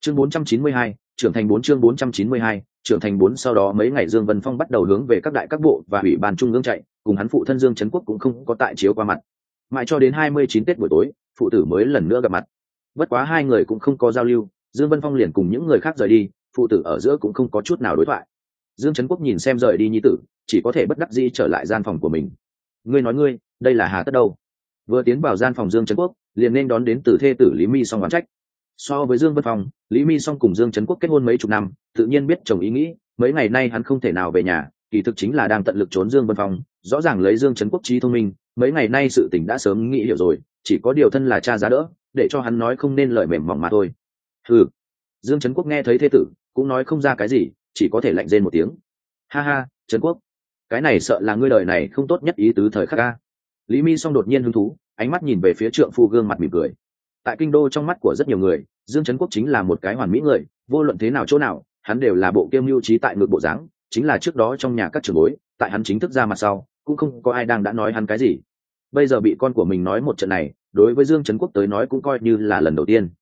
Chương 492, trưởng thành 4 chương 492, trưởng thành 4 sau đó mấy ngày Dương Vân Phong bắt đầu hướng về các đại các bộ và ủy ban trung ương chạy, cùng hắn phụ thân Dương Trấn Quốc cũng không có tại chiếu qua mặt. Mãi cho đến 29 Tết buổi tối, phụ tử mới lần nữa gặp mặt. Bất quá hai người cũng không có giao lưu, Dương Vân Phong liền cùng những người khác rời đi, phụ tử ở giữa cũng không có chút nào đối thoại. Dương Trấn Quốc nhìn xem rời đi nhi tử, chỉ có thể bất đắc dĩ trở lại gian phòng của mình. Ngươi nói ngươi, đây là hà tất đâu? Vừa tiến vào gian phòng Dương Trấn Quốc, liền nên đón đến từ thê tử Lý Mi Song oán trách. So với Dương Vân Phong, Lý Mi Song cùng Dương Trấn Quốc kết hôn mấy chục năm, tự nhiên biết chồng ý nghĩ, mấy ngày nay hắn không thể nào về nhà, kỳ thực chính là đang tận lực trốn Dương Vân Phong, rõ ràng lấy Dương Trấn Quốc trí thông minh, mấy ngày nay sự tình đã sớm nghĩ hiểu rồi, chỉ có điều thân là cha giá đỡ, để cho hắn nói không nên lời mềm mỏng mà thôi. Ừ. Dương Trấn Quốc nghe thấy thê tử, cũng nói không ra cái gì, chỉ có thể lạnh rên một tiếng. Ha ha, Trấn Quốc, cái này sợ là ngươi đời này không tốt nhất ý tứ thời khắc a. Lý Mi Song đột nhiên hứng thú, ánh mắt nhìn về phía trượng phu gương mặt mỉm cười. Tại kinh đô trong mắt của rất nhiều người, Dương Trấn Quốc chính là một cái hoàn mỹ người, vô luận thế nào chỗ nào, hắn đều là bộ kiêm mưu trí tại ngược bộ dáng, chính là trước đó trong nhà các trưởng bối, tại hắn chính thức ra mặt sau, cũng không có ai đang đã nói hắn cái gì. Bây giờ bị con của mình nói một trận này, đối với Dương Trấn Quốc tới nói cũng coi như là lần đầu tiên.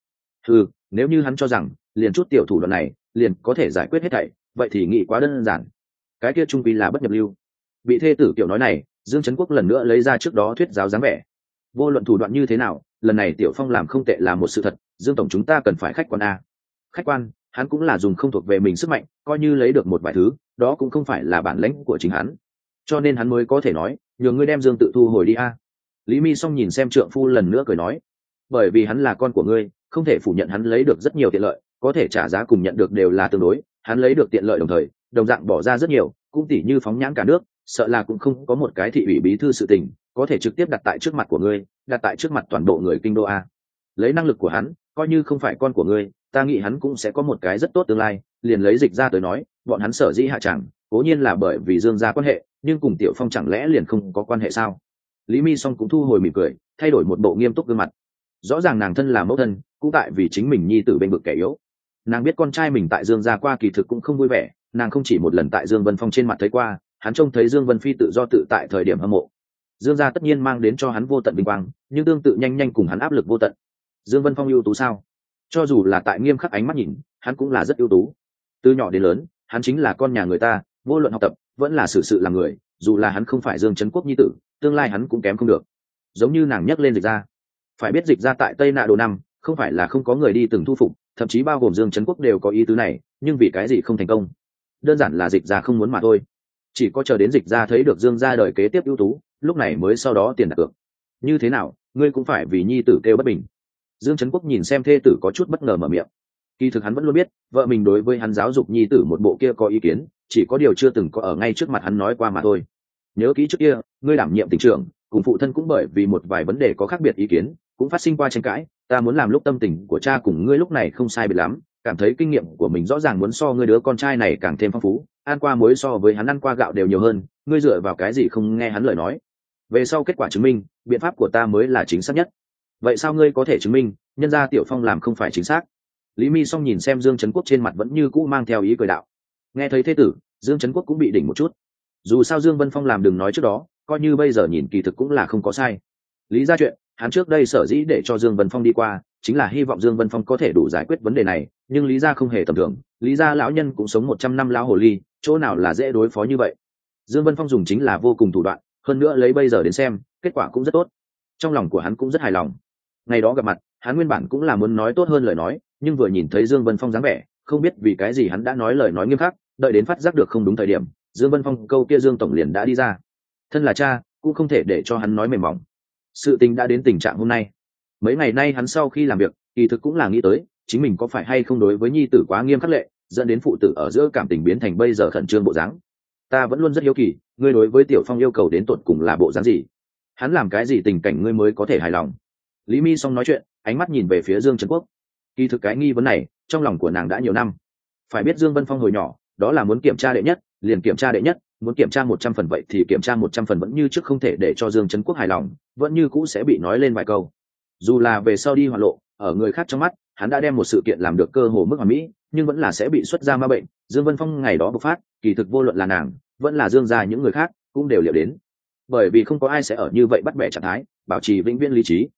Nếu như hắn cho rằng liền chút tiểu thủ đoạn này liền có thể giải quyết hết thảy, vậy thì nghĩ quá đơn giản. Cái kia trung quy là bất nhập lưu. Bị thê tử kiểu nói này, Dương Trấn Quốc lần nữa lấy ra trước đó thuyết giáo dáng vẻ. Vô luận thủ đoạn như thế nào, lần này Tiểu Phong làm không tệ là một sự thật, Dương tổng chúng ta cần phải khách quan a. Khách quan, hắn cũng là dùng không thuộc về mình sức mạnh, coi như lấy được một vài thứ, đó cũng không phải là bản lĩnh của chính hắn. Cho nên hắn mới có thể nói, nhường ngươi đem Dương tự thu hồi đi a. Lý Mi Song nhìn xem trượng phu lần nữa cười nói, bởi vì hắn là con của ngươi, không thể phủ nhận hắn lấy được rất nhiều tiện lợi, có thể trả giá cùng nhận được đều là tương đối, hắn lấy được tiện lợi đồng thời, đồng dạng bỏ ra rất nhiều, cũng tỉ như phóng nhãn cả nước, sợ là cũng không có một cái thị ủy bí thư sự tình có thể trực tiếp đặt tại trước mặt của ngươi, đặt tại trước mặt toàn bộ người kinh đô a. Lấy năng lực của hắn, coi như không phải con của ngươi, ta nghĩ hắn cũng sẽ có một cái rất tốt tương lai. Liền lấy Dịch ra tới nói, bọn hắn sở dĩ hạ chẳng, cố nhiên là bởi vì Dương gia quan hệ, nhưng cùng Tiểu Phong chẳng lẽ liền không có quan hệ sao? Lý Mi Song cũng thu hồi mỉm cười, thay đổi một bộ nghiêm túc gương mặt. Rõ ràng nàng thân là mẫu thân, cũng tại vì chính mình nhi tử bên vực kẻ yếu. Nàng biết con trai mình tại Dương gia qua kỳ thực cũng không vui vẻ, nàng không chỉ một lần tại Dương Vân Phong trên mặt thấy qua, hắn trông thấy Dương Vân Phi tự do tự tại thời điểm hâm mộ. Dương gia tất nhiên mang đến cho hắn vô tận vinh quang, nhưng tương tự nhanh nhanh cùng hắn áp lực vô tận. Dương Vân Phong ưu tú sao? Cho dù là tại nghiêm khắc ánh mắt nhìn, hắn cũng là rất ưu tú. Từ nhỏ đến lớn, hắn chính là con nhà người ta, vô luận học tập, vẫn là xử sự làm người, dù là hắn không phải Dương Trấn Quốc nhi tử, tương lai hắn cũng kém không được. Giống như nàng nhắc lên Dịch ra, phải biết Dịch ra tại Tây Nạ Đồ năm, không phải là không có người đi từng thu phục, thậm chí bao gồm Dương Trấn Quốc đều có ý tứ này, nhưng vì cái gì không thành công? Đơn giản là Dịch ra không muốn mà thôi. Chỉ có chờ đến Dịch ra thấy được Dương gia đời kế tiếp ưu tú, lúc này mới sau đó tiền đặt cược. Như thế nào, ngươi cũng phải vì nhi tử kêu bất bình? Dương Trấn Quốc nhìn xem thê tử có chút bất ngờ mở miệng. Kỳ thực hắn vẫn luôn biết, vợ mình đối với hắn giáo dục nhi tử một bộ kia có ý kiến, chỉ có điều chưa từng có ở ngay trước mặt hắn nói qua mà thôi. Nhớ kỹ trước kia, ngươi đảm nhiệm tỉnh trưởng, cùng phụ thân cũng bởi vì một vài vấn đề có khác biệt ý kiến, cũng phát sinh qua tranh cãi. Ta muốn làm lúc tâm tình của cha cùng ngươi lúc này không sai biệt lắm, cảm thấy kinh nghiệm của mình rõ ràng muốn so ngươi đứa con trai này càng thêm phong phú, ăn qua muối so với hắn ăn qua gạo đều nhiều hơn, ngươi dựa vào cái gì không nghe hắn lời nói? Về sau kết quả chứng minh, biện pháp của ta mới là chính xác nhất. Vậy sao ngươi có thể chứng minh nhân gia Tiểu Phong làm không phải chính xác? Lý Mi Song nhìn xem Dương Trấn Quốc trên mặt vẫn như cũ mang theo ý cười đạo. Nghe thấy thế tử, Dương Trấn Quốc cũng bị đỉnh một chút. Dù sao Dương Vân Phong làm đừng nói trước đó, coi như bây giờ nhìn kỳ thực cũng là không có sai. Lý ra chuyện, hắn trước đây sở dĩ để cho Dương Vân Phong đi qua, chính là hy vọng Dương Vân Phong có thể đủ giải quyết vấn đề này, nhưng Lý gia không hề tầm thường, Lý gia lão nhân cũng sống 100 năm lão hồ ly, chỗ nào là dễ đối phó như vậy. Dương Vân Phong dùng chính là vô cùng thủ đoạn, hơn nữa lấy bây giờ đến xem, kết quả cũng rất tốt. Trong lòng của hắn cũng rất hài lòng. Ngày đó gặp mặt, hắn nguyên bản cũng là muốn nói tốt hơn lời nói, nhưng vừa nhìn thấy Dương Vân Phong dáng vẻ, không biết vì cái gì hắn đã nói lời nói nghiêm khắc, đợi đến phát giác được không đúng thời điểm, Dương Vân Phong câu kia Dương tổng liền đã đi ra. Thân là cha, cũng không thể để cho hắn nói mềm mỏng. Sự tình đã đến tình trạng hôm nay. Mấy ngày nay hắn sau khi làm việc, kỳ thực cũng là nghĩ tới, chính mình có phải hay không đối với nhi tử quá nghiêm khắc lệ, dẫn đến phụ tử ở giữa cảm tình biến thành bây giờ khẩn trương bộ dáng. Ta vẫn luôn rất hiếu kỳ, ngươi đối với Tiểu Phong yêu cầu đến tột cùng là bộ dáng gì? Hắn làm cái gì tình cảnh ngươi mới có thể hài lòng? Lý Mi Song nói chuyện, ánh mắt nhìn về phía Dương Trấn Quốc. Kỳ thực cái nghi vấn này, trong lòng của nàng đã nhiều năm. Phải biết Dương Vân Phong hồi nhỏ, đó là muốn kiểm tra đệ nhất, liền kiểm tra đệ nhất, muốn kiểm tra 100 phần vậy thì kiểm tra 100 phần, vẫn như trước không thể để cho Dương Trấn Quốc hài lòng, vẫn như cũ sẽ bị nói lên vài câu. Dù là về sau đi hoạt lộ, ở người khác trong mắt, hắn đã đem một sự kiện làm được cơ hồ mức hoàn mỹ, nhưng vẫn là sẽ bị xuất ra ma bệnh. Dương Vân Phong ngày đó bộc phát, kỳ thực vô luận là nàng, vẫn là Dương gia những người khác, cũng đều liệu đến. Bởi vì không có ai sẽ ở như vậy bắt bẻ trạng thái, bảo trì vĩnh viễn lý trí.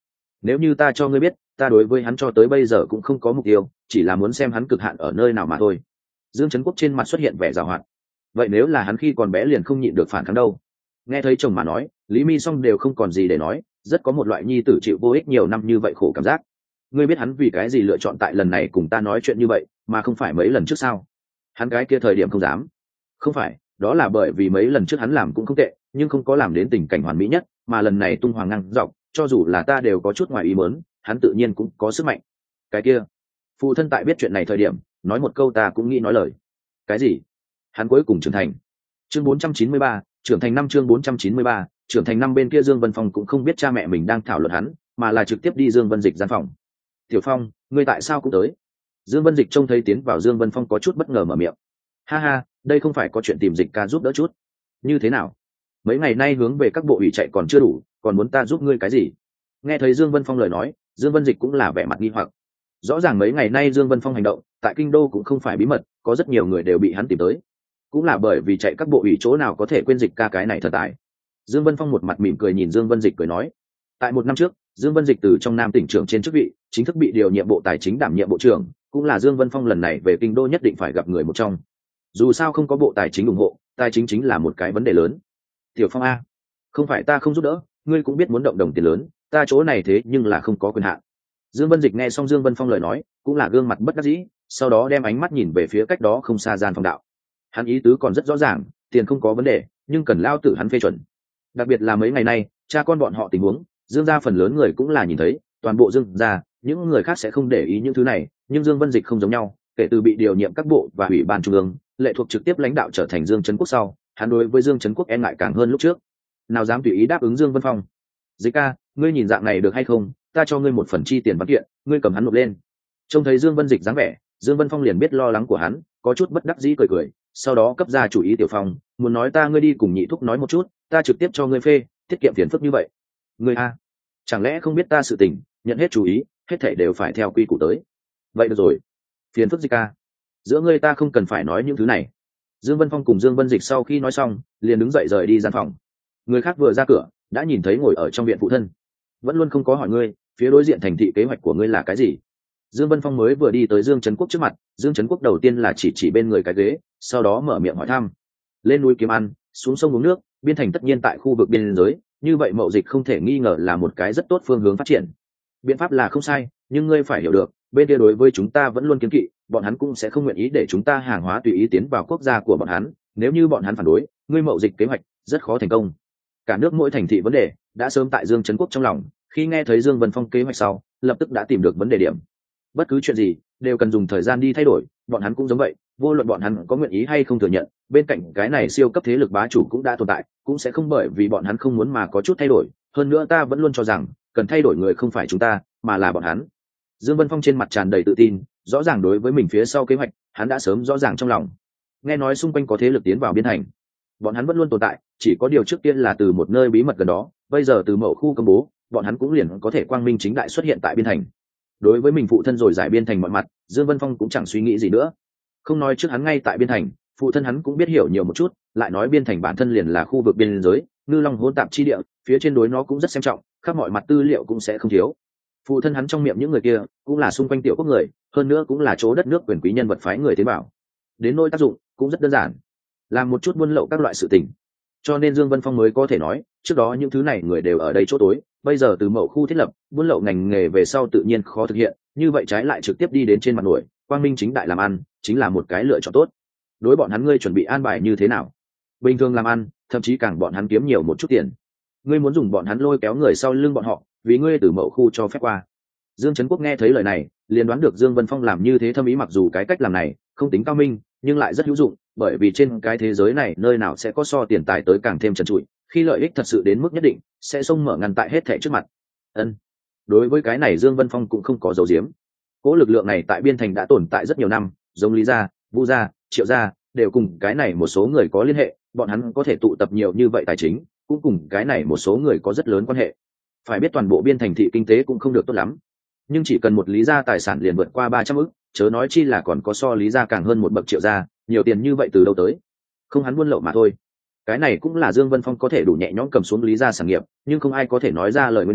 nếu như ta cho ngươi biết, ta đối với hắn cho tới bây giờ cũng không có mục tiêu, chỉ là muốn xem hắn cực hạn ở nơi nào mà thôi. Dương Trấn Quốc trên mặt xuất hiện vẻ giảo hoạt. Vậy nếu là hắn khi còn bé liền không nhịn được phản kháng đâu? Nghe thấy chồng mà nói, Lý Mi Song đều không còn gì để nói, rất có một loại nhi tử chịu vô ích nhiều năm như vậy khổ cảm giác. Ngươi biết hắn vì cái gì lựa chọn tại lần này cùng ta nói chuyện như vậy, mà không phải mấy lần trước sao? Hắn cái kia thời điểm không dám. Không phải, đó là bởi vì mấy lần trước hắn làm cũng không tệ, nhưng không có làm đến tình cảnh hoàn mỹ nhất, mà lần này tung hoàng ngang dọc, cho dù là ta đều có chút ngoài ý muốn, hắn tự nhiên cũng có sức mạnh. Cái kia, phụ thân tại biết chuyện này thời điểm, nói một câu ta cũng nghĩ nói lời. Cái gì? Hắn cuối cùng trưởng thành. Chương 493, trưởng thành năm. Chương 493, trưởng thành năm. Bên kia Dương Vân Phong cũng không biết cha mẹ mình đang thảo luận hắn, mà là trực tiếp đi Dương Vân Dịch gian phòng. Tiểu Phong, ngươi tại sao cũng tới? Dương Vân Dịch trông thấy tiến vào Dương Vân Phong có chút bất ngờ mở miệng. Ha ha, đây không phải có chuyện tìm Dịch ca giúp đỡ chút. Như thế nào? Mấy ngày nay hướng về các bộ ủy chạy còn chưa đủ, còn muốn ta giúp ngươi cái gì? Nghe thấy Dương Vân Phong lời nói, Dương Vân Dịch cũng là vẻ mặt nghi hoặc. Rõ ràng mấy ngày nay Dương Vân Phong hành động tại kinh đô cũng không phải bí mật, có rất nhiều người đều bị hắn tìm tới. Cũng là bởi vì chạy các bộ ủy chỗ nào có thể quên Dịch ca cái này thật tại. Dương Vân Phong một mặt mỉm cười nhìn Dương Vân Dịch cười nói, tại một năm trước, Dương Vân Dịch từ trong Nam tỉnh trưởng trên chức vị, chính thức bị điều nhiệm bộ tài chính đảm nhiệm bộ trưởng, cũng là Dương Vân Phong lần này về kinh đô nhất định phải gặp người một trong. Dù sao không có bộ tài chính ủng hộ, tài chính chính là một cái vấn đề lớn. Tiểu Phong a, không phải ta không giúp đỡ, ngươi cũng biết muốn động đồng tiền lớn, ta chỗ này thế nhưng là không có quyền hạn. Dương Vân Dịch nghe xong Dương Vân Phong lời nói, cũng là gương mặt bất đắc dĩ, sau đó đem ánh mắt nhìn về phía cách đó không xa gian phòng đạo. Hắn ý tứ còn rất rõ ràng, tiền không có vấn đề, nhưng cần lao tử hắn phê chuẩn. Đặc biệt là mấy ngày nay, cha con bọn họ tình huống, Dương gia phần lớn người cũng là nhìn thấy, toàn bộ Dương gia, những người khác sẽ không để ý những thứ này, nhưng Dương Vân Dịch không giống nhau, kể từ bị điều nhiệm các bộ và ủy ban trung ương, lệ thuộc trực tiếp lãnh đạo trở thành Dương Trấn Quốc sau, hắn đối với Dương Trấn Quốc e ngại càng hơn lúc trước. Nào dám tùy ý đáp ứng Dương Vân Phong. Dịch ca, ngươi nhìn dạng này được hay không? Ta cho ngươi một phần chi tiền văn kiện, ngươi cầm hắn nộp lên. Trông thấy Dương Vân Dịch dáng vẻ, Dương Vân Phong liền biết lo lắng của hắn, có chút bất đắc dĩ cười cười, sau đó cấp ra chủ ý Tiểu Phong, muốn nói ta ngươi đi cùng nhị thúc nói một chút, ta trực tiếp cho ngươi phê, tiết kiệm phiền phức như vậy. Ngươi a, chẳng lẽ không biết ta sự tình, nhận hết chú ý, hết thảy đều phải theo quy củ tới. Vậy được rồi, phiền phức Dịch ca. Giữa ngươi ta không cần phải nói những thứ này. Dương Vân Phong cùng Dương Vân Dịch sau khi nói xong, liền đứng dậy rời đi gian phòng. Người khác vừa ra cửa, đã nhìn thấy ngồi ở trong viện phụ thân. Vẫn luôn không có hỏi ngươi, phía đối diện thành thị kế hoạch của ngươi là cái gì? Dương Vân Phong mới vừa đi tới Dương Trấn Quốc trước mặt, Dương Trấn Quốc đầu tiên là chỉ bên người cái ghế, sau đó mở miệng hỏi thăm. Lên núi kiếm ăn, xuống sông uống nước, biên thành tất nhiên tại khu vực biên giới, như vậy mậu dịch không thể nghi ngờ là một cái rất tốt phương hướng phát triển. Biện pháp là không sai, nhưng ngươi phải hiểu được, bên kia đối với chúng ta vẫn luôn kiêng kỵ, bọn hắn cũng sẽ không nguyện ý để chúng ta hàng hóa tùy ý tiến vào quốc gia của bọn hắn, nếu như bọn hắn phản đối, ngươi mậu dịch kế hoạch rất khó thành công. Cả nước mỗi thành thị vấn đề đã sớm tại Dương Trấn Quốc trong lòng, khi nghe thấy Dương Vân Phong kế hoạch sau, lập tức đã tìm được vấn đề điểm. Bất cứ chuyện gì đều cần dùng thời gian đi thay đổi, bọn hắn cũng giống vậy, vô luận bọn hắn có nguyện ý hay không thừa nhận, bên cạnh cái này siêu cấp thế lực bá chủ cũng đã tồn tại, cũng sẽ không bởi vì bọn hắn không muốn mà có chút thay đổi, hơn nữa ta vẫn luôn cho rằng, cần thay đổi người không phải chúng ta, mà là bọn hắn. Dương Vân Phong trên mặt tràn đầy tự tin, rõ ràng đối với mình phía sau kế hoạch, hắn đã sớm rõ ràng trong lòng. Nghe nói xung quanh có thế lực tiến vào biên thành, bọn hắn vẫn luôn tồn tại, chỉ có điều trước tiên là từ một nơi bí mật gần đó, bây giờ từ mậu khu công bố, bọn hắn cũng liền có thể quang minh chính đại xuất hiện tại biên thành. Đối với mình phụ thân rồi giải biên thành mọi mặt, Dương Vân Phong cũng chẳng suy nghĩ gì nữa. Không nói trước hắn ngay tại biên thành, phụ thân hắn cũng biết hiểu nhiều một chút, lại nói biên thành bản thân liền là khu vực biên giới, ngư long hỗn tạp chi địa, phía trên đối nó cũng rất xem trọng, khắp mọi mặt tư liệu cũng sẽ không thiếu. Phụ thân hắn trong miệng những người kia cũng là xung quanh tiểu quốc người, hơn nữa cũng là chỗ đất nước quyền quý nhân vật phái người tiến bảo. Đến nỗi tác dụng cũng rất đơn giản, làm một chút buôn lậu các loại sự tình. Cho nên Dương Vân Phong mới có thể nói, trước đó những thứ này người đều ở đây chỗ tối, bây giờ từ mậu khu thiết lập, buôn lậu ngành nghề về sau tự nhiên khó thực hiện, như vậy trái lại trực tiếp đi đến trên mặt nổi, quang minh chính đại làm ăn, chính là một cái lựa chọn tốt. Đối bọn hắn ngươi chuẩn bị an bài như thế nào? Bình thường làm ăn, thậm chí càng bọn hắn kiếm nhiều một chút tiền. Ngươi muốn dùng bọn hắn lôi kéo người sau lưng bọn họ, vì ngươi từ mậu khu cho phép qua. Dương Trấn Quốc nghe thấy lời này, liền đoán được Dương Vân Phong làm như thế thâm ý, mặc dù cái cách làm này không tính cao minh, nhưng lại rất hữu dụng, bởi vì trên cái thế giới này nơi nào sẽ có so tiền tài tới càng thêm trần trụi, khi lợi ích thật sự đến mức nhất định, sẽ xông mở ngăn tại hết thảy trước mặt. Ân. Đối với cái này Dương Vân Phong cũng không có giấu giếm. Cố lực lượng này tại biên thành đã tồn tại rất nhiều năm, giống Lý gia, Vu gia, Triệu gia, đều cùng cái này một số người có liên hệ, bọn hắn có thể tụ tập nhiều như vậy tài chính, cũng cùng cái này một số người có rất lớn quan hệ. Phải biết toàn bộ biên thành thị kinh tế cũng không được tốt lắm, nhưng chỉ cần một Lý gia tài sản liền vượt qua 300 ức, chớ nói chi là còn có so Lý gia càng hơn một bậc Triệu gia, nhiều tiền như vậy từ đâu tới? Không hắn buôn lậu mà thôi. Cái này cũng là Dương Vân Phong có thể đủ nhẹ nhõm cầm xuống Lý gia sản nghiệp, nhưng không ai có thể nói ra lời nguyên nhân,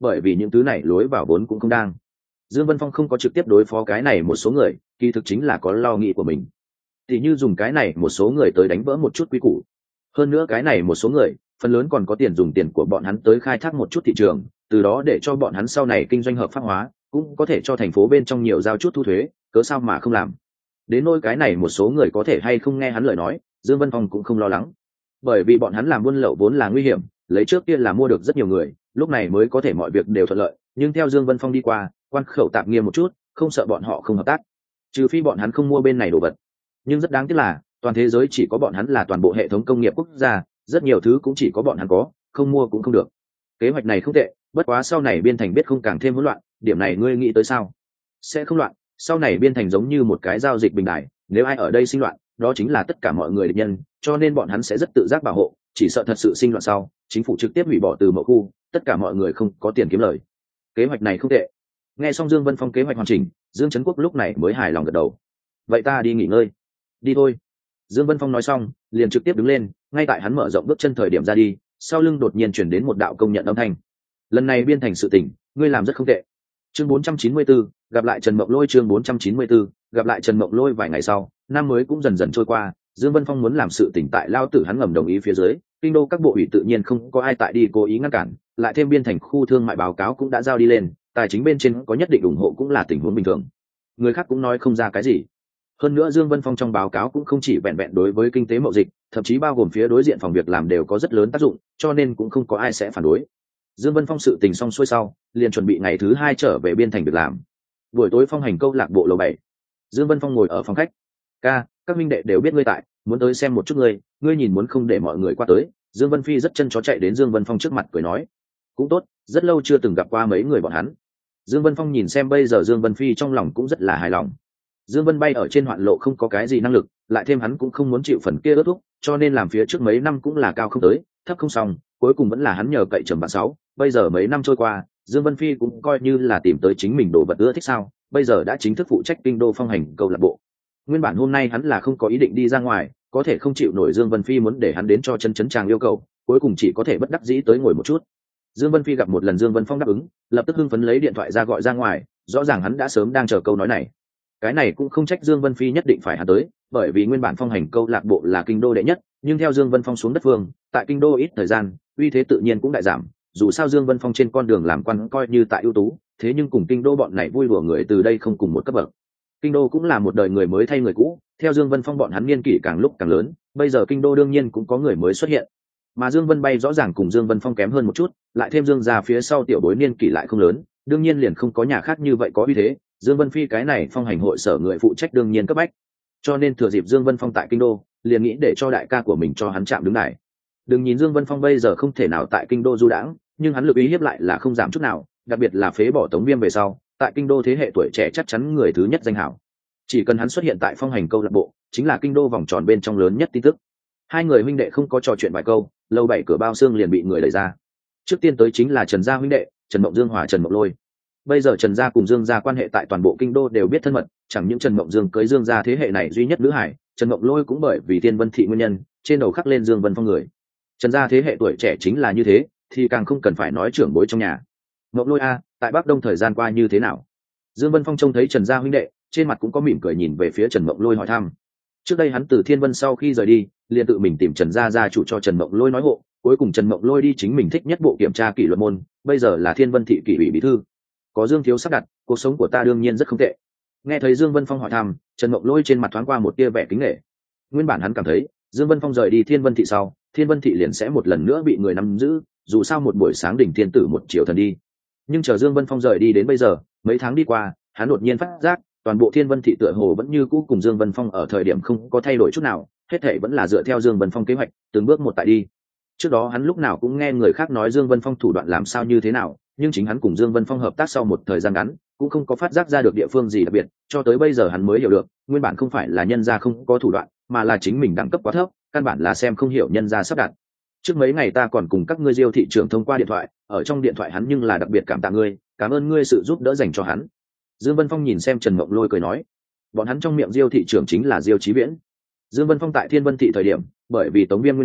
bởi vì những thứ này lối vào vốn cũng không đang. Dương Vân Phong không có trực tiếp đối phó cái này một số người, kỳ thực chính là có lo nghĩ của mình. Thì như dùng cái này một số người tới đánh vỡ một chút quy củ. Hơn nữa cái này một số người, phần lớn còn có tiền dùng tiền của bọn hắn tới khai thác một chút thị trường, từ đó để cho bọn hắn sau này kinh doanh hợp pháp hóa, cũng có thể cho thành phố bên trong nhiều giao chút thu thuế, cớ sao mà không làm. Đến nỗi cái này một số người có thể hay không nghe hắn lời nói, Dương Vân Phong cũng không lo lắng. Bởi vì bọn hắn làm buôn lậu vốn là nguy hiểm, lấy trước kia là mua được rất nhiều người, lúc này mới có thể mọi việc đều thuận lợi, nhưng theo Dương Vân Phong đi qua, quan khẩu tạm nghiêm một chút, không sợ bọn họ không hợp tác. Trừ phi bọn hắn không mua bên này đồ vật. Nhưng rất đáng tiếc là, toàn thế giới chỉ có bọn hắn là toàn bộ hệ thống công nghiệp quốc gia, rất nhiều thứ cũng chỉ có bọn hắn có, không mua cũng không được. Kế hoạch này không tệ, bất quá sau này biên thành biết không càng thêm hỗn loạn, điểm này ngươi nghĩ tới sao? Sẽ không loạn, sau này biên thành giống như một cái giao dịch bình đại, nếu ai ở đây sinh loạn, đó chính là tất cả mọi người địch nhân, cho nên bọn hắn sẽ rất tự giác bảo hộ, chỉ sợ thật sự sinh loạn sau, chính phủ trực tiếp hủy bỏ từ mậu khu, tất cả mọi người không có tiền kiếm lời. Kế hoạch này không tệ. Nghe xong Dương Vân Phong kế hoạch hoàn chỉnh, Dương Trấn Quốc lúc này mới hài lòng gật đầu. Vậy ta đi nghỉ ngơi. Đi thôi. Dương Vân Phong nói xong, liền trực tiếp đứng lên, ngay tại hắn mở rộng bước chân thời điểm ra đi, sau lưng đột nhiên chuyển đến một đạo công nhận âm thanh. Lần này biên thành sự tình, ngươi làm rất không tệ. Chương 494, gặp lại Trần Mộng Lôi. Chương 494, gặp lại Trần Mộng Lôi. Vài ngày sau, năm mới cũng dần dần trôi qua, Dương Vân Phong muốn làm sự tỉnh tại lao tử hắn ngầm đồng ý phía dưới, kinh đô các bộ ủy tự nhiên không có ai tại đi cố ý ngăn cản, lại thêm biên thành khu thương mại báo cáo cũng đã giao đi lên, tài chính bên trên có nhất định ủng hộ cũng là tình huống bình thường. Người khác cũng nói không ra cái gì. Hơn nữa Dương Vân Phong trong báo cáo cũng không chỉ vẹn vẹn đối với kinh tế mậu dịch, thậm chí bao gồm phía đối diện phòng việc làm đều có rất lớn tác dụng, cho nên cũng không có ai sẽ phản đối. Dương Vân Phong sự tình xong xuôi sau, liền chuẩn bị ngày thứ 2 trở về biên thành việc làm. Buổi tối phong hành câu lạc bộ lầu 7. Dương Vân Phong ngồi ở phòng khách. Ca, các minh đệ đều biết ngươi tại, muốn tới xem một chút ngươi, ngươi nhìn muốn không để mọi người qua tới. Dương Vân Phi rất chân chó chạy đến Dương Vân Phong trước mặt cười nói, cũng tốt, rất lâu chưa từng gặp qua mấy người bọn hắn. Dương Vân Phong nhìn xem bây giờ Dương Vân Phi trong lòng cũng rất là hài lòng. Dương Vân bay ở trên hoạn lộ không có cái gì năng lực, lại thêm hắn cũng không muốn chịu phần kia ước thúc, cho nên làm phía trước mấy năm cũng là cao không tới, thấp không xong, cuối cùng vẫn là hắn nhờ cậy Trầm Bạn Sáu. Bây giờ mấy năm trôi qua, Dương Vân Phi cũng coi như là tìm tới chính mình đồ vật ưa thích sao, bây giờ đã chính thức phụ trách kinh đô phong hành câu lạc bộ. Nguyên bản hôm nay hắn là không có ý định đi ra ngoài, có thể không chịu nổi Dương Vân Phi muốn để hắn đến cho chân chấn chàng yêu cầu, cuối cùng chỉ có thể bất đắc dĩ tới ngồi một chút. Dương Vân Phi gặp một lần Dương Vân Phong đáp ứng, lập tức hưng phấn lấy điện thoại ra gọi ra ngoài, rõ ràng hắn đã sớm đang chờ câu nói này. Cái này cũng không trách Dương Vân Phi nhất định phải hắn tới, bởi vì nguyên bản phong hành câu lạc bộ là kinh đô đệ nhất, nhưng theo Dương Vân Phong xuống đất phương, tại kinh đô ít thời gian, uy thế tự nhiên cũng đại giảm. Dù sao Dương Vân Phong trên con đường làm quan coi như tại ưu tú, thế nhưng cùng kinh đô bọn này vui đùa người từ đây không cùng một cấp bậc. Kinh đô cũng là một đời người mới thay người cũ, theo Dương Vân Phong bọn hắn niên kỷ càng lúc càng lớn, bây giờ kinh đô đương nhiên cũng có người mới xuất hiện. Mà Dương Vân bay rõ ràng cùng Dương Vân Phong kém hơn một chút, lại thêm Dương gia phía sau tiểu bối niên kỷ lại không lớn, đương nhiên liền không có nhà khác như vậy có uy thế. Dương Vân Phi cái này phong hành hội sở người phụ trách đương nhiên cấp bách, cho nên thừa dịp Dương Vân Phong tại kinh đô, liền nghĩ để cho đại ca của mình cho hắn chạm đứng đài. Đừng nhìn Dương Vân Phong bây giờ không thể nào tại kinh đô du đãng, nhưng hắn lực uy hiếp lại là không giảm chút nào, đặc biệt là phế bỏ Tống Viêm về sau, tại kinh đô thế hệ tuổi trẻ chắc chắn người thứ nhất danh hảo. Chỉ cần hắn xuất hiện tại phong hành câu lạc bộ, chính là kinh đô vòng tròn bên trong lớn nhất tin tức. Hai người huynh đệ không có trò chuyện vài câu, lầu 7 cửa bao xương liền bị người đẩy ra. Trước tiên tới chính là Trần gia huynh đệ, Trần Mộng Dương hòa Trần Mộng Lôi. Bây giờ Trần gia cùng Dương gia quan hệ tại toàn bộ kinh đô đều biết thân mật, chẳng những Trần Mộng Dương cưới Dương gia thế hệ này duy nhất nữ hải, Trần Mộng Lôi cũng bởi vì Tiên Vân thị nguyên nhân, trên đầu khắc lên Dương Vân Phong người. Trần gia thế hệ tuổi trẻ chính là như thế, thì càng không cần phải nói trưởng bối trong nhà. Mộng Lôi a, tại Bắc Đông thời gian qua như thế nào? Dương Vân Phong trông thấy Trần gia huynh đệ, trên mặt cũng có mỉm cười nhìn về phía Trần Mộng Lôi hỏi thăm. Trước đây hắn từ Thiên Vân sau khi rời đi, liền tự mình tìm Trần gia gia chủ cho Trần Mộng Lôi nói hộ, cuối cùng Trần Mộng Lôi đi chính mình thích nhất bộ kiểm tra kỷ luật môn, bây giờ là Thiên Vân thị kỷ ủy bí thư. Có Dương thiếu sắp đặt, cuộc sống của ta đương nhiên rất không tệ. Nghe thấy Dương Vân Phong hỏi thăm, Trần Mộng Lôi trên mặt thoáng qua một tia vẻ kính nể. Nguyên bản hắn cảm thấy, Dương Vân Phong rời đi Thiên Vân thị sau, Thiên Vân thị liền sẽ một lần nữa bị người nắm giữ, dù sao một buổi sáng đỉnh thiên tử một triệu thần đi. Nhưng chờ Dương Vân Phong rời đi đến bây giờ, mấy tháng đi qua, hắn đột nhiên phát giác, toàn bộ Thiên Vân thị tựa hồ vẫn như cũ cùng Dương Vân Phong ở thời điểm không có thay đổi chút nào, hết thảy vẫn là dựa theo Dương Vân Phong kế hoạch, từng bước một tại đi. Trước đó hắn lúc nào cũng nghe người khác nói Dương Vân Phong thủ đoạn làm sao như thế nào, nhưng chính hắn cùng Dương Vân Phong hợp tác sau một thời gian ngắn, cũng không có phát giác ra được địa phương gì đặc biệt, cho tới bây giờ hắn mới hiểu được, nguyên bản không phải là nhân gia không có thủ đoạn, mà là chính mình đẳng cấp quá thấp, căn bản là xem không hiểu nhân gia sắp đặt. Trước mấy ngày ta còn cùng các ngươi Diêu thị trưởng thông qua điện thoại, ở trong điện thoại hắn nhưng là đặc biệt cảm tạ ngươi, cảm ơn ngươi sự giúp đỡ dành cho hắn. Dương Vân Phong nhìn xem Trần Mộng Lôi cười nói, bọn hắn trong miệng Diêu thị trưởng chính là Diêu Chí Viễn. Dương Vân Phong tại Thiên Vân thị thời điểm, bởi vì Tống Viêm nguyên nhân,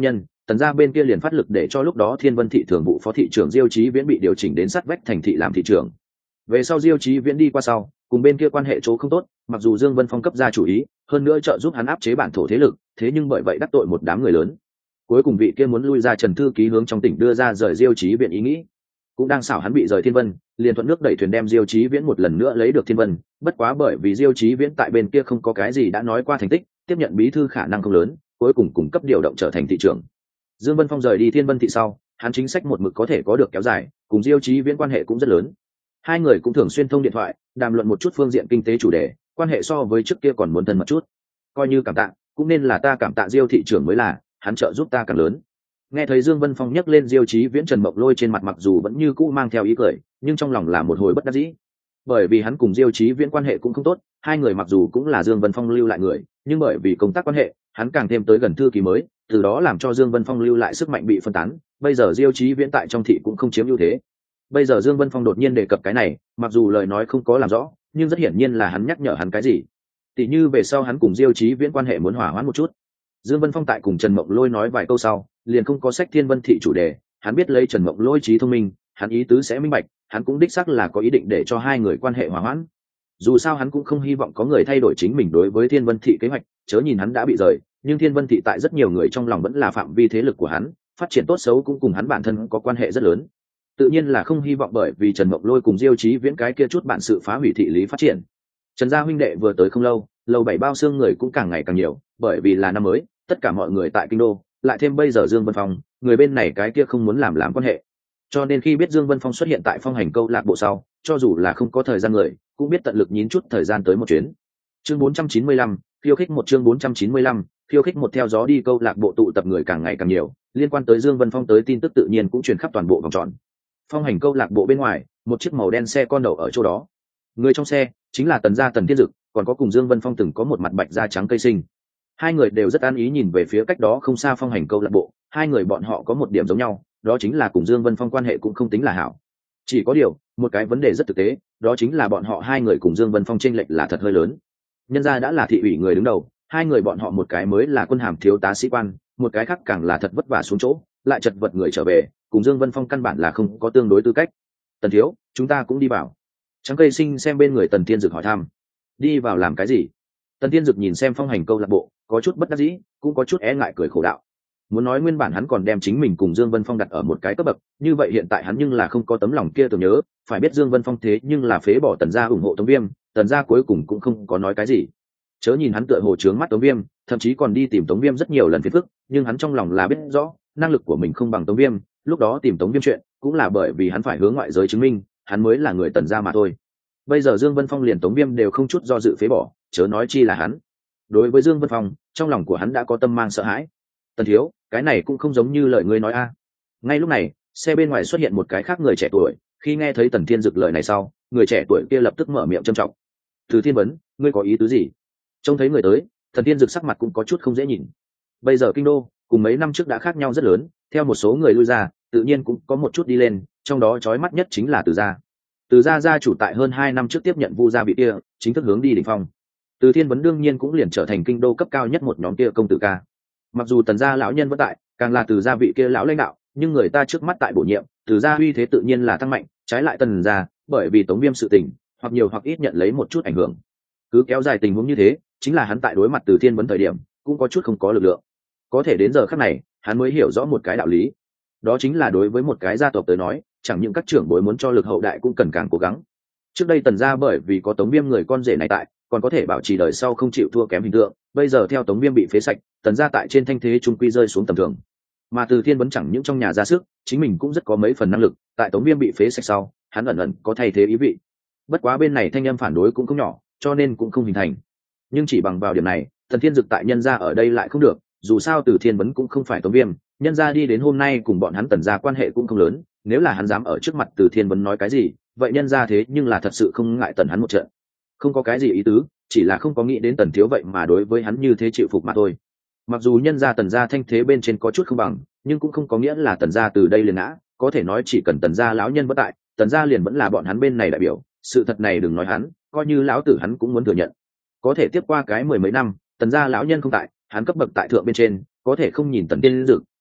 tần gia bên kia liền phát lực để cho lúc đó Thiên Vân thị thường vụ phó thị trưởng Diêu Chí Viễn bị điều chỉnh đến sát vách thành thị làm thị trưởng. Về sau Diêu Chí Viễn đi qua sau, cùng bên kia quan hệ chỗ không tốt, mặc dù Dương Vân Phong cấp ra chủ ý, hơn nữa trợ giúp hắn áp chế bản thổ thế lực, thế nhưng bởi vậy đắc tội một đám người lớn. Cuối cùng vị kia muốn lui ra Trần Thư Ký hướng trong tỉnh đưa ra rời Diêu Chí Viễn ý nghĩ, cũng đang xảo hắn bị rời Thiên Vân, liền thuận nước đẩy thuyền đem Diêu Chí Viễn một lần nữa lấy được Thiên Vân. Bất quá bởi vì Diêu Chí Viễn tại bên kia không có cái gì đã nói qua thành tích, tiếp nhận bí thư khả năng không lớn, cuối cùng cung cấp điều động trở thành thị trưởng. Dương Vân Phong rời đi Thiên Vân thị sau, hắn chính sách một mực có thể có được kéo dài, cùng Diêu Chí Viễn quan hệ cũng rất lớn. Hai người cũng thường xuyên thông điện thoại, đàm luận một chút phương diện kinh tế chủ đề, quan hệ so với trước kia còn muốn thân mật chút. Coi như cảm tạ, cũng nên là ta cảm tạ Diêu thị trưởng mới là, hắn trợ giúp ta càng lớn. Nghe thấy Dương Vân Phong nhắc lên Diêu Chí Viễn, Trần Mộng Lôi trên mặt mặc dù vẫn như cũ mang theo ý cười, nhưng trong lòng là một hồi bất đắc dĩ. Bởi vì hắn cùng Diêu Chí Viễn quan hệ cũng không tốt, hai người mặc dù cũng là Dương Vân Phong lưu lại người, nhưng bởi vì công tác quan hệ, hắn càng thêm tới gần thư ký mới, từ đó làm cho Dương Vân Phong lưu lại sức mạnh bị phân tán. Bây giờ Diêu Chí Viễn tại trong thị cũng không chiếm ưu thế. Bây giờ Dương Vân Phong đột nhiên đề cập cái này, mặc dù lời nói không có làm rõ, nhưng rất hiển nhiên là hắn nhắc nhở hắn cái gì. Tỷ như về sau hắn cùng Diêu Chí Viễn quan hệ muốn hòa hoãn một chút. Dương Vân Phong tại cùng Trần Mộng Lôi nói vài câu sau, liền không có sách Thiên Vân thị chủ đề, hắn biết lấy Trần Mộng Lôi trí thông minh, hắn ý tứ sẽ minh bạch, hắn cũng đích xác là có ý định để cho hai người quan hệ hòa hoãn. Dù sao hắn cũng không hy vọng có người thay đổi chính mình đối với Thiên Vân thị kế hoạch, chớ nhìn hắn đã bị rời, nhưng Thiên Vân thị tại rất nhiều người trong lòng vẫn là phạm vi thế lực của hắn, phát triển tốt xấu cũng cùng hắn bản thân có quan hệ rất lớn. Tự nhiên là không hy vọng bởi vì Trần Mộng Lôi cùng Diêu Chí Viễn cái kia chút bản sự phá hủy thị lý phát triển. Trần gia huynh đệ vừa tới không lâu, lầu 7 bao xương người cũng càng ngày càng nhiều, bởi vì là năm mới, tất cả mọi người tại kinh đô, lại thêm bây giờ Dương Vân Phong, người bên này cái kia không muốn làm quan hệ. Cho nên khi biết Dương Vân Phong xuất hiện tại Phong Hành câu lạc bộ sau, cho dù là không có thời gian người, cũng biết tận lực nhín chút thời gian tới một chuyến. Chương 495, khiêu khích một chương 495, khiêu khích một theo gió đi câu lạc bộ tụ tập người càng ngày càng nhiều, liên quan tới Dương Vân Phong tới tin tức tự nhiên cũng truyền khắp toàn bộ vòng tròn. Phong Hành câu lạc bộ bên ngoài, một chiếc màu đen xe con đậu ở chỗ đó. Người trong xe chính là Tần gia Tần Thiên Dực, còn có cùng Dương Vân Phong từng có một mặt bạch da trắng cây sinh. Hai người đều rất an ý nhìn về phía cách đó không xa Phong Hành câu lạc bộ, hai người bọn họ có một điểm giống nhau, đó chính là cùng Dương Vân Phong quan hệ cũng không tính là hảo. Chỉ có điều, một cái vấn đề rất thực tế, đó chính là bọn họ hai người cùng Dương Vân Phong chênh lệch là thật hơi lớn. Nhân gia đã là thị ủy người đứng đầu, hai người bọn họ một cái mới là quân hàm thiếu tá sĩ quan, một cái khác càng là thật vất vả xuống chỗ, lại chật vật người trở về, cùng Dương Vân Phong căn bản là không có tương đối tư cách. Tần thiếu, chúng ta cũng đi vào. Trắng cây sinh xem bên người Tần Thiên Dực hỏi thăm. Đi vào làm cái gì? Tần Thiên Dực nhìn xem Phong Hành câu lạc bộ, có chút bất đắc dĩ, cũng có chút e ngại cười khổ đạo. Muốn nói nguyên bản hắn còn đem chính mình cùng Dương Vân Phong đặt ở một cái cấp bậc, như vậy hiện tại hắn nhưng là không có tấm lòng kia tưởng nhớ, phải biết Dương Vân Phong thế nhưng là phế bỏ Tần gia ủng hộ Tống Viêm, Tần gia cuối cùng cũng không có nói cái gì. Chớ nhìn hắn tựa hồ trướng mắt Tống Viêm, thậm chí còn đi tìm Tống Viêm rất nhiều lần phiền phức, nhưng hắn trong lòng là biết rõ, năng lực của mình không bằng Tống Viêm, lúc đó tìm Tống Viêm chuyện, cũng là bởi vì hắn phải hướng ngoại giới chứng minh, hắn mới là người Tần gia mà thôi. Bây giờ Dương Vân Phong liền Tống Viêm đều không chút do dự phế bỏ, chớ nói chi là hắn. Đối với Dương Vân Phong, trong lòng của hắn đã có tâm mang sợ hãi. Tần thiếu, cái này cũng không giống như lời ngươi nói a. Ngay lúc này, xe bên ngoài xuất hiện một cái khác người trẻ tuổi, khi nghe thấy Tần Thiên Dực lời này sau, người trẻ tuổi kia lập tức mở miệng trầm trọng. Từ Thiên vấn, ngươi có ý tứ gì? Trông thấy người tới, Tần Thiên Dực sắc mặt cũng có chút không dễ nhìn. Bây giờ kinh đô, cùng mấy năm trước đã khác nhau rất lớn, theo một số người lui ra, tự nhiên cũng có một chút đi lên, trong đó chói mắt nhất chính là Từ gia. Từ gia gia chủ tại hơn 2 năm trước tiếp nhận Vu gia bị kia, chính thức hướng đi đỉnh phong. Từ Thiên vấn đương nhiên cũng liền trở thành kinh đô cấp cao nhất một nhóm kia công tử ca. Mặc dù Tần gia lão nhân vẫn tại, càng là Từ gia vị kia lão lãnh đạo, nhưng người ta trước mắt tại bổ nhiệm, Từ gia uy thế tự nhiên là tăng mạnh, trái lại Tần gia, bởi vì Tống Viêm sự tình, hoặc nhiều hoặc ít nhận lấy một chút ảnh hưởng. Cứ kéo dài tình huống như thế, chính là hắn tại đối mặt Từ Thiên vấn thời điểm, cũng có chút không có lực lượng. Có thể đến giờ khắc này, hắn mới hiểu rõ một cái đạo lý. Đó chính là đối với một cái gia tộc tới nói, chẳng những các trưởng bối muốn cho lực hậu đại cũng cần càng cố gắng. Trước đây Tần gia bởi vì có Tống Viêm người con rể này tại, còn có thể bảo trì đời sau không chịu thua kém hình tượng, bây giờ theo Tống Viêm bị phế sạch, Tần gia tại trên thanh thế trung quy rơi xuống tầm thường. Mà Từ Thiên vấn chẳng những trong nhà ra sức, chính mình cũng rất có mấy phần năng lực, tại Tống Viêm bị phế sạch sau, hắn ẩn ẩn có thay thế ý vị. Bất quá bên này thanh âm phản đối cũng không nhỏ, cho nên cũng không hình thành. Nhưng chỉ bằng vào điểm này, Tần Thiên Dực tại nhân gia ở đây lại không được, dù sao Từ Thiên vấn cũng không phải Tống Viêm, nhân gia đi đến hôm nay cùng bọn hắn Tần gia quan hệ cũng không lớn, nếu là hắn dám ở trước mặt Từ Thiên vấn nói cái gì, vậy nhân gia thế nhưng là thật sự không ngại tần hắn một trận. Không có cái gì ý tứ, chỉ là không có nghĩ đến Tần thiếu vậy mà đối với hắn như thế chịu phục mà thôi. Mặc dù nhân gia Tần gia thanh thế bên trên có chút không bằng, nhưng cũng không có nghĩa là Tần gia từ đây liền ngã, có thể nói chỉ cần Tần gia lão nhân bất tại, Tần gia liền vẫn là bọn hắn bên này đại biểu, sự thật này đừng nói hắn, coi như lão tử hắn cũng muốn thừa nhận. Có thể tiếp qua cái 10 mấy năm, Tần gia lão nhân không tại, hắn cấp bậc tại thượng bên trên, có thể không nhìn Tần Thiên Dực,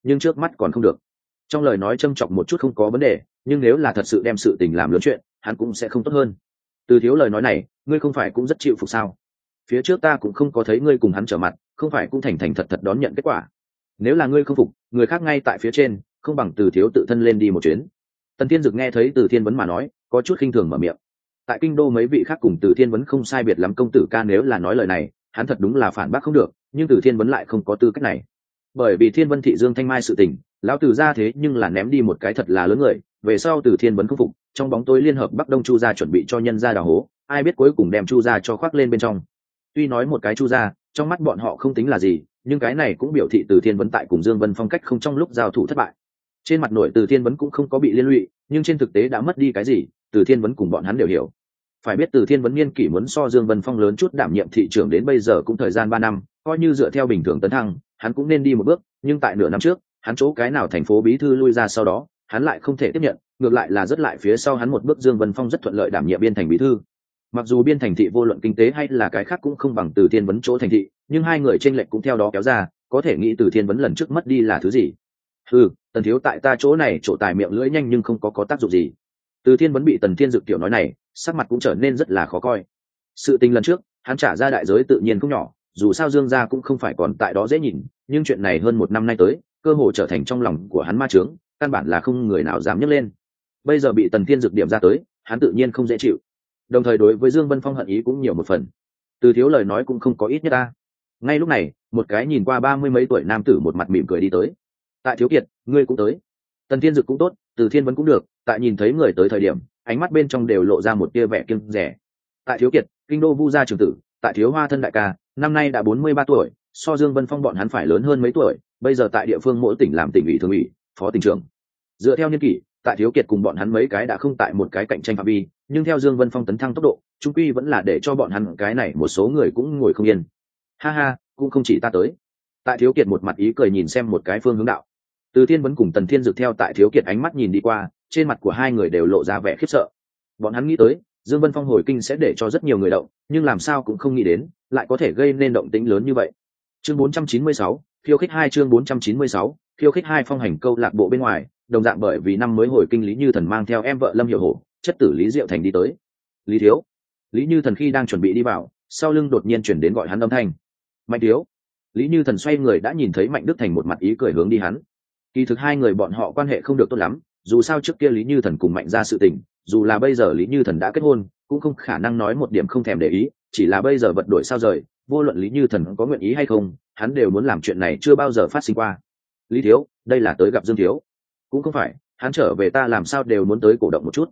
nhưng trước mắt còn không được. Trong lời nói châm chọc một chút không có vấn đề, nhưng nếu là thật sự đem sự tình làm lớn chuyện, hắn cũng sẽ không tốt hơn. Từ Thiếu lời nói này, ngươi không phải cũng rất chịu phục sao? Phía trước ta cũng không có thấy ngươi cùng hắn trở mặt, không phải cũng thành thành thật thật đón nhận kết quả. Nếu là ngươi không phục, người khác ngay tại phía trên, không bằng Từ Thiếu tự thân lên đi một chuyến. Tần Thiên Dực nghe thấy Từ Thiên Vấn mà nói, có chút khinh thường mở miệng. Tại kinh đô mấy vị khác cùng Từ Thiên Vấn không sai biệt lắm công tử ca, nếu là nói lời này, hắn thật đúng là phản bác không được, nhưng Từ Thiên Vấn lại không có tư cách này. Bởi vì Thiên Vân thị Dương Thanh Mai sự tình, lão Từ ra thế nhưng là ném đi một cái thật là lớn người, về sau Từ Thiên Vấn không phục, trong bóng tối liên hợp Bắc Đông Chu gia chuẩn bị cho nhân gia đào hố, ai biết cuối cùng đem Chu gia cho khoác lên bên trong. Tuy nói một cái Chu gia, trong mắt bọn họ không tính là gì, nhưng cái này cũng biểu thị Từ Thiên Vấn tại cùng Dương Vân Phong cách không trong lúc giao thủ thất bại. Trên mặt nội Từ Thiên Vấn cũng không có bị liên lụy, nhưng trên thực tế đã mất đi cái gì, Từ Thiên Vấn cùng bọn hắn đều hiểu. Phải biết Từ Thiên Vấn niên kỷ muốn so Dương Vân Phong lớn chút, đảm nhiệm thị trưởng đến bây giờ cũng thời gian 3 năm, coi như dựa theo bình thường tấn thăng, hắn cũng nên đi một bước, nhưng tại nửa năm trước, hắn chỗ cái nào thành phố bí thư lui ra sau đó, hắn lại không thể tiếp nhận, ngược lại là rất lại phía sau hắn một bước Dương Vân Phong rất thuận lợi đảm nhiệm biên thành bí thư. Mặc dù biên thành thị vô luận kinh tế hay là cái khác cũng không bằng Từ Thiên Vấn chỗ thành thị, nhưng hai người chênh lệch cũng theo đó kéo ra, có thể nghĩ Từ Thiên Vấn lần trước mất đi là thứ gì. Tần Thiếu tại ta chỗ này chỗ tài miệng lưỡi nhanh nhưng không có tác dụng gì. Từ Thiên Vấn bị Tần Thiên Dực tiểu nói này, sắc mặt cũng trở nên rất là khó coi. Sự tình lần trước, hắn trả ra đại giới tự nhiên không nhỏ, dù sao Dương gia cũng không phải còn tại đó dễ nhìn, nhưng chuyện này hơn 1 năm nay tới, cơ hội trở thành trong lòng của hắn ma chướng, căn bản là không người nào dám nhấc lên. Bây giờ bị Tần Thiên Dực điểm ra tới, hắn tự nhiên không dễ chịu. Đồng thời đối với Dương Vân Phong hận ý cũng nhiều một phần. Từ Thiếu lời nói cũng không có ít nhất ta. Ngay lúc này, một cái nhìn qua 30 mấy tuổi nam tử một mặt mỉm cười đi tới. Tại Thiếu Kiệt, ngươi cũng tới. Tần Thiên Dực cũng tốt, Từ Thiên Vấn cũng được, tại nhìn thấy người tới thời điểm, ánh mắt bên trong đều lộ ra một tia vẻ kiêng dè. Tại Thiếu Kiệt, kinh đô Vu gia trưởng tử, tại Thiếu Hoa thân đại ca, năm nay đã 43 tuổi, so Dương Vân Phong bọn hắn phải lớn hơn mấy tuổi, bây giờ tại địa phương mỗi tỉnh làm tỉnh ủy thường ủy, phó tỉnh trưởng. Dựa theo niên kỷ, tại Thiếu Kiệt cùng bọn hắn mấy cái đã không tại một cái cạnh tranh phạm vi, nhưng theo Dương Vân Phong tấn thăng tốc độ, chung quy vẫn là để cho bọn hắn cái này một số người cũng ngồi không yên. Ha ha, cũng không chỉ ta tới. Tại Thiếu Kiệt một mặt ý cười nhìn xem một cái phương hướng đạo. Từ Thiên Vấn cùng Tần Thiên Dực theo tại Thiếu Kiệt ánh mắt nhìn đi qua, trên mặt của hai người đều lộ ra vẻ khiếp sợ. Bọn hắn nghĩ tới, Dương Vân Phong hồi kinh sẽ để cho rất nhiều người động, nhưng làm sao cũng không nghĩ đến, lại có thể gây nên động tĩnh lớn như vậy. Chương 496, khiêu khích 2 chương 496, khiêu khích 2 phong hành câu lạc bộ bên ngoài, đồng dạng bởi vì năm mới hồi kinh Lý Như Thần mang theo em vợ Lâm Hiểu Hổ, chất tử Lý Diệu Thành đi tới. Lý Thiếu. Lý Như Thần khi đang chuẩn bị đi vào, sau lưng đột nhiên chuyển đến gọi hắn âm thanh. Mạnh Thiếu. Lý Như Thần xoay người đã nhìn thấy Mạnh Đức Thành một mặt ý cười hướng đi hắn. Kỳ thực hai người bọn họ quan hệ không được tốt lắm, dù sao trước kia Lý Như Thần cùng Mạnh ra sự tình, dù là bây giờ Lý Như Thần đã kết hôn, cũng không khả năng nói một điểm không thèm để ý, chỉ là bây giờ vật đổi sao rời, vô luận Lý Như Thần có nguyện ý hay không, hắn đều muốn làm chuyện này chưa bao giờ phát sinh qua. Lý Thiếu, đây là tới gặp Dương Thiếu. Cũng không phải, hắn trở về ta làm sao đều muốn tới cổ động một chút.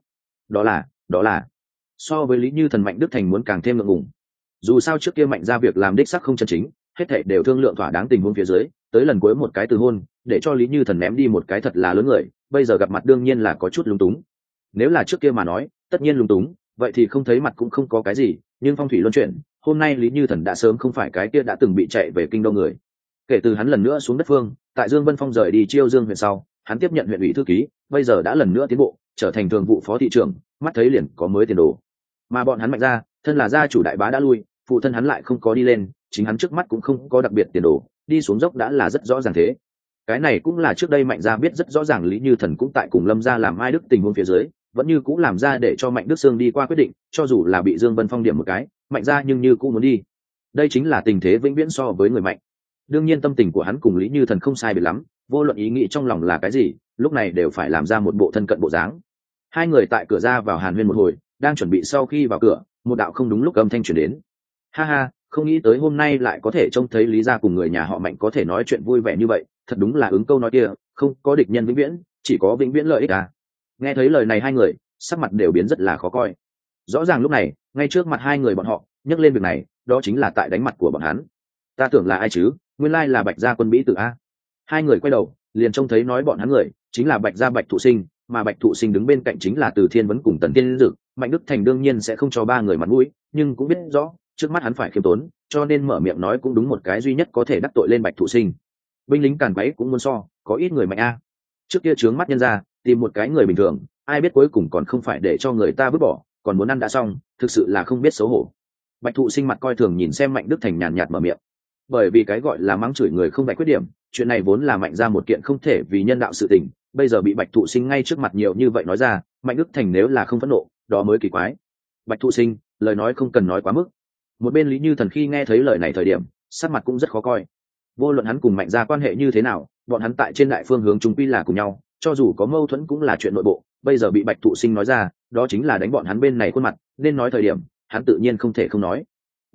Đó là. So với Lý Như Thần, Mạnh Đức Thành muốn càng thêm ngượng ngùng. Dù sao trước kia Mạnh ra việc làm đích xác không chân chính, hết thảy đều thương lượng thỏa đáng tình huống phía dưới, tới lần cuối một cái từ hôn, để cho Lý Như Thần ném đi một cái thật là lớn người, bây giờ gặp mặt đương nhiên là có chút lung túng. Nếu là trước kia mà nói, tất nhiên lung túng, vậy thì không thấy mặt cũng không có cái gì, nhưng phong thủy luân chuyển, hôm nay Lý Như Thần đã sớm không phải cái kia đã từng bị chạy về kinh đô người. Kể từ hắn lần nữa xuống đất phương, tại Dương Vân Phong rời đi Chiêu Dương huyện sau, hắn tiếp nhận huyện ủy thư ký, bây giờ đã lần nữa tiến bộ, trở thành thường vụ phó thị trưởng, mắt thấy liền có mới tiền đồ. Mà bọn hắn Mạnh ra, thân là gia chủ đại bá đã lui, phụ thân hắn lại không có đi lên, chính hắn trước mắt cũng không có đặc biệt tiền đồ, đi xuống dốc đã là rất rõ ràng thế. Cái này cũng là trước đây Mạnh gia biết rất rõ ràng Lý Như Thần cũng tại cùng Lâm gia làm ai đức tình huống phía dưới, vẫn như cũng làm ra để cho Mạnh Đức Sương đi qua quyết định, cho dù là bị Dương Vân Phong điểm một cái, Mạnh gia nhưng như cũng muốn đi. Đây chính là tình thế vĩnh viễn so với người mạnh. Đương nhiên tâm tình của hắn cùng Lý Như Thần không sai biệt lắm, vô luận ý nghĩ trong lòng là cái gì, lúc này đều phải làm ra một bộ thân cận bộ dáng. Hai người tại cửa ra vào hàn huyên một hồi, đang chuẩn bị sau khi vào cửa, một đạo không đúng lúc âm thanh truyền đến. Ha ha, không nghĩ tới hôm nay lại có thể trông thấy Lý gia cùng người nhà họ Mạnh có thể nói chuyện vui vẻ như vậy, thật đúng là ứng câu nói kia, không có địch nhân vĩnh viễn, chỉ có vĩnh viễn lợi ích à. Nghe thấy lời này hai người, sắc mặt đều biến rất là khó coi. Rõ ràng lúc này, ngay trước mặt hai người bọn họ, nhắc lên việc này, đó chính là tại đánh mặt của bọn hắn. Ta tưởng là ai chứ, nguyên lai là Bạch gia quân Bĩ Tử a. Hai người quay đầu, liền trông thấy nói bọn hắn người, chính là Bạch gia Bạch Thụ Sinh, mà Bạch Thụ Sinh đứng bên cạnh chính là Từ Thiên Vấn cùng Tần Thiên Dực. Mạnh Đức Thành đương nhiên sẽ không cho ba người mặt mũi, nhưng cũng biết rõ, trước mắt hắn phải khiêm tốn, cho nên mở miệng nói cũng đúng một cái duy nhất có thể đắc tội lên Bạch Thụ Sinh. Binh lính càn quấy cũng muốn so, có ít người mạnh a. Trước kia trướng mắt nhân ra, tìm một cái người bình thường, ai biết cuối cùng còn không phải để cho người ta vứt bỏ, còn muốn ăn đã xong, thực sự là không biết xấu hổ. Bạch Thụ Sinh mặt coi thường nhìn xem Mạnh Đức Thành nhàn nhạt mở miệng. Bởi vì cái gọi là mắng chửi người không vạch khuyết điểm, chuyện này vốn là mạnh ra một kiện không thể vì nhân đạo sự tình, bây giờ bị bạch thụ sinh ngay trước mặt nhiều như vậy nói ra, mạnh đức thành nếu là không phẫn nộ đó mới kỳ quái. Bạch thụ sinh, lời nói không cần nói quá mức. Một bên Lý Như Thần khi nghe thấy lời này thời điểm sắc mặt cũng rất khó coi. Vô luận hắn cùng mạnh ra quan hệ như thế nào, bọn hắn tại trên đại phương hướng chúng quy là cùng nhau, cho dù có mâu thuẫn cũng là chuyện nội bộ, bây giờ bị bạch thụ sinh nói ra đó chính là đánh bọn hắn bên này khuôn mặt, nên nói thời điểm hắn tự nhiên không thể không nói.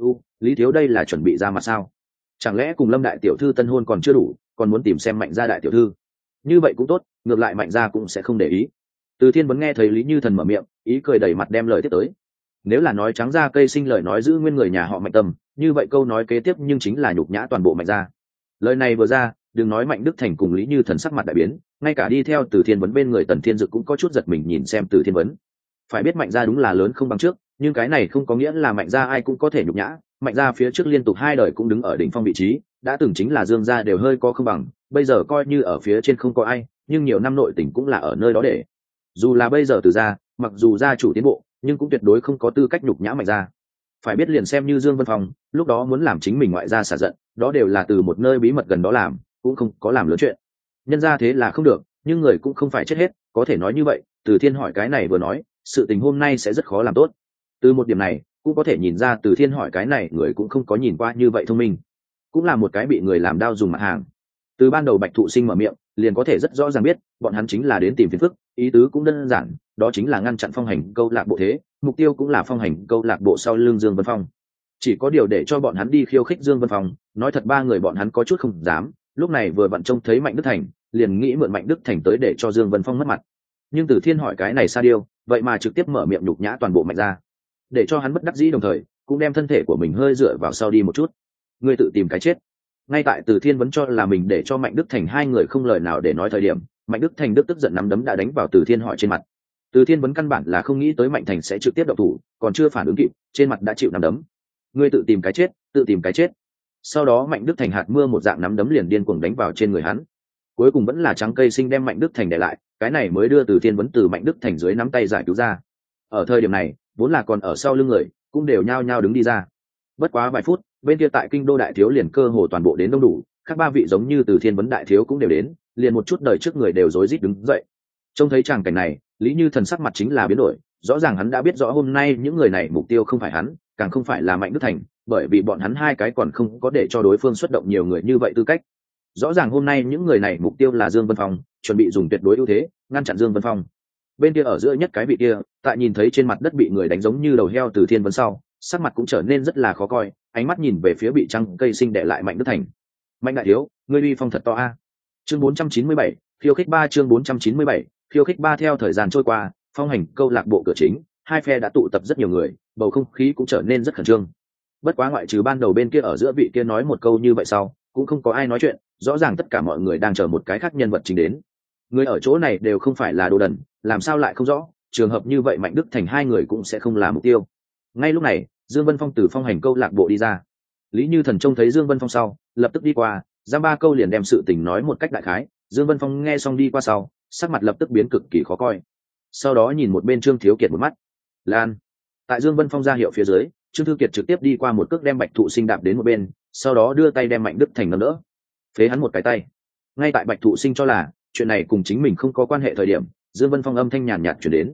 Lý thiếu đây là chuẩn bị ra mặt sao? Chẳng lẽ cùng Lâm đại tiểu thư tân hôn còn chưa đủ, còn muốn tìm xem mạnh gia đại tiểu thư? Như vậy cũng tốt, ngược lại mạnh gia cũng sẽ không để ý. Từ Thiên Vấn nghe thấy Lý Như Thần mở miệng, ý cười đầy mặt đem lời tiếp tới. Nếu là nói trắng ra cây sinh lời nói giữ nguyên người nhà họ Mạnh Tâm, như vậy câu nói kế tiếp nhưng chính là nhục nhã toàn bộ Mạnh gia. Lời này vừa ra, đừng nói Mạnh Đức Thành cùng Lý Như Thần sắc mặt đại biến, ngay cả đi theo Từ Thiên Vấn bên người Tần Thiên Dực cũng có chút giật mình nhìn xem Từ Thiên Vấn. Phải biết Mạnh gia đúng là lớn không bằng trước, nhưng cái này không có nghĩa là Mạnh gia ai cũng có thể nhục nhã. Mạnh gia phía trước liên tục 2 đời cũng đứng ở đỉnh phong vị trí, đã từng chính là Dương gia đều hơi có không bằng, bây giờ coi như ở phía trên không có ai, nhưng nhiều năm nội tình cũng là ở nơi đó để. Dù là bây giờ Từ gia, mặc dù gia chủ tiến bộ, nhưng cũng tuyệt đối không có tư cách nhục nhã Mạnh gia. Phải biết liền xem như Dương Vân Phong, lúc đó muốn làm chính mình ngoại gia xả giận, đó đều là từ một nơi bí mật gần đó làm, cũng không có làm lớn chuyện. Nhân ra thế là không được, nhưng người cũng không phải chết hết, có thể nói như vậy. Từ Thiên hỏi cái này vừa nói, sự tình hôm nay sẽ rất khó làm tốt. Từ một điểm này cũng có thể nhìn ra Từ Thiên hỏi cái này người cũng không có nhìn qua như vậy thông minh, cũng là một cái bị người làm đao dùng mặt hàng. Từ ban đầu bạch thụ sinh mở miệng liền có thể rất rõ ràng biết bọn hắn chính là đến tìm phiền phức, ý tứ cũng đơn giản, đó chính là ngăn chặn phong hành câu lạc bộ thế, mục tiêu cũng là phong hành câu lạc bộ sau lưng Dương Vân Phong. Chỉ có điều để cho bọn hắn đi khiêu khích Dương Vân Phong, nói thật 3 người bọn hắn có chút không dám, lúc này vừa vặn trông thấy Mạnh Đức Thành liền nghĩ mượn Mạnh Đức Thành tới để cho Dương Vân Phong mất mặt. Nhưng Từ Thiên hỏi cái này sa điêu vậy mà trực tiếp mở miệng nhục nhã toàn bộ Mạnh gia, để cho hắn bất đắc dĩ, đồng thời cũng đem thân thể của mình hơi dựa vào sau đi một chút. Ngươi tự tìm cái chết. Ngay tại Từ Thiên vẫn cho là mình để cho Mạnh Đức Thành 2 người không lời nào để nói thời điểm, Mạnh Đức Thành tức giận nắm đấm đã đánh vào Từ Thiên hỏi trên mặt. Từ Thiên vẫn căn bản là không nghĩ tới Mạnh Thành sẽ trực tiếp động thủ, còn chưa phản ứng kịp, trên mặt đã chịu nắm đấm. Ngươi tự tìm cái chết, tự tìm cái chết. Sau đó Mạnh Đức Thành hạt mưa một dạng nắm đấm liền điên cuồng đánh vào trên người hắn. Cuối cùng vẫn là trắng cây sinh đem Mạnh Đức Thành để lại, cái này mới đưa Từ Thiên vấn từ Mạnh Đức Thành dưới nắm tay giải cứu ra. Ở thời điểm này vốn là còn ở sau lưng người cũng đều nhao nhao đứng đi ra. Bất quá vài phút, bên kia tại kinh đô đại thiếu liền cơ hồ toàn bộ đến đông đủ, các 3 vị giống như Từ Thiên vấn đại thiếu cũng đều đến, liền một chút đời trước người đều rối rít đứng dậy. Trông thấy tràng cảnh này, Lý Như Thần sắc mặt chính là biến đổi, rõ ràng hắn đã biết rõ hôm nay những người này mục tiêu không phải hắn, càng không phải là Mạnh Đức Thành, bởi vì bọn hắn 2 cái còn không có để cho đối phương xuất động nhiều người như vậy tư cách. Rõ ràng hôm nay những người này mục tiêu là Dương Vân Phong, chuẩn bị dùng tuyệt đối ưu thế ngăn chặn Dương Vân Phong. Bên kia ở giữa nhất cái vị kia, tại nhìn thấy trên mặt đất bị người đánh giống như đầu heo Từ Thiên vấn sau, sắc mặt cũng trở nên rất là khó coi, ánh mắt nhìn về phía bị trăng cây sinh để lại Mạnh Đức Thành. Mạnh đại thiếu, ngươi uy phong thật to a. Chương 497, khiêu khích 3 chương 497, khiêu khích 3 theo thời gian trôi qua, phong hành câu lạc bộ cửa chính, 2 phe đã tụ tập rất nhiều người, bầu không khí cũng trở nên rất khẩn trương. Bất quá ngoại trừ ban đầu bên kia ở giữa vị kia nói một câu như vậy sau, cũng không có ai nói chuyện, rõ ràng tất cả mọi người đang chờ một cái khác nhân vật chính đến. Người ở chỗ này đều không phải là đồ đần, làm sao lại không rõ, trường hợp như vậy Mạnh Đức Thành 2 người cũng sẽ không là mục tiêu. Ngay lúc này, Dương Vân Phong từ phong hành câu lạc bộ đi ra. Lý Như Thần trông thấy Dương Vân Phong sau, lập tức đi qua, giam 3 câu liền đem sự tình nói một cách đại khái. Dương Vân Phong nghe xong đi qua sau, sắc mặt lập tức biến cực kỳ khó coi. Sau đó nhìn một bên Trương Thiếu Kiệt một mắt. Lan. Tại Dương Vân Phong ra hiệu phía dưới, Trương Thư Kiệt trực tiếp đi qua một cước đem Bạch Thụ Sinh đạp đến một bên, sau đó đưa tay đem Mạnh Đức Thành nâng đỡ, phế hắn một cái tay. Ngay tại Bạch Thụ Sinh cho là chuyện này cùng chính mình không có quan hệ thời điểm, Dương Vân Phong âm thanh nhàn nhạt chuyển đến.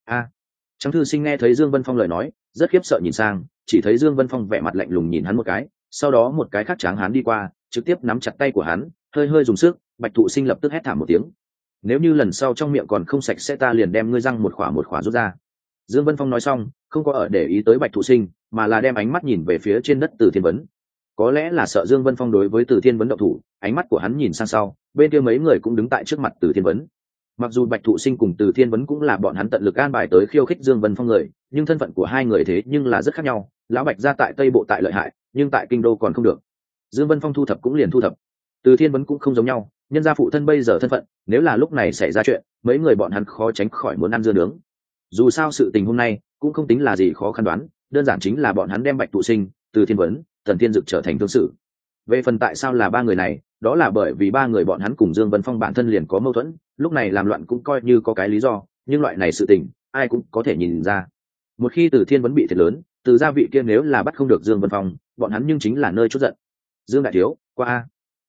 Trắng Thư Sinh nghe thấy Dương Vân Phong lời nói, rất khiếp sợ nhìn sang, chỉ thấy Dương Vân Phong vẻ mặt lạnh lùng nhìn hắn một cái, sau đó một cái khác tráng hán đi qua, trực tiếp nắm chặt tay của hắn, hơi hơi dùng sức. Bạch Thụ Sinh lập tức hét thảm một tiếng. Nếu như lần sau trong miệng còn không sạch sẽ ta liền đem ngươi răng một khỏa rút ra. Dương Vân Phong nói xong, không có ở để ý tới Bạch Thụ Sinh, mà là đem ánh mắt nhìn về phía trên đất Từ Thiên Vấn. Có lẽ là sợ Dương Vân Phong đối với Từ Thiên Vấn động thủ, ánh mắt của hắn nhìn sang sau, bên kia mấy người cũng đứng tại trước mặt Từ Thiên Vấn. Mặc dù Bạch Thụ Sinh cùng Từ Thiên Vấn cũng là bọn hắn tận lực an bài tới khiêu khích Dương Vân Phong người, nhưng thân phận của 2 người thế nhưng là rất khác nhau. Lão Bạch gia tại Tây Bộ tại lợi hại, nhưng tại Kinh Đô còn không được. Dương Vân Phong thu thập cũng liền thu thập. Từ Thiên Vấn cũng không giống nhau, nhân gia phụ thân bây giờ thân phận, nếu là lúc này xảy ra chuyện, mấy người bọn hắn khó tránh khỏi muốn ăn dưa nướng. Dù sao sự tình hôm nay cũng không tính là gì khó khăn đoán, đơn giản chính là bọn hắn đem Bạch Thụ Sinh, Từ Thiên Vấn, Tần Thiên Dực trở thành thương sự. Về phần tại sao là 3 người này, đó là bởi vì 3 người bọn hắn cùng Dương Vân Phong bản thân liền có mâu thuẫn, lúc này làm loạn cũng coi như có cái lý do, nhưng loại này sự tình ai cũng có thể nhìn ra. Một khi Từ Thiên Vấn bị thiệt lớn, từ gia vị kia nếu là bắt không được Dương Vân Phong, bọn hắn nhưng chính là nơi chốt giận. Dương đại thiếu, qua a.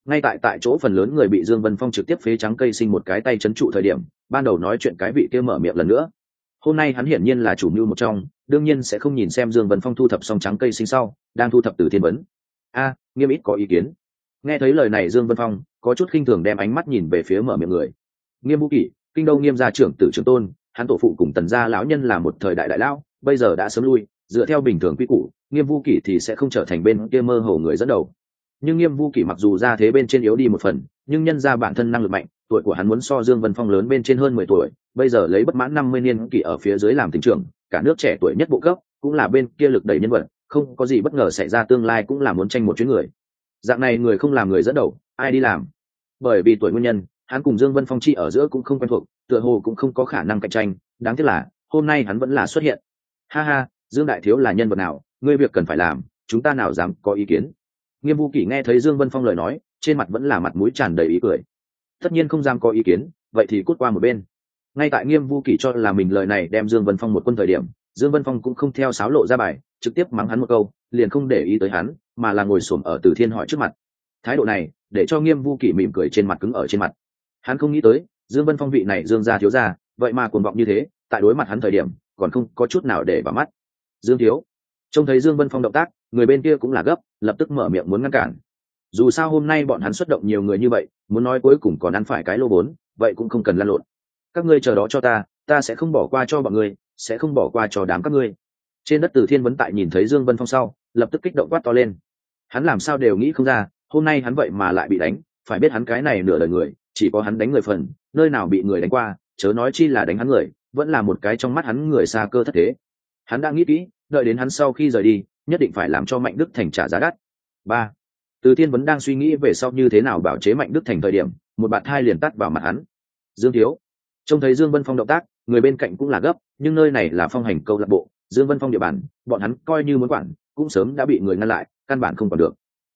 ngay tại chỗ phần lớn người bị Dương Vân Phong trực tiếp phế trắng cây sinh một cái tay chấn trụ thời điểm, ban đầu nói chuyện cái vị kia mở miệng lần nữa. Hôm nay hắn hiển nhiên là chủ mưu một trong, đương nhiên sẽ không nhìn xem Dương Vân Phong thu thập xong trắng cây sinh sau đang thu thập Từ Thiên Vấn. Nghiêm ít có ý kiến. Nghe thấy lời này Dương Vân Phong có chút khinh thường đem ánh mắt nhìn về phía mở miệng người. Nghiêm Vũ Kỷ, kinh đô Nghiêm gia trưởng tử trưởng tôn, hắn tổ phụ cùng Tần gia lão nhân là một thời đại đại lão, bây giờ đã sớm lui, dựa theo bình thường quy củ, Nghiêm Vũ Kỷ thì sẽ không trở thành bên kia mơ hồ người dẫn đầu. Nhưng Nghiêm Vũ Kỷ mặc dù ra thế bên trên yếu đi một phần, nhưng nhân ra bản thân năng lực mạnh, tuổi của hắn muốn so Dương Vân Phong lớn bên trên hơn 10 tuổi, bây giờ lấy bất mãn 50 niên kỷ ở phía dưới làm tỉnh trưởng, cả nước trẻ tuổi nhất bộ cấp, cũng là bên kia lực đẩy nhân vật, không có gì bất ngờ xảy ra tương lai cũng là muốn tranh một chuyến người. Dạng này người không làm người dẫn đầu, ai đi làm? Bởi vì tuổi nguyên nhân, hắn cùng Dương Vân Phong chi ở giữa cũng không quen thuộc, tựa hồ cũng không có khả năng cạnh tranh, đáng tiếc là hôm nay hắn vẫn là xuất hiện. Ha ha, Dương đại thiếu là nhân vật nào, ngươi việc cần phải làm, chúng ta nào dám có ý kiến. Nghiêm Vũ Kỷ nghe thấy Dương Vân Phong lời nói, trên mặt vẫn là mặt mũi tràn đầy ý cười. Tất nhiên không dám có ý kiến, vậy thì cút qua một bên. Ngay tại Nghiêm Vũ Kỷ cho là mình lời này đem Dương Vân Phong một quân thời điểm, Dương Vân Phong cũng không theo sáo lộ ra bài, trực tiếp mắng hắn một câu, liền không để ý tới hắn, mà là ngồi xổm ở Từ Thiên hỏi trước mặt. Thái độ này để cho Nghiêm Vũ Kỷ mỉm cười trên mặt cứng ở trên mặt. Hắn không nghĩ tới Dương Vân Phong vị này Dương gia thiếu gia vậy mà cuồng vọng như thế, tại đối mặt hắn thời điểm còn không có chút nào để vào mắt. Dương thiếu. Trông thấy Dương Vân Phong động tác, người bên kia cũng là gấp, lập tức mở miệng muốn ngăn cản. Dù sao hôm nay bọn hắn xuất động nhiều người như vậy, muốn nói cuối cùng còn ăn phải cái lô vốn, vậy cũng không cần lăn lộn. Các ngươi chờ đó cho ta sẽ không bỏ qua cho bọn ngươi, sẽ không bỏ qua cho đám các ngươi. Trên đất Từ Thiên Vấn tại nhìn thấy Dương Vân Phong sau, lập tức kích động quát to lên. Hắn làm sao đều nghĩ không ra, hôm nay hắn vậy mà lại bị đánh, phải biết hắn cái này nửa đời người, chỉ có hắn đánh người phần, nơi nào bị người đánh qua, chớ nói chi là đánh hắn người, vẫn là một cái trong mắt hắn người xa cơ thất thế. Hắn đã nghĩ kỹ, đợi đến hắn sau khi rời đi, nhất định phải làm cho Mạnh Đức Thành trả giá đắt. 3. Từ Thiên Vấn đang suy nghĩ về sau như thế nào bảo chế Mạnh Đức Thành thời điểm, một bạt hai liền tắt vào mặt hắn. Dương thiếu. Trông thấy Dương Vân Phong động tác, người bên cạnh cũng là gấp, nhưng nơi này là phong hành câu lạc bộ, Dương Vân Phong địa bàn, bọn hắn coi như muốn quản, cũng sớm đã bị người ngăn lại, căn bản không còn được.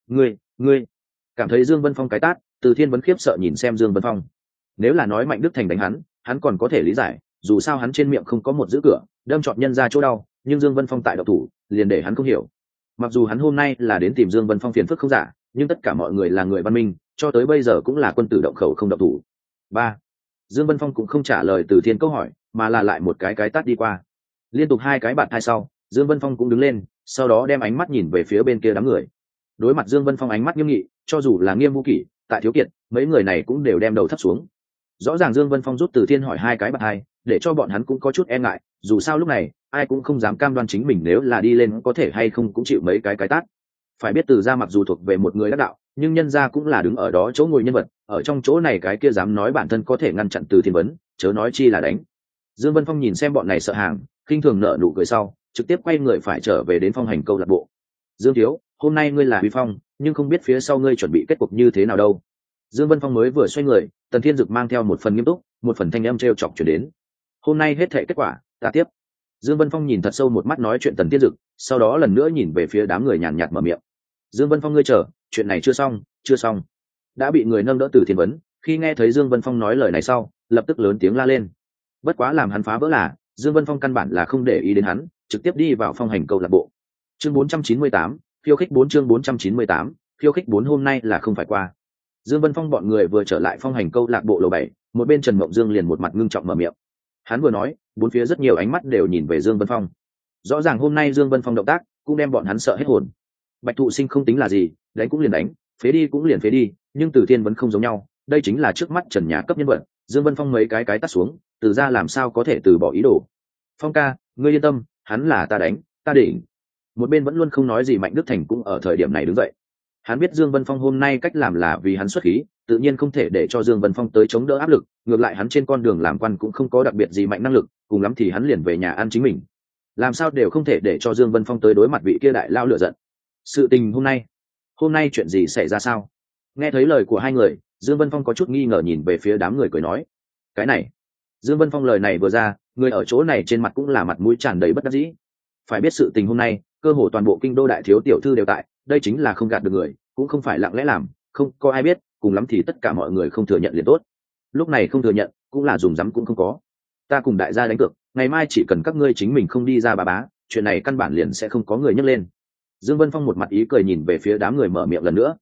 Ngươi. Cảm thấy Dương Vân Phong cái tát, Từ Thiên Vấn khiếp sợ nhìn xem Dương Vân Phong. Nếu là nói Mạnh Đức Thành đánh hắn còn có thể lý giải, dù sao hắn trên miệng không có một giữ cửa, đâm trọt nhân ra chỗ đau, nhưng Dương Vân Phong tại độc thủ, liền để hắn không hiểu. Mặc dù hắn hôm nay là đến tìm Dương Vân Phong phiền phức không giả, nhưng tất cả mọi người là người văn minh, cho tới bây giờ cũng là quân tử động khẩu không động thủ. 3. Dương Vân Phong cũng không trả lời Từ Thiên câu hỏi, mà là lại một cái tát đi qua. Liên tục hai cái bạt hai sau, Dương Vân Phong cũng đứng lên, sau đó đem ánh mắt nhìn về phía bên kia đám người. Đối mặt Dương Vân Phong ánh mắt nghiêm nghị, cho dù là Nghiêm Vũ Kỷ, tại Thiếu Kiệt, mấy người này cũng đều đem đầu thấp xuống. Rõ ràng Dương Vân Phong rút Từ Thiên hỏi hai cái bạt hai, để cho bọn hắn cũng có chút e ngại, dù sao lúc này ai cũng không dám cam đoan chính mình nếu là đi lên có thể hay không cũng chịu mấy cái tát. Phải biết Từ gia mặc dù thuộc về một người đắc đạo, nhưng nhân gia cũng là đứng ở đó chỗ ngồi nhân vật, ở trong chỗ này cái kia dám nói bản thân có thể ngăn chặn Từ Thiên Vấn, chớ nói chi là đánh. Dương Vân Phong nhìn xem bọn này sợ hàng, khinh thường nở nụ cười sau, trực tiếp quay người phải trở về đến phong hành câu lạc bộ. Dương thiếu, hôm nay ngươi là Huy Phong, nhưng không biết phía sau ngươi chuẩn bị kết cục như thế nào đâu. Dương Vân Phong mới vừa xoay người, Tần Thiên Dực mang theo một phần nghiêm túc, một phần thanh âm trêu chọc chuyển đến. Hôm nay hết thảy kết quả, ta tiếp. Dương Vân Phong nhìn thật sâu một mắt nói chuyện Tần Thiên Dực, sau đó lần nữa nhìn về phía đám người nhàn nhạt mở miệng. Dương Vân Phong ngươi chờ, chuyện này chưa xong. Đã bị người nâng đỡ Từ Thiên Vấn, khi nghe thấy Dương Vân Phong nói lời này sau, lập tức lớn tiếng la lên. Bất quá làm hắn phá vỡ là, Dương Vân Phong căn bản là không để ý đến hắn, trực tiếp đi vào phong hành câu lạc bộ. Chương 498, khiêu khích 4 chương 498, khiêu khích 4 hôm nay là không phải qua. Dương Vân Phong bọn người vừa trở lại phong hành câu lạc bộ lầu 7, một bên Trần Mộng Dương liền một mặt ngưng trọng mở miệng. Hắn vừa nói, bốn phía rất nhiều ánh mắt đều nhìn về Dương Vân Phong. Rõ ràng hôm nay Dương Vân Phong động tác cũng đem bọn hắn sợ hết hồn. Bạch Thụ Sinh không tính là gì, đánh cũng liền đánh, phế đi cũng liền phế đi, nhưng Từ Thiên vẫn không giống nhau, đây chính là trước mắt trần nhà cấp nhân vật, Dương Vân Phong mấy cái tát xuống, Từ ra làm sao có thể từ bỏ ý đồ. Phong ca, ngươi yên tâm, hắn là ta đánh, ta định. Một bên vẫn luôn không nói gì Mạnh Đức Thành cũng ở thời điểm này đứng dậy. Hắn biết Dương Vân Phong hôm nay cách làm là vì hắn xuất khí, tự nhiên không thể để cho Dương Vân Phong tới chống đỡ áp lực, ngược lại hắn trên con đường làm quan cũng không có đặc biệt gì mạnh năng lực, cùng lắm thì hắn liền về nhà ăn chính mình. Làm sao đều không thể để cho Dương Vân Phong tới đối mặt vị kia đại lao lửa giận. Sự tình hôm nay chuyện gì xảy ra sao? Nghe thấy lời của hai người, Dương Vân Phong có chút nghi ngờ nhìn về phía đám người cười nói. Cái này, Dương Vân Phong lời này vừa ra, người ở chỗ này trên mặt cũng là mặt mũi tràn đầy bất đắc dĩ. Phải biết sự tình hôm nay, cơ hồ toàn bộ kinh đô đại thiếu tiểu thư đều tại, đây chính là không gạt được người, cũng không phải lặng lẽ làm, không có ai biết, cùng lắm thì tất cả mọi người không thừa nhận liền tốt. Lúc này không thừa nhận, cũng là dùng dám cũng không có. Ta cùng đại gia đánh cược, ngày mai chỉ cần các ngươi chính mình không đi ra bá, chuyện này căn bản liền sẽ không có người nhắc lên. Dương Vân Phong một mặt ý cười nhìn về phía đám người mở miệng lần nữa.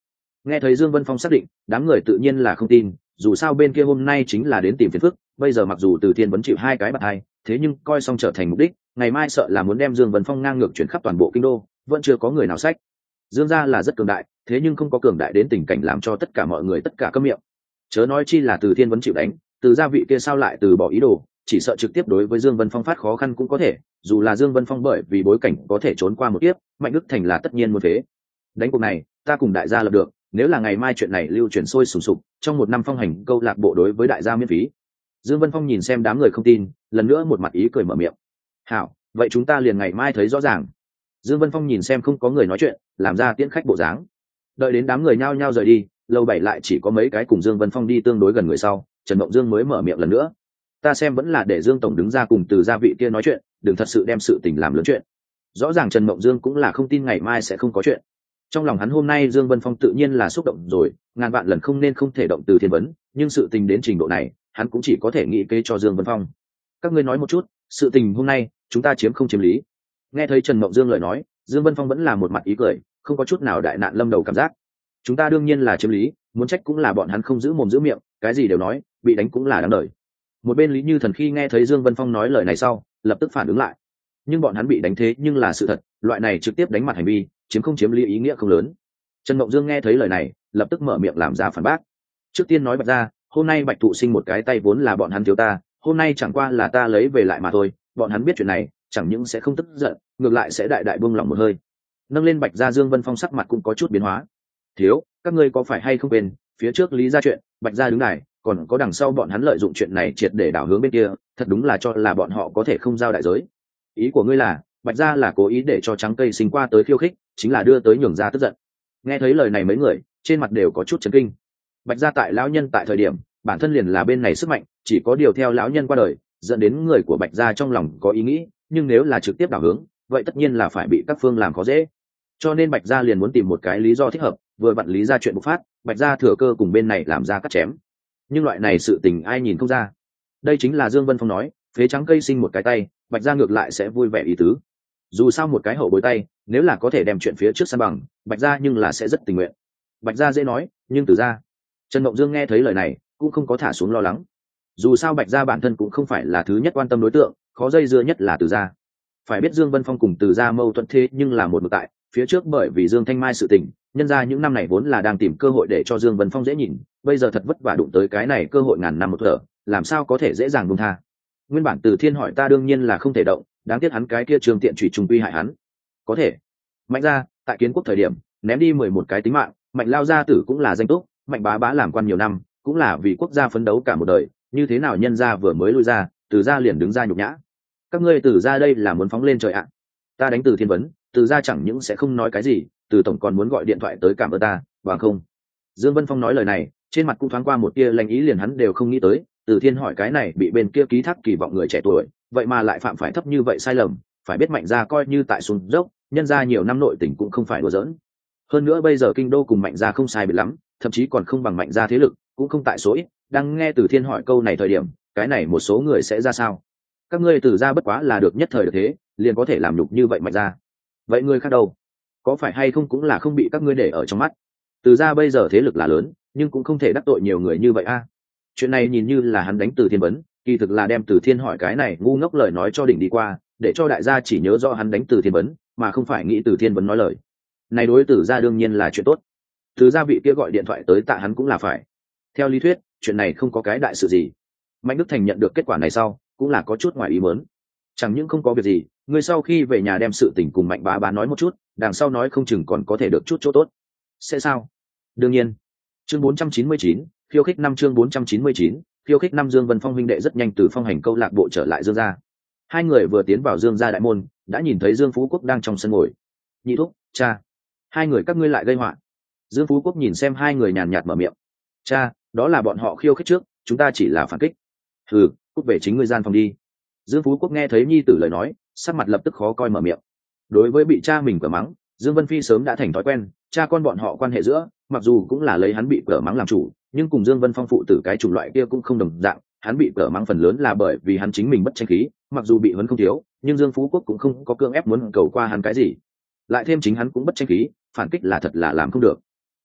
Nghe thấy Dương Vân Phong xác định, đám người tự nhiên là không tin, dù sao bên kia hôm nay chính là đến tìm phiền phức, bây giờ mặc dù Từ Thiên vẫn chịu hai cái bạt hai, thế nhưng coi xong trở thành mục đích, ngày mai sợ là muốn đem Dương Vân Phong ngang ngược chuyển khắp toàn bộ kinh đô, vẫn chưa có người nào sách. Dương gia là rất cường đại, thế nhưng không có cường đại đến tình cảnh làm cho tất cả mọi người tất cả câm miệng. Chớ nói chi là Từ Thiên vẫn chịu đánh, từ gia vị kia sao lại từ bỏ ý đồ, chỉ sợ trực tiếp đối với Dương Vân Phong phát khó khăn cũng có thể, dù là Dương Vân Phong bởi vì bối cảnh có thể trốn qua một kiếp, Mạnh Đức Thành là tất nhiên muốn phế. Đánh cuộc này, ta cùng đại gia lập được, nếu là ngày mai chuyện này lưu truyền sôi sùng sục, trong một năm phong hành câu lạc bộ đối với đại gia miễn phí. Dương Vân Phong nhìn xem đám người không tin, lần nữa một mặt ý cười mở miệng. Hảo, vậy chúng ta liền ngày mai thấy rõ ràng. Dương Vân Phong nhìn xem không có người nói chuyện, làm ra tiễn khách bộ dáng. Đợi đến đám người nhao nhao rời đi, lầu 7 lại chỉ có mấy cái cùng Dương Vân Phong đi tương đối gần người sau, Trần Mộng Dương mới mở miệng lần nữa. Ta xem vẫn là để Dương tổng đứng ra cùng từ gia vị kia nói chuyện, đừng thật sự đem sự tình làm lớn chuyện. Rõ ràng Trần Mộng Dương cũng là không tin ngày mai sẽ không có chuyện. Trong lòng hắn hôm nay Dương Vân Phong tự nhiên là xúc động rồi, ngàn vạn lần không nên không thể động Từ Thiên vấn, nhưng sự tình đến trình độ này, hắn cũng chỉ có thể nghĩ kế cho Dương Vân Phong. Các ngươi nói một chút, sự tình hôm nay chúng ta chiếm không chiếm lý? Nghe thấy Trần Mộng Dương lời nói, Dương Vân Phong vẫn là một mặt ý cười, không có chút nào đại nạn lâm đầu cảm giác. Chúng ta đương nhiên là chiếm lý, muốn trách cũng là bọn hắn không giữ mồm giữ miệng, cái gì đều nói, bị đánh cũng là đáng đời. Một bên Lý Như Thần khi nghe thấy Dương Vân Phong nói lời này sau, lập tức phản ứng lại. Nhưng bọn hắn bị đánh thế nhưng là sự thật, loại này trực tiếp đánh mặt hành vi, chiếm không chiếm lý ý nghĩa không lớn. Trần Mộng Dương nghe thấy lời này, lập tức mở miệng làm ra phản bác. Trước tiên nói bạch ra, hôm nay Bạch Thụ Sinh một cái tay vốn là bọn hắn thiếu ta, hôm nay chẳng qua là ta lấy về lại mà thôi, bọn hắn biết chuyện này, chẳng những sẽ không tức giận, ngược lại sẽ đại đại buông lòng một hơi. Nâng lên Bạch gia, Dương Vân Phong sắc mặt cũng có chút biến hóa. Thiếu, các ngươi có phải hay không quên, phía trước Lý ra chuyện, Bạch gia đứng này, còn có đằng sau bọn hắn lợi dụng chuyện này triệt để đảo hướng bên kia, thật đúng là cho là bọn họ có thể không giao đại giới. Ý của ngươi là, Bạch gia là cố ý để cho Trắng Cây Sinh qua tới khiêu khích, chính là đưa tới nhường ra tức giận. Nghe thấy lời này mấy người trên mặt đều có chút chấn kinh. Bạch gia tại lão nhân tại thời điểm, bản thân liền là bên này sức mạnh, chỉ có điều theo lão nhân qua đời, dẫn đến người của Bạch gia trong lòng có ý nghĩ, nhưng nếu là trực tiếp đảo hướng, vậy tất nhiên là phải bị các phương làm khó dễ. Cho nên Bạch gia liền muốn tìm một cái lý do thích hợp, vừa vặn lý ra chuyện bộc phát, Bạch gia thừa cơ cùng bên này làm ra cắt chém. Nhưng loại này sự tình ai nhìn không ra. Đây chính là Dương Vân Phong nói, phế Trắng Cây Sinh một cái tay, Bạch gia ngược lại sẽ vui vẻ ý tứ. Dù sao một cái hậu bối tay, nếu là có thể đem chuyện phía trước san bằng, Bạch gia nhưng là sẽ rất tình nguyện. Bạch gia dễ nói, nhưng từ gia. Trần Mộng Dương nghe thấy lời này, cũng không có thả xuống lo lắng. Dù sao Bạch gia bản thân cũng không phải là thứ nhất quan tâm đối tượng, khó dây dưa nhất là từ gia. Phải biết Dương Vân Phong cùng từ gia mâu thuẫn thế nhưng là một mực tại, phía trước bởi vì Dương Thanh Mai sự tình, nhân ra những năm này vốn là đang tìm cơ hội để cho Dương Vân Phong dễ nhìn, bây giờ thật vất vả đụng tới cái này cơ hội ngàn năm một thở, làm sao có thể dễ dàng buông tha. Nguyên bản Từ Thiên hỏi ta đương nhiên là không thể động, đáng tiếc hắn cái kia Trường Tiện chủy trùng quy hại hắn. Có thể. Mạnh gia, tại Kiến Quốc thời điểm, ném đi 11 cái tính mạng, Mạnh lao gia tử cũng là danh túc, Mạnh bá bá làm quan nhiều năm, cũng là vì quốc gia phấn đấu cả một đời, như thế nào nhân gia vừa mới lui ra, Từ gia liền đứng ra nhục nhã. Các ngươi Từ gia đây là muốn phóng lên trời ạ. Ta đánh Từ Thiên vấn, Từ gia chẳng những sẽ không nói cái gì, Từ tổng còn muốn gọi điện thoại tới cảm ơn ta, bằng không. Dương Vân Phong nói lời này, trên mặt cũng thoáng qua một tia lanh ý, liền hắn đều không nghĩ tới, Từ Thiên hỏi cái này bị bên kia ký thác kỳ vọng người trẻ tuổi, vậy mà lại phạm phải thấp như vậy sai lầm, phải biết Mạnh gia coi như tại xuống dốc, nhân gia nhiều năm nội tình cũng không phải đùa giỡn. Hơn nữa bây giờ kinh đô cùng Mạnh gia không sai biệt lắm, thậm chí còn không bằng Mạnh gia thế lực, cũng không tại số ít. Đang nghe Từ Thiên hỏi câu này thời điểm, cái này một số người sẽ ra sao? Các ngươi Từ gia bất quá là được nhất thời được thế, liền có thể làm nhục như vậy Mạnh gia. Vậy người khác đâu? Có phải hay không cũng là không bị các ngươi để ở trong mắt. Từ gia bây giờ thế lực là lớn, nhưng cũng không thể đắc tội nhiều người như vậy a. Chuyện này nhìn như là hắn đánh Từ Thiên vấn, kỳ thực là đem Từ Thiên hỏi cái này ngu ngốc lời nói cho đỉnh đi qua, để cho đại gia chỉ nhớ rõ hắn đánh Từ Thiên vấn, mà không phải nghĩ Từ Thiên vấn nói lời. Này đối Từ gia đương nhiên là chuyện tốt. Từ gia vị kia gọi điện thoại tới tạ hắn cũng là phải. Theo lý thuyết, chuyện này không có cái đại sự gì. Mạnh Đức Thành nhận được kết quả này sau, cũng là có chút ngoài ý muốn. Chẳng những không có việc gì, người sau khi về nhà đem sự tình cùng Mạnh bá bá nói một chút, đằng sau nói không chừng còn có thể được chút chỗ tốt. Sẽ sao? Đương nhiên. Chương 499, khiêu khích năm chương 499, khiêu khích năm. Dương Vân Phong huynh đệ rất nhanh từ phong hành câu lạc bộ trở lại Dương gia. Hai người vừa tiến vào Dương gia đại môn, đã nhìn thấy Dương Phú Quốc đang trong sân ngồi. Nhị thúc, cha, hai người các ngươi lại gây họa. Dương Phú Quốc nhìn xem hai người nhàn nhạt mở miệng. Cha, đó là bọn họ khiêu khích trước, chúng ta chỉ là phản kích. Hừ, cút về chính ngươi gian phòng đi. Dương Phú Quốc nghe thấy nhi tử lời nói, sắc mặt lập tức khó coi mở miệng. Đối với bị cha mình cở mắng, Dương Vân Phi sớm đã thành thói quen, cha con bọn họ quan hệ giữa, mặc dù cũng là lấy hắn bị cở mắng làm chủ, nhưng cùng Dương Vân Phong phụ tử cái chủng loại kia cũng không đồng dạng, hắn bị cở mắng phần lớn là bởi vì hắn chính mình bất tranh khí, mặc dù bị huấn không thiếu, nhưng Dương Phú Quốc cũng không có cưỡng ép muốn cầu qua hắn cái gì. Lại thêm chính hắn cũng bất tranh khí, phản kích là thật là làm không được.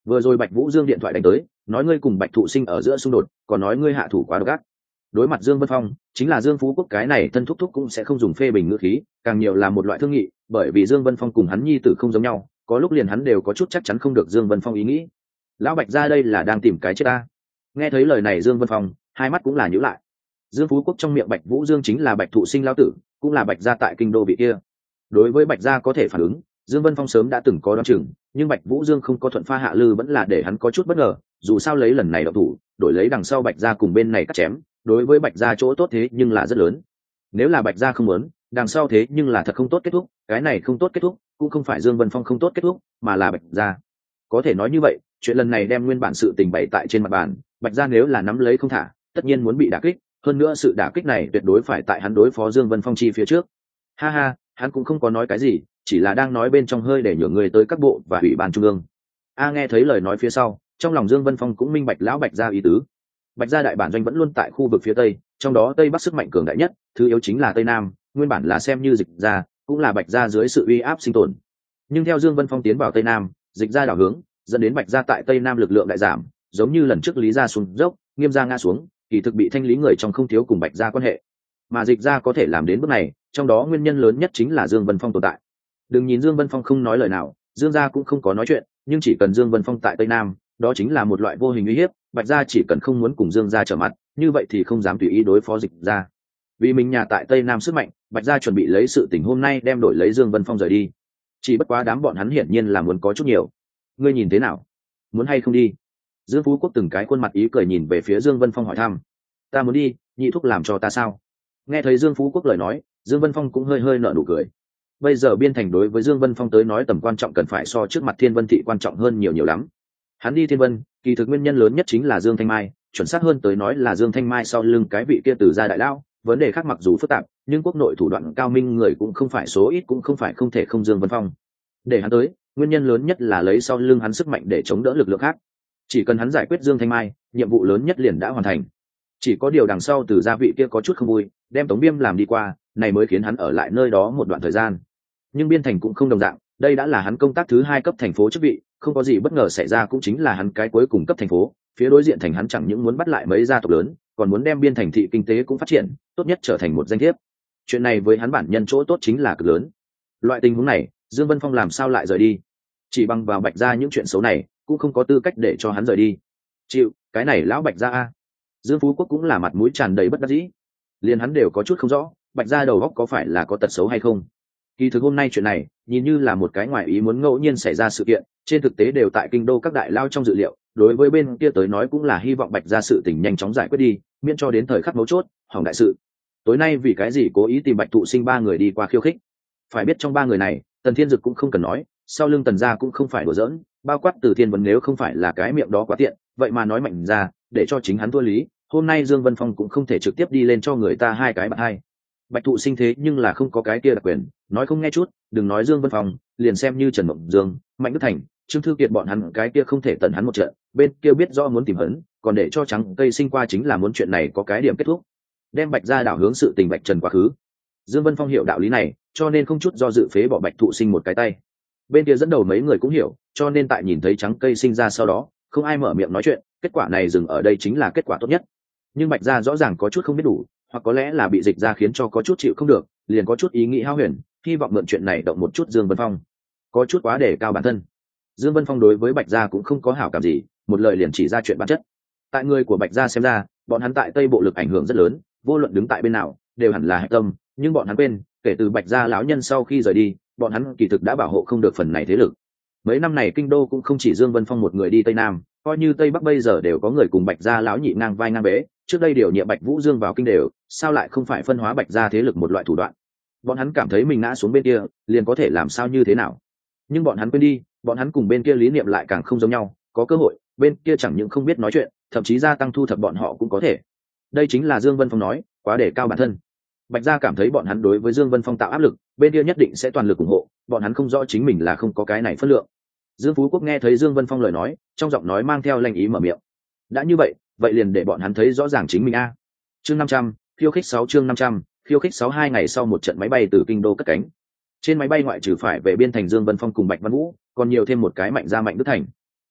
vừa rồi Bạch Vũ Dương điện thoại đánh tới, nói ngươi cùng Bạch Thụ Sinh ở giữa xung đột, còn nói ngươi hạ thủ quá độc ác. Đối mặt Dương Vân Phong, chính là Dương Phú Quốc cái này thân thúc thúc cũng sẽ không dùng phê bình ngữ khí, càng nhiều là một loại thương nghị, bởi vì Dương Vân Phong cùng hắn nhi tử không giống nhau, có lúc liền hắn đều có chút chắc chắn không được Dương Vân Phong ý nghĩ. Lão Bạch gia đây là đang tìm cái chết ta. Nghe thấy lời này Dương Vân Phong, hai mắt cũng là nhíu lại. Dương Phú Quốc trong miệng Bạch Vũ Dương chính là Bạch Thụ Sinh lão tử, cũng là Bạch gia tại kinh đô vị kia. Đối với Bạch gia có thể phản ứng, Dương Vân Phong sớm đã từng có đoán chừng, nhưng Bạch Vũ Dương không có thuận pha hạ lư vẫn là để hắn có chút bất ngờ, dù sao lấy lần này động thủ, đổi lấy đằng sau Bạch gia cùng bên này cắt chém, đối với Bạch gia chỗ tốt thế nhưng là rất lớn. Nếu là Bạch gia không muốn, đằng sau thế nhưng là thật không tốt kết thúc, cái này không tốt kết thúc, cũng không phải Dương Vân Phong không tốt kết thúc, mà là Bạch gia. Có thể nói như vậy, chuyện lần này đem nguyên bản sự tình bày tại trên mặt bàn, Bạch gia nếu là nắm lấy không thả, tất nhiên muốn bị đả kích, hơn nữa sự đả kích này tuyệt đối phải tại hắn đối phó Dương Vân Phong chi phía trước. Ha ha, hắn cũng không có nói cái gì, chỉ là đang nói bên trong hơi để nhường người tới các bộ và ủy ban trung ương. Nghe thấy lời nói phía sau, trong lòng Dương Vân Phong cũng minh bạch lão Bạch gia ý tứ. Bạch gia đại bản doanh vẫn luôn tại khu vực phía tây, trong đó tây bắc sức mạnh cường đại nhất, thứ yếu chính là tây nam, nguyên bản là xem như dịch gia, cũng là Bạch gia dưới sự uy áp sinh tồn. Nhưng theo Dương Vân Phong tiến vào tây nam, dịch gia đảo hướng, dẫn đến Bạch gia tại tây nam lực lượng đại giảm, giống như lần trước Lý gia xuống dốc, Nghiêm gia ngã xuống, kỳ thực bị thanh lý người trong không thiếu cùng Bạch gia quan hệ. Mà dịch gia có thể làm đến bước này, trong đó nguyên nhân lớn nhất chính là Dương Vân Phong tồn tại. Đừng nhìn Dương Vân Phong không nói lời nào, Dương gia cũng không có nói chuyện, nhưng chỉ cần Dương Vân Phong tại tây nam, đó chính là một loại vô hình uy hiếp. Bạch gia chỉ cần không muốn cùng Dương gia trở mặt, như vậy thì không dám tùy ý đối phó dịch gia. Vì mình nhà tại tây nam sức mạnh, Bạch gia chuẩn bị lấy sự tình hôm nay đem đổi lấy Dương Vân Phong rời đi. Chỉ bất quá đám bọn hắn hiển nhiên là muốn có chút nhiều. Ngươi nhìn thế nào, muốn hay không đi? Dương Phú Quốc từng cái khuôn mặt ý cười nhìn về phía Dương Vân Phong hỏi thăm. Ta muốn đi, nhị thúc làm cho ta sao? Nghe thấy Dương Phú Quốc lời nói, Dương Vân Phong cũng hơi hơi nở nụ cười. Bây giờ biên thành đối với Dương Vân Phong tới nói tầm quan trọng cần phải so trước mặt Thiên Vân thị quan trọng hơn nhiều lắm. Hắn đi Thiên Vân, kỳ thực nguyên nhân lớn nhất chính là Dương Thanh Mai, chuẩn xác hơn tới nói là Dương Thanh Mai sau lưng cái vị kia từ gia đại lao. Vấn đề khác mặc dù phức tạp, nhưng quốc nội thủ đoạn cao minh người cũng không phải số ít, cũng không phải không thể không Dương Vân Phong. Để hắn tới, nguyên nhân lớn nhất là lấy sau lưng hắn sức mạnh để chống đỡ lực lượng khác. Chỉ cần hắn giải quyết Dương Thanh Mai, nhiệm vụ lớn nhất liền đã hoàn thành. Chỉ có điều đằng sau từ gia vị kia có chút không vui, đem Tống Viêm làm đi qua, này mới khiến hắn ở lại nơi đó một đoạn thời gian. Nhưng biên thành cũng không đồng dạng, đây đã là hắn công tác thứ 2 cấp thành phố chức vị, không có gì bất ngờ xảy ra cũng chính là hắn cái cuối cùng cấp thành phố. Phía đối diện thành hắn chẳng những muốn bắt lại mấy gia tộc lớn, còn muốn đem biên thành thị kinh tế cũng phát triển, tốt nhất trở thành một danh thiếp. Chuyện này với hắn bản nhân chỗ tốt chính là cực lớn. Loại tình huống này, Dương Vân Phong làm sao lại rời đi? Chỉ bằng vào Bạch gia những chuyện xấu này, cũng không có tư cách để cho hắn rời đi. Chịu, cái này lão Bạch gia a. Dương Phú Quốc cũng là mặt mũi tràn đầy bất đắc dĩ. Liền hắn đều có chút không rõ, Bạch gia đầu óc có phải là có tật xấu hay không. Kỳ thực hôm nay chuyện này, nhìn như là một cái ngoài ý muốn ngẫu nhiên xảy ra sự kiện, trên thực tế đều tại kinh đô các đại lao trong dự liệu, đối với bên kia tới nói cũng là hy vọng Bạch gia sự tình nhanh chóng giải quyết đi, miễn cho đến thời khắc mấu chốt, hỏng đại sự. Tối nay vì cái gì cố ý tìm Bạch Thụ Sinh 3 người đi qua khiêu khích? Phải biết trong 3 người này, Tần Thiên Dực cũng không cần nói, sau lưng Tần gia cũng không phải đùa giỡn, bao quát Từ Thiên Vân nếu không phải là cái miệng đó quá tiện, vậy mà nói mạnh ra, để cho chính hắn thua lý, hôm nay Dương Vân Phong cũng không thể trực tiếp đi lên cho người ta 2 cái bạc hai. Bạch Thụ Sinh thế nhưng là không có cái kia đặc quyền, nói không nghe chút, đừng nói Dương Vân Phong, liền xem như Trần Mộng Dương, Mạnh Đức Thành, Trương Thư Kiệt bọn hắn cái kia không thể tận hắn một trận, bên kia biết rõ muốn tìm hấn, còn để cho trắng cây sinh qua chính là muốn chuyện này có cái điểm kết thúc, đem Bạch gia đảo hướng sự tình Bạch Trần quá khứ. Dương Vân Phong hiểu đạo lý này, cho nên không chút do dự phế bỏ Bạch Thụ Sinh một cái tay. Bên kia dẫn đầu mấy người cũng hiểu, cho nên tại nhìn thấy trắng cây sinh ra sau đó, không ai mở miệng nói chuyện, kết quả này dừng ở đây chính là kết quả tốt nhất. Nhưng Bạch gia rõ ràng có chút không biết đủ, hoặc có lẽ là bị dịch ra khiến cho có chút chịu không được, liền có chút ý nghĩ hao huyền, hy vọng mượn chuyện này động một chút Dương Vân Phong, có chút quá để cao bản thân. Dương Vân Phong đối với Bạch gia cũng không có hảo cảm gì, một lời liền chỉ ra chuyện bản chất. Tại người của Bạch gia xem ra, bọn hắn tại Tây Bộ lực ảnh hưởng rất lớn, vô luận đứng tại bên nào, đều hẳn là hạch tâm, nhưng bọn hắn quên, kể từ Bạch gia lão nhân sau khi rời đi, bọn hắn kỳ thực đã bảo hộ không được phần này thế lực. Mấy năm này kinh đô cũng không chỉ Dương Vân Phong một người đi Tây Nam, coi như Tây Bắc bây giờ đều có người cùng Bạch gia lão nhị ngang vai ngang bế, trước đây điều nhiệm Bạch Vũ Dương vào kinh đều, sao lại không phải phân hóa Bạch gia thế lực một loại thủ đoạn. Bọn hắn cảm thấy mình ngã xuống bên kia, liền có thể làm sao như thế nào. Nhưng bọn hắn quên đi, bọn hắn cùng bên kia lý niệm lại càng không giống nhau, có cơ hội, bên kia chẳng những không biết nói chuyện, thậm chí gia tăng thu thập bọn họ cũng có thể. Đây chính là Dương Vân Phong nói, quá để cao bản thân. Bạch gia cảm thấy bọn hắn đối với Dương Vân Phong tạo áp lực, bên kia nhất định sẽ toàn lực ủng hộ, bọn hắn không rõ chính mình là không có cái này phân lượng. Dương Phú Quốc nghe thấy Dương Vân Phong lời nói, trong giọng nói mang theo lanh ý mở miệng. Đã như vậy, vậy liền để bọn hắn thấy rõ ràng chính mình a. Chương 500, khiêu khích 6 chương 500, khiêu khích 6 2 ngày sau một trận máy bay từ kinh đô cất cánh. Trên máy bay ngoại trừ phải về biên thành Dương Vân Phong cùng Bạch Văn Vũ, còn nhiều thêm một cái Mạnh gia Mạnh Đức Thành.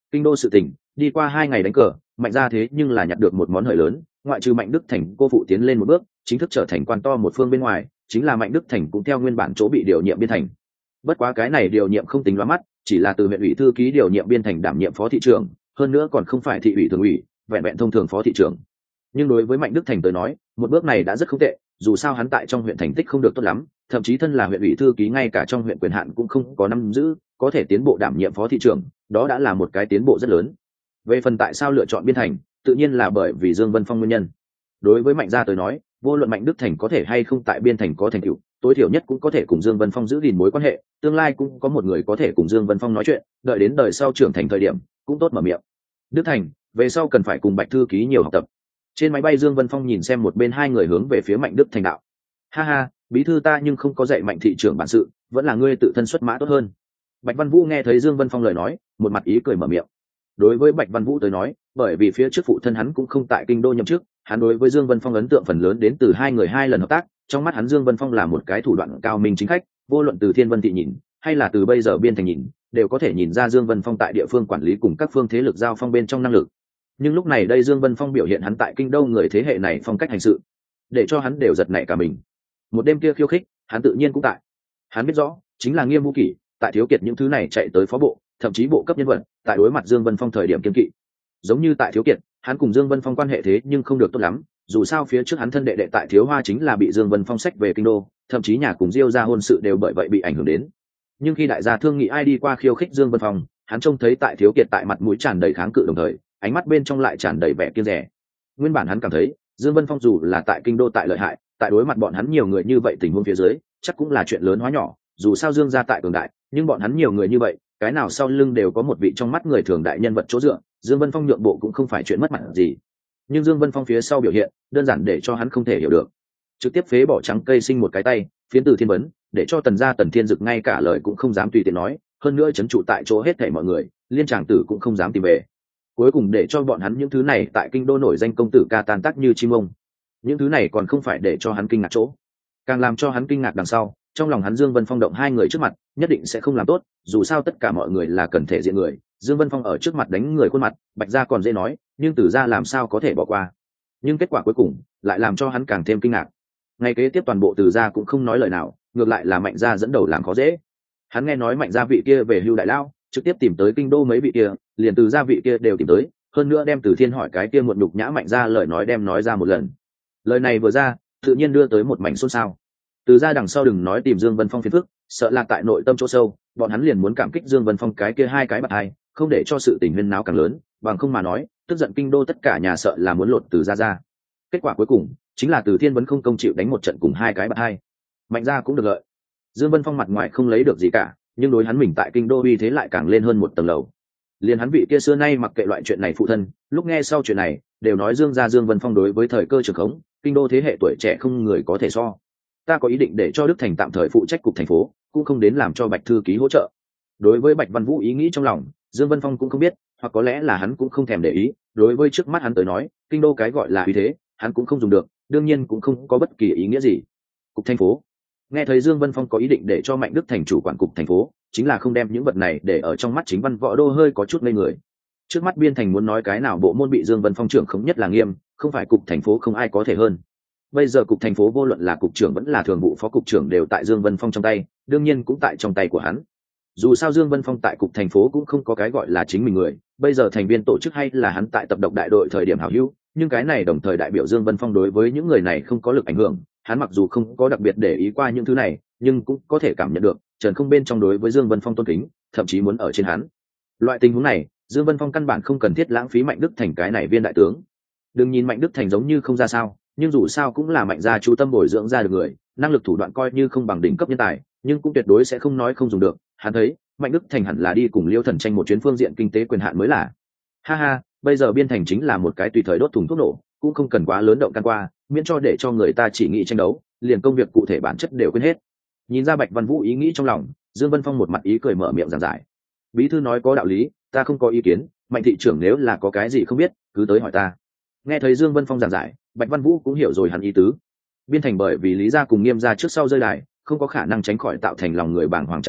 Kinh đô sự tình, đi qua 2 ngày đánh cờ, Mạnh gia thế nhưng là nhặt được một món hời lớn, ngoại trừ Mạnh Đức Thành cô phụ tiến lên một bước, chính thức trở thành quan to một phương bên ngoài, chính là Mạnh Đức Thành cũng theo nguyên bản chỗ bị điều nhiệm biên thành. Bất quá cái này điều nhiệm không tính lóa mắt, chỉ là từ huyện ủy thư ký điều nhiệm biên thành đảm nhiệm phó thị trưởng, hơn nữa còn không phải thị ủy thường ủy, vẹn vẹn thông thường phó thị trưởng. Nhưng đối với Mạnh Đức Thành tới nói, một bước này đã rất không tệ, dù sao hắn tại trong huyện thành tích không được tốt lắm, thậm chí thân là huyện ủy thư ký ngay cả trong huyện quyền hạn cũng không có nắm giữ, có thể tiến bộ đảm nhiệm phó thị trưởng, đó đã là một cái tiến bộ rất lớn. Về phần tại sao lựa chọn biên thành, tự nhiên là bởi vì Dương Vân Phong nguyên nhân. Đối với Mạnh gia tới nói, vô luận Mạnh Đức Thành có thể hay không tại biên thành có thành tựu, tối thiểu nhất cũng có thể cùng Dương Vân Phong giữ gìn mối quan hệ, tương lai cũng có một người có thể cùng Dương Vân Phong nói chuyện, đợi đến đời sau trưởng thành thời điểm, cũng tốt mở miệng. Đức Thành, về sau cần phải cùng Bạch thư ký nhiều học tập. Trên máy bay Dương Vân Phong nhìn xem một bên hai người hướng về phía Mạnh Đức Thành đạo: ha ha, bí thư ta nhưng không có dạy Mạnh thị trưởng bản sự, vẫn là ngươi tự thân xuất mã tốt hơn. Bạch Văn Vũ nghe thấy Dương Vân Phong lời nói, một mặt ý cười mở miệng. Đối với Bạch Văn Vũ tới nói, bởi vì phía trước phụ thân hắn cũng không tại kinh đô nhậm chức, hắn đối với Dương Vân Phong ấn tượng phần lớn đến từ hai người hai lần hợp tác, trong mắt hắn Dương Vân Phong là một cái thủ đoạn cao minh chính khách, vô luận từ Thiên Vân thị nhìn, hay là từ bây giờ biên thành nhìn, đều có thể nhìn ra Dương Vân Phong tại địa phương quản lý cùng các phương thế lực giao phong bên trong năng lực. Nhưng lúc này đây Dương Vân Phong biểu hiện hắn tại kinh đô người thế hệ này phong cách hành sự, để cho hắn đều giật nảy cả mình. Một đêm kia khiêu khích, hắn tự nhiên cũng tại. Hắn biết rõ, chính là Nghiêm Vũ Kỷ, tại thiếu kiệt những thứ này chạy tới phó bộ, thậm chí bộ cấp nhân vật, tại đối mặt Dương Vân Phong thời điểm kiên kỵ. Giống như tại thiếu kiệt, hắn cùng Dương Vân Phong quan hệ thế nhưng không được tốt lắm, dù sao phía trước hắn thân đệ đệ tại Thiếu Hoa chính là bị Dương Vân Phong xách về kinh đô, thậm chí nhà cùng Diêu gia hôn sự đều bởi vậy bị ảnh hưởng đến. Nhưng khi đại gia thương nghị ai đi qua khiêu khích Dương Vân Phong, hắn trông thấy tại thiếu kiệt tại mặt mũi tràn đầy kháng cự đồng thời, ánh mắt bên trong lại tràn đầy vẻ kiêng dè. Nguyên bản hắn cảm thấy, Dương Vân Phong dù là tại kinh đô tại lợi hại, tại đối mặt bọn hắn nhiều người như vậy tình huống phía dưới, chắc cũng là chuyện lớn hóa nhỏ, dù sao Dương gia tại cường đại, nhưng bọn hắn nhiều người như vậy, cái nào sau lưng đều có một vị trong mắt người thường đại nhân vật chỗ dựa, Dương Vân Phong nhượng bộ cũng không phải chuyện mất mặt gì. Nhưng Dương Vân Phong phía sau biểu hiện, đơn giản để cho hắn không thể hiểu được. Trực tiếp phế bỏ trắng cây sinh một cái tay, phiến từ thiên vấn, để cho Tần gia Tần Thiên Dực ngay cả lời cũng không dám tùy tiện nói, hơn nữa trấn trụ tại chỗ hết thảy mọi người, liên tràng tử cũng không dám tìm về. Cuối cùng để cho bọn hắn những thứ này tại kinh đô nổi danh công tử ca tan tác như chim ông. Những thứ này còn không phải để cho hắn kinh ngạc chỗ, càng làm cho hắn kinh ngạc đằng sau, trong lòng hắn Dương Vân Phong động hai người trước mặt, nhất định sẽ không làm tốt, dù sao tất cả mọi người là cần thể diện người, Dương Vân Phong ở trước mặt đánh người khuôn mặt, Bạch gia còn dễ nói, nhưng Từ gia làm sao có thể bỏ qua. Nhưng kết quả cuối cùng lại làm cho hắn càng thêm kinh ngạc. Ngay kế tiếp toàn bộ Từ gia cũng không nói lời nào, ngược lại là Mạnh gia dẫn đầu làm khó dễ. Hắn nghe nói Mạnh gia vị kia về hưu đại lao, trực tiếp tìm tới kinh đô mấy vị kia, liền Từ gia vị kia đều tìm tới, hơn nữa đem Từ Thiên hỏi cái kia muộn nhục nhã Mạnh gia lời nói đem nói ra một lần. Lời này vừa ra, tự nhiên đưa tới một mảnh xôn xao. Từ gia đằng sau đừng nói tìm Dương Vân Phong phiền phức, sợ là tại nội tâm chỗ sâu, bọn hắn liền muốn cảm kích Dương Vân Phong cái kia hai cái bạc hai, không để cho sự tình huyên náo càng lớn, bằng không mà nói, tức giận kinh đô tất cả nhà sợ là muốn lột Từ gia ra. Kết quả cuối cùng chính là Từ Thiên vẫn không công chịu đánh một trận cùng hai cái bạc hai. Mạnh gia cũng được lợi. Dương Vân Phong mặt ngoài không lấy được gì cả, nhưng đối hắn mình tại kinh đô uy thế lại càng lên hơn một tầng lầu. Liền hắn vị kia xưa nay mặc kệ loại chuyện này phụ thân, lúc nghe sau chuyện này, đều nói Dương gia Dương Vân Phong đối với thời cơ trường khống, kinh đô thế hệ tuổi trẻ không người có thể so. Ta có ý định để cho Đức Thành tạm thời phụ trách cục thành phố, cũng không đến làm cho Bạch thư ký hỗ trợ. Đối với Bạch Văn Vũ ý nghĩ trong lòng, Dương Vân Phong cũng không biết, hoặc có lẽ là hắn cũng không thèm để ý, đối với trước mắt hắn tới nói, kinh đô cái gọi là uy thế, hắn cũng không dùng được, đương nhiên cũng không có bất kỳ ý nghĩa gì. Cục thành phố. Nghe thấy Dương Vân Phong có ý định để cho Mạnh Đức Thành chủ quản cục thành phố, chính là không đem những vật này để ở trong mắt chính văn võ đô hơi có chút ngây người. Trước mắt biên thành muốn nói cái nào bộ môn bị Dương Vân Phong trưởng khống nhất là nghiêm, không phải cục thành phố không ai có thể hơn. Bây giờ cục thành phố vô luận là cục trưởng vẫn là thường vụ phó cục trưởng đều tại Dương Vân Phong trong tay, đương nhiên cũng tại trong tay của hắn. Dù sao Dương Vân Phong tại cục thành phố cũng không có cái gọi là chính mình người, bây giờ thành viên tổ chức hay là hắn tại tập độc đại đội thời điểm hảo hữu, nhưng cái này đồng thời đại biểu Dương Vân Phong đối với những người này không có lực ảnh hưởng, hắn mặc dù không có đặc biệt để ý qua những thứ này, nhưng cũng có thể cảm nhận được Trần Không bên trong đối với Dương Vân Phong tôn kính, thậm chí muốn ở trên hắn. Loại tình huống này, Dương Vân Phong căn bản không cần thiết lãng phí Mạnh Đức Thành cái này viên đại tướng. Đừng nhìn Mạnh Đức Thành giống như không ra sao, nhưng dù sao cũng là Mạnh gia chú tâm bồi dưỡng ra được người, năng lực thủ đoạn coi như không bằng đỉnh cấp nhân tài, nhưng cũng tuyệt đối sẽ không nói không dùng được. Hắn thấy Mạnh Đức Thành hẳn là đi cùng Liêu Thần tranh một chuyến phương diện kinh tế quyền hạn mới là. Ha ha, bây giờ biên thành chính là một cái tùy thời đốt thùng thuốc nổ, cũng không cần quá lớn động can qua, miễn cho để cho người ta chỉ nghĩ tranh đấu, liền công việc cụ thể bản chất đều quên hết. Nhìn ra Bạch Văn Vũ ý nghĩ trong lòng, Dương Vân Phong một mặt ý cười mở miệng giảng giải. Bí thư nói có đạo lý, ta không có ý kiến, Mạnh thị trưởng nếu là có cái gì không biết, cứ tới hỏi ta. Nghe thấy Dương Vân Phong giảng giải, Bạch Văn Vũ cũng hiểu rồi hắn ý tứ. Biên thành bởi vì Lý gia cùng Nghiêm gia trước sau rơi đài, không có khả năng tránh khỏi tạo thành lòng người bàng hoàng trạng thái,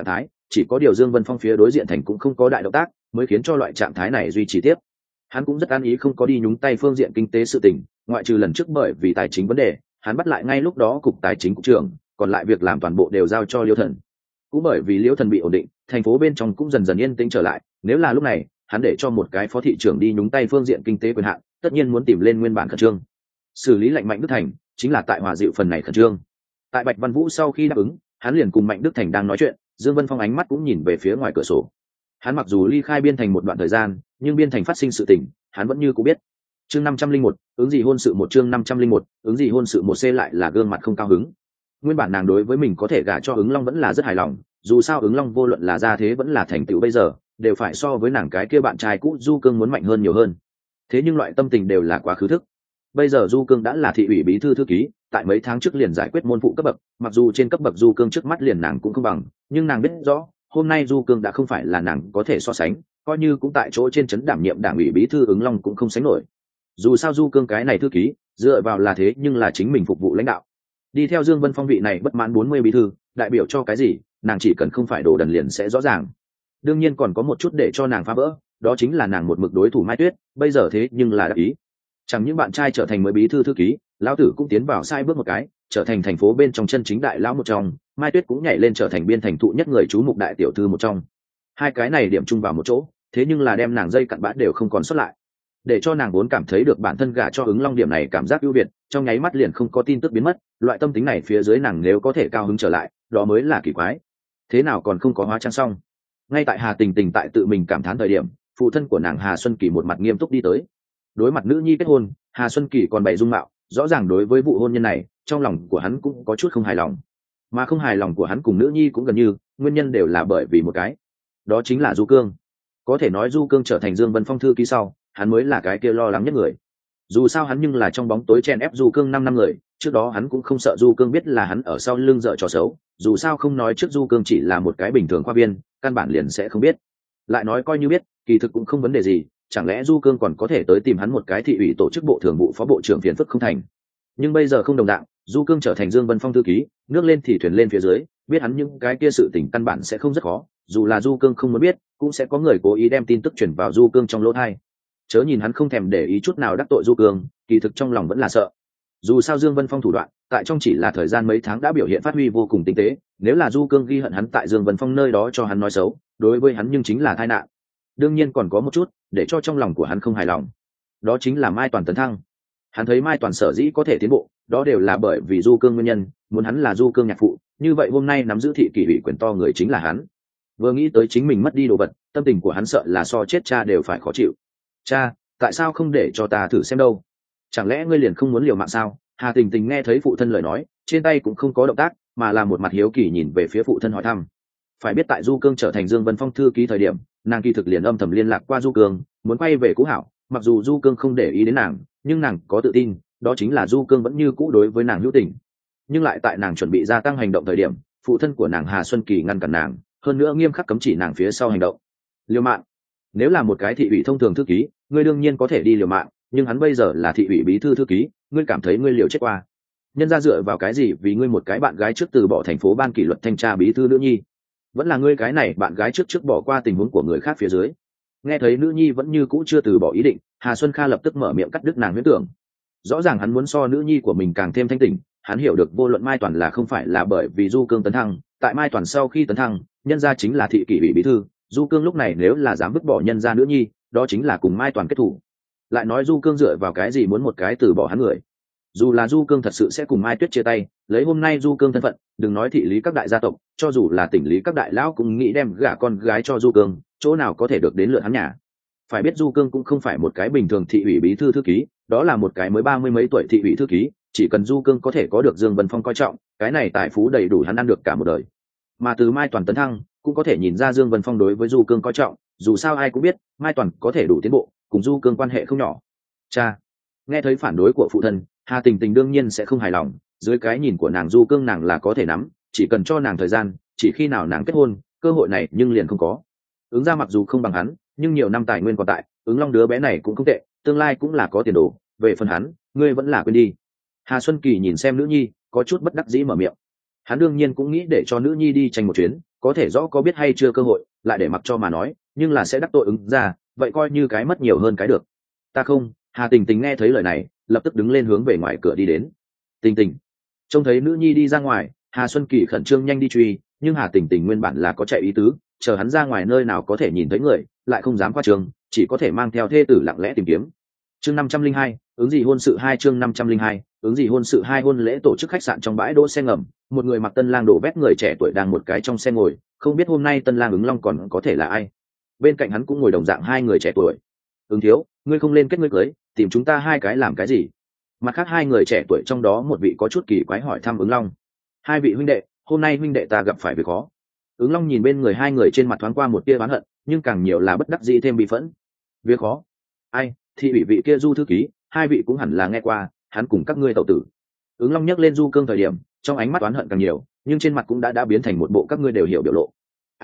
chỉ có điều Dương Vân Phong phía đối diện thành cũng không có đại động tác, mới khiến cho loại trạng thái này duy trì tiếp. Hắn cũng rất an ý không có đi nhúng tay phương diện kinh tế sự tình, ngoại trừ lần trước bởi vì tài chính vấn đề, hắn bắt lại ngay lúc đó cục tài chính cục trưởng, còn lại việc làm toàn bộ đều giao cho Liễu Thần. Cũng bởi vì Liễu Thần bị ổn định, thành phố bên trong cũng dần dần yên tĩnh trở lại, nếu là lúc này, hắn để cho một cái phó thị trưởng đi nhúng tay phương diện kinh tế quyền hạn, tất nhiên muốn tìm lên nguyên bản khẩn trương. Xử lý lệnh Mạnh Đức Thành, chính là tại hòa dịu phần này khẩn trương. Tại Bạch Văn Vũ sau khi đáp ứng, hắn liền cùng Mạnh Đức Thành đang nói chuyện, Dương Vân Phong ánh mắt cũng nhìn về phía ngoài cửa sổ. Hắn mặc dù ly khai biên thành một đoạn thời gian, nhưng biên thành phát sinh sự tình, hắn vẫn như cũ biết. Chương 501, ứng gì hôn sự một chương 501, ứng gì hôn sự một C lại là gương mặt không cao hứng. Nguyên bản nàng đối với mình có thể gả cho Ứng Long vẫn là rất hài lòng, dù sao Ứng Long vô luận là gia thế vẫn là thành tựu bây giờ, đều phải so với nàng cái kia bạn trai cũ Du Cương muốn mạnh hơn nhiều hơn. Thế nhưng loại tâm tình đều là quá khứ thức. Bây giờ Du Cương đã là thị ủy bí thư thư ký, tại mấy tháng trước liền giải quyết môn phụ cấp bậc, mặc dù trên cấp bậc Du Cương trước mắt liền nàng cũng không bằng, nhưng nàng biết rõ, hôm nay Du Cương đã không phải là nàng có thể so sánh, coi như cũng tại chỗ trên trấn đảm nhiệm đảng ủy bí thư Ứng Long cũng không sánh nổi. Dù sao Du Cương cái này thư ký, dựa vào là thế nhưng là chính mình phục vụ lãnh đạo. Đi theo Dương Vân Phong vị này bất mãn 40 bí thư, đại biểu cho cái gì, nàng chỉ cần không phải đồ đần liền sẽ rõ ràng. Đương nhiên còn có một chút để cho nàng phá vỡ, đó chính là nàng một mực đối thủ Mai Tuyết, bây giờ thế nhưng là đắc ý. Chẳng những bạn trai trở thành mới bí thư thư ký, lão tử cũng tiến vào sai bước một cái, trở thành thành phố bên trong chân chính đại lão một trong, Mai Tuyết cũng nhảy lên trở thành biên thành thụ nhất người chú mục đại tiểu thư một trong. Hai cái này điểm chung vào một chỗ, thế nhưng là đem nàng dây cặn bã đều không còn sót lại. Để cho nàng vốn cảm thấy được bản thân gả cho Ứng Long điểm này cảm giác ưu việt, trong nháy mắt liền không có tin tức biến mất, loại tâm tính này phía dưới nàng nếu có thể cao hứng trở lại, đó mới là kỳ quái. Thế nào còn không có hóa trang xong? Ngay tại Hà Tình Tình tại tự mình cảm thán thời điểm, phụ thân của nàng Hà Xuân Kỳ một mặt nghiêm túc đi tới. Đối mặt nữ nhi kết hôn, Hà Xuân Kỳ còn bày dung mạo, rõ ràng đối với vụ hôn nhân này, trong lòng của hắn cũng có chút không hài lòng. Mà không hài lòng của hắn cùng nữ nhi cũng gần như, nguyên nhân đều là bởi vì một cái. Đó chính là Du Cương. Có thể nói Du Cương trở thành Dương Vân Phong thư ký sau, hắn mới là cái kia lo lắng nhất người. Dù sao hắn nhưng là trong bóng tối chen ép Du Cương 5 năm người, trước đó hắn cũng không sợ Du Cương biết là hắn ở sau lưng dở trò xấu, dù sao không nói trước Du Cương chỉ là một cái bình thường khoa viên, căn bản liền sẽ không biết. Lại nói coi như biết, kỳ thực cũng không vấn đề gì, chẳng lẽ Du Cương còn có thể tới tìm hắn một cái thị ủy tổ chức bộ thường vụ phó bộ trưởng phiền phức không thành. Nhưng bây giờ không đồng dạng, Du Cương trở thành Dương Vân Phong thư ký, nước lên thì thuyền lên phía dưới, biết hắn những cái kia sự tình căn bản sẽ không rất khó, dù là Du Cương không muốn biết, cũng sẽ có người cố ý đem tin tức truyền vào Du Cương trong lỗ tai. Chớ nhìn hắn không thèm để ý chút nào đắc tội Du Cương, kỳ thực trong lòng vẫn là sợ. Dù sao Dương Vân Phong thủ đoạn, tại trong chỉ là thời gian mấy tháng đã biểu hiện phát huy vô cùng tinh tế, nếu là Du Cương ghi hận hắn tại Dương Vân Phong nơi đó cho hắn nói xấu, đối với hắn nhưng chính là tai nạn. Đương nhiên còn có một chút, để cho trong lòng của hắn không hài lòng. Đó chính là Mai Toàn tấn thăng. Hắn thấy Mai Toàn sở dĩ có thể tiến bộ, đó đều là bởi vì Du Cương nguyên nhân, muốn hắn là Du Cương nhạc phụ, như vậy hôm nay nắm giữ thị kỷ ủy quyền to người chính là hắn. Vừa nghĩ tới chính mình mất đi đồ vật, tâm tình của hắn sợ là so chết cha đều phải khó chịu. Cha, tại sao không để cho ta thử xem đâu? Chẳng lẽ ngươi liền không muốn liều mạng sao? Hà Tình Tình nghe thấy phụ thân lời nói, trên tay cũng không có động tác, mà là một mặt hiếu kỳ nhìn về phía phụ thân hỏi thăm. Phải biết tại Du Cương trở thành Dương Vân Phong thư ký thời điểm, nàng kỳ thực liền âm thầm liên lạc qua Du Cương, muốn quay về cũ hảo, mặc dù Du Cương không để ý đến nàng, nhưng nàng có tự tin, đó chính là Du Cương vẫn như cũ đối với nàng hữu tình. Nhưng lại tại nàng chuẩn bị gia tăng hành động thời điểm, phụ thân của nàng Hà Xuân Kỳ ngăn cản nàng, hơn nữa nghiêm khắc cấm chỉ nàng phía sau hành động. Liều mạng? Nếu là một cái thị ủy thông thường thư ký, ngươi đương nhiên có thể đi liều mạng, nhưng hắn bây giờ là thị ủy bí thư thư ký, ngươi cảm thấy ngươi liều chết qua? Nhân ra dựa vào cái gì vì ngươi một cái bạn gái trước từ bỏ thành phố ban kỷ luật thanh tra bí thư nữ nhi? Vẫn là ngươi cái này bạn gái trước bỏ qua tình huống của người khác phía dưới. Nghe thấy nữ nhi vẫn như cũ chưa từ bỏ ý định, Hà Xuân Kha lập tức mở miệng cắt đứt nàng huyễn tưởng. Rõ ràng hắn muốn so nữ nhi của mình càng thêm thanh tỉnh, hắn hiểu được vô luận Mai Toàn là không phải là bởi vì Du Cương tấn thăng, tại Mai Toàn sau khi tấn thăng, nhân gia chính là thị kỷ ủy bí thư, Du Cương lúc này nếu là dám vứt bỏ nhân gia nữ nhi, đó chính là cùng Mai Toàn kết thủ. Lại nói Du Cương dựa vào cái gì muốn một cái từ bỏ hắn người? Dù là Du Cương thật sự sẽ cùng Mai Tuyết chia tay, lấy hôm nay Du Cương thân phận, đừng nói thị lý các đại gia tộc, cho dù là tỉnh lý các đại lão cũng nghĩ đem gả con gái cho Du Cương, chỗ nào có thể được đến lượt hắn nhà. Phải biết Du Cương cũng không phải một cái bình thường thị ủy bí thư thư ký, đó là một cái mới 30 mấy tuổi thị ủy thư ký, chỉ cần Du Cương có thể có được Dương Vân Phong coi trọng, cái này tài phú đầy đủ hắn ăn được cả một đời. Mà từ Mai Toàn tấn thăng, cũng có thể nhìn ra Dương Vân Phong đối với Du Cương coi trọng, dù sao ai cũng biết, Mai Toàn có thể đủ tiến bộ, cùng Du Cương quan hệ không nhỏ. Cha, nghe thấy phản đối của phụ thân, Hà Tình Tình đương nhiên sẽ không hài lòng, dưới cái nhìn của nàng Du Cương nàng là có thể nắm, chỉ cần cho nàng thời gian, chỉ khi nào nàng kết hôn, cơ hội này nhưng liền không có. Ứng ra mặc dù không bằng hắn, nhưng nhiều năm tài nguyên còn tại, Ứng Long đứa bé này cũng không tệ, tương lai cũng là có tiền đồ, về phần hắn, ngươi vẫn là quên đi. Hà Xuân Kỳ nhìn xem nữ nhi, có chút bất đắc dĩ mở miệng. Hắn đương nhiên cũng nghĩ để cho nữ nhi đi tranh một chuyến, có thể rõ có biết hay chưa cơ hội lại để mặc cho mà nói, nhưng là sẽ đắc tội ứng ra, vậy coi như cái mất nhiều hơn cái được. Ta không. Hà Tình Tình nghe thấy lời này lập tức đứng lên hướng về ngoài cửa đi đến. Tình Tình. Trông thấy nữ nhi đi ra ngoài, Hà Xuân Kỳ khẩn trương nhanh đi truy, nhưng Hà Tình Tình nguyên bản là có chạy ý tứ, chờ hắn ra ngoài nơi nào có thể nhìn thấy người, lại không dám qua trường, chỉ có thể mang theo thê tử lặng lẽ tìm kiếm. Chương 502, ứng gì hôn sự 2 chương 502, ứng gì hôn sự 2 hôn lễ tổ chức khách sạn trong bãi đỗ xe ngầm, một người mặc tân lang đồ vét người trẻ tuổi đang một cái trong xe ngồi, không biết hôm nay tân lang ứng long còn có thể là ai. Bên cạnh hắn cũng ngồi đồng dạng hai người trẻ tuổi. Ứng thiếu, ngươi không lên kết ngươi cưới, tìm chúng ta hai cái làm cái gì? Mặt khác hai người trẻ tuổi trong đó một vị có chút kỳ quái hỏi thăm ứng long. Hai vị huynh đệ, hôm nay huynh đệ ta gặp phải việc khó. Ứng long nhìn bên người hai người trên mặt thoáng qua một tia oán hận, nhưng càng nhiều là bất đắc dĩ thêm bị phẫn. Việc khó? Ai? Thì bị vị kia Du thư ký, hai vị cũng hẳn là nghe qua, hắn cùng các ngươi tẩu tử. Ứng long nhắc lên Du Cương thời điểm, trong ánh mắt oán hận càng nhiều, nhưng trên mặt cũng đã biến thành một bộ các ngươi đều hiểu biểu lộ.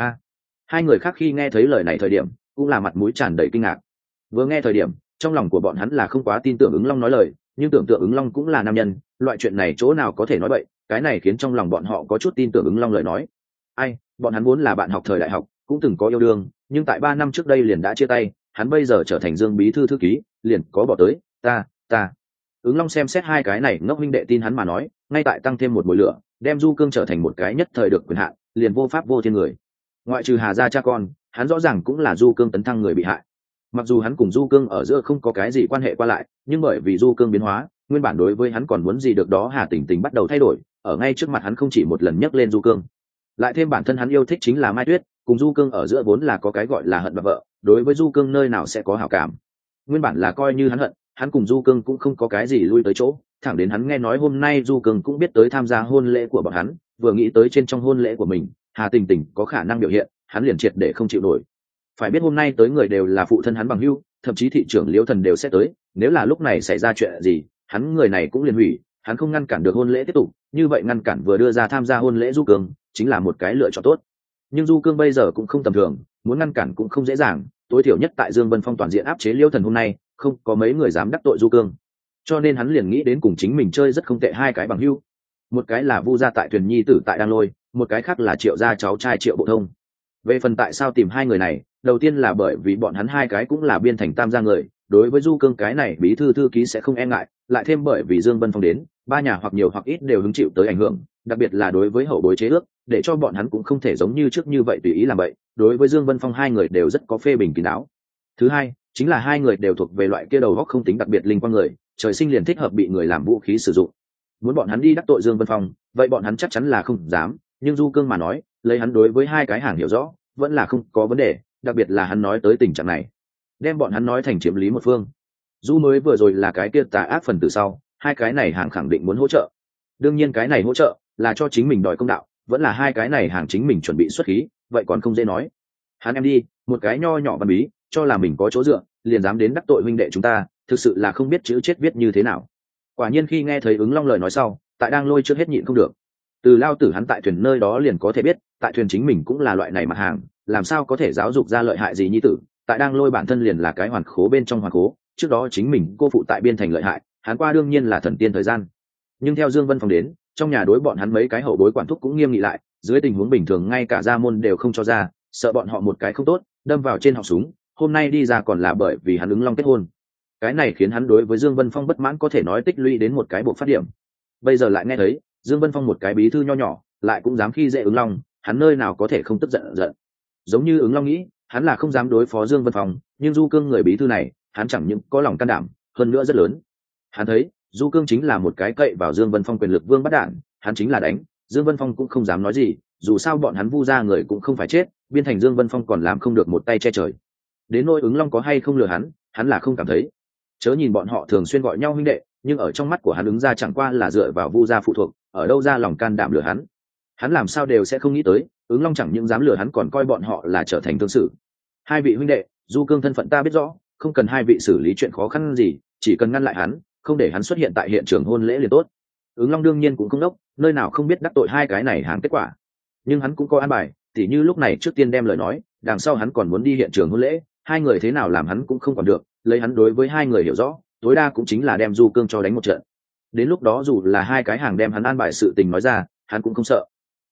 Hai người khác khi nghe thấy lời này thời điểm cũng là mặt mũi tràn đầy kinh ngạc. Vừa nghe thời điểm trong lòng của bọn hắn là không quá tin tưởng ứng long nói lời, nhưng tưởng tượng ứng long cũng là nam nhân, loại chuyện này chỗ nào có thể nói vậy, cái này khiến trong lòng bọn họ có chút tin tưởng ứng long lời nói. Bọn hắn vốn là bạn học thời đại học, cũng từng có yêu đương, nhưng tại 3 năm trước đây liền đã chia tay, hắn bây giờ trở thành Dương bí thư thư ký, liền có bỏ tới ta. Ứng long xem xét hai cái này ngốc huynh đệ tin hắn mà nói, ngay tại tăng thêm một mùi lửa, đem Du Cương trở thành một cái nhất thời được quyền hạn, liền vô pháp vô thiên người. Ngoại trừ Hà gia cha con, hắn rõ ràng cũng là Du Cương tấn thăng người bị hại. Mặc dù hắn cùng Du Cương ở giữa không có cái gì quan hệ qua lại, nhưng bởi vì Du Cương biến hóa, nguyên bản đối với hắn còn muốn gì được đó Hà Tình Tình bắt đầu thay đổi, ở ngay trước mặt hắn không chỉ một lần nhắc lên Du Cương. Lại thêm bản thân hắn yêu thích chính là Mai Tuyết, cùng Du Cương ở giữa vốn là có cái gọi là hận bà vợ, đối với Du Cương nơi nào sẽ có hảo cảm. Nguyên bản là coi như hắn hận, hắn cùng Du Cương cũng không có cái gì lui tới chỗ, thẳng đến hắn nghe nói hôm nay Du Cương cũng biết tới tham gia hôn lễ của bọn hắn, vừa nghĩ tới trên trong hôn lễ của mình, Hà Tình Tình có khả năng biểu hiện, hắn liền triệt để không chịu nổi. Phải biết hôm nay tới người đều là phụ thân hắn bằng hữu, thậm chí thị trưởng Liễu Thần đều sẽ tới, nếu là lúc này xảy ra chuyện gì, hắn người này cũng liền hủy, hắn không ngăn cản được hôn lễ tiếp tục, như vậy ngăn cản vừa đưa ra tham gia hôn lễ Du Cương, chính là một cái lựa chọn tốt. Nhưng Du Cương bây giờ cũng không tầm thường, muốn ngăn cản cũng không dễ dàng, tối thiểu nhất tại Dương Vân Phong toàn diện áp chế Liễu Thần hôm nay, không có mấy người dám đắc tội Du Cương. Cho nên hắn liền nghĩ đến cùng chính mình chơi rất không tệ hai cái bằng hữu. Một cái là Vu gia tại Thuyền Nhi tử tại Đang Lôi, một cái khác là Triệu gia cháu trai Triệu Bộ Thông. Về phần tại sao tìm hai người này, đầu tiên là bởi vì bọn hắn hai cái cũng là biên thành tam gia người, đối với Du Cương cái này bí thư thư ký sẽ không e ngại, lại thêm bởi vì Dương Vân Phong đến, ba nhà hoặc nhiều hoặc ít đều hứng chịu tới ảnh hưởng, đặc biệt là đối với hậu bối chế ước, để cho bọn hắn cũng không thể giống như trước như vậy tùy ý làm vậy, đối với Dương Vân Phong hai người đều rất có phê bình kín đáo. Thứ hai, chính là hai người đều thuộc về loại kia đầu óc không tính đặc biệt linh quang người, trời sinh liền thích hợp bị người làm vũ khí sử dụng. Muốn bọn hắn đi đắc tội Dương Vân Phong, vậy bọn hắn chắc chắn là không dám, nhưng Du Cương mà nói, lấy hắn đối với hai cái hàng hiểu rõ, vẫn là không có vấn đề, đặc biệt là hắn nói tới tình trạng này, đem bọn hắn nói thành chiếm lý một phương. Du mới vừa rồi là cái kia tà ác phần từ sau, hai cái này hàng khẳng định muốn hỗ trợ. Đương nhiên cái này hỗ trợ là cho chính mình đòi công đạo, vẫn là hai cái này hàng chính mình chuẩn bị xuất khí, vậy còn không dễ nói. Hắn em đi, một cái nho nhỏ văn bí, cho là mình có chỗ dựa, liền dám đến đắc tội huynh đệ chúng ta, thực sự là không biết chữ chết viết như thế nào. Quả nhiên khi nghe thấy Ứng Long lời nói sau, tại Đang Lôi trước hết nhịn không được. Từ lao tử hắn tại thuyền nơi đó liền có thể biết, tại thuyền chính mình cũng là loại này mặt hàng, làm sao có thể giáo dục ra lợi hại gì nhi tử. Tại Đang Lôi bản thân liền là cái hoàn khố bên trong hoàn khố, trước đó chính mình cô phụ tại biên thành lợi hại, hắn qua đương nhiên là thần tiên thời gian. Nhưng theo Dương Vân Phong đến, trong nhà đối bọn hắn mấy cái hậu bối quản thúc cũng nghiêm nghị lại, dưới tình huống bình thường ngay cả gia môn đều không cho ra, sợ bọn họ một cái không tốt đâm vào trên họng súng. Hôm nay đi ra còn là bởi vì hắn Ứng Long kết hôn, cái này khiến hắn đối với Dương Vân Phong bất mãn có thể nói tích lũy đến một cái bộ phát điểm. Bây giờ lại nghe thấy Dương Vân Phong một cái bí thư nho nhỏ lại cũng dám khi dễ Ứng Long, hắn nơi nào có thể không tức giận. Giống như Ứng Long nghĩ hắn là không dám đối phó Dương Vân Phong, nhưng Du Cương người bí thư này hắn chẳng những có lòng can đảm, hơn nữa rất lớn. Hắn thấy Du Cương chính là một cái cậy vào Dương Vân Phong quyền lực vương bắt đạn, hắn chính là đánh Dương Vân Phong cũng không dám nói gì, dù sao bọn hắn Vu gia người cũng không phải chết, biên thành Dương Vân Phong còn làm không được một tay che trời. Đến nỗi Ứng Long có hay không lừa hắn là không cảm thấy. Chớ nhìn bọn họ thường xuyên gọi nhau huynh đệ, nhưng ở trong mắt của hắn Ứng gia chẳng qua là dựa vào Vu gia phụ thuộc, ở đâu ra lòng can đảm lừa hắn làm sao đều sẽ không nghĩ tới, Ứng Long chẳng những dám lừa hắn còn coi bọn họ là trở thành thương sự. Hai vị huynh đệ, Du Cương thân phận ta biết rõ, không cần hai vị xử lý chuyện khó khăn gì, chỉ cần ngăn lại hắn, không để hắn xuất hiện tại hiện trường hôn lễ liền tốt. Ứng Long đương nhiên cũng không đốc, nơi nào không biết đắc tội hai cái này hàng kết quả, nhưng hắn cũng có an bài, tỉ như lúc này trước tiên đem lời nói, đằng sau hắn còn muốn đi hiện trường hôn lễ, hai người thế nào làm hắn cũng không còn được, lấy hắn đối với hai người hiểu rõ, tối đa cũng chính là đem Du Cương cho đánh một trận. Đến lúc đó dù là hai cái hàng đem hắn an bài sự tình nói ra, hắn cũng không sợ.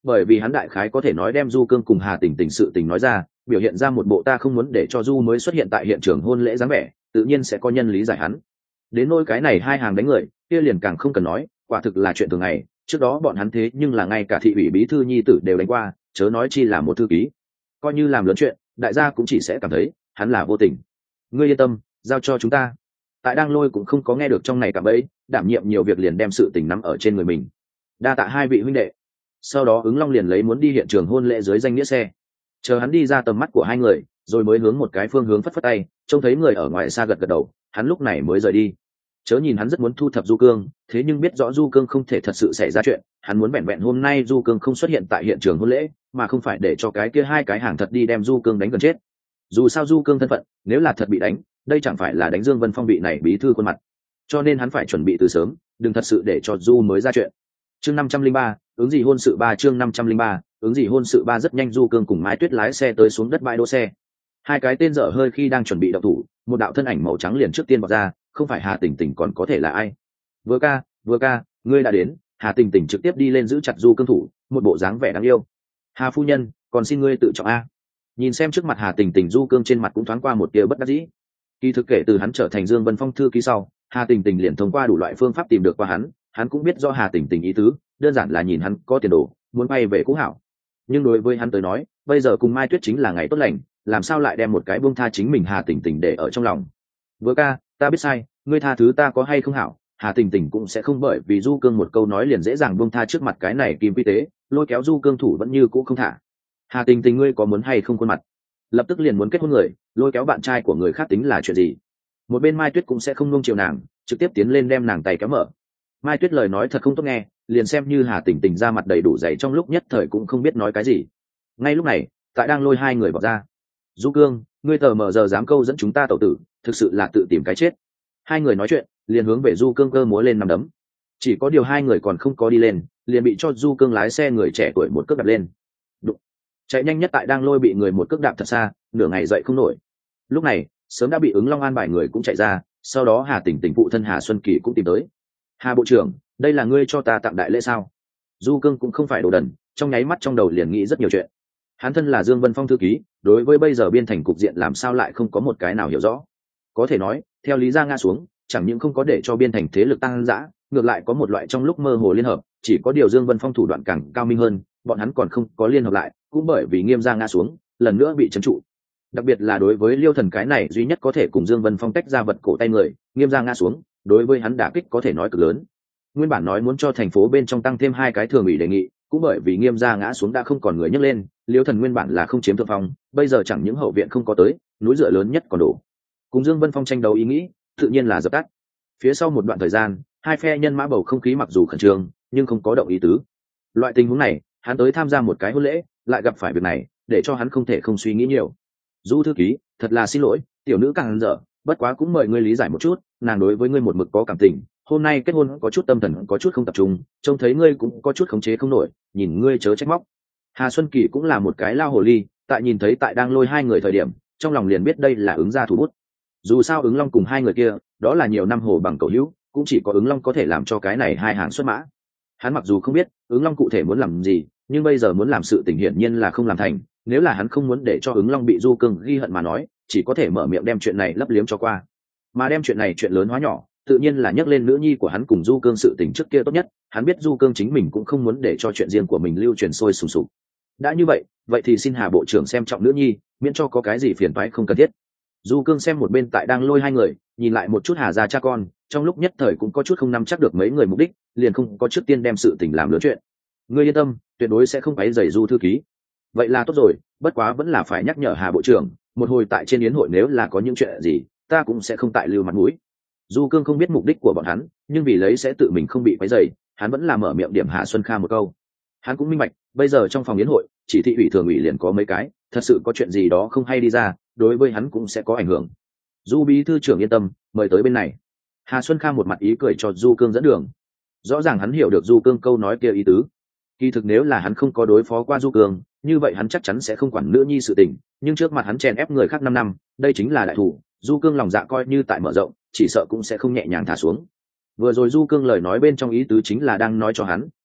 bởi vì hắn đại khái có thể nói đem Du Cương cùng Hà Tình Tình sự tình nói ra, biểu hiện ra một bộ ta không muốn để cho Du mới xuất hiện tại hiện trường hôn lễ dáng vẻ, tự nhiên sẽ có nhân lý giải hắn. Đến nỗi cái này hai hàng đánh người kia liền càng không cần nói, quả thực là chuyện thường ngày, trước đó bọn hắn thế nhưng là ngay cả thị ủy bí thư nhi tử đều đánh qua, chớ nói chi là một thư ký. Coi như làm lớn chuyện, đại gia cũng chỉ sẽ cảm thấy hắn là vô tình. Ngươi yên tâm, giao cho chúng ta. Tại Đang Lôi cũng không có nghe được trong này cả bấy, đảm nhiệm nhiều việc liền đem sự tình nắm ở trên người mình. Đa tạ hai vị huynh đệ. Sau đó Ứng Long liền lấy muốn đi hiện trường hôn lễ dưới danh nghĩa xe. Chờ hắn đi ra tầm mắt của hai người, rồi mới hướng một cái phương hướng phất phất tay, trông thấy người ở ngoài xa gật gật đầu, hắn lúc này mới rời đi. Chớ nhìn hắn rất muốn thu thập Du Cương, thế nhưng biết rõ Du Cương không thể thật sự xảy ra chuyện, hắn muốn vẹn vẹn hôm nay Du Cương không xuất hiện tại hiện trường hôn lễ, mà không phải để cho cái kia hai cái hàng thật đi đem Du Cương đánh gần chết. Dù sao Du Cương thân phận, nếu là thật bị đánh, đây chẳng phải là đánh Dương Vân Phong vị này bí thư khuôn mặt. Cho nên hắn phải chuẩn bị từ sớm, đừng thật sự để cho Du mới ra chuyện. Chương 503, ứng gì hôn sự 3 chương 503, ứng gì hôn sự 3 rất nhanh Du Cương cùng Mai Tuyết lái xe tới xuống đất bãi đỗ xe. Hai cái tên dở hơi khi đang chuẩn bị động thủ, một đạo thân ảnh màu trắng liền trước tiên bọc ra, không phải Hà Tình Tình còn có thể là ai? Vừa ca, ngươi đã đến. Hà Tình Tình trực tiếp đi lên giữ chặt Du Cương thủ, một bộ dáng vẻ đáng yêu. Hà phu nhân, còn xin ngươi tự trọng a. Nhìn xem trước mặt Hà Tình Tình, Du Cương trên mặt cũng thoáng qua một tia bất đắc dĩ. Kỳ thực kể từ hắn trở thành Dương Vân Phong thư ký sau, Hà Tình Tình liền thông qua đủ loại phương pháp tìm được qua hắn cũng biết do Hà Tình Tình ý tứ, đơn giản là nhìn hắn có tiền đồ, muốn bay về cũng hảo. Nhưng đối với hắn tới nói, bây giờ cùng Mai Tuyết chính là ngày tốt lành, làm sao lại đem một cái buông tha chính mình Hà Tình Tình để ở trong lòng. Vừa ca, ta biết sai, ngươi tha thứ ta có hay không hảo. Hà Tình Tình cũng sẽ không bởi vì Du Cương một câu nói liền dễ dàng buông tha trước mặt cái này kim vi tế, lôi kéo Du Cương thủ vẫn như cũ không thả. Hà Tình Tình, ngươi có muốn hay không khuôn mặt? Lập tức liền muốn kết hôn người, lôi kéo bạn trai của người khác tính là chuyện gì? Một bên Mai Tuyết cũng sẽ không nuông chiều nàng, trực tiếp tiến lên đem nàng tay kéo mở. Mai Tuyết lời nói thật không tốt nghe, liền xem như Hà Tình Tình ra mặt đầy đủ dày trong lúc nhất thời cũng không biết nói cái gì. Ngay lúc này, tại Đang Lôi hai người bỏ ra. Du Cương, ngươi tờ mờ giờ dám câu dẫn chúng ta tẩu tử, thực sự là tự tìm cái chết. Hai người nói chuyện, liền hướng về Du Cương cơ múa lên nằm đấm. Chỉ có điều hai người còn không có đi lên, liền bị cho Du Cương lái xe người trẻ tuổi một cước đạp lên. Đụng. Chạy nhanh nhất tại Đang Lôi bị người một cước đạp thật xa, nửa ngày dậy không nổi. Lúc này, sớm đã bị Ứng Long an bài người cũng chạy ra, sau đó Hà Tình Tình phụ thân Hà Xuân Kỳ cũng tìm tới. Hà bộ trưởng, đây là ngươi cho ta tặng đại lễ sao? Du Cương cũng không phải đồ đần, trong nháy mắt trong đầu liền nghĩ rất nhiều chuyện. Hắn thân là Dương Vân Phong thư ký, đối với bây giờ biên thành cục diện làm sao lại không có một cái nào hiểu rõ. Có thể nói, theo lý ra ngã xuống, chẳng những không có để cho biên thành thế lực tăng dã, ngược lại có một loại trong lúc mơ hồ liên hợp, chỉ có điều Dương Vân Phong thủ đoạn càng cao minh hơn, bọn hắn còn không có liên hợp lại, cũng bởi vì Nghiêm gia ngã xuống, lần nữa bị trấn trụ. Đặc biệt là đối với Liêu Thần cái này duy nhất có thể cùng Dương Vân Phong tách ra vật cổ tay người, Nghiêm gia ngã xuống, đối với hắn đả kích có thể nói cực lớn. Nguyên bản nói muốn cho thành phố bên trong tăng thêm hai cái thường ủy đề nghị, cũng bởi vì Nghiêm gia ngã xuống đã không còn người nhấc lên, Liêu Thần nguyên bản là không chiếm thượng phong, bây giờ chẳng những hậu viện không có tới, núi dựa lớn nhất còn đổ. Cùng Dương Vân Phong tranh đấu ý nghĩ, tự nhiên là dập tắt. Phía sau một đoạn thời gian, hai phe nhân mã bầu không khí mặc dù khẩn trương, nhưng không có động ý tứ. Loại tình huống này, hắn tới tham gia một cái hôn lễ, lại gặp phải việc này, để cho hắn không thể không suy nghĩ nhiều. Du thư ký, thật là xin lỗi, tiểu nữ càng dở, bất quá cũng mời ngươi lý giải một chút, nàng đối với ngươi một mực có cảm tình, hôm nay kết hôn có chút tâm thần có chút không tập trung, trông thấy ngươi cũng có chút khống chế không nổi, nhìn ngươi chớ trách móc. Hà Xuân Kỳ cũng là một cái lao hồ ly, tại nhìn thấy tại Đang Lôi hai người thời điểm, trong lòng liền biết đây là Ứng gia thủ bút. Dù sao Ứng Long cùng hai người kia, đó là nhiều năm hồ bằng cầu hữu, cũng chỉ có Ứng Long có thể làm cho cái này hai hàng xuất mã. Hắn mặc dù không biết Ứng Long cụ thể muốn làm gì, nhưng bây giờ muốn làm sự tình hiển nhiên là không làm thành, nếu là hắn không muốn để cho Ứng Long bị Du Cương ghi hận mà nói, chỉ có thể mở miệng đem chuyện này lấp liếm cho qua. Mà đem chuyện này chuyện lớn hóa nhỏ, tự nhiên là nhắc lên nữ nhi của hắn cùng Du Cương sự tình trước kia tốt nhất, hắn biết Du Cương chính mình cũng không muốn để cho chuyện riêng của mình lưu truyền sôi sùng sục. Đã như vậy thì xin Hà bộ trưởng xem trọng nữ nhi, miễn cho có cái gì phiền toái không cần thiết. Du Cương xem một bên tại Đang Lôi hai người, nhìn lại một chút Hà gia cha con, trong lúc nhất thời cũng có chút không nắm chắc được mấy người mục đích, liền không có trước tiên đem sự tình làm lớn chuyện. Ngươi yên tâm, tuyệt đối sẽ không quấy rầy Du thư ký. Vậy là tốt rồi, bất quá vẫn là phải nhắc nhở Hà bộ trưởng, một hồi tại trên yến hội nếu là có những chuyện gì, ta cũng sẽ không tại lưu mặt mũi. Du Cương không biết mục đích của bọn hắn, nhưng vì lấy sẽ tự mình không bị quấy rầy, hắn vẫn là mở miệng điểm Hạ Xuân Kha một câu. Hắn cũng minh bạch, bây giờ trong phòng yến hội, chỉ thị ủy thường ủy liền có mấy cái, thật sự có chuyện gì đó không hay đi ra, đối với hắn cũng sẽ có ảnh hưởng. Du bí thư trưởng yên tâm, mời tới bên này. Hà Xuân Kha một mặt ý cười cho Du Cương dẫn đường. Rõ ràng hắn hiểu được Du Cương câu nói kia ý tứ. Kỳ thực nếu là hắn không có đối phó qua Du Cương, như vậy hắn chắc chắn sẽ không quản nữ nhi sự tình, nhưng trước mặt hắn chèn ép người khác 5 năm, đây chính là đại thủ, Du Cương lòng dạ coi như tại mở rộng, chỉ sợ cũng sẽ không nhẹ nhàng thả xuống. Vừa rồi Du Cương lời nói bên trong ý tứ chính là đang nói cho hắn,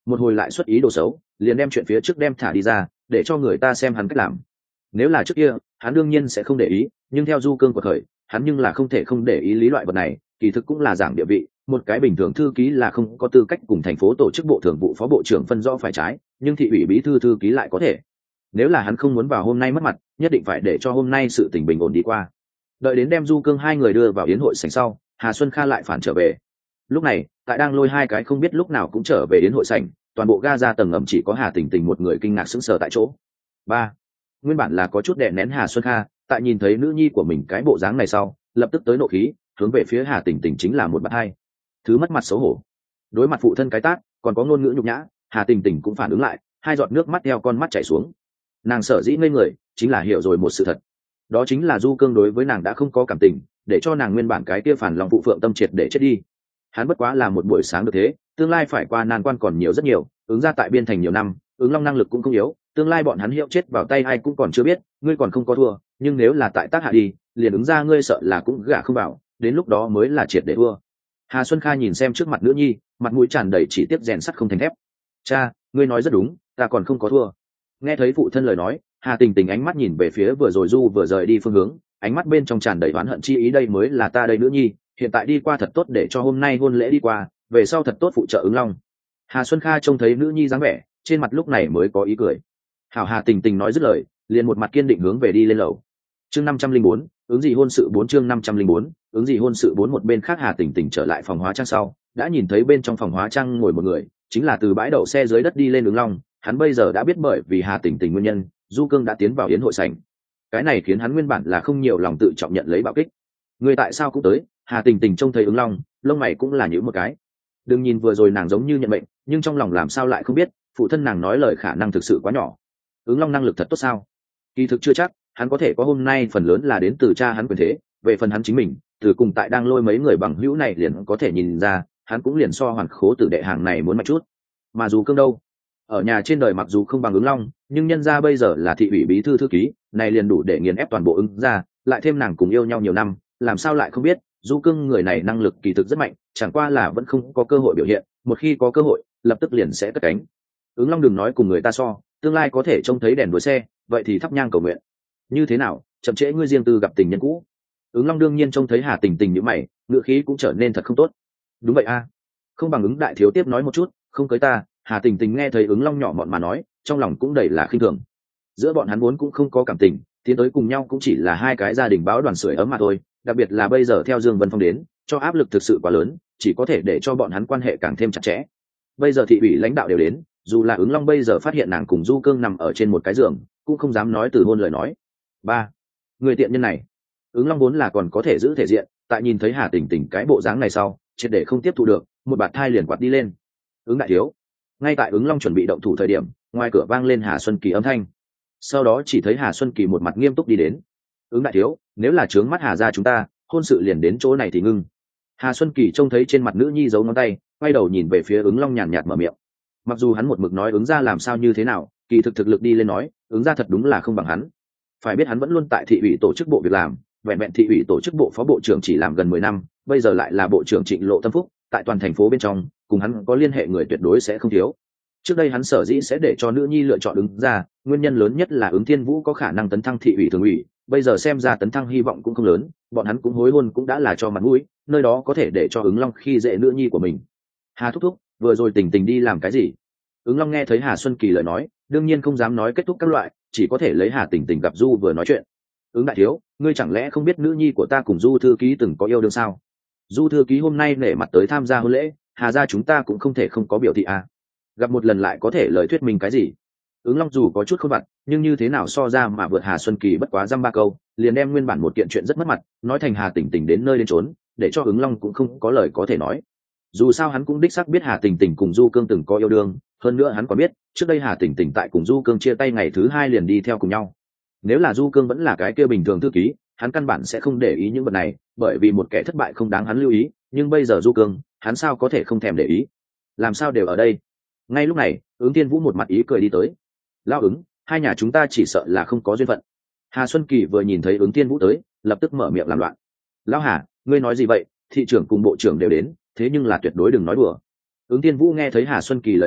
một hồi lại xuất ý đồ xấu, liền đem chuyện phía trước đem thả đi ra để cho người ta xem hắn cách làm. Nếu là trước kia hắn đương nhiên sẽ không để ý, nhưng theo du cương của khởi, hắn nhưng là không thể không để ý lý loại vật này, kỳ thực cũng là giảng địa vị. Một cái bình thường thư ký là không có tư cách cùng thành phố tổ chức bộ thường vụ phó bộ trưởng phân rõ phải trái, nhưng thị ủy bí thư thư ký lại có thể. Nếu là hắn không muốn vào hôm nay mất mặt, nhất định phải để cho hôm nay sự tình bình ổn đi qua. Đợi đến đem du cương hai người đưa vào yến hội sảnh sau, Hà Xuân Kha lại phản trở về. Lúc này tại đang lôi hai cái không biết lúc nào cũng trở về yến hội sảnh, toàn bộ ga ra tầng ngầm chỉ có Hà Tình Tình một người kinh ngạc sững sờ tại chỗ. Ba, nguyên bản là có chút đè nén Hà Xuân Kha, tại nhìn thấy nữ nhi của mình cái bộ dáng này sau, lập tức tới nộ khí, hướng về phía Hà Tình Tình chính là một bạt hai. Thứ mất mặt xấu hổ. Đối mặt phụ thân cái tát, còn có ngôn ngữ nhục nhã, Hà Tình Tình cũng phản ứng lại, hai giọt nước mắt theo con mắt chảy xuống. Nàng sở dĩ ngây người, chính là hiểu rồi một sự thật. Đó chính là du cương đối với nàng đã không có cảm tình, để cho nàng nguyên bản cái kia phản lòng phụ phượng tâm triệt để chết đi. Hắn bất quá là một buổi sáng được thế, tương lai phải qua nan quan còn nhiều rất nhiều, ứng ra tại biên thành nhiều năm, ứng long năng lực cũng không yếu, tương lai bọn hắn hiệu chết vào tay ai cũng còn chưa biết, ngươi còn không có thua, nhưng nếu là tại tác hạ đi, liền ứng ra ngươi sợ là cũng gả không vào, đến lúc đó mới là triệt để thua. Hà Xuân Kha nhìn xem trước mặt nữ nhi, mặt mũi tràn đầy chỉ tiếc rèn sắt không thành thép. Cha, ngươi nói rất đúng, ta còn không có thua. Nghe thấy phụ thân lời nói, Hà Tình Tình ánh mắt nhìn về phía vừa rồi du vừa rời đi phương hướng, ánh mắt bên trong tràn đầy oán hận chi ý, đây mới là ta đây nữ nhi, hiện tại đi qua thật tốt để cho hôm nay hôn lễ đi qua, về sau thật tốt phụ trợ ứng long. Hà Xuân Kha trông thấy nữ nhi dáng vẻ, trên mặt lúc này mới có ý cười. Hảo, Hà Tình Tình nói dứt lời, liền một mặt kiên định hướng về đi lên lầu. Chương 504, ứng gì hôn sự 4, chương 504, ứng gì hôn sự 4. Một bên khác Hà Tình Tình trở lại phòng hóa trang sau, đã nhìn thấy bên trong phòng hóa trang ngồi một người, chính là từ bãi đậu xe dưới đất đi lên ứng long. Hắn bây giờ đã biết bởi vì Hà Tình Tình nguyên nhân, du cương đã tiến vào yến hội sảnh. Cái này khiến hắn nguyên bản là không nhiều lòng tự trọng nhận lấy bạo kích. Người tại sao cũng tới? Hà Tình Tình trông thấy ứng long, lông mày cũng là nhíu một cái. Đừng nhìn vừa rồi nàng giống như nhận mệnh, nhưng trong lòng làm sao lại không biết, phụ thân nàng nói lời khả năng thực sự quá nhỏ. Ứng long năng lực thật tốt sao? Kỳ thực chưa chắc, hắn có thể có hôm nay phần lớn là đến từ cha hắn quyền thế, về phần hắn chính mình, từ cùng tại đang lôi mấy người bằng hữu này liền có thể nhìn ra, hắn cũng liền so Hoàn Khố tử đệ hàng này muốn mạnh chút. Mà dù cương đâu, ở nhà trên đời mặc dù không bằng ứng long, nhưng nhân gia bây giờ là thị ủy bí thư thư ký, này liền đủ để nghiền ép toàn bộ ứng ra, lại thêm nàng cùng yêu nhau nhiều năm, làm sao lại không biết, du cương người này năng lực kỳ thực rất mạnh, chẳng qua là vẫn không có cơ hội biểu hiện, một khi có cơ hội, lập tức liền sẽ cất cánh. Ứng long đừng nói cùng người ta so, tương lai có thể trông thấy đèn đuổi xe, vậy thì thắp nhang cầu nguyện. Như thế nào, chậm trễ ngươi riêng tư gặp tình nhân cũ? Ứng long đương nhiên trông thấy Hà Tình Tình như mày, ngựa khí cũng trở nên thật không tốt. Đúng vậy a, không bằng ứng đại thiếu tiếp nói một chút, không cưới ta. Hà Tình Tình nghe thấy ứng long nhỏ mọn mà nói, trong lòng cũng đầy là khinh thường. Giữa bọn hắn vốn cũng không có cảm tình, tiến tới cùng nhau cũng chỉ là hai cái gia đình báo đoàn sưởi ấm mà thôi, đặc biệt là bây giờ theo Dương Vân Phong đến, cho áp lực thực sự quá lớn, chỉ có thể để cho bọn hắn quan hệ càng thêm chặt chẽ. Bây giờ thị ủy lãnh đạo đều đến, dù là ứng long bây giờ phát hiện nàng cùng du cương nằm ở trên một cái giường, cũng không dám nói từ hôn lời nói. Ba, người tiện nhân này. Ứng long vốn là còn có thể giữ thể diện, tại nhìn thấy Hà Tình Tình cái bộ dáng này sau, triệt để không tiếp thu được, một bạt thai liền quạt đi lên. Ứng đại thiếu. Ngay tại ứng long chuẩn bị động thủ thời điểm, ngoài cửa vang lên Hà Xuân Kỳ âm thanh. Sau đó chỉ thấy Hà Xuân Kỳ một mặt nghiêm túc đi đến. Ứng đại thiếu, nếu là trướng mắt Hà gia chúng ta, hôn sự liền đến chỗ này thì ngưng. Hà Xuân Kỳ trông thấy trên mặt nữ nhi giấu ngón tay, quay đầu nhìn về phía ứng long nhàn nhạt mở miệng. Mặc dù hắn một mực nói ứng ra làm sao như thế nào, kỳ thực thực lực đi lên nói, ứng ra thật đúng là không bằng hắn. Phải biết hắn vẫn luôn tại thị ủy tổ chức bộ việc làm, vẹn vẹn thị ủy tổ chức bộ phó bộ trưởng chỉ làm gần 10 năm, bây giờ lại là bộ trưởng Trịnh Lộ Tâm Phúc, tại toàn thành phố bên trong, cùng hắn có liên hệ người tuyệt đối sẽ không thiếu. Trước đây hắn sở dĩ sẽ để cho nữ nhi lựa chọn ứng ra, nguyên nhân lớn nhất là ứng Thiên Vũ có khả năng tấn thăng thị ủy thường ủy, bây giờ xem ra tấn thăng hy vọng cũng không lớn, bọn hắn cũng hối hôn cũng đã là cho mặt mũi, nơi đó có thể để cho ứng long khi dễ nữ nhi của mình. Hà thúc thúc, vừa rồi Tình Tình đi làm cái gì? Ứng long nghe thấy Hà Xuân Kỳ lời nói, đương nhiên không dám nói kết thúc các loại, chỉ có thể lấy Hà Tình Tình gặp du vừa nói chuyện. Ứng đại thiếu, ngươi chẳng lẽ không biết nữ nhi của ta cùng du thư ký từng có yêu đương sao? Du thư ký hôm nay nể mặt tới tham gia hôn lễ, Hà gia chúng ta cũng không thể không có biểu thị à. Gặp một lần lại có thể lời thuyết minh cái gì? Ứng long dù có chút không vặt, nhưng như thế nào so ra mà vượt Hà Xuân Kỳ bất quá dăm ba câu, liền đem nguyên bản một kiện chuyện rất mất mặt, nói thành Hà Tình Tình đến nơi đến trốn, để cho ứng long cũng không có lời có thể nói. Dù sao hắn cũng đích xác biết Hà Tình Tình cùng du cương từng có yêu đương, hơn nữa hắn còn biết trước đây Hà Tình Tình tại cùng du cương chia tay ngày thứ 2 liền đi theo cùng nhau. Nếu là du cương vẫn là cái kia bình thường thư ký, hắn căn bản sẽ không để ý những vật này, bởi vì một kẻ thất bại không đáng hắn lưu ý, nhưng bây giờ du cương, hắn sao có thể không thèm để ý? Làm sao đều ở đây? Ngay lúc này, Ứng Thiên Vũ một mặt ý cười đi tới. Lão Ứng, hai nhà chúng ta chỉ sợ là không có duyên phận. Hà Xuân Kỳ vừa nhìn thấy Ứng Thiên Vũ tới, lập tức mở miệng làm loạn. Lão Hà, ngươi nói gì vậy? Thị trưởng cùng bộ trưởng đều đến, thế nhưng là tuyệt đối đừng nói đùa. Ứng Thiên Vũ nghe thấy Hà Xuân Kỳ lời nói,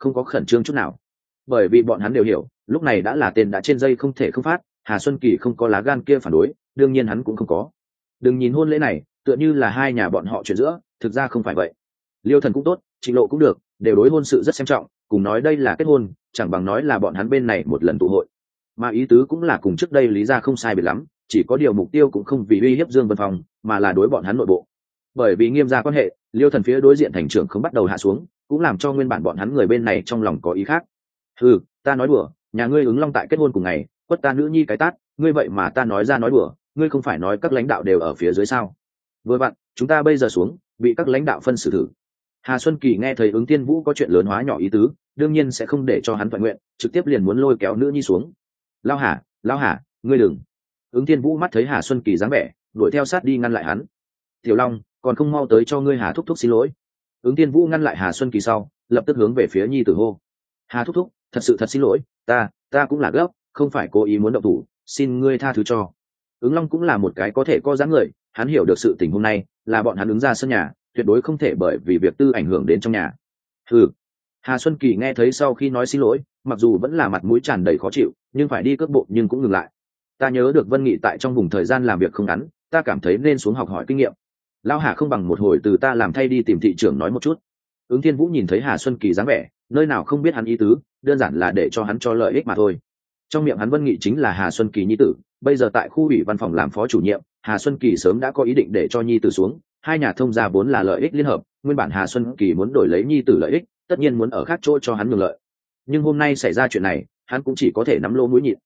không có khẩn trương chút nào, bởi vì bọn hắn đều hiểu lúc này đã là tên đã trên dây không thể không phát. Hà Xuân Kỳ không có lá gan kia phản đối, đương nhiên hắn cũng không có. Đừng nhìn hôn lễ này tựa như là hai nhà bọn họ chuyện giữa, thực ra không phải vậy. Liêu Thần cũng tốt, Trịnh Lộ cũng được, đều đối hôn sự rất xem trọng, cùng nói đây là kết hôn chẳng bằng nói là bọn hắn bên này một lần tụ hội. Mà ý tứ cũng là cùng trước đây lý ra không sai biệt lắm, chỉ có điều mục tiêu cũng không vì uy hiếp Dương Vân Phong, mà là đối bọn hắn nội bộ. Bởi vì Nghiêm gia quan hệ, Liêu Thần phía đối diện thành trưởng không bắt đầu hạ xuống, cũng làm cho nguyên bản bọn hắn người bên này trong lòng có ý khác. Ta nói đùa, nhà ngươi Ứng Long tại kết hôn cùng ngày quất ta nữ nhi cái tát, ngươi vậy mà ta nói ra nói đùa, ngươi không phải nói các lãnh đạo đều ở phía dưới sao? Vừa vặn chúng ta bây giờ xuống bị các lãnh đạo phân xử thử. Hà Xuân Kỳ nghe thấy Ứng Thiên Vũ có chuyện lớn hóa nhỏ ý tứ, đương nhiên sẽ không để cho hắn thuận nguyện, trực tiếp liền muốn lôi kéo nữ nhi xuống. Lao Hà, ngươi đừng. Ứng Thiên Vũ mắt thấy Hà Xuân Kỳ dáng vẻ, đuổi theo sát đi ngăn lại hắn. Tiểu Long, còn không mau tới cho ngươi Hà thúc thúc xin lỗi. Ứng Thiên Vũ ngăn lại Hà Xuân Kỳ sau, lập tức hướng về phía nhi tử hô. Hà thúc thúc, thật xin lỗi, ta cũng là gấp, không phải cố ý muốn động thủ, xin ngươi tha thứ cho. Ứng Long cũng là một cái có thể có dáng người, hắn hiểu được sự tình hôm nay là bọn hắn ứng ra sân nhà, tuyệt đối không thể bởi vì việc tư ảnh hưởng đến trong nhà. Hà Xuân Kỳ nghe thấy sau khi nói xin lỗi, mặc dù vẫn là mặt mũi tràn đầy khó chịu, nhưng phải đi cước bộ nhưng cũng ngừng lại. Ta nhớ được Vân Nghị tại trong vùng thời gian làm việc không ngắn, ta cảm thấy nên xuống học hỏi kinh nghiệm. Lão Hà không bằng một hồi từ ta làm thay đi tìm thị trưởng nói một chút. Ứng Thiên Vũ nhìn thấy Hà Xuân Kỳ dáng vẻ, nơi nào không biết hắn ý tứ, đơn giản là để cho hắn cho lợi ích mà thôi. Trong miệng hắn Vân Nghị chính là Hà Xuân Kỳ nhi tử, bây giờ tại khu ủy văn phòng làm phó chủ nhiệm, Hà Xuân Kỳ sớm đã có ý định để cho nhi tử xuống, hai nhà thông gia vốn là lợi ích liên hợp, nguyên bản Hà Xuân Kỳ muốn đổi lấy nhi tử lợi ích, tất nhiên muốn ở khác chỗ cho hắn nhường lợi. Nhưng hôm nay xảy ra chuyện này, hắn cũng chỉ có thể nắm lô mũi nhịn.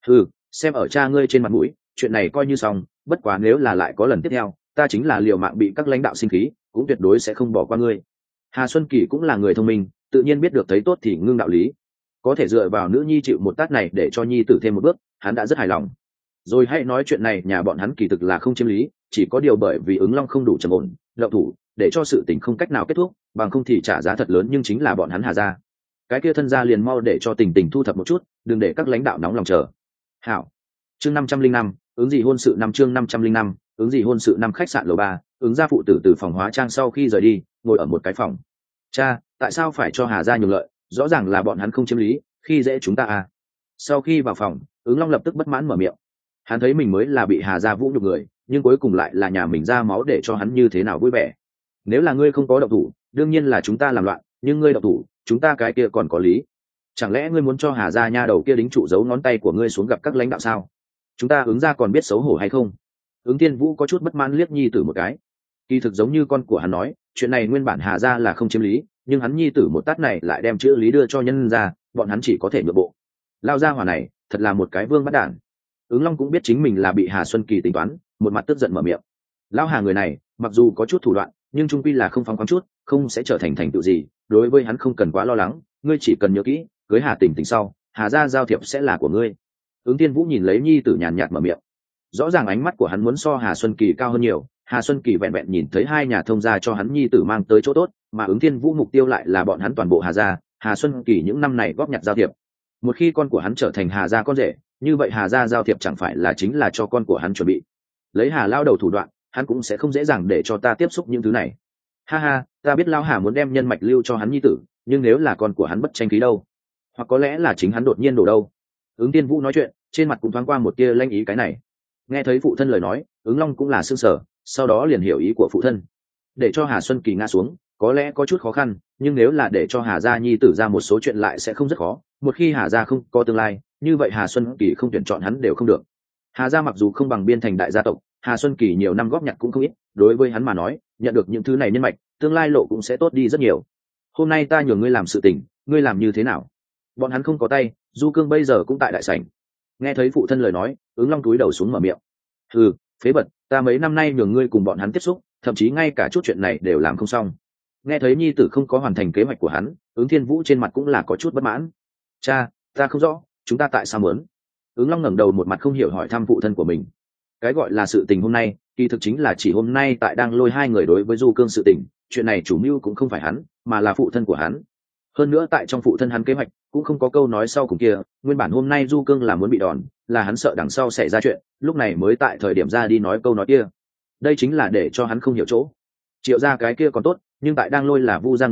Xem ở cha ngươi trên mặt mũi, chuyện này coi như xong, bất quá nếu là lại có lần tiếp theo, ta chính là liều mạng bị các lãnh đạo sinh khí, cũng tuyệt đối sẽ không bỏ qua ngươi. Hà Xuân Kỳ cũng là người thông minh, tự nhiên biết được thấy tốt thì ngưng đạo lý, có thể dựa vào nữ nhi chịu một tát này để cho nhi tử thêm một bước, hắn đã rất hài lòng. Rồi hãy nói chuyện này nhà bọn hắn kỳ thực là không chiếm lý, chỉ có điều bởi vì Ứng Long không đủ trầm ổn, động thủ để cho sự tình không cách nào kết thúc, bằng không thì trả giá thật lớn, nhưng chính là bọn hắn Hà gia. Cái kia thân gia liền mau để cho tình thu thập một chút, đừng để các lãnh đạo nóng lòng chờ. Hảo. Chương 505, ứng gì hôn sự năm chương 505, ứng gì hôn sự năm khách sạn lầu 3, ứng gia phụ tử từ phòng hóa trang sau khi rời đi, ngồi ở một cái phòng. Cha, tại sao phải cho Hà gia nhường lợi, rõ ràng là bọn hắn không chiếm lý, khi dễ chúng ta à? Sau khi vào phòng, Ứng Long lập tức bất mãn mở miệng. Hắn thấy mình mới là bị Hà gia vũ nhục người, nhưng cuối cùng lại là nhà mình ra máu để cho hắn như thế nào vui vẻ. Nếu là ngươi không có động thủ, đương nhiên là chúng ta làm loạn, nhưng ngươi động thủ, chúng ta cái kia còn có lý. Chẳng lẽ ngươi muốn cho Hà gia nha đầu kia đính trụ giấu ngón tay của ngươi xuống gặp các lãnh đạo sao? Chúng ta Ứng gia còn biết xấu hổ hay không? Ứng Thiên Vũ có chút bất mãn liếc nhi tử một cái. Kỳ thực giống như con của hắn nói, chuyện này nguyên bản Hà gia là không chiếm lý, nhưng hắn nhi tử một tát này lại đem chữ lý đưa cho nhân gia, bọn hắn chỉ có thể nhượng bộ. Lao gia hỏa này thật là một cái vương bắt đản. Ứng Long cũng biết chính mình là bị Hà Xuân Kỳ tính toán, một mặt tức giận mở miệng. Lão Hà người này mặc dù có chút thủ đoạn, nhưng trung quy là không phóng khoáng chút, không sẽ trở thành thành tựu gì, đối với hắn không cần quá lo lắng, ngươi chỉ cần nhớ kỹ, cưới Hà Tình Tình sau, Hà gia giao thiệp sẽ là của ngươi. Ứng Thiên Vũ nhìn lấy nhi tử nhàn nhạt mở miệng. Rõ ràng ánh mắt của hắn muốn so Hà Xuân Kỳ cao hơn nhiều, Hà Xuân Kỳ vẹn vẹn nhìn thấy hai nhà thông gia cho hắn nhi tử mang tới chỗ tốt, mà Ứng Thiên Vũ mục tiêu lại là bọn hắn toàn bộ Hà gia. Hà Xuân Kỳ những năm này góp nhặt giao thiệp, một khi con của hắn trở thành Hà gia con rể, như vậy Hà gia giao thiệp chẳng phải là chính là cho con của hắn chuẩn bị. Lấy Hà lao đầu thủ đoạn, hắn cũng sẽ không dễ dàng để cho ta tiếp xúc những thứ này. Ha ha, ta biết Lao Hà muốn đem nhân mạch lưu cho hắn nhi tử, nhưng nếu là con của hắn bất tranh khí đâu, hoặc có lẽ là chính hắn đột nhiên đổ đâu. Ứng Thiên Vũ nói chuyện, trên mặt cũng thoáng qua một tia lanh ý cái này. Nghe thấy phụ thân lời nói, Ứng Long cũng là sương sở, sau đó liền hiểu ý của phụ thân. Để cho Hà Xuân Kỳ ngã xuống, có lẽ có chút khó khăn, nhưng nếu là để cho Hà gia nhi tử ra một số chuyện lại sẽ không rất khó. Một khi Hà gia không có tương lai, như vậy Hà Xuân Kỳ không tuyển chọn hắn đều không được. Hà gia mặc dù không bằng Biên Thành đại gia tộc, Hà Xuân Kỳ nhiều năm góp nhặt cũng không ít, đối với hắn mà nói, nhận được những thứ này nhân mạch, tương lai lộ cũng sẽ tốt đi rất nhiều. Hôm nay ta nhường ngươi làm sự tình, ngươi làm như thế nào? Bọn hắn không có tay, Du Cương bây giờ cũng tại đại sảnh. Nghe thấy phụ thân lời nói, Ứng Long túi đầu xuống mở miệng. Phế vật, ta mấy năm nay nhường ngươi cùng bọn hắn tiếp xúc, thậm chí ngay cả chút chuyện này đều làm không xong. Nghe thấy nhi tử không có hoàn thành kế hoạch của hắn, Ứng Thiên Vũ trên mặt cũng là có chút bất mãn. Cha, ta không rõ, chúng ta tại sao muốn? Ứng Long ngẩng đầu một mặt không hiểu hỏi thăm phụ thân của mình. Cái gọi là sự tình hôm nay, kỳ thực chính là chỉ hôm nay tại đang lôi hai người đối với Du Cương sự tình, chuyện này chủ mưu cũng không phải hắn, mà là phụ thân của hắn. Hơn nữa tại trong phụ thân hắn kế hoạch cũng không có câu nói sau cùng kia, nguyên bản hôm nay Du Cương là muốn bị đòn, là hắn sợ đằng sau xảy ra chuyện, lúc này mới tại thời điểm ra đi nói câu nói kia. Đây chính là để cho hắn không hiểu chỗ. Triệu gia cái kia còn tốt, nhưng tại đang lôi là Vu gia người,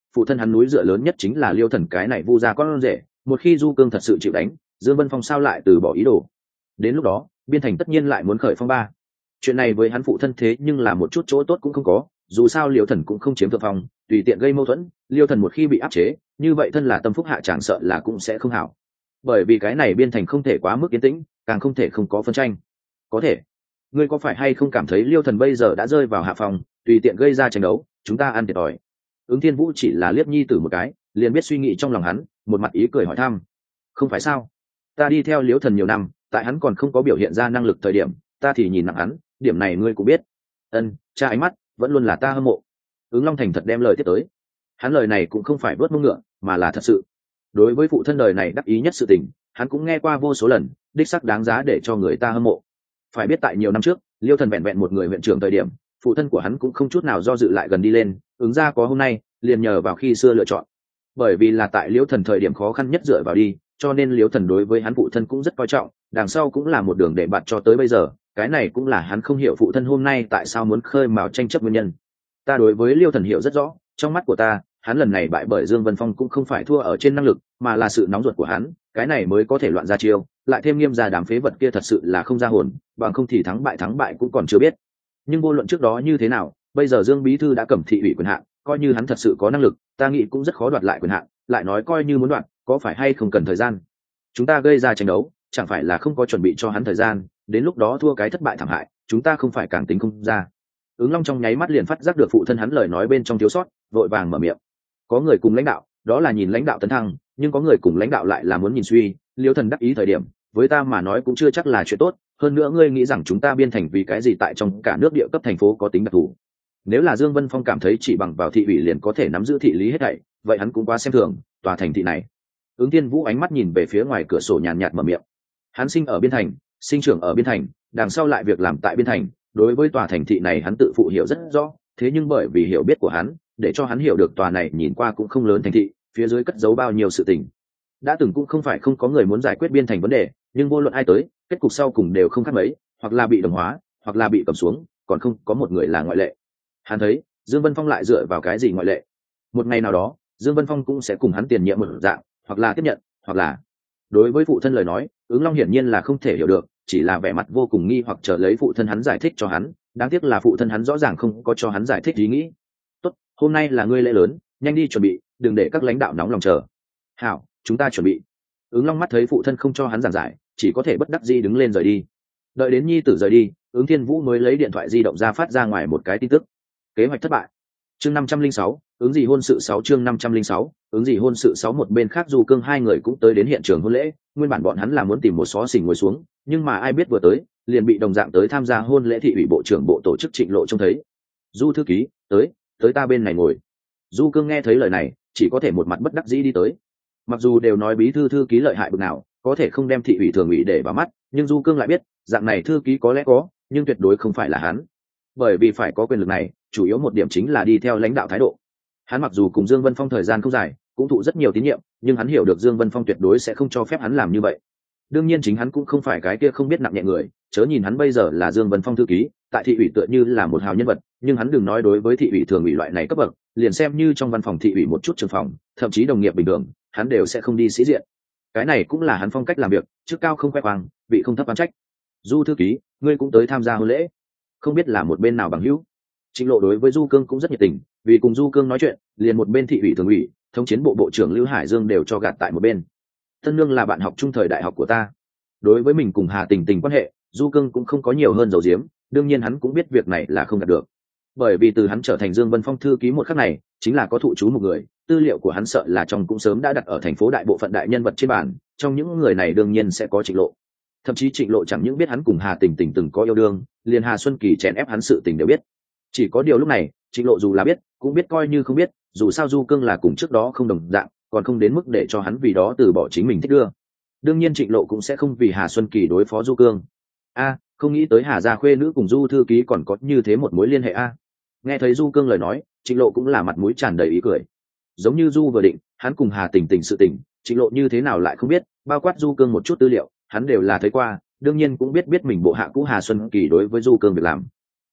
phụ thân hắn núi dựa lớn nhất chính là Liêu Thần cái này vu gia con rể, một khi Du Cương thật sự chịu đánh, Dương Vân Phong sao lại từ bỏ ý đồ. Đến lúc đó biên thành tất nhiên lại muốn khởi phong ba. Chuyện này với hắn phụ thân thế nhưng là một chút chỗ tốt cũng không có, dù sao Liêu Thần cũng không chiếm thượng phong, tùy tiện gây mâu thuẫn, Liêu Thần một khi bị áp chế, như vậy thân là tâm phúc hạ chẳng sợ là cũng sẽ không hảo. Bởi vì cái này biên thành không thể quá mức yên tĩnh, càng không thể không có phân tranh. Có thể, ngươi có phải hay không cảm thấy Liêu Thần bây giờ đã rơi vào hạ phòng, tùy tiện gây ra tranh đấu, chúng ta ăn thiệt thòi. Ứng Thiên Vũ chỉ là liếc nhi tử một cái, liền biết suy nghĩ trong lòng hắn, một mặt ý cười hỏi thăm. Không phải sao? Ta đi theo Liêu Thần nhiều năm, tại hắn còn không có biểu hiện ra năng lực thời điểm, ta thì nhìn nặng hắn, điểm này ngươi cũng biết. Ân, cha ánh mắt vẫn luôn là ta hâm mộ. Ứng Long Thành thật đem lời tiếp tới. Hắn lời này cũng không phải vớt mông ngựa, mà là thật sự. Đối với phụ thân đời này đắc ý nhất sự tình, hắn cũng nghe qua vô số lần, đích sắc đáng giá để cho người ta hâm mộ. Phải biết tại nhiều năm trước, Liêu Thần vẹn vẹn một người huyện trưởng thời điểm, phụ thân của hắn cũng không chút nào do dự lại gần đi lên, ứng ra có hôm nay, liền nhờ vào khi xưa lựa chọn. Bởi vì là tại Liêu Thần thời điểm khó khăn nhất dựa vào đi, cho nên Liêu Thần đối với hắn phụ thân cũng rất coi trọng, đằng sau cũng là một đường để bạt cho tới bây giờ, cái này cũng là hắn không hiểu phụ thân hôm nay tại sao muốn khơi mào tranh chấp nguyên nhân. Ta đối với Liêu Thần hiểu rất rõ, trong mắt của ta, hắn lần này bại bởi Dương Vân Phong cũng không phải thua ở trên năng lực, mà là sự nóng ruột của hắn, cái này mới có thể loạn ra chiêu, lại thêm Nghiêm gia đám phế vật kia thật sự là không ra hồn, bằng không thì thắng bại cũng còn chưa biết. Nhưng vô luận trước đó như thế nào, bây giờ Dương bí thư đã cầm thị ủy quyền hạn, coi như hắn thật sự có năng lực, ta nghĩ cũng rất khó đoạt lại quyền hạn, lại nói coi như muốn đoạt, có phải hay không cần thời gian. Chúng ta gây ra tranh đấu, chẳng phải là không có chuẩn bị cho hắn thời gian, đến lúc đó thua cái thất bại thảm hại, chúng ta không phải càng tính không ra. Ứng Long trong nháy mắt liền phát giác được phụ thân hắn lời nói bên trong thiếu sót, vội vàng mở miệng. Có người cùng lãnh đạo, đó là nhìn lãnh đạo tấn thăng, nhưng có người cùng lãnh đạo lại là muốn nhìn suy. Liêu Thần đắc ý thời điểm, với ta mà nói cũng chưa chắc là chuyện tốt. Hơn nữa ngươi nghĩ rằng chúng ta biên thành vì cái gì tại trong cả nước địa cấp thành phố có tính đặc thù? Nếu là Dương Vân Phong cảm thấy chỉ bằng vào thị ủy liền có thể nắm giữ thị lý hết thảy, vậy hắn cũng quá xem thường tòa thành thị này. Ứng Thiên Vũ ánh mắt nhìn về phía ngoài cửa sổ nhàn nhạt mở miệng. Hắn sinh ở biên thành, sinh trưởng ở biên thành, đằng sau lại việc làm tại biên thành, đối với tòa thành thị này hắn tự phụ hiểu rất rõ, thế nhưng bởi vì hiểu biết của hắn, để cho hắn hiểu được tòa này nhìn qua cũng không lớn thành thị, phía dưới cất giấu bao nhiêu sự tình. Đã từng cũng không phải không có người muốn giải quyết biên thành vấn đề, nhưng vô luận ai tới, kết cục sau cùng đều không khác mấy, hoặc là bị đồng hóa, hoặc là bị cầm xuống, còn không có một người là ngoại lệ. Hắn thấy, Dương Vân Phong lại dựa vào cái gì ngoại lệ? Một ngày nào đó, Dương Vân Phong cũng sẽ cùng hắn tiền nhiệm một dạng, hoặc là tiếp nhận, hoặc là. Đối với phụ thân lời nói, Ứng Long hiển nhiên là không thể hiểu được, chỉ là vẻ mặt vô cùng nghi hoặc chờ lấy phụ thân hắn giải thích cho hắn, đáng tiếc là phụ thân hắn rõ ràng không có cho hắn giải thích ý nghĩ. Tốt, hôm nay là ngươi lễ lớn, nhanh đi chuẩn bị, đừng để các lãnh đạo nóng lòng chờ. Hảo, chúng ta chuẩn bị. Ứng Long mắt thấy phụ thân không cho hắn giảng giải, chỉ có thể bất đắc dĩ đứng lên rời đi. Đợi đến nhi tử rời đi, Ứng Thiên Vũ mới lấy điện thoại di động ra phát ra ngoài một cái tin tức. Kế hoạch thất bại. Chương 506, ứng gì hôn sự 6 chương 506, ứng gì hôn sự 6 một bên khác Du Cương hai người cũng tới đến hiện trường hôn lễ, nguyên bản bọn hắn là muốn tìm một xó xỉnh ngồi xuống, nhưng mà ai biết vừa tới, liền bị đồng dạng tới tham gia hôn lễ thị ủy bộ trưởng bộ tổ chức Trịnh Lộ trông thấy. Du thư ký, tới ta bên này ngồi. Du Cương nghe thấy lời này, chỉ có thể một mặt bất đắc dĩ đi tới. Mặc dù đều nói bí thư thư ký lợi hại bực nào, có thể không đem thị ủy thường ủy để vào mắt, nhưng Du Cương lại biết, dạng này thư ký có lẽ có, nhưng tuyệt đối không phải là hắn. Bởi vì phải có quyền lực này, chủ yếu một điểm chính là đi theo lãnh đạo thái độ. Hắn mặc dù cùng Dương Vân Phong thời gian không dài, cũng thụ rất nhiều tín nhiệm, nhưng hắn hiểu được Dương Vân Phong tuyệt đối sẽ không cho phép hắn làm như vậy. Đương nhiên chính hắn cũng không phải cái kia không biết nặng nhẹ người, chớ nhìn hắn bây giờ là Dương Vân Phong thư ký, tại thị ủy tựa như là một hào nhân vật, nhưng hắn đừng nói đối với thị ủy thường ủy loại này cấp bậc, liền xem như trong văn phòng thị ủy một chút trường phòng, thậm chí đồng nghiệp bình thường, hắn đều sẽ không đi sĩ diện. Cái này cũng là hắn phong cách làm việc, chức cao không khoe khoang, vị không thấp oán trách. Du thư ký, ngươi cũng tới tham gia hôn lễ, không biết là một bên nào bằng hữu. Trịnh Lộ đối với Du Cương cũng rất nhiệt tình, vì cùng Du Cương nói chuyện, liền một bên thị ủy thường ủy, thống chiến bộ bộ trưởng Lưu Hải Dương đều cho gạt tại một bên. Tân nương là bạn học chung thời đại học của ta. Đối với mình cùng Hà Tình Tình quan hệ, Du Cương cũng không có nhiều hơn dầu diếm, đương nhiên hắn cũng biết việc này là không đạt được. Bởi vì từ hắn trở thành Dương Vân Phong thư ký một khắc này, chính là có thụ chú một người, tư liệu của hắn sợ là trong cũng sớm đã đặt ở thành phố đại bộ phận đại nhân vật trên bàn, trong những người này đương nhiên sẽ có Trịnh Lộ. Thậm chí Trịnh Lộ chẳng những biết hắn cùng Hà Tình Tình từng có yêu đương, liền Hà Xuân Kỳ chèn ép hắn sự tình đều biết. Chỉ có điều lúc này, Trịnh Lộ dù là biết, cũng biết coi như không biết, dù sao Du Cương là cùng trước đó không đồng dạng, còn không đến mức để cho hắn vì đó từ bỏ chính mình thích đưa. Đương nhiên Trịnh Lộ cũng sẽ không vì Hà Xuân Kỳ đối phó Du Cương. Không nghĩ tới Hà gia khuê nữ cùng Du thư ký còn có như thế một mối liên hệ a. Nghe thấy Du Cương lời nói, Trịnh Lộ cũng là mặt mũi tràn đầy ý cười. Giống như Du vừa định, hắn cùng Hà Tình Tình sự tình, Trịnh Lộ như thế nào lại không biết, bao quát Du Cương một chút tư liệu, hắn đều là thấy qua, đương nhiên cũng biết mình bộ hạ cũ Hà Xuân Kỳ đối với Du Cương việc làm.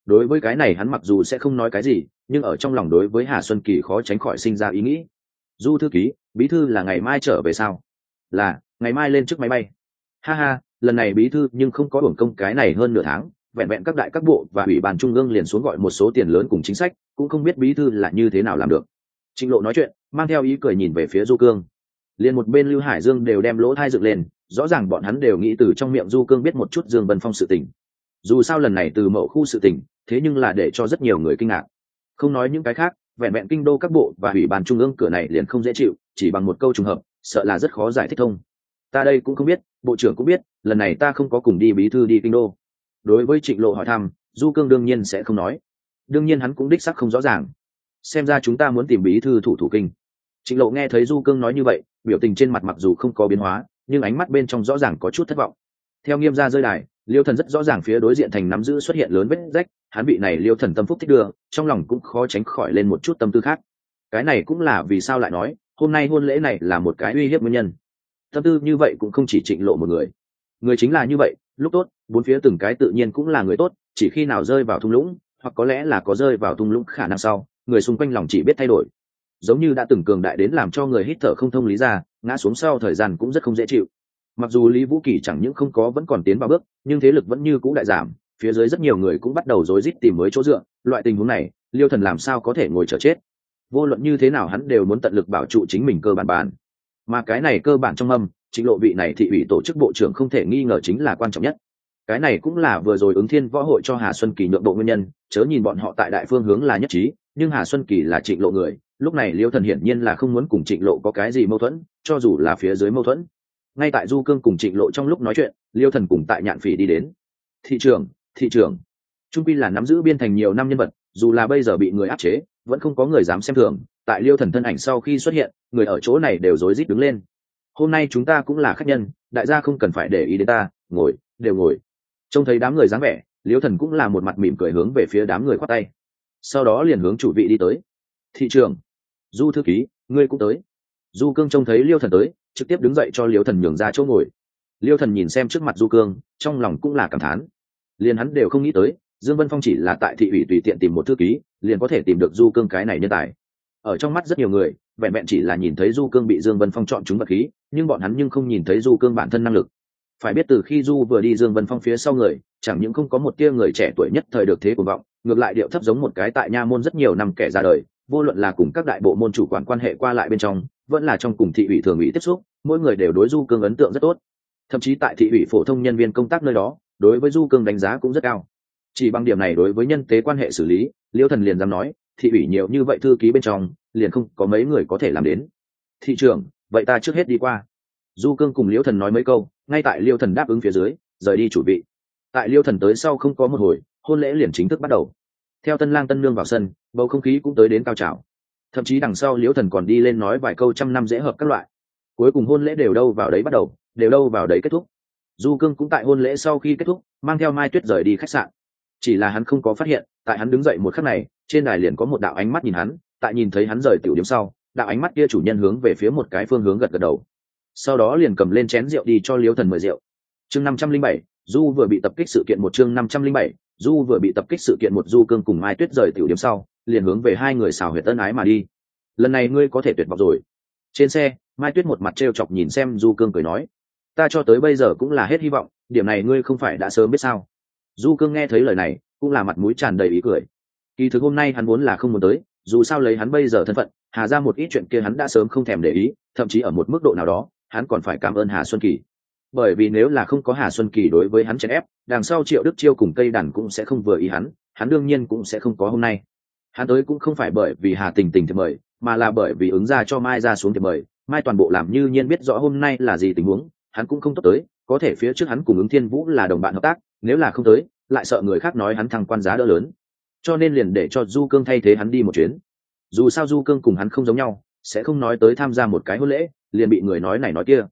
Đối với cái này hắn mặc dù sẽ không nói cái gì, nhưng ở trong lòng đối với Hà Xuân Kỳ khó tránh khỏi sinh ra ý nghĩ. Du thư ký, bí thư là ngày mai trở về sao? Là ngày mai lên trước máy bay. Ha ha, lần này bí thư nhưng không có uổng công cái này hơn nửa tháng, vẹn vẹn các đại các bộ và ủy ban trung ương liền xuống gọi một số tiền lớn cùng chính sách, cũng không biết bí thư là như thế nào làm được. Trịnh Lộ nói chuyện mang theo ý cười nhìn về phía Du Cương, liền một bên Lưu Hải Dương đều đem lỗ thai dựng lên, rõ ràng bọn hắn đều nghĩ từ trong miệng Du Cương biết một chút Dương Vân Phong sự tình. Dù sao lần này từ mậu khu sự tình, thế nhưng là để cho rất nhiều người kinh ngạc. Không nói những cái khác, vẹn vẹn kinh đô các bộ và ủy ban trung ương cửa này liền không dễ chịu, chỉ bằng một câu trùng hợp, sợ là rất khó giải thích thông. Ta đây cũng không biết, bộ trưởng cũng biết, lần này ta không có cùng đi bí thư đi kinh đô. Đối với Trịnh Lộ hỏi thăm, Du Cương đương nhiên sẽ không nói. Đương nhiên hắn cũng đích xác không rõ ràng. Xem ra chúng ta muốn tìm bí thư thủ kinh. Trịnh Lộ nghe thấy Du Cương nói như vậy, biểu tình trên mặt mặc dù không có biến hóa, nhưng ánh mắt bên trong rõ ràng có chút thất vọng. Theo Nghiêm gia rơi đài, Liêu Thần rất rõ ràng phía đối diện thành nắm giữ xuất hiện lớn vết rách, hắn bị này Liêu Thần tâm phúc thích đưa, trong lòng cũng khó tránh khỏi lên một chút tâm tư khác. Cái này cũng là vì sao lại nói, hôm nay hôn lễ này là một cái uy hiếp nguyên nhân. Tâm tư như vậy cũng không chỉ Trịnh Lộ một người. Người chính là như vậy, lúc tốt, bốn phía từng cái tự nhiên cũng là người tốt, chỉ khi nào rơi vào thung lũng, hoặc có lẽ là có rơi vào thung lũng khả năng sau, người xung quanh lòng chỉ biết thay đổi. Giống như đã từng cường đại đến làm cho người hít thở không thông Lý gia, ngã xuống sau thời gian cũng rất không dễ chịu. Mặc dù Lý Vũ Kỳ chẳng những không có vẫn còn tiến vào bước, nhưng thế lực vẫn như cũ đại giảm, phía dưới rất nhiều người cũng bắt đầu rối rít tìm mới chỗ dựa, loại tình huống này, Liêu Thần làm sao có thể ngồi chờ chết. Vô luận như thế nào hắn đều muốn tận lực bảo trụ chính mình cơ bản. Mà cái này cơ bản trong âm, Trịnh Lộ vị này thị ủy tổ chức bộ trưởng không thể nghi ngờ chính là quan trọng nhất. Cái này cũng là vừa rồi ứng thiên võ hội cho Hà Xuân Kỳ nhượng bộ nguyên nhân, chớ nhìn bọn họ tại đại phương hướng là nhất trí, nhưng Hà Xuân Kỳ là Trịnh Lộ người, lúc này Liêu Thần hiển nhiên là không muốn cùng Trịnh Lộ có cái gì mâu thuẫn, cho dù là phía dưới mâu thuẫn. Ngay tại Du Cương cùng Trịnh Lộ trong lúc nói chuyện, Liêu Thần cùng tại Nhạn Phỉ đi đến. Thị trưởng, trung quy là nắm giữ biên thành nhiều năm nhân vật, dù là bây giờ bị người áp chế, vẫn không có người dám xem thường. Tại Liêu Thần thân ảnh sau khi xuất hiện, người ở chỗ này đều rối rít đứng lên. Hôm nay chúng ta cũng là khách nhân, đại gia không cần phải để ý đến ta, đều ngồi. Trông thấy đám người dáng vẻ, Liêu Thần cũng là một mặt mỉm cười hướng về phía đám người khoát tay, sau đó liền hướng chủ vị đi tới. Thị trưởng, Du thư ký, ngươi cũng tới. Du Cương trông thấy Liêu Thần tới, trực tiếp đứng dậy cho Liêu Thần nhường ra chỗ ngồi. Liêu Thần nhìn xem trước mặt Du Cương, trong lòng cũng là cảm thán. Liền hắn đều không nghĩ tới, Dương Vân Phong chỉ là tại thị ủy tùy tiện tìm một thư ký, liền có thể tìm được Du Cương cái này nhân tài. Ở trong mắt rất nhiều người, vẹn vẹn chỉ là nhìn thấy Du Cương bị Dương Vân Phong chọn chúng vật khí, nhưng bọn hắn nhưng không nhìn thấy Du Cương bản thân năng lực. Phải biết từ khi Du vừa đi Dương Vân Phong phía sau người, chẳng những không có một tia người trẻ tuổi nhất thời được thế cuồng vọng, ngược lại điệu thấp giống một cái tại nha môn rất nhiều năm kẻ ra đời, vô luận là cùng các đại bộ môn chủ quản quan hệ qua lại bên trong, vẫn là trong cùng thị ủy thường ủy tiếp xúc, mỗi người đều đối Du Cương ấn tượng rất tốt. Thậm chí tại thị ủy phổ thông nhân viên công tác nơi đó, đối với Du Cương đánh giá cũng rất cao. Chỉ bằng điểm này đối với nhân tế quan hệ xử lý, Liêu Thần liền dám nói, thị ủy nhiều như vậy thư ký bên trong, liền không có mấy người có thể làm đến. Thị trưởng, vậy ta trước hết đi qua. Du Cương cùng Liêu Thần nói mấy câu, ngay tại Liêu Thần đáp ứng phía dưới, rời đi chủ vị. Tại Liêu Thần tới sau không có một hồi, hôn lễ liền chính thức bắt đầu. Theo tân lang tân nương vào sân, bầu không khí cũng tới đến cao trào. Thậm chí đằng sau Liêu Thần còn đi lên nói vài câu trăm năm dễ hợp các loại. Cuối cùng hôn lễ đều đâu vào đấy bắt đầu, đều đâu vào đấy kết thúc. Du Cương cũng tại hôn lễ sau khi kết thúc, mang theo Mai Tuyết rời đi khách sạn. Chỉ là hắn không có phát hiện, tại hắn đứng dậy một khắc này, trên đài liền có một đạo ánh mắt nhìn hắn, tại nhìn thấy hắn rời tiểu điểm sau, đạo ánh mắt kia chủ nhân hướng về phía một cái phương hướng gật gật đầu. Sau đó liền cầm lên chén rượu đi cho Liêu Thần mời rượu. Chương 507, Du vừa bị tập kích sự kiện một chương 507, Du vừa bị tập kích sự kiện một. Du Cương cùng Mai Tuyết rời tiểu điểm sau, liền hướng về hai người xào huyệt ân ái mà đi. Lần này ngươi có thể tuyệt vọng rồi. Trên xe, Mai Tuyết một mặt trêu chọc nhìn xem Du Cương cười nói, ta cho tới bây giờ cũng là hết hy vọng, điểm này ngươi không phải đã sớm biết sao. Du Cương nghe thấy lời này, cũng là mặt mũi tràn đầy ý cười. Kỳ thực hôm nay hắn vốn là không muốn tới, dù sao lấy hắn bây giờ thân phận, Hà ra một ít chuyện kia hắn đã sớm không thèm để ý, thậm chí ở một mức độ nào đó, hắn còn phải cảm ơn Hà Xuân Kỳ. Bởi vì nếu là không có Hà Xuân Kỳ đối với hắn chèn ép, đằng sau Triệu Đức Chiêu cùng Cây Đàn cũng sẽ không vừa ý hắn đương nhiên cũng sẽ không có hôm nay. Hắn tới cũng không phải bởi vì Hà Tình Tình thiệp mời, mà là bởi vì ứng ra cho Mai ra xuống thiệp mời. Mai toàn bộ làm như nhiên biết rõ hôm nay là gì tình huống, hắn cũng không tốt tới, có thể phía trước hắn cùng Ứng Thiên Vũ là đồng bạn hợp tác, nếu là không tới, lại sợ người khác nói hắn thăng quan giá đỡ lớn, cho nên liền để cho Du Cương thay thế hắn đi một chuyến. Dù sao Du Cương cùng hắn không giống nhau, sẽ không nói tới tham gia một cái hôn lễ liền bị người nói này nói kia.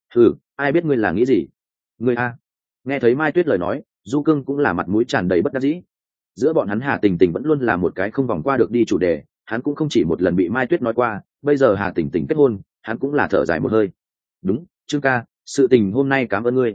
Ai biết ngươi là nghĩ gì? Ngươi a. Nghe thấy Mai Tuyết lời nói, Du Cương cũng là mặt mũi tràn đầy bất đắc dĩ. Giữa bọn hắn Hà Tình Tình vẫn luôn là một cái không vòng qua được đi chủ đề, hắn cũng không chỉ một lần bị Mai Tuyết nói qua, bây giờ Hà Tình Tình kết hôn, hắn cũng là thở dài một hơi. Đúng, Trương ca, sự tình hôm nay cảm ơn ngươi.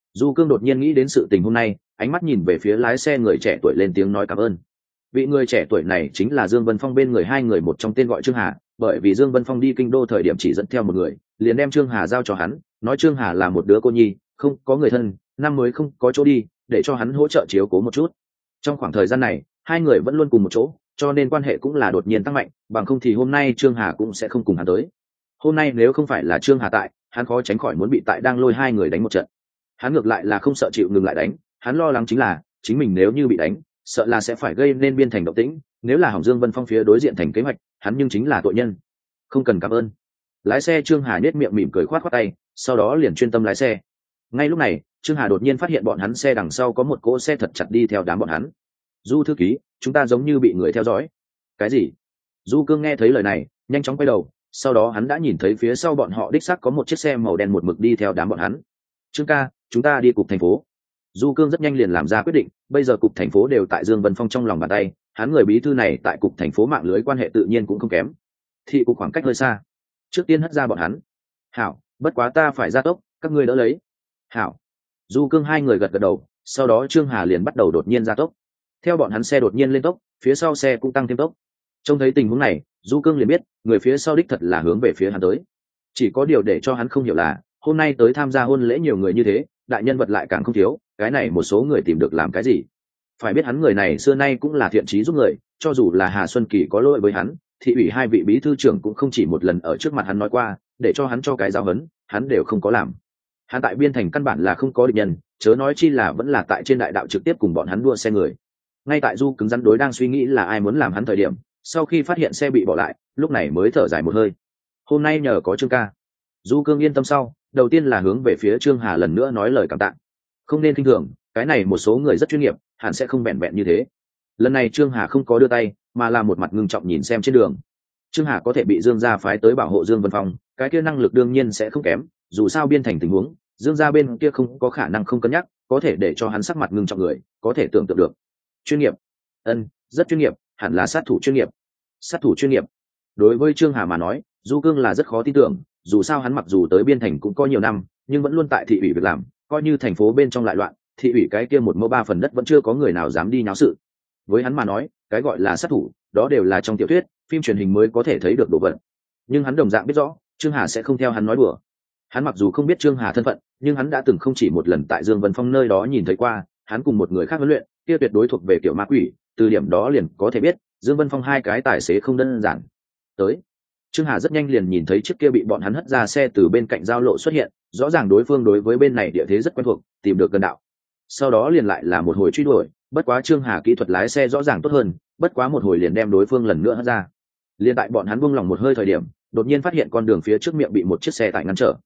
Du Cương đột nhiên nghĩ đến sự tình hôm nay, ánh mắt nhìn về phía lái xe người trẻ tuổi lên tiếng nói cảm ơn. Vị người trẻ tuổi này chính là Dương Vân Phong bên người hai người một trong tên gọi Trương Hà, bởi vì Dương Vân Phong đi kinh đô thời điểm chỉ dẫn theo một người, liền đem Trương Hà giao cho hắn, nói Trương Hà là một đứa cô nhi, không có người thân, năm mới không có chỗ đi, để cho hắn hỗ trợ chiếu cố một chút. Trong khoảng thời gian này, hai người vẫn luôn cùng một chỗ, cho nên quan hệ cũng là đột nhiên tăng mạnh, bằng không thì hôm nay Trương Hà cũng sẽ không cùng hắn tới. Hôm nay nếu không phải là Trương Hà tại, hắn khó tránh khỏi muốn bị tại đang lôi hai người đánh một trận. Hắn ngược lại là không sợ chịu ngừng lại đánh, hắn lo lắng chính là chính mình nếu như bị đánh, sợ là sẽ phải gây nên biên thành động tĩnh, nếu là hỏng Dương Vân Phong phía đối diện thành kế hoạch, hắn nhưng chính là tội nhân. Không cần cảm ơn. Lái xe Trương Hà nhếch miệng mỉm cười khoát khoát tay, sau đó liền chuyên tâm lái xe. Ngay lúc này, Trương Hà đột nhiên phát hiện bọn hắn xe đằng sau có một cỗ xe thật chặt đi theo đám bọn hắn. Du thư ký, chúng ta giống như bị người theo dõi. Cái gì? Du Cương nghe thấy lời này, nhanh chóng quay đầu, sau đó hắn đã nhìn thấy phía sau bọn họ đích xác có một chiếc xe màu đen một mực đi theo đám bọn hắn. Trương ca, chúng ta đi cục thành phố. Du Cương rất nhanh liền làm ra quyết định, bây giờ cục thành phố đều tại Dương Vân Phong trong lòng bàn tay, hắn người bí thư này tại cục thành phố mạng lưới quan hệ tự nhiên cũng không kém. Thị cục khoảng cách hơi xa, trước tiên hất ra bọn hắn. Hảo, bất quá ta phải ra tốc, các ngươi đỡ lấy. Hảo. Du Cương hai người gật gật đầu, sau đó Trương Hà liền bắt đầu đột nhiên ra tốc. Theo bọn hắn xe đột nhiên lên tốc, phía sau xe cũng tăng thêm tốc. Trông thấy tình huống này, Du Cương liền biết, người phía sau đích thật là hướng về phía hắn tới. Chỉ có điều để cho hắn không hiểu là, hôm nay tới tham gia hôn lễ nhiều người như thế, đại nhân vật lại càng không thiếu, cái này một số người tìm được làm cái gì? Phải biết hắn người này xưa nay cũng là thiện chí giúp người, cho dù là Hà Xuân Kỳ có lỗi với hắn, thị ủy hai vị bí thư trưởng cũng không chỉ một lần ở trước mặt hắn nói qua, để cho hắn cho cái giáo huấn, hắn đều không có làm. Hắn tại biên thành căn bản là không có địch nhân, chớ nói chi là vẫn là tại trên đại đạo trực tiếp cùng bọn hắn đua xe người. Ngay tại Du cứng rắn đối đang suy nghĩ là ai muốn làm hắn thời điểm, sau khi phát hiện xe bị bỏ lại, lúc này mới thở dài một hơi. Hôm nay nhờ có Trương ca. Du Cương yên tâm sau, đầu tiên là hướng về phía Trương Hà lần nữa nói lời cảm tạ. Không nên khinh thường, cái này một số người rất chuyên nghiệp, hẳn sẽ không bẹn bẹn như thế. Lần này Trương Hà không có đưa tay, mà là một mặt ngưng trọng nhìn xem trên đường. Trương Hà có thể bị Dương gia phái tới bảo hộ Dương Vân Phong, cái kia năng lực đương nhiên sẽ không kém, dù sao biên thành tình huống, Dương gia bên kia không có khả năng không cân nhắc, có thể để cho hắn sắc mặt ngưng trọng người, có thể tưởng tượng được. Chuyên nghiệp. Rất chuyên nghiệp, hẳn là sát thủ chuyên nghiệp. Sát thủ chuyên nghiệp. Đối với Trương Hà mà nói, Du Cương là rất khó tin tưởng, dù sao hắn mặc dù tới biên thành cũng có nhiều năm, nhưng vẫn luôn tại thị ủy việc làm, coi như thành phố bên trong lại loạn, thị ủy cái kia một mẫu ba phần đất vẫn chưa có người nào dám đi nháo sự. Với hắn mà nói, cái gọi là sát thủ, đó đều là trong tiểu thuyết, phim truyền hình mới có thể thấy được đồ vật. Nhưng hắn đồng dạng biết rõ, Trương Hà sẽ không theo hắn nói đùa. Hắn mặc dù không biết Trương Hà thân phận, nhưng hắn đã từng không chỉ một lần tại Dương Vân Phong nơi đó nhìn thấy qua, hắn cùng một người khác huấn luyện, kia tuyệt đối thuộc về kiểu ma quỷ, từ điểm đó liền có thể biết, Dương Vân Phong hai cái tài xế không đơn giản. Tới, Trương Hà rất nhanh liền nhìn thấy chiếc kia bị bọn hắn hất ra xe từ bên cạnh giao lộ xuất hiện, rõ ràng đối phương đối với bên này địa thế rất quen thuộc, tìm được gần đạo. Sau đó liền lại là một hồi truy đuổi, bất quá Trương Hà kỹ thuật lái xe rõ ràng tốt hơn, bất quá một hồi liền đem đối phương lần nữa hất ra. Liên tại bọn hắn buông lòng một hơi thời điểm, đột nhiên phát hiện con đường phía trước miệng bị một chiếc xe tải ngăn trở.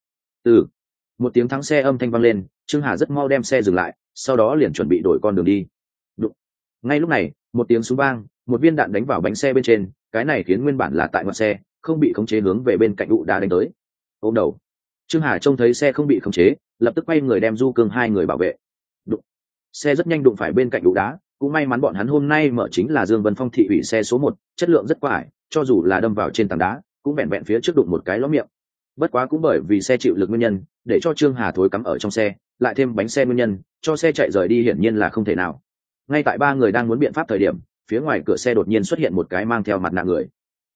Một tiếng thắng xe âm thanh vang lên, Trương Hà rất mau đem xe dừng lại, sau đó liền chuẩn bị đổi con đường đi. Ngay lúc này, một tiếng súng vang, một viên đạn đánh vào bánh xe bên trên, cái này khiến nguyên bản là tại ngoặt xe, không bị khống chế hướng về bên cạnh đụ đá đánh tới. Ôm đầu. Trương Hà trông thấy xe không bị khống chế, lập tức quay người đem Du Cương hai người bảo vệ. Xe rất nhanh đụng phải bên cạnh đụ đá, cũng may mắn bọn hắn hôm nay mở chính là Dương Vân Phong thị ủy xe số 1, chất lượng rất quải, cho dù là đâm vào trên tảng đá, cũng vẹn vẹn phía trước đụng một cái ló miệng. Bất quá cũng bởi vì xe chịu lực nguyên nhân, để cho Trương Hà thối cắm ở trong xe, lại thêm bánh xe nguyên nhân, cho xe chạy rời đi hiển nhiên là không thể nào. Ngay tại ba người đang muốn biện pháp thời điểm, phía ngoài cửa xe đột nhiên xuất hiện một cái mang theo mặt nạ người.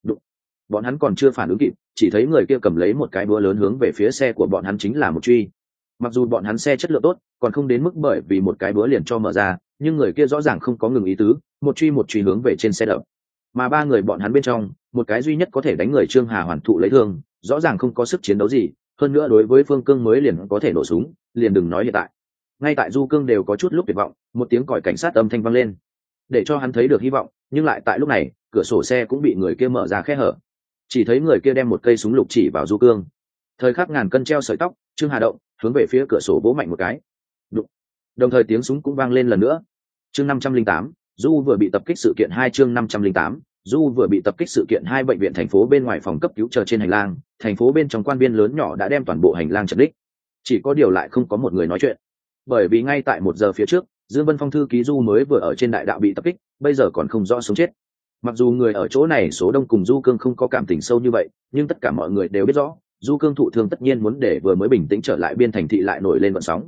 Bọn hắn còn chưa phản ứng kịp, chỉ thấy người kia cầm lấy một cái búa lớn hướng về phía xe của bọn hắn chính là một truy. Mặc dù bọn hắn xe chất lượng tốt, còn không đến mức bởi vì một cái búa liền cho mở ra, nhưng người kia rõ ràng không có ngừng ý tứ, một truy hướng về trên xe đập. Mà ba người bọn hắn bên trong, một cái duy nhất có thể đánh người Trương Hà hoàn thụ lấy thương, rõ ràng không có sức chiến đấu gì, hơn nữa đối với Phương Cương mới liền có thể nổ súng, liền đừng nói hiện tại. Ngay tại Du Cương đều có chút lúc tuyệt vọng, một tiếng còi cảnh sát âm thanh vang lên, để cho hắn thấy được hy vọng, nhưng lại tại lúc này, cửa sổ xe cũng bị người kia mở ra khe hở. Chỉ thấy người kia đem một cây súng lục chỉ vào Du Cương. Thời khắc ngàn cân treo sợi tóc, Trương Hà động, hướng về phía cửa sổ vỗ mạnh một cái. Đồng thời tiếng súng cũng vang lên lần nữa. Chương 508, Du vừa bị tập kích sự kiện 2 chương 508, Du vừa bị tập kích sự kiện 2 bệnh viện thành phố bên ngoài phòng cấp cứu chờ trên hành lang, thành phố bên trong quan viên lớn nhỏ đã đem toàn bộ hành lang chật ních. Chỉ có điều lại không có một người nói chuyện. Bởi vì ngay tại 1 giờ phía trước, Dương Vân Phong thư ký Du mới vừa ở trên đại đạo bị tập kích, bây giờ còn không rõ sống chết. Mặc dù người ở chỗ này số đông cùng Du Cương không có cảm tình sâu như vậy, nhưng tất cả mọi người đều biết rõ, Du Cương thụ thương tất nhiên muốn để vừa mới bình tĩnh trở lại biên thành thị lại nổi lên vận sóng.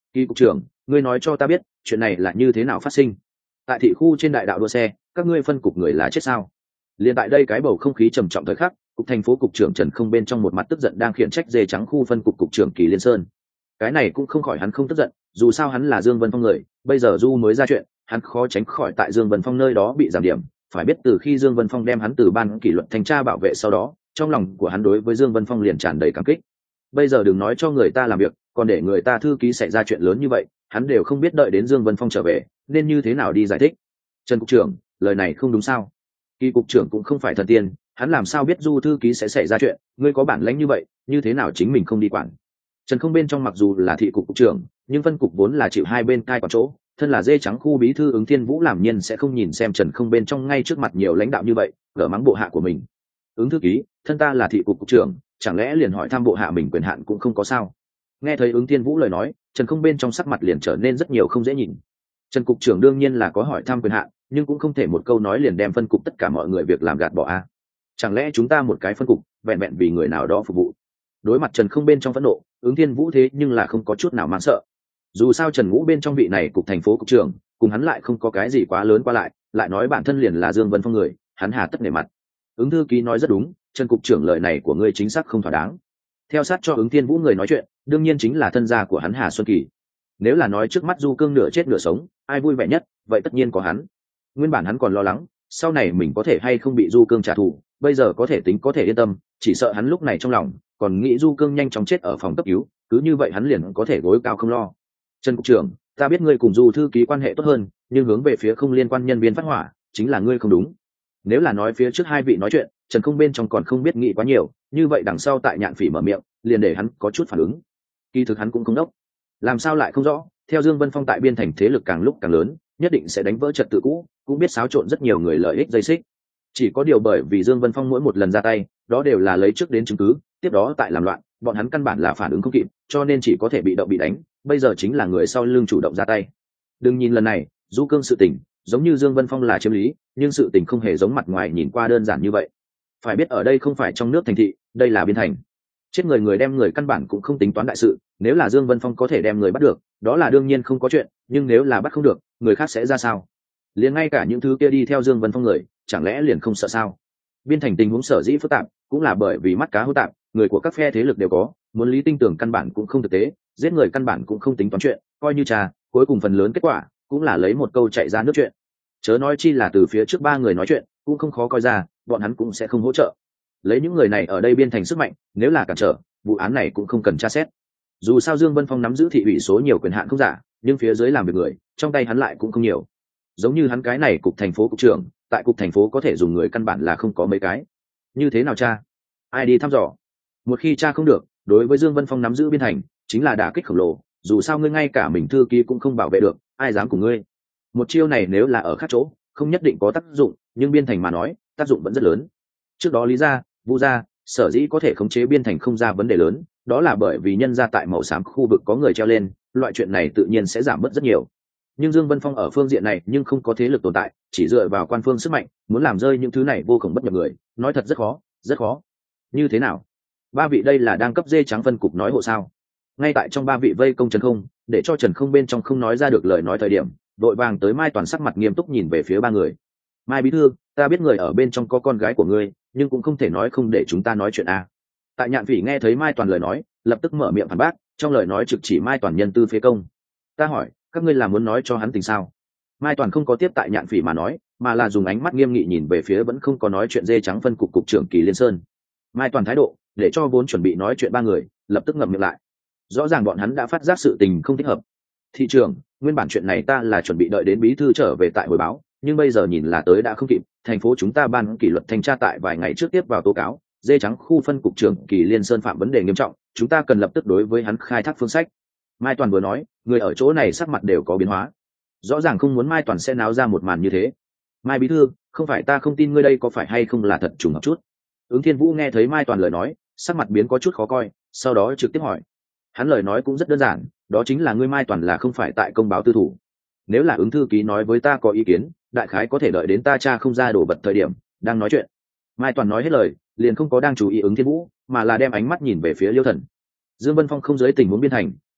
Kỳ cục trưởng, ngươi nói cho ta biết chuyện này là như thế nào phát sinh? Tại thị khu trên đại đạo đua xe, các ngươi phân cục người là chết sao? Liên tại đây cái bầu không khí trầm trọng thời khắc, cục thành phố cục trưởng Trần Không bên trong một mặt tức giận đang khiển trách dê trắng khu phân cục cục trưởng Kỳ Liên Sơn. Cái này cũng không khỏi hắn không tức giận, dù sao hắn là Dương Vân Phong người, bây giờ Du mới ra chuyện, hắn khó tránh khỏi tại Dương Vân Phong nơi đó bị giảm điểm. Phải biết từ khi Dương Vân Phong đem hắn từ ban kỷ luật thanh tra bảo vệ sau đó, trong lòng của hắn đối với Dương Vân Phong liền tràn đầy cảm kích. Bây giờ đừng nói cho người ta làm việc, còn để người ta thư ký xảy ra chuyện lớn như vậy, hắn đều không biết đợi đến Dương Vân Phong trở về nên như thế nào đi giải thích. Trần cục trưởng, lời này không đúng sao? Kỳ cục trưởng cũng không phải thần tiên, hắn làm sao biết Du thư ký sẽ xảy ra chuyện, ngươi có bản lĩnh như vậy, như thế nào chính mình không đi quản? Trần Không bên trong mặc dù là thị cục cục trưởng, nhưng phân cục vốn là chịu hai bên cai quản chỗ, thân là dê trắng khu bí thư Ứng Thiên Vũ làm nhiên sẽ không nhìn xem Trần Không bên trong ngay trước mặt nhiều lãnh đạo như vậy, gỡ mắng bộ hạ của mình. Ứng thư ký, thân ta là thị cục cục trưởng, chẳng lẽ liền hỏi thăm bộ hạ mình quyền hạn cũng không có sao? Nghe thấy Ứng Thiên Vũ lời nói, Trần Không bên trong sắc mặt liền trở nên rất nhiều không dễ nhìn. Trần cục trưởng đương nhiên là có hỏi thăm quyền hạn, nhưng cũng không thể một câu nói liền đem phân cục tất cả mọi người việc làm gạt bỏ a. Chẳng lẽ chúng ta một cái phân cục vẹn vẹn vì người nào đó phục vụ? Đối mặt Trần Không bên trong phẫn nộ, Ứng Thiên Vũ thế nhưng là không có chút nào mang sợ. Dù sao Trần Ngũ bên trong vị này cục thành phố cục trưởng, cùng hắn lại không có cái gì quá lớn qua lại nói bản thân liền là Dương Vân Phong người, hắn hà tất nể mặt. Ứng thư ký nói rất đúng, Trần cục trưởng lời này của ngươi chính xác không thỏa đáng. Theo sát cho Ứng Thiên Vũ người nói chuyện, đương nhiên chính là thân gia của hắn Hà Xuân Kỳ. Nếu là nói trước mắt Du Cương nửa chết nửa sống, ai vui vẻ nhất, vậy tất nhiên có hắn. Nguyên bản hắn còn lo lắng, sau này mình có thể hay không bị Du Cương trả thù, bây giờ có thể tính có thể yên tâm, chỉ sợ hắn lúc này trong lòng còn nghĩ Du Cương nhanh chóng chết ở phòng cấp cứu, cứ như vậy hắn liền có thể gối cao không lo. Trần cục trưởng, ta biết ngươi cùng Du thư ký quan hệ tốt hơn, nhưng hướng về phía không liên quan nhân viên phát hỏa, chính là ngươi không đúng. Nếu là nói phía trước hai vị nói chuyện, Trần Không bên trong còn không biết nghĩ quá nhiều, như vậy đằng sau tại Nhạn Phỉ mở miệng, liền để hắn có chút phản ứng. Kỳ thực hắn cũng không đốc, làm sao lại không rõ, theo Dương Vân Phong tại biên thành thế lực càng lúc càng lớn, nhất định sẽ đánh vỡ trật tự cũ, cũng biết xáo trộn rất nhiều người lợi ích dây xích. Chỉ có điều bởi vì Dương Vân Phong mỗi một lần ra tay, đó đều là lấy trước đến chứng cứ, tiếp đó tại làm loạn, bọn hắn căn bản là phản ứng không kịp, cho nên chỉ có thể bị động bị đánh, bây giờ chính là người sau lưng chủ động ra tay. Đừng nhìn lần này, Du Cương sự tình, giống như Dương Vân Phong là chiếm lý, nhưng sự tình không hề giống mặt ngoài nhìn qua đơn giản như vậy. Phải biết ở đây không phải trong nước thành thị, đây là biên thành. Chết người đem người căn bản cũng không tính toán đại sự, nếu là Dương Vân Phong có thể đem người bắt được, đó là đương nhiên không có chuyện, nhưng nếu là bắt không được, người khác sẽ ra sao? Liền ngay cả những thứ kia đi theo Dương Vân Phong người, chẳng lẽ liền không sợ sao? Biên thành tình huống sở dĩ phức tạp, cũng là bởi vì mắt cá hữu tạp, người của các phe thế lực đều có, muốn lý tinh tưởng căn bản cũng không thực tế, giết người căn bản cũng không tính toán chuyện, coi như trà, cuối cùng phần lớn kết quả cũng là lấy một câu chạy ra nước chuyện. Chớ nói chi là từ phía trước ba người nói chuyện, cũng không khó coi ra, bọn hắn cũng sẽ không hỗ trợ. Lấy những người này ở đây biên thành sức mạnh, nếu là cản trở, vụ án này cũng không cần tra xét. Dù sao Dương Vân Phong nắm giữ thị ủy số nhiều quyền hạn không giả, nhưng phía dưới làm việc người, trong tay hắn lại cũng không nhiều. Giống như hắn cái này cục thành phố cục trưởng, tại cục thành phố có thể dùng người căn bản là không có mấy cái. Như thế nào cha? Ai đi thăm dò? Một khi cha không được, đối với Dương Vân Phong nắm giữ biên thành, chính là đả kích khổng lồ, dù sao ngươi ngay cả mình thư ký cũng không bảo vệ được, ai dám cùng ngươi. Một chiêu này nếu là ở khác chỗ, không nhất định có tác dụng, nhưng biên thành mà nói, tác dụng vẫn rất lớn. Trước đó Lý gia, Vu gia, sở dĩ có thể khống chế biên thành không ra vấn đề lớn, đó là bởi vì nhân gia tại màu xám khu vực có người treo lên, loại chuyện này tự nhiên sẽ giảm bớt rất nhiều. Nhưng Dương Vân Phong ở phương diện này nhưng không có thế lực tồn tại, chỉ dựa vào quan phương sức mạnh, muốn làm rơi những thứ này vô cùng bất nhập người, nói thật rất khó, rất khó. Như thế nào? Ba vị đây là đang cấp dê trắng phân cục nói hộ sao? Ngay tại trong ba vị vây công Trần Không, để cho Trần Không bên trong không nói ra được lời nói thời điểm, đội vàng tới Mai Toàn sắc mặt nghiêm túc nhìn về phía ba người. Mai bí thư, ta biết người ở bên trong có con gái của ngươi, nhưng cũng không thể nói không để chúng ta nói chuyện à. Tại Nhạn Phỉ nghe thấy Mai Toàn lời nói, lập tức mở miệng phản bác, trong lời nói trực chỉ Mai Toàn nhân tư phế công. Ta hỏi, các ngươi là muốn nói cho hắn tình sao? Mai Toàn không có tiếp tại Nhạn Phỉ mà nói, mà là dùng ánh mắt nghiêm nghị nhìn về phía vẫn không có nói chuyện dê trắng phân cục cục trưởng Kỳ Liên Sơn. Mai Toàn thái độ, để cho vốn chuẩn bị nói chuyện ba người, lập tức ngậm miệng lại. Rõ ràng bọn hắn đã phát giác sự tình không thích hợp. Thị trưởng, nguyên bản chuyện này ta là chuẩn bị đợi đến bí thư trở về tại hồi báo, nhưng bây giờ nhìn là tới đã không kịp. Thành phố chúng ta ban kỷ luật thanh tra tại vài ngày trước tiếp vào tố cáo, dê trắng khu phân cục trưởng Kỳ Liên Sơn phạm vấn đề nghiêm trọng, chúng ta cần lập tức đối với hắn khai thác phương sách. Mai Toàn vừa nói, người ở chỗ này sắc mặt đều có biến hóa. Rõ ràng không muốn Mai Toàn sẽ náo ra một màn như thế. Mai bí thư, không phải ta không tin ngươi đây có phải hay không là thật trùng hợp chút. Ứng Thiên Vũ nghe thấy Mai Toàn lời nói, sắc mặt biến có chút khó coi, sau đó trực tiếp hỏi. Hắn lời nói cũng rất đơn giản, đó chính là ngươi Mai Toàn là không phải tại công báo tư thủ. Nếu là Ứng thư ký nói với ta có ý kiến, đại khái có thể đợi đến ta cha không ra đổ bật thời điểm đang nói chuyện. Mai Toàn nói hết lời, liền không có đang chú ý Ứng Thiên Vũ, mà là đem ánh mắt nhìn về phía Liêu Thần. Dương Vân Phong không giới tình huống biên thành,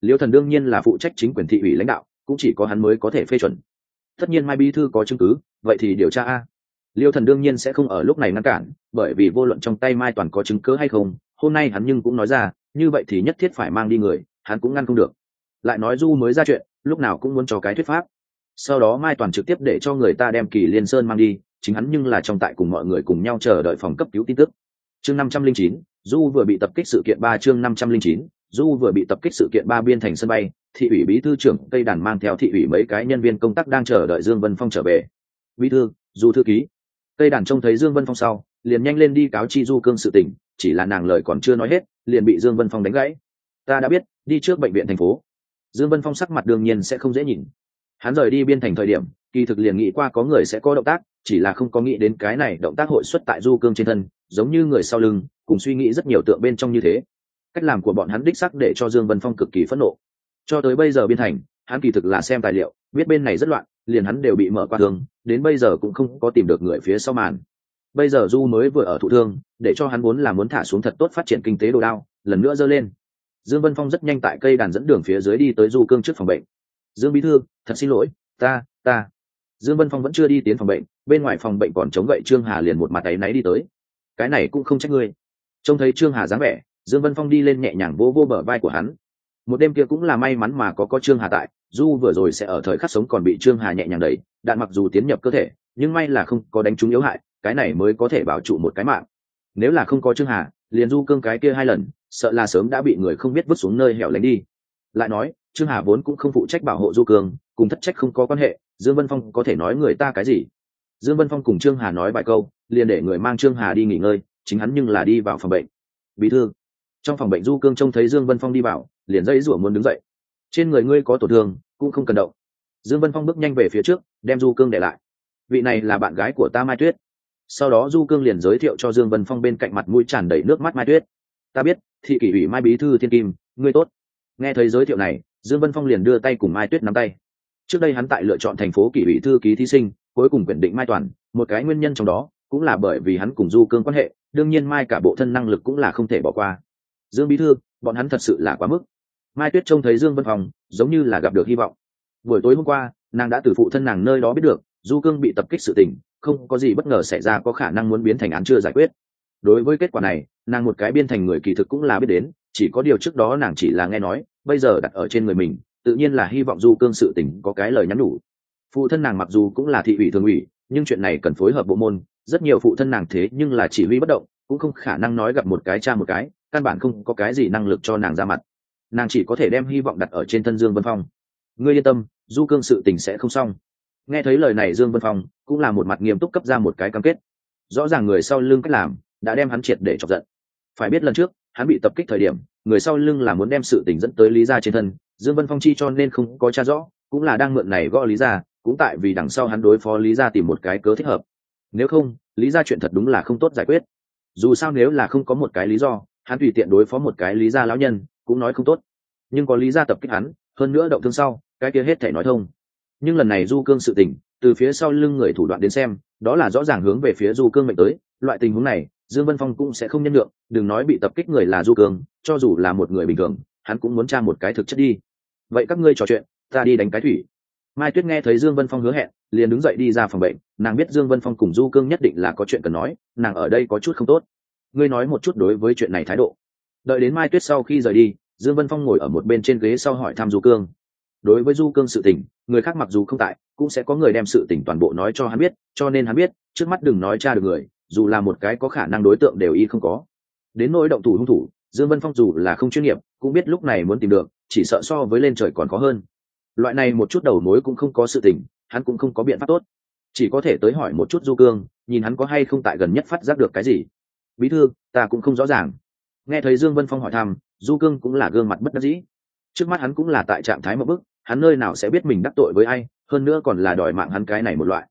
Liêu Thần đương nhiên là phụ trách chính quyền thị ủy lãnh đạo, cũng chỉ có hắn mới có thể phê chuẩn. Tất nhiên Mai bí thư có chứng cứ, vậy thì điều tra a. Liêu Thần đương nhiên sẽ không ở lúc này ngăn cản, bởi vì vô luận trong tay Mai Toàn có chứng cứ hay không, hôm nay hắn nhưng cũng nói ra, như vậy thì nhất thiết phải mang đi người, hắn cũng ngăn không được. Lại nói Du mới ra chuyện, lúc nào cũng muốn cho cái thuyết pháp. Sau đó Mai Toàn trực tiếp để cho người ta đem Kỳ Liên Sơn mang đi, chính hắn nhưng là trong tại cùng mọi người cùng nhau chờ đợi phòng cấp cứu tin tức. Chương 509, Du vừa bị tập kích sự kiện 3 chương 509, Du vừa bị tập kích sự kiện 3 biên thành sân bay, thị ủy bí thư trưởng Tây Đàn mang theo thị ủy mấy cái nhân viên công tác đang chờ đợi Dương Vân Phong trở về. Bí thư, Du thư ký. Tây Đàn trông thấy Dương Vân Phong sau, liền nhanh lên đi cáo chi Du Cương sự tình, chỉ là nàng lời còn chưa nói hết, liền bị Dương Vân Phong đánh gãy. Ta đã biết, đi trước bệnh viện thành phố. Dương Vân Phong sắc mặt đương nhiên sẽ không dễ nhìn. Hắn rời đi biên thành thời điểm, kỳ thực liền nghĩ qua có người sẽ có động tác, chỉ là không có nghĩ đến cái này động tác hội xuất tại Du Cương trên thân, giống như người sau lưng, cùng suy nghĩ rất nhiều tượng bên trong như thế. Cách làm của bọn hắn đích xác để cho Dương Vân Phong cực kỳ phẫn nộ. Cho tới bây giờ biên thành, hắn kỳ thực là xem tài liệu, biết bên này rất loạn, liền hắn đều bị mở qua thương, đến bây giờ cũng không có tìm được người phía sau màn. Bây giờ Du mới vừa ở thụ thương, để cho hắn muốn thả xuống thật tốt phát triển kinh tế đồ đao, lần nữa dơ lên. Dương Vân Phong rất nhanh tại cây đàn dẫn đường phía dưới đi tới Du Cương trước phòng bệnh. Dương bí thư, thật xin lỗi, ta. Dương Vân Phong vẫn chưa đi tiến phòng bệnh, bên ngoài phòng bệnh còn chống gậy Trương Hà liền một mặt áy náy đi tới. Cái này cũng không trách ngươi. Trông thấy Trương Hà dáng vẻ, Dương Vân Phong đi lên nhẹ nhàng vỗ vỗ bờ vai của hắn. Một đêm kia cũng là may mắn mà có Trương Hà tại, Du vừa rồi sẽ ở thời khắc sống còn bị Trương Hà nhẹ nhàng đẩy, đạn mặc dù tiến nhập cơ thể, nhưng may là không có đánh trúng yếu hại, cái này mới có thể bảo trụ một cái mạng. Nếu là không có Trương Hà, liền Du Cương cái kia 2 lần, sợ là sớm đã bị người không biết vứt xuống nơi hẻo lánh đi. Lại nói, Trương Hà vốn cũng không phụ trách bảo hộ Du Cương, cùng thất trách không có quan hệ, Dương Vân Phong có thể nói người ta cái gì? Dương Vân Phong cùng Trương Hà nói vài câu, liền để người mang Trương Hà đi nghỉ ngơi, chính hắn nhưng là đi vào phòng bệnh. Bí thư. Trong phòng bệnh Du Cương trông thấy Dương Vân Phong đi vào, liền dãy rủa muốn đứng dậy. Trên người ngươi có tổn thương, cũng không cần động. Dương Vân Phong bước nhanh về phía trước, đem Du Cương để lại. Vị này là bạn gái của ta Mai Tuyết. Sau đó Du Cương liền giới thiệu cho Dương Vân Phong bên cạnh mặt mũi tràn đầy nước mắt Mai Tuyết. Ta biết, thị kỷ ủy Mai bí thư Thiên Kim, ngươi tốt. Nghe thấy giới thiệu này, Dương Vân Phong liền đưa tay cùng Mai Tuyết nắm tay. Trước đây hắn tại lựa chọn thành phố kỷ ủy thư ký thí sinh, cuối cùng quyết định Mai Toàn, một cái nguyên nhân trong đó cũng là bởi vì hắn cùng Du Cương quan hệ, đương nhiên Mai cả bộ thân năng lực cũng là không thể bỏ qua. Dương bí thư, bọn hắn thật sự là quá mức. Mai Tuyết trông thấy Dương Vân Phong, giống như là gặp được hy vọng. Buổi tối hôm qua, nàng đã từ phụ thân nàng nơi đó biết được, Du Cương bị tập kích sự tình, không có gì bất ngờ xảy ra có khả năng muốn biến thành án chưa giải quyết. Đối với kết quả này, nàng một cái biên thành người kỳ thực cũng là biết đến, chỉ có điều trước đó nàng chỉ là nghe nói, bây giờ đặt ở trên người mình, tự nhiên là hy vọng Du Cương sự tình có cái lời nhắn nhủ. Phụ thân nàng mặc dù cũng là thị ủy thường ủy, nhưng chuyện này cần phối hợp bộ môn, rất nhiều phụ thân nàng thế nhưng là chỉ huy bất động, cũng không khả năng nói gặp một cái cha một cái, căn bản không có cái gì năng lực cho nàng ra mặt. Nàng chỉ có thể đem hy vọng đặt ở trên thân Dương Vân Phong. Ngươi yên tâm, Du Cương sự tình sẽ không xong. Nghe thấy lời này Dương Vân Phong cũng là một mặt nghiêm túc cấp ra một cái cam kết. Rõ ràng người sau lưng cách làm đã đem hắn triệt để chọc giận. Phải biết lần trước hắn bị tập kích thời điểm, người sau lưng là muốn đem sự tình dẫn tới Lý gia trên thân, Dương Vân Phong chi cho nên không có tra rõ, cũng là đang mượn này gõ Lý gia, cũng tại vì đằng sau hắn đối phó Lý gia tìm một cái cớ thích hợp. Nếu không, Lý gia chuyện thật đúng là không tốt giải quyết. Dù sao nếu là không có một cái lý do, hắn tùy tiện đối phó một cái Lý gia lão nhân, cũng nói không tốt. Nhưng có Lý gia tập kích hắn, hơn nữa động thương sau, cái kia hết thể nói thông. Nhưng lần này Du Cương sự tình, từ phía sau lưng người thủ đoạn đến xem, đó là rõ ràng hướng về phía Du Cương mệnh tới, loại tình huống này, Dương Vân Phong cũng sẽ không nhân nhượng, đừng nói bị tập kích người là Du Cương, cho dù là một người bình thường, hắn cũng muốn tra một cái thực chất đi. Vậy các ngươi trò chuyện, ta đi đánh cái thủy. Mai Tuyết nghe thấy Dương Vân Phong hứa hẹn, liền đứng dậy đi ra phòng bệnh, nàng biết Dương Vân Phong cùng Du Cương nhất định là có chuyện cần nói, nàng ở đây có chút không tốt. Ngươi nói một chút đối với chuyện này thái độ. Đợi đến Mai Tuyết sau khi rời đi, Dương Vân Phong ngồi ở một bên trên ghế sau hỏi thăm Du Cương. Đối với Du Cương sự tình, người khác mặc dù không tại, cũng sẽ có người đem sự tình toàn bộ nói cho hắn biết, cho nên hắn biết, trước mắt đừng nói tra được người, dù là một cái có khả năng đối tượng đều y không có. Đến nỗi động thủ hung thủ, Dương Vân Phong dù là không chuyên nghiệp, cũng biết lúc này muốn tìm được, chỉ sợ so với lên trời còn khó hơn. Loại này một chút đầu mối cũng không có sự tình, hắn cũng không có biện pháp tốt, chỉ có thể tới hỏi một chút Du Cương, nhìn hắn có hay không tại gần nhất phát giác được cái gì. Bí thư, ta cũng không rõ ràng. Nghe thấy Dương Vân Phong hỏi thăm, Du Cương cũng là gương mặt bất đắc dĩ. Trước mắt hắn cũng là tại trạng thái một bức, hắn nơi nào sẽ biết mình đắc tội với ai, hơn nữa còn là đòi mạng hắn cái này một loại.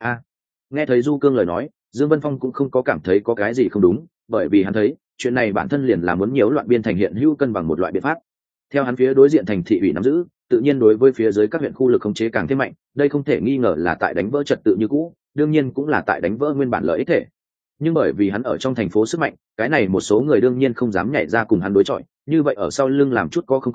Nghe thấy Du Cương lời nói, Dương Vân Phong cũng không có cảm thấy có cái gì không đúng, bởi vì hắn thấy chuyện này bản thân liền là muốn nhiễu loạn biên thành hiện hữu cân bằng một loại biện pháp. Theo hắn phía đối diện thành thị ủy nắm giữ, tự nhiên đối với phía dưới các huyện khu lực khống chế càng thêm mạnh, đây không thể nghi ngờ là tại đánh vỡ trật tự như cũ, đương nhiên cũng là tại đánh vỡ nguyên bản lợi ích thể. Nhưng bởi vì hắn ở trong thành phố sức mạnh, cái này một số người đương nhiên không dám nhảy ra cùng hắn đối chọi, như vậy ở sau lưng làm chút có không có,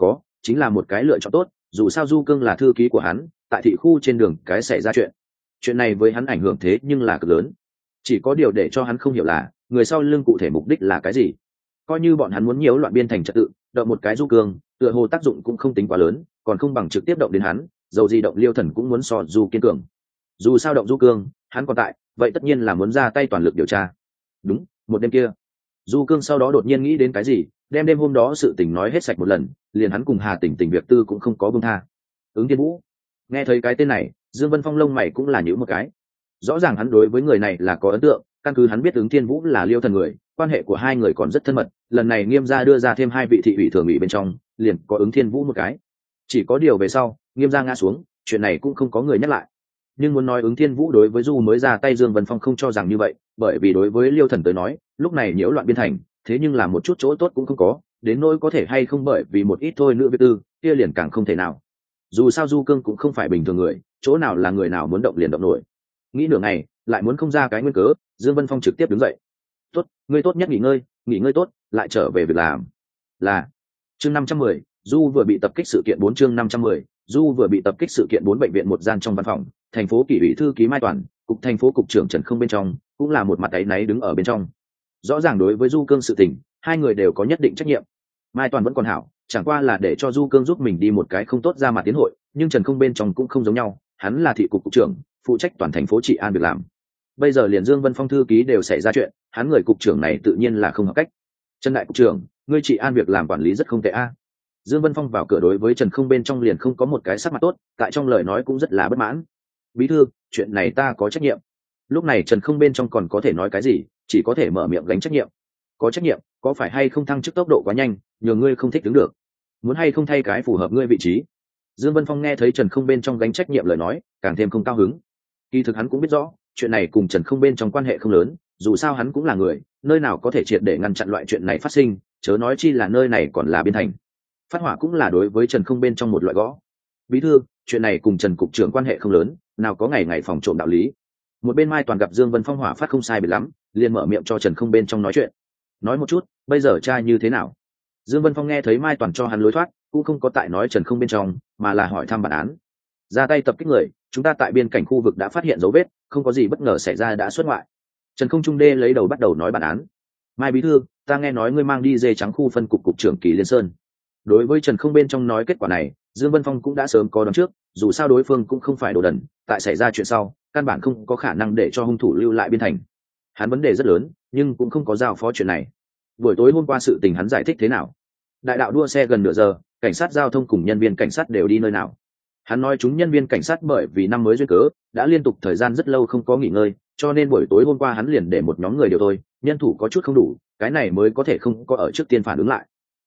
chính là một cái lựa chọn tốt, dù sao Du Cương là thư ký của hắn, tại thị khu trên đường cái xảy ra chuyện này với hắn ảnh hưởng thế nhưng là cực lớn. Chỉ có điều để cho hắn không hiểu là người sau lưng cụ thể mục đích là cái gì. Coi như bọn hắn muốn nhiễu loạn biên thành trật tự, động một cái Du Cương, tựa hồ tác dụng cũng không tính quá lớn, còn không bằng trực tiếp động đến hắn, dầu gì động Liêu Thần cũng muốn so Du kiên cường. Dù sao động Du Cương, hắn còn tại, vậy tất nhiên là muốn ra tay toàn lực điều tra. Đúng, một đêm kia, Du Cương sau đó đột nhiên nghĩ đến cái gì, đem đêm hôm đó sự tình nói hết sạch một lần, liền hắn cùng Hà Tỉnh Tỉnh việc tư cũng không có buông tha. Ứng Thiên Vũ, nghe thấy cái tên này, Dương Vân Phong lông mày cũng là nhíu một cái. Rõ ràng hắn đối với người này là có ấn tượng, căn cứ hắn biết Ứng Thiên Vũ là Liêu Thần người, quan hệ của hai người còn rất thân mật, lần này Nghiêm gia đưa ra thêm hai vị thị ủy thường ủy bên trong, liền có Ứng Thiên Vũ một cái. Chỉ có điều về sau, Nghiêm gia ngã xuống, chuyện này cũng không có người nhắc lại. Nhưng muốn nói Ứng Thiên Vũ đối với Du mới ra tay, Dương Vân Phong không cho rằng như vậy, bởi vì đối với Liêu Thần tới nói, lúc này nhiễu loạn biên thành, thế nhưng là một chút chỗ tốt cũng không có, đến nỗi có thể hay không bởi vì một ít thôi nữa việc tư, kia liền càng không thể nào. Dù sao Du Cương cũng không phải bình thường người, chỗ nào là người nào muốn động liền động nổi. Nghĩ nửa ngày, lại muốn không ra cái nguyên cớ, Dương Vân Phong trực tiếp đứng dậy. Tốt, ngươi tốt nhất nghỉ ngơi tốt, lại trở về việc làm. Là chương 510, Du vừa bị tập kích sự kiện 4 chương 510, Du vừa bị tập kích sự kiện 4 bệnh viện một gian trong văn phòng, thành phố Kỷ ủy thư ký Mai Toàn, cục thành phố cục trưởng Trần Không bên trong, cũng là một mặt áy náy đứng ở bên trong. Rõ ràng đối với Du Cương sự tình, hai người đều có nhất định trách nhiệm. Mai Toàn vẫn còn hảo, chẳng qua là để cho Du Cương giúp mình đi một cái không tốt ra mặt tiến hội, nhưng Trần Không bên trong cũng không giống nhau, hắn là thị cục cục trưởng, phụ trách toàn thành phố trị an việc làm. Bây giờ liền Dương Vân Phong thư ký đều xảy ra chuyện, hắn người cục trưởng này tự nhiên là không hợp cách. Trần đại cục trưởng, ngươi trị an việc làm quản lý rất không tệ a. Dương Vân Phong vào cửa đối với Trần Không bên trong liền không có một cái sắc mặt tốt, tại trong lời nói cũng rất là bất mãn. Bí thư, chuyện này ta có trách nhiệm. Lúc này Trần Không bên trong còn có thể nói cái gì, chỉ có thể mở miệng gánh trách nhiệm. Có trách nhiệm, có phải hay không thăng chức tốc độ quá nhanh, nhờ ngươi không thích đứng được. Muốn hay không thay cái phù hợp ngươi vị trí. Dương Vân Phong nghe thấy Trần Không bên trong gánh trách nhiệm lời nói, càng thêm không cao hứng. Kỳ thực hắn cũng biết rõ, chuyện này cùng Trần Không bên trong quan hệ không lớn, dù sao hắn cũng là người, nơi nào có thể triệt để ngăn chặn loại chuyện này phát sinh, chớ nói chi là nơi này còn là biên thành. Phát hỏa cũng là đối với Trần Không bên trong một loại gõ. Bí thư, chuyện này cùng Trần cục trưởng quan hệ không lớn, nào có ngày ngày phòng trộm đạo lý. Một bên Mai Toàn gặp Dương Vân Phong hỏa phát không sai biệt lắm, liền mở miệng cho Trần Không bên trong nói chuyện. Nói một chút, bây giờ tra như thế nào? Dương Vân Phong nghe thấy Mai Toàn cho hắn lối thoát, cũng không có tại nói Trần Không bên trong, mà là hỏi thăm bản án. Ra tay tập kích người, chúng ta tại biên cảnh khu vực đã phát hiện dấu vết, không có gì bất ngờ xảy ra đã xuất ngoại. Trần Không Trung Đê lấy đầu bắt đầu nói bản án. Mai bí thư, ta nghe nói ngươi mang đi dê trắng khu phân cục cục trưởng Kỳ Liên Sơn. Đối với Trần Không bên trong nói kết quả này, Dương Vân Phong cũng đã sớm có đoán trước, dù sao đối phương cũng không phải đồ đần, tại xảy ra chuyện sau, căn bản không có khả năng để cho hung thủ lưu lại biên thành. Hắn vấn đề rất lớn, nhưng cũng không có giao phó chuyện này. Buổi tối hôm qua sự tình hắn giải thích thế nào? Đại đạo đua xe gần nửa giờ, cảnh sát giao thông cùng nhân viên cảnh sát đều đi nơi nào? Hắn nói chúng nhân viên cảnh sát bởi vì năm mới duyên cớ, đã liên tục thời gian rất lâu không có nghỉ ngơi, cho nên buổi tối hôm qua hắn liền để một nhóm người điều thôi, nhân thủ có chút không đủ, cái này mới có thể không có ở trước tiên phản ứng lại.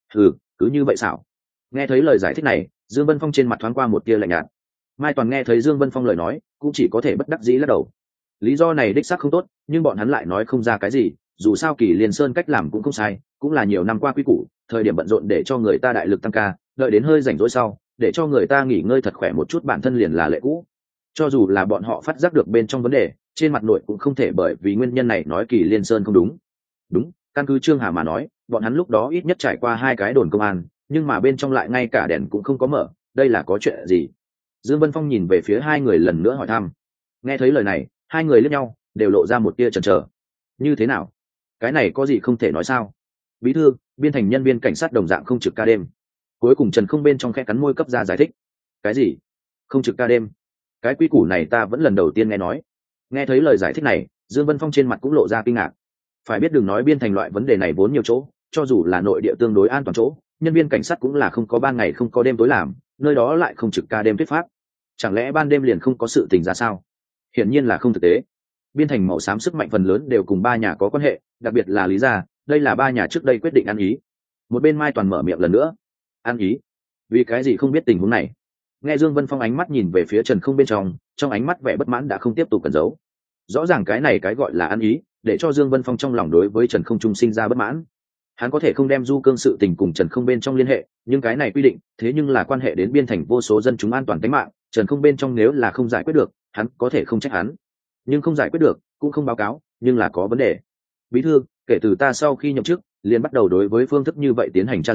Cứ như vậy xảo. Nghe thấy lời giải thích này, Dương Vân Phong trên mặt thoáng qua một tia lạnh nhạt. Mai Toàn nghe thấy Dương Vân Phong lời nói, cũng chỉ có thể bất đắc dĩ lắc đầu. Lý do này đích xác không tốt, nhưng bọn hắn lại nói không ra cái gì, dù sao Kỳ Liên Sơn cách làm cũng không sai, cũng là nhiều năm qua quy củ, thời điểm bận rộn để cho người ta đại lực tăng ca, đợi đến hơi rảnh rỗi sau, để cho người ta nghỉ ngơi thật khỏe một chút, bản thân liền là lệ cũ. Cho dù là bọn họ phát giác được bên trong vấn đề, trên mặt nội cũng không thể bởi vì nguyên nhân này nói Kỳ Liên Sơn không đúng. Đúng, căn cứ Trương Hà mà nói, bọn hắn lúc đó ít nhất trải qua 2 cái đồn công an, nhưng mà bên trong lại ngay cả đèn cũng không có mở, đây là có chuyện gì? Dương Vân Phong nhìn về phía hai người lần nữa hỏi thăm. Nghe thấy lời này, hai người liếc nhau, đều lộ ra một tia chần chờ. Như thế nào? Cái này có gì không thể nói sao? Bí thư, biên thành nhân viên cảnh sát đồng dạng không trực ca đêm. Cuối cùng Trần Không bên trong khẽ cắn môi cấp ra giải thích. Cái gì? Không trực ca đêm? Cái quy củ này ta vẫn lần đầu tiên nghe nói. Nghe thấy lời giải thích này, Dương Vân Phong trên mặt cũng lộ ra kinh ngạc. Phải biết đừng nói biên thành loại vấn đề này vốn nhiều chỗ, cho dù là nội địa tương đối an toàn chỗ, nhân viên cảnh sát cũng là không có ban ngày không có đêm tối làm, nơi đó lại không trực ca đêm thuyết pháp. Chẳng lẽ ban đêm liền không có sự tình ra sao? Hiển nhiên là không thực tế. Biên thành màu xám sức mạnh phần lớn đều cùng 3 nhà có quan hệ, đặc biệt là Lý gia, đây là 3 nhà trước đây quyết định ăn ý. Một bên Mai Toàn mở miệng lần nữa. Ăn ý? Vì cái gì không biết tình huống này? Nghe Dương Vân Phong ánh mắt nhìn về phía Trần Không bên trong ánh mắt vẻ bất mãn đã không tiếp tục cẩn giấu. Rõ ràng cái này cái gọi là ăn ý, để cho Dương Vân Phong trong lòng đối với Trần Không Trung sinh ra bất mãn. Hắn có thể không đem Du Cương sự tình cùng Trần Không bên trong liên hệ, nhưng cái này quy định, thế nhưng là quan hệ đến biên thành vô số dân chúng an toàn tính mạng, Trần Không bên trong nếu là không giải quyết được, hắn có thể không trách hắn. Nhưng không giải quyết được, cũng không báo cáo, nhưng là có vấn đề. Bí thư, kể từ ta sau khi nhậm chức, liền bắt đầu đối với phương thức như vậy tiến hành tra rõ,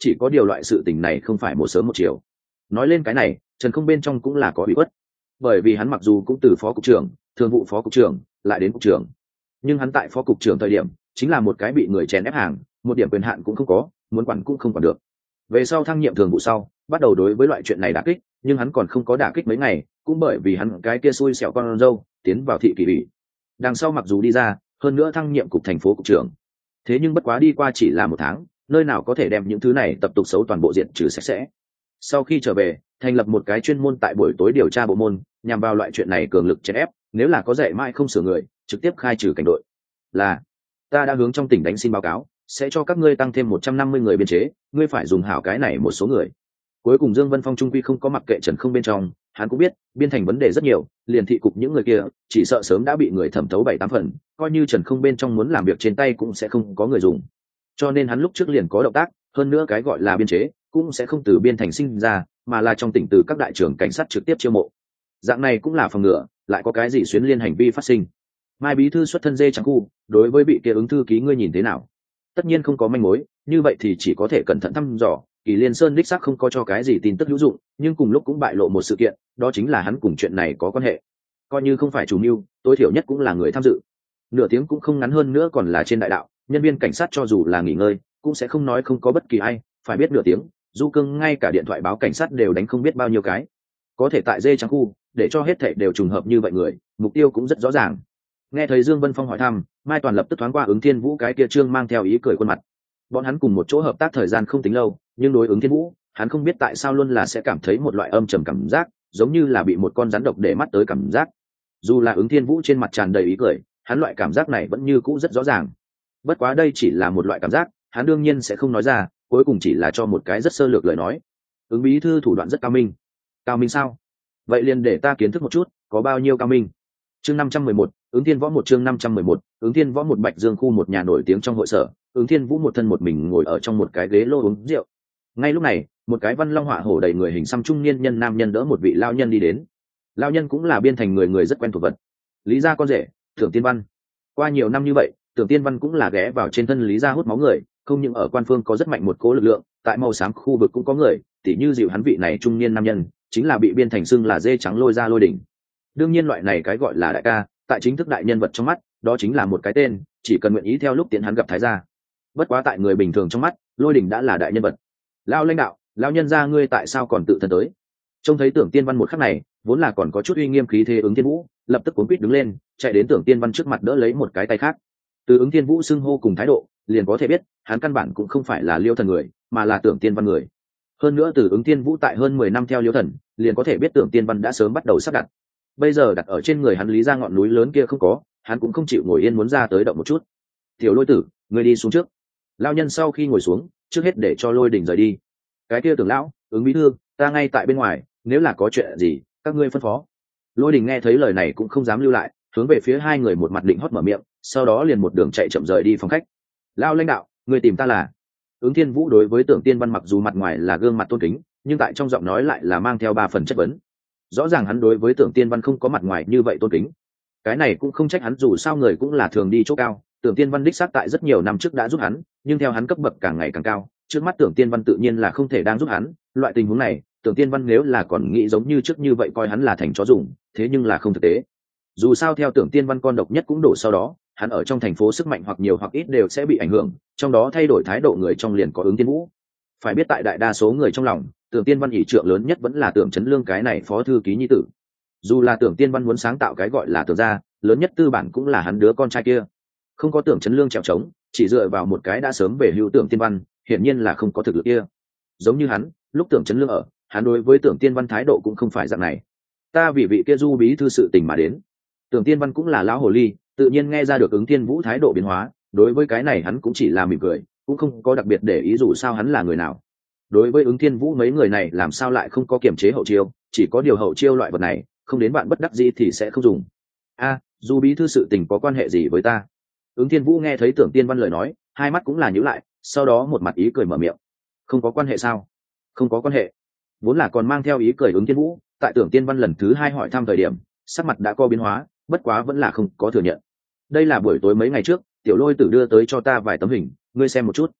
chỉ có điều loại sự tình này không phải một sớm một chiều. Nói lên cái này, Trần Không bên trong cũng là có bị khuất, bởi vì hắn mặc dù cũng từ phó cục trưởng, thường vụ phó cục trưởng lại đến cục trưởng, nhưng hắn tại phó cục trưởng thời điểm chính là một cái bị người chèn ép hàng, một điểm quyền hạn cũng không có, muốn quản cũng không quản được. Về sau thăng nhiệm thường vụ sau, bắt đầu đối với loại chuyện này đả kích, nhưng hắn còn không có đả kích mấy ngày, cũng bởi vì hắn cái kia xui xẻo con dâu tiến vào thị kỷ ủy. Đằng sau mặc dù đi ra, hơn nữa thăng nhiệm cục thành phố cục trưởng, thế nhưng bất quá đi qua chỉ là 1 tháng, nơi nào có thể đem những thứ này tập tục xấu toàn bộ diện trừ sạch sẽ. Sau khi trở về, thành lập một cái chuyên môn tại buổi tối điều tra bộ môn, nhằm vào loại chuyện này cường lực chèn ép, nếu là có dạy mãi không sửa người, trực tiếp khai trừ cảnh đội. Là, ta đã hướng trong tỉnh đánh xin báo cáo, sẽ cho các ngươi tăng thêm 150 người biên chế, ngươi phải dùng hảo cái này một số người. Cuối cùng Dương Vân Phong trung quy không có mặc kệ Trần Không bên trong, hắn cũng biết biên thành vấn đề rất nhiều, liền thị cục những người kia chỉ sợ sớm đã bị người thẩm thấu 7-8 phần, coi như Trần Không bên trong muốn làm việc trên tay cũng sẽ không có người dùng. Cho nên hắn lúc trước liền có động tác, hơn nữa cái gọi là biên chế cũng sẽ không từ biên thành sinh ra, mà là trong tỉnh từ các đại trưởng cảnh sát trực tiếp chiêu mộ. Dạng này cũng là phòng ngừa lại có cái gì xuyến liên hành vi phát sinh. Mai bí thư xuất thân dê trắng khu, đối với bị kia ứng thư ký ngươi nhìn thế nào? Tất nhiên không có manh mối, như vậy thì chỉ có thể cẩn thận thăm dò. Kỳ Liên Sơn đích xác không có cho cái gì tin tức hữu dụng, nhưng cùng lúc cũng bại lộ một sự kiện, đó chính là hắn cùng chuyện này có quan hệ. Coi như không phải chủ mưu, tối thiểu nhất cũng là người tham dự. Nửa tiếng cũng không ngắn hơn nữa còn là trên đại đạo, nhân viên cảnh sát cho dù là nghỉ ngơi, cũng sẽ không nói không có bất kỳ ai, phải biết nửa tiếng, Du Cương ngay cả điện thoại báo cảnh sát đều đánh không biết bao nhiêu cái. Có thể tại dê trắng khu, để cho hết thảy đều trùng hợp như vậy người, mục tiêu cũng rất rõ ràng. Nghe thấy Dương Vân Phong hỏi thăm, Mai Toàn lập tức thoáng qua Ứng Thiên Vũ cái kia trương mang theo ý cười khuôn mặt. Bọn hắn cùng một chỗ hợp tác thời gian không tính lâu, nhưng đối Ứng Thiên Vũ, hắn không biết tại sao luôn là sẽ cảm thấy một loại âm trầm cảm giác, giống như là bị một con rắn độc để mắt tới cảm giác. Dù là Ứng Thiên Vũ trên mặt tràn đầy ý cười, hắn loại cảm giác này vẫn như cũ rất rõ ràng. Bất quá đây chỉ là một loại cảm giác, hắn đương nhiên sẽ không nói ra, cuối cùng chỉ là cho một cái rất sơ lược lời nói. Ứng bí thư thủ đoạn rất cao minh. Cao minh sao? Vậy liền để ta kiến thức một chút, có bao nhiêu cao minh. Chương 511, Ứng Thiên Võ một chương 511, Ứng Thiên Võ một Bạch Dương khu một nhà nổi tiếng trong hội sở, Ứng Thiên Vũ một thân một mình ngồi ở trong một cái ghế lô uống rượu. Ngay lúc này, một cái văn long họa hổ đầy người hình xăm trung niên nhân nam nhân đỡ một vị lao nhân đi đến. Lao nhân cũng là biên thành người rất quen thuộc vật. Lý gia con rể, Tưởng Tiên Văn. Qua nhiều năm như vậy, Tưởng Tiên Văn cũng là ghé vào trên thân Lý gia hút máu người, không những ở quan phương có rất mạnh một cố lực lượng, tại màu xám khu vực cũng có người, tỉ như dịu hắn vị này trung niên nam nhân, chính là bị biên thành xưng là dê trắng lôi ra lôi đỉnh. Đương nhiên loại này cái gọi là đại ca, tại chính thức đại nhân vật trong mắt, đó chính là một cái tên, chỉ cần nguyện ý theo lúc tiện hắn gặp thái gia. Bất quá tại người bình thường trong mắt, lôi đỉnh đã là đại nhân vật. Lao lãnh đạo, lao nhân gia ngươi tại sao còn tự thân tới? Trông thấy Tưởng Tiên Văn một khắc này, vốn là còn có chút uy nghiêm khí thế Ứng Thiên Vũ, lập tức cuống quýt đứng lên, chạy đến Tưởng Tiên Văn trước mặt đỡ lấy một cái tay khác. Từ Ứng Thiên Vũ xưng hô cùng thái độ, liền có thể biết, hắn căn bản cũng không phải là Liêu Thần người, mà là Tưởng Tiên Văn người. Hơn nữa từ Ứng Thiên Vũ tại hơn 10 năm theo Liêu Thần, liền có thể biết Tưởng Tiên Văn đã sớm bắt đầu sắp đặt. Bây giờ đặt ở trên người hắn Lý ra ngọn núi lớn kia không có, hắn cũng không chịu ngồi yên muốn ra tới động một chút. Tiểu Lôi Tử, ngươi đi xuống trước. Lao nhân sau khi ngồi xuống, trước hết để cho Lôi Đỉnh rời đi. Cái kia Tưởng lão, Ứng bí thư, ta ngay tại bên ngoài, nếu là có chuyện gì, các ngươi phân phó. Lôi Đỉnh nghe thấy lời này cũng không dám lưu lại, hướng về phía hai người một mặt định hót mở miệng, sau đó liền một đường chạy chậm rời đi phòng khách. Lao lãnh đạo, người tìm ta là? Ứng Thiên Vũ đối với Tưởng Tiên Văn mặc dù mặt ngoài là gương mặt tôn kính, nhưng tại trong giọng nói lại là mang theo 3 phần chất vấn. Rõ ràng hắn đối với Tưởng Tiên Văn không có mặt ngoài như vậy tôn kính. Cái này cũng không trách hắn, dù sao người cũng là thường đi chỗ cao. Tưởng Tiên Văn đích xác tại rất nhiều năm trước đã giúp hắn, nhưng theo hắn cấp bậc càng ngày càng cao, trước mắt Tưởng Tiên Văn tự nhiên là không thể đang giúp hắn. Loại tình huống này, Tưởng Tiên Văn nếu là còn nghĩ giống như trước như vậy coi hắn là thành chó dùng, thế nhưng là không thực tế. Dù sao theo Tưởng Tiên Văn con độc nhất cũng đổ sau đó, hắn ở trong thành phố sức mạnh hoặc nhiều hoặc ít đều sẽ bị ảnh hưởng, trong đó thay đổi thái độ người trong liền có Ứng Thiên Vũ. Phải biết tại đại đa số người trong lòng, Tưởng Tiên Văn ỷ trượng lớn nhất vẫn là Tưởng Chấn Lương cái này phó thư ký nhi tử. Dù là Tưởng Tiên Văn muốn sáng tạo cái gọi là Tưởng gia, lớn nhất tư bản cũng là hắn đứa con trai kia. Không có Tưởng Chấn Lương trèo trống, chỉ dựa vào một cái đã sớm về hưu Tưởng Tiên Văn, hiển nhiên là không có thực lực kia. Giống như hắn, lúc Tưởng Chấn Lương ở, hắn đối với Tưởng Tiên Văn thái độ cũng không phải dạng này. Ta vì vị kia du bí thư sự tình mà đến. Tưởng Tiên Văn cũng là lão hồ ly, tự nhiên nghe ra được Ứng Thiên Vũ thái độ biến hóa, đối với cái này hắn cũng chỉ là mỉm cười, cũng không có đặc biệt để ý dù sao hắn là người nào. Đối với Ứng Thiên Vũ mấy người này làm sao lại không có kiểm chế hậu chiêu, chỉ có điều hậu chiêu loại vật này, không đến bạn bất đắc dĩ thì sẽ không dùng. A, dù bí thư sự tình có quan hệ gì với ta? Ứng Thiên Vũ nghe thấy Tưởng Tiên Văn lời nói, hai mắt cũng là nhíu lại, sau đó một mặt ý cười mở miệng. Không có quan hệ sao? Không có quan hệ. Vốn là còn mang theo ý cười Ứng Thiên Vũ, tại Tưởng Tiên Văn lần thứ 2 hỏi thăm thời điểm, sắc mặt đã có biến hóa, bất quá vẫn là không có thừa nhận. Đây là buổi tối mấy ngày trước, Tiểu Lôi Tử đưa tới cho ta vài tấm hình, ngươi xem một chút.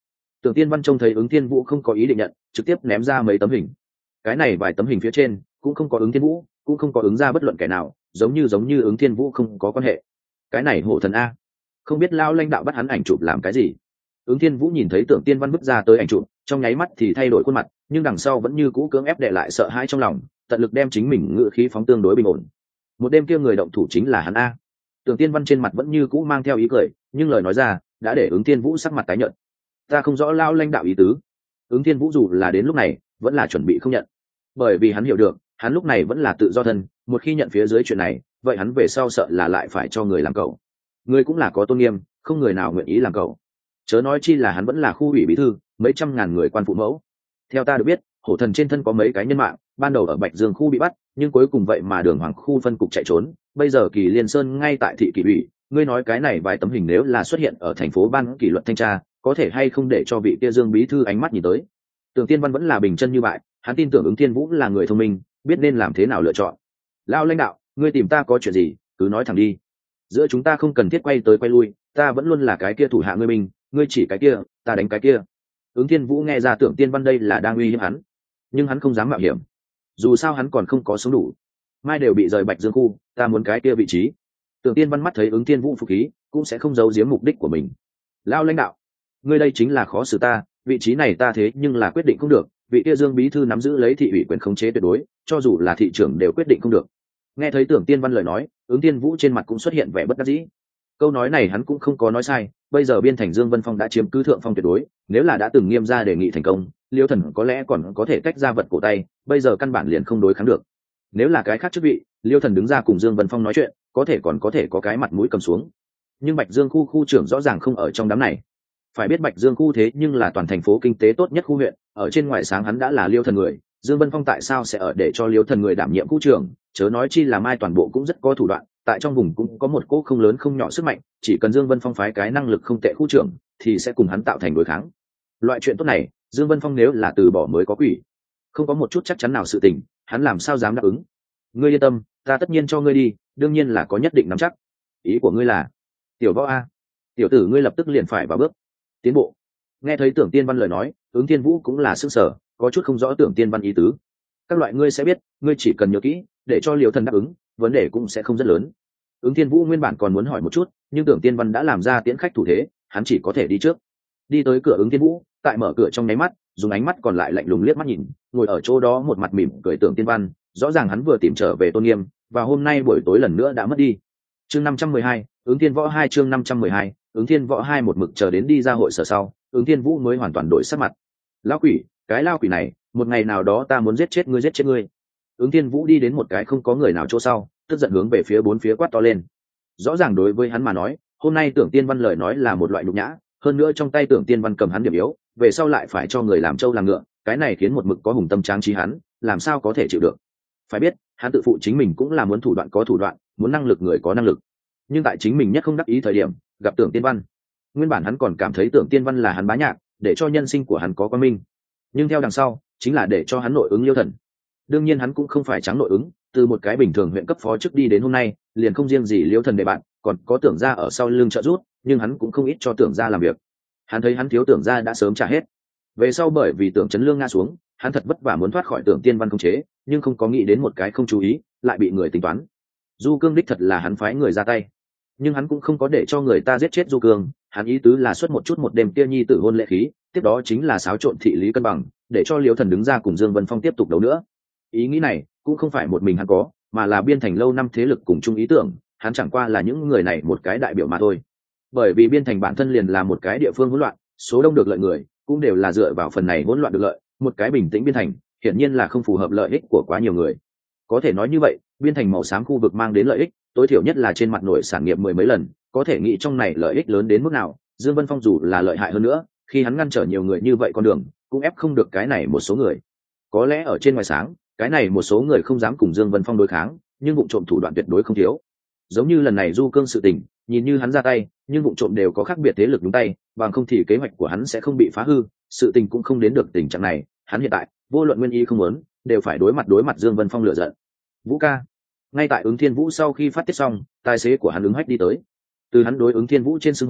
Tưởng Tiên Văn trông thấy Ứng Thiên Vũ không có ý định nhận, trực tiếp ném ra mấy tấm hình. Cái này vài tấm hình phía trên cũng không có Ứng Thiên Vũ, cũng không có ứng ra bất luận kẻ nào, giống như Ứng Thiên Vũ không có quan hệ. Cái này hổ thần a, không biết lao lãnh đạo bắt hắn ảnh chụp làm cái gì. Ứng Thiên Vũ nhìn thấy Tưởng Tiên Văn vứt ra tới ảnh chụp, trong nháy mắt thì thay đổi khuôn mặt, nhưng đằng sau vẫn như cũ cưỡng ép đè lại sợ hãi trong lòng, tận lực đem chính mình ngự khí phóng tương đối bình ổn. Một đêm kia người động thủ chính là hắn a. Tưởng Tiên Văn trên mặt vẫn như cũ mang theo ý cười, nhưng lời nói ra đã để Ứng Thiên Vũ sắc mặt tái nhợt. Ta không rõ lao lãnh đạo ý tứ. Ứng Thiên Vũ dù là đến lúc này vẫn là chuẩn bị không nhận, bởi vì hắn hiểu được hắn lúc này vẫn là tự do thân, một khi nhận phía dưới chuyện này vậy hắn về sau sợ là lại phải cho người làm cậu. Người cũng là có tôn nghiêm, không người nào nguyện ý làm cậu, chớ nói chi là hắn vẫn là khu ủy bí thư, mấy trăm ngàn người quan phụ mẫu. Theo ta được biết, hổ thần trên thân có mấy cái nhân mạng, ban đầu ở Bạch Dương khu bị bắt, nhưng cuối cùng vậy mà Đường Hoàng khu phân cục chạy trốn, bây giờ Kỳ Liên Sơn ngay tại thị kỷ ủy. Ngươi nói cái này vài tấm hình nếu là xuất hiện ở thành phố ban kỷ luật thanh tra, có thể hay không để cho vị kia Dương bí thư ánh mắt nhìn tới. Tưởng Tiên Văn vẫn là bình chân như vậy, hắn tin tưởng Ứng Thiên Vũ là người thông minh, biết nên làm thế nào lựa chọn. Lao lãnh đạo, ngươi tìm ta có chuyện gì cứ nói thẳng đi, giữa chúng ta không cần thiết quay tới quay lui, ta vẫn luôn là cái kia thủ hạ ngươi mình, ngươi chỉ cái kia ta đánh cái kia. Ứng Thiên Vũ nghe ra Tưởng Tiên Văn đây là đang uy hiếp hắn, nhưng hắn không dám mạo hiểm, dù sao hắn còn không có sống đủ. Mai đều bị rời Bạch Dương khu, ta muốn cái kia vị trí. Tưởng Tiên Văn mắt thấy Ứng Thiên Vũ phục khí, cũng sẽ không giấu giếm mục đích của mình. Lao lãnh đạo, ngươi đây chính là khó xử ta, vị trí này ta thế nhưng là quyết định không được, vị kia Dương bí thư nắm giữ lấy thị ủy quyền khống chế tuyệt đối, cho dù là thị trưởng đều quyết định không được. Nghe thấy Tưởng Tiên Văn lời nói, Ứng Thiên Vũ trên mặt cũng xuất hiện vẻ bất đắc dĩ. Câu nói này hắn cũng không có nói sai, bây giờ biên thành Dương Vân Phong đã chiếm cứ thượng phong tuyệt đối, nếu là đã từng nghiêm ra đề nghị thành công, Liêu Thần có lẽ còn có thể tách ra vật cổ tay, bây giờ căn bản liền không đối kháng được. Nếu là cái khác chức vị, Liêu Thần đứng ra cùng Dương Vân Phong nói chuyện, có thể có cái mặt mũi cầm xuống. Nhưng Bạch Dương khu trưởng rõ ràng không ở trong đám này. Phải biết Bạch Dương khu thế nhưng là toàn thành phố kinh tế tốt nhất khu huyện, ở trên ngoại sáng hắn đã là Liêu Thần người, Dương Vân Phong tại sao sẽ ở để cho Liêu Thần người đảm nhiệm khu trưởng, chớ nói chi là Mai toàn bộ cũng rất có thủ đoạn, tại trong vùng cũng có một cỗ không lớn không nhỏ sức mạnh, chỉ cần Dương Vân Phong phái cái năng lực không tệ khu trưởng thì sẽ cùng hắn tạo thành đối kháng. Loại chuyện tốt này, Dương Vân Phong nếu là từ bỏ mới có quỷ, không có một chút chắc chắn nào sự tình, hắn làm sao dám đáp ứng. Ngươi yên tâm, ta tất nhiên cho ngươi đi, đương nhiên là có nhất định nắm chắc. Ý của ngươi là? Tiểu Võ a, tiểu tử ngươi lập tức liền phải vào bước tiến bộ. Nghe thấy Tưởng Tiên Văn lời nói, Ứng Thiên Vũ cũng là sững sờ, có chút không rõ Tưởng Tiên Văn ý tứ. Các loại ngươi sẽ biết, ngươi chỉ cần nhớ kỹ, để cho Liêu Thần đáp ứng, vấn đề cũng sẽ không rất lớn. Ứng Thiên Vũ nguyên bản còn muốn hỏi một chút, nhưng Tưởng Tiên Văn đã làm ra tiễn khách thủ thế, hắn chỉ có thể đi trước. Đi tới cửa Ứng Thiên Vũ, tại mở cửa trong nháy mắt, dùng ánh mắt còn lại lạnh lùng liếc mắt nhìn, ngồi ở chỗ đó một mặt mỉm cười Tưởng Tiên Văn, rõ ràng hắn vừa tìm trở về tôn nghiêm, và hôm nay buổi tối lần nữa đã mất đi. Chương 512, Ứng Thiên Võ 2 chương 512, Ứng Thiên Võ 2 một mực chờ đến đi ra hội sở sau, Ứng Thiên Vũ mới hoàn toàn đổi sắc mặt. Lão quỷ, cái lao quỷ này, một ngày nào đó ta muốn giết chết ngươi. Ứng Thiên Vũ đi đến một cái không có người nào chỗ sau, tức giận hướng về phía bốn phía quát to lên. Rõ ràng đối với hắn mà nói, hôm nay Tưởng Tiên Văn lời nói là một loại nhục nhã, hơn nữa trong tay Tưởng Tiên Văn cầm hắn điểm yếu, về sau lại phải cho người làm trâu làm ngựa, cái này khiến một mực có hùng tâm tráng trí hắn, làm sao có thể chịu được. Phải biết, hắn tự phụ chính mình cũng là muốn thủ đoạn có thủ đoạn, muốn năng lực người có năng lực. Nhưng tại chính mình nhất không đắc ý thời điểm, gặp Tưởng Tiên Văn, nguyên bản hắn còn cảm thấy Tưởng Tiên Văn là hắn bá nhạc, để cho nhân sinh của hắn có quan minh. Nhưng theo đằng sau, chính là để cho hắn nội ứng Liêu Thần. Đương nhiên hắn cũng không phải trắng nội ứng, từ một cái bình thường huyện cấp phó chức đi đến hôm nay, liền không riêng gì Liêu Thần để bạn, còn có Tưởng gia ở sau lưng trợ giúp, nhưng hắn cũng không ít cho Tưởng gia làm việc. Hắn thấy hắn thiếu Tưởng gia đã sớm trả hết. Về sau bởi vì Tưởng Chấn Lương ngã xuống, hắn thật vất vả muốn thoát khỏi Tưởng Tiên Văn khống chế, nhưng không có nghĩ đến một cái không chú ý, lại bị người tính toán. Du Cương đích thật là hắn phái người ra tay, nhưng hắn cũng không có để cho người ta giết chết Du Cương, hắn ý tứ là xuất một chút một đêm kia nhi tử hôn lễ khí, tiếp đó chính là xáo trộn thị lý cân bằng, để cho Liêu Thần đứng ra cùng Dương Vân Phong tiếp tục đấu nữa. Ý nghĩ này cũng không phải một mình hắn có, mà là biên thành lâu năm thế lực cùng chung ý tưởng, hắn chẳng qua là những người này một cái đại biểu mà thôi. Bởi vì biên thành bản thân liền là một cái địa phương hỗn loạn, số đông được lợi người cũng đều là dựa vào phần này hỗn loạn được lợi, một cái bình tĩnh biên thành hiển nhiên là không phù hợp lợi ích của quá nhiều người. Có thể nói như vậy, biên thành màu xám khu vực mang đến lợi ích tối thiểu nhất là trên mặt nội sản nghiệp mười mấy lần, có thể nghĩ trong này lợi ích lớn đến mức nào. Dương Vân Phong dù là lợi hại hơn nữa, khi hắn ngăn trở nhiều người như vậy con đường, cũng ép không được cái này một số người. Có lẽ ở trên ngoài sáng, cái này một số người không dám cùng Dương Vân Phong đối kháng, nhưng vụ trộm thủ đoạn tuyệt đối không thiếu. Giống như lần này Du Cương sự tình, nhìn như hắn ra tay, nhưng vụ trộm đều có khác biệt thế lực đúng tay, bằng không thì kế hoạch của hắn sẽ không bị phá hư, sự tình cũng không đến được tình trạng này. Hắn hiện tại, vô luận nguyên ý không muốn, đều phải đối mặt Dương Vân Phong lựa giận. Vũ ca. Ngay tại Ứng Thiên Vũ sau khi phát tiết xong, tài xế của hắn ứng hách đi tới. Từ hắn đối Ứng Thiên Vũ trên xưng hô,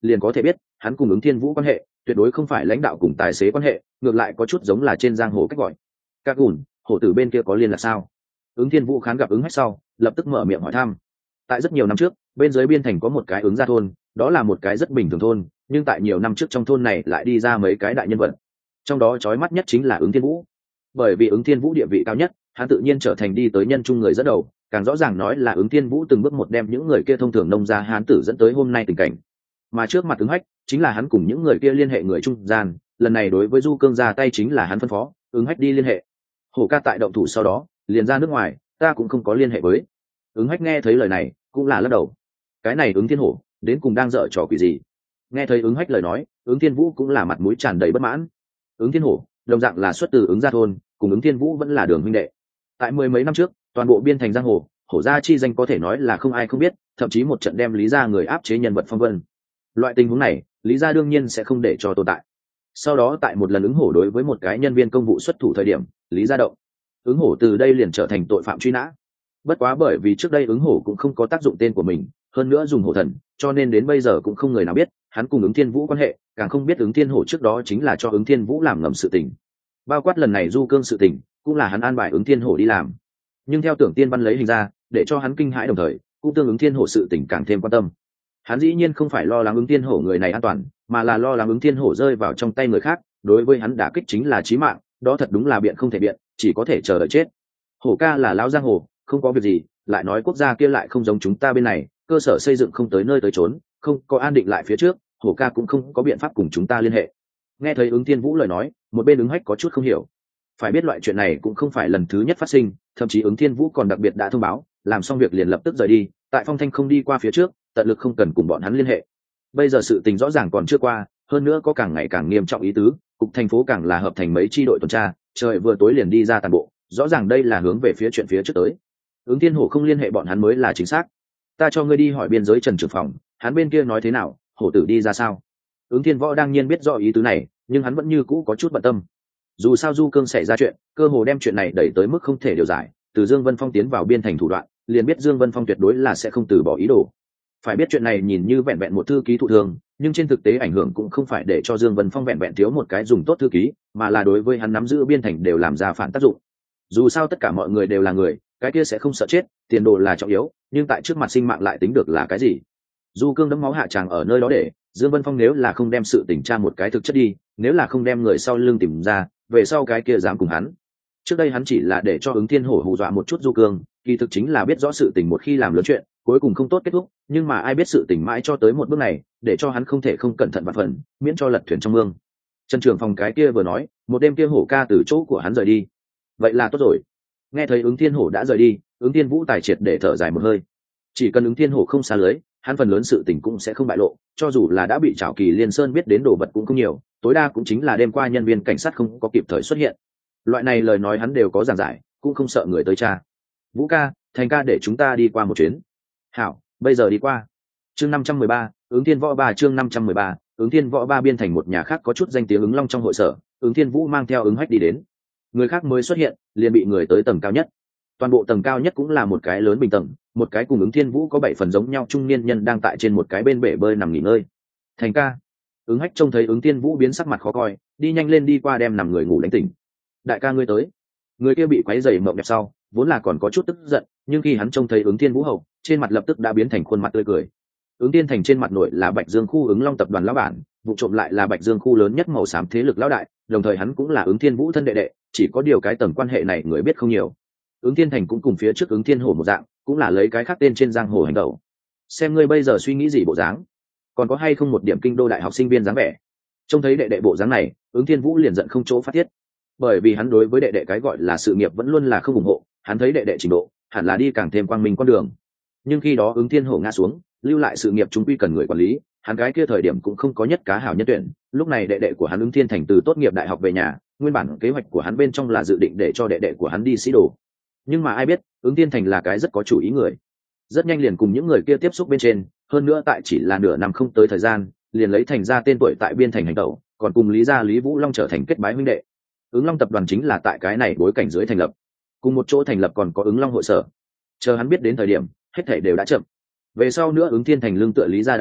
liền có thể biết hắn cùng ứng thiên vũ quan hệ tuyệt đối không phải lãnh đạo cùng tài xế quan hệ, ngược lại có chút giống là trên giang hồ cách gọi. Các gùn, hổ tử bên kia có liên lạc sao? Ứng thiên vũ khán gặp ứng hách sau lập tức mở miệng hỏi thăm. Tại rất nhiều năm trước, bên dưới biên thành có một cái ứng gia thôn, đó là một cái rất bình thường thôn, nhưng tại nhiều năm trước trong thôn này lại đi ra mấy cái đại nhân vật, trong đó chói mắt nhất chính là ứng thiên vũ. Bởi vì ứng thiên vũ địa vị cao nhất, hắn tự nhiên trở thành đi tới nhân trung người dẫn đầu, càng rõ ràng nói là ứng thiên vũ từng bước một đem những người kia thông thường nông gia hán tử dẫn tới hôm nay tình cảnh. Mà trước mặt ứng hách chính là hắn cùng những người kia liên hệ người trung gian, lần này đối với du cương ra tay chính là hắn phân phó ứng hách đi liên hệ. Hổ ca tại động thủ sau đó liền ra nước ngoài, ta cũng không có liên hệ với. Ứng hách nghe thấy lời này cũng là lắc đầu. Cái này ứng thiên hổ đến cùng đang dở trò quỷ gì? Nghe thấy ứng hách lời nói, ứng thiên vũ cũng là mặt mũi tràn đầy bất mãn. Ứng thiên hổ đồng dạng là xuất từ ứng gia thôn, cùng ứng thiên vũ vẫn là đường huynh đệ. Tại mười mấy năm trước, toàn bộ biên thành giang hồ, hổ gia chi danh có thể nói là không ai không biết, thậm chí một trận đem lý gia người áp chế nhân vật phong vân. Loại tình huống này lý gia đương nhiên sẽ không để cho tồn tại. Sau đó tại một lần ứng hổ đối với một cái nhân viên công vụ xuất thủ thời điểm, lý gia động, ứng hổ từ đây liền trở thành tội phạm truy nã. Bất quá bởi vì trước đây ứng hổ cũng không có tác dụng tên của mình, hơn nữa dùng hổ thần, cho nên đến bây giờ cũng không người nào biết hắn cùng ứng thiên vũ quan hệ, càng không biết ứng thiên hổ trước đó chính là cho ứng thiên vũ làm ngầm sự tình. Bao quát lần này du cương sự tình cũng là hắn an bài ứng thiên hổ đi làm, nhưng theo tưởng tiên văn lấy hình ra để cho hắn kinh hãi, đồng thời cũng tương ứng thiên hổ sự tình càng thêm quan tâm. Hắn dĩ nhiên không phải lo lắng ứng thiên hổ người này an toàn, mà là lo lắng ứng thiên hổ rơi vào trong tay người khác, đối với hắn đả kích chính là chí mạng, đó thật đúng là biện không thể biện, chỉ có thể chờ đợi chết. Hổ ca là lão giang hồ, không có việc gì, lại nói quốc gia kia lại không giống chúng ta bên này, cơ sở xây dựng không tới nơi tới chốn, không có an định lại phía trước, hổ ca cũng không có biện pháp cùng chúng ta liên hệ. Nghe thấy ứng thiên vũ lời nói, một bên ứng hách có chút không hiểu. Phải biết loại chuyện này cũng không phải lần thứ nhất phát sinh, thậm chí ứng thiên vũ còn đặc biệt đã thông báo làm xong việc liền lập tức rời đi, tại phong thanh không đi qua phía trước tận lực không cần cùng bọn hắn liên hệ. Bây giờ sự tình rõ ràng còn chưa qua, hơn nữa có càng ngày càng nghiêm trọng ý tứ, cục thành phố càng là hợp thành mấy chi đội tuần tra, trời vừa tối liền đi ra toàn bộ, rõ ràng đây là hướng về phía chuyện phía trước tới. Ứng thiên hổ không liên hệ bọn hắn mới là chính xác. Ta cho ngươi đi hỏi biên giới Trần trưởng phòng, hắn bên kia nói thế nào, hổ tử đi ra sao? Ứng thiên võ đang nhiên biết rõ ý tứ này, nhưng hắn vẫn như cũ có chút bận tâm. Dù sao du cương xảy ra chuyện, cơ hồ đem chuyện này đẩy tới mức không thể điều giải, từ Dương Vân Phong tiến vào biên thành thủ đoạn, liền biết Dương Vân Phong tuyệt đối là sẽ không từ bỏ ý đồ. Phải biết chuyện này nhìn như vẹn vẹn một thư ký thụ thường, nhưng trên thực tế ảnh hưởng cũng không phải để cho Dương Vân Phong vẹn vẹn thiếu một cái dùng tốt thư ký, mà là đối với hắn nắm giữ biên thành đều làm ra phản tác dụng. Dù sao tất cả mọi người đều là người, cái kia sẽ không sợ chết, tiền đồ là trọng yếu, nhưng tại trước mặt sinh mạng lại tính được là cái gì? Du cương đẫm máu hạ tràng ở nơi đó để Dương Vân Phong nếu là không đem sự tình tra một cái thực chất đi, nếu là không đem người sau lưng tìm ra, về sau cái kia dám cùng hắn. Trước đây hắn chỉ là để cho ứng thiên hổ hù dọa một chút du cương, kỳ thực chính là biết rõ sự tình một khi làm lớn chuyện cuối cùng không tốt kết thúc, nhưng mà ai biết sự tình mãi cho tới một bước này, để cho hắn không thể không cẩn thận vạn phần, miễn cho lật thuyền trong mương. Trần trưởng phòng cái kia vừa nói, một đêm kia hổ ca từ chỗ của hắn rời đi. Vậy là tốt rồi. Nghe thấy ứng thiên hổ đã rời đi, ứng thiên vũ tài triệt để thở dài một hơi. Chỉ cần ứng thiên hổ không xa lưới, hắn phần lớn sự tình cũng sẽ không bại lộ, cho dù là đã bị Trảo Kỳ Liên Sơn biết đến đồ vật cũng không nhiều, tối đa cũng chính là đêm qua nhân viên cảnh sát không có kịp thời xuất hiện. Loại này lời nói hắn đều có giảng giải, cũng không sợ người tới tra. Vũ ca, Thành ca để chúng ta đi qua một chuyến. Hảo, bây giờ đi qua. Chương 513, ứng thiên võ ba, chương 513, ứng thiên võ ba biên thành một nhà khác có chút danh tiếng ứng long trong hội sở, ứng thiên vũ mang theo ứng hách đi đến. Người khác mới xuất hiện, liền bị người tới tầng cao nhất. Toàn bộ tầng cao nhất cũng là một cái lớn bình tầng, một cái cùng ứng thiên vũ có 7 phần giống nhau trung niên nhân đang tại trên một cái bên bể bơi nằm nghỉ ngơi. Thành ca. Ứng hách trông thấy ứng thiên vũ biến sắc mặt khó coi, đi nhanh lên đi qua đem nằm người ngủ đánh tỉnh. Đại ca ngươi tới. Người kia bị quấy rầy mộng đẹp sau vốn là còn có chút tức giận, nhưng khi hắn trông thấy ứng thiên vũ hậu, trên mặt lập tức đã biến thành khuôn mặt tươi cười. Ứng Tiên Thành trên mặt nội là Bạch Dương khu ứng long tập đoàn lão bản, vụ trộm lại là Bạch Dương khu lớn nhất màu xám thế lực lão đại, đồng thời hắn cũng là ứng thiên vũ thân đệ đệ, chỉ có điều cái tầng quan hệ này người biết không nhiều. Ứng Tiên Thành cũng cùng phía trước ứng thiên hổ một dạng, cũng là lấy cái khác tên trên giang hồ hành động. Xem ngươi bây giờ suy nghĩ gì bộ dáng, còn có hay không một điểm kinh đô đại học sinh viên dáng vẻ. Trông thấy đệ đệ bộ dáng này, ứng thiên vũ liền giận không chỗ phát tiết, bởi vì hắn đối với đệ đệ cái gọi là sự nghiệp vẫn luôn là không ủng hộ, hắn thấy đệ đệ trình độ hẳn là đi càng thêm quang minh con đường. Nhưng khi đó ứng thiên hổ ngã xuống, lưu lại sự nghiệp chúng quy cần người quản lý, hắn cái kia thời điểm cũng không có nhất cá hảo nhân tuyển. Lúc này đệ đệ của hắn ứng thiên thành từ tốt nghiệp đại học về nhà, nguyên bản kế hoạch của hắn bên trong là dự định để cho đệ đệ của hắn đi sĩ đồ, nhưng mà ai biết ứng thiên thành là cái rất có chủ ý người, rất nhanh liền cùng những người kia tiếp xúc bên trên, hơn nữa tại chỉ là nửa năm không tới thời gian liền lấy thành ra tên tuổi tại biên thành hành tẩu, còn cùng lý gia Lý Vũ Long trở thành kết bái huynh đệ. Ứng Long tập đoàn chính là tại cái này bối cảnh dưới thành lập, cùng một chỗ thành lập còn có ứng Long hội sở. Chờ hắn biết đến thời điểm hết thảy đều đã chậm. Về sau nữa ứng thiên thành lương tựa lý gia đại thụ,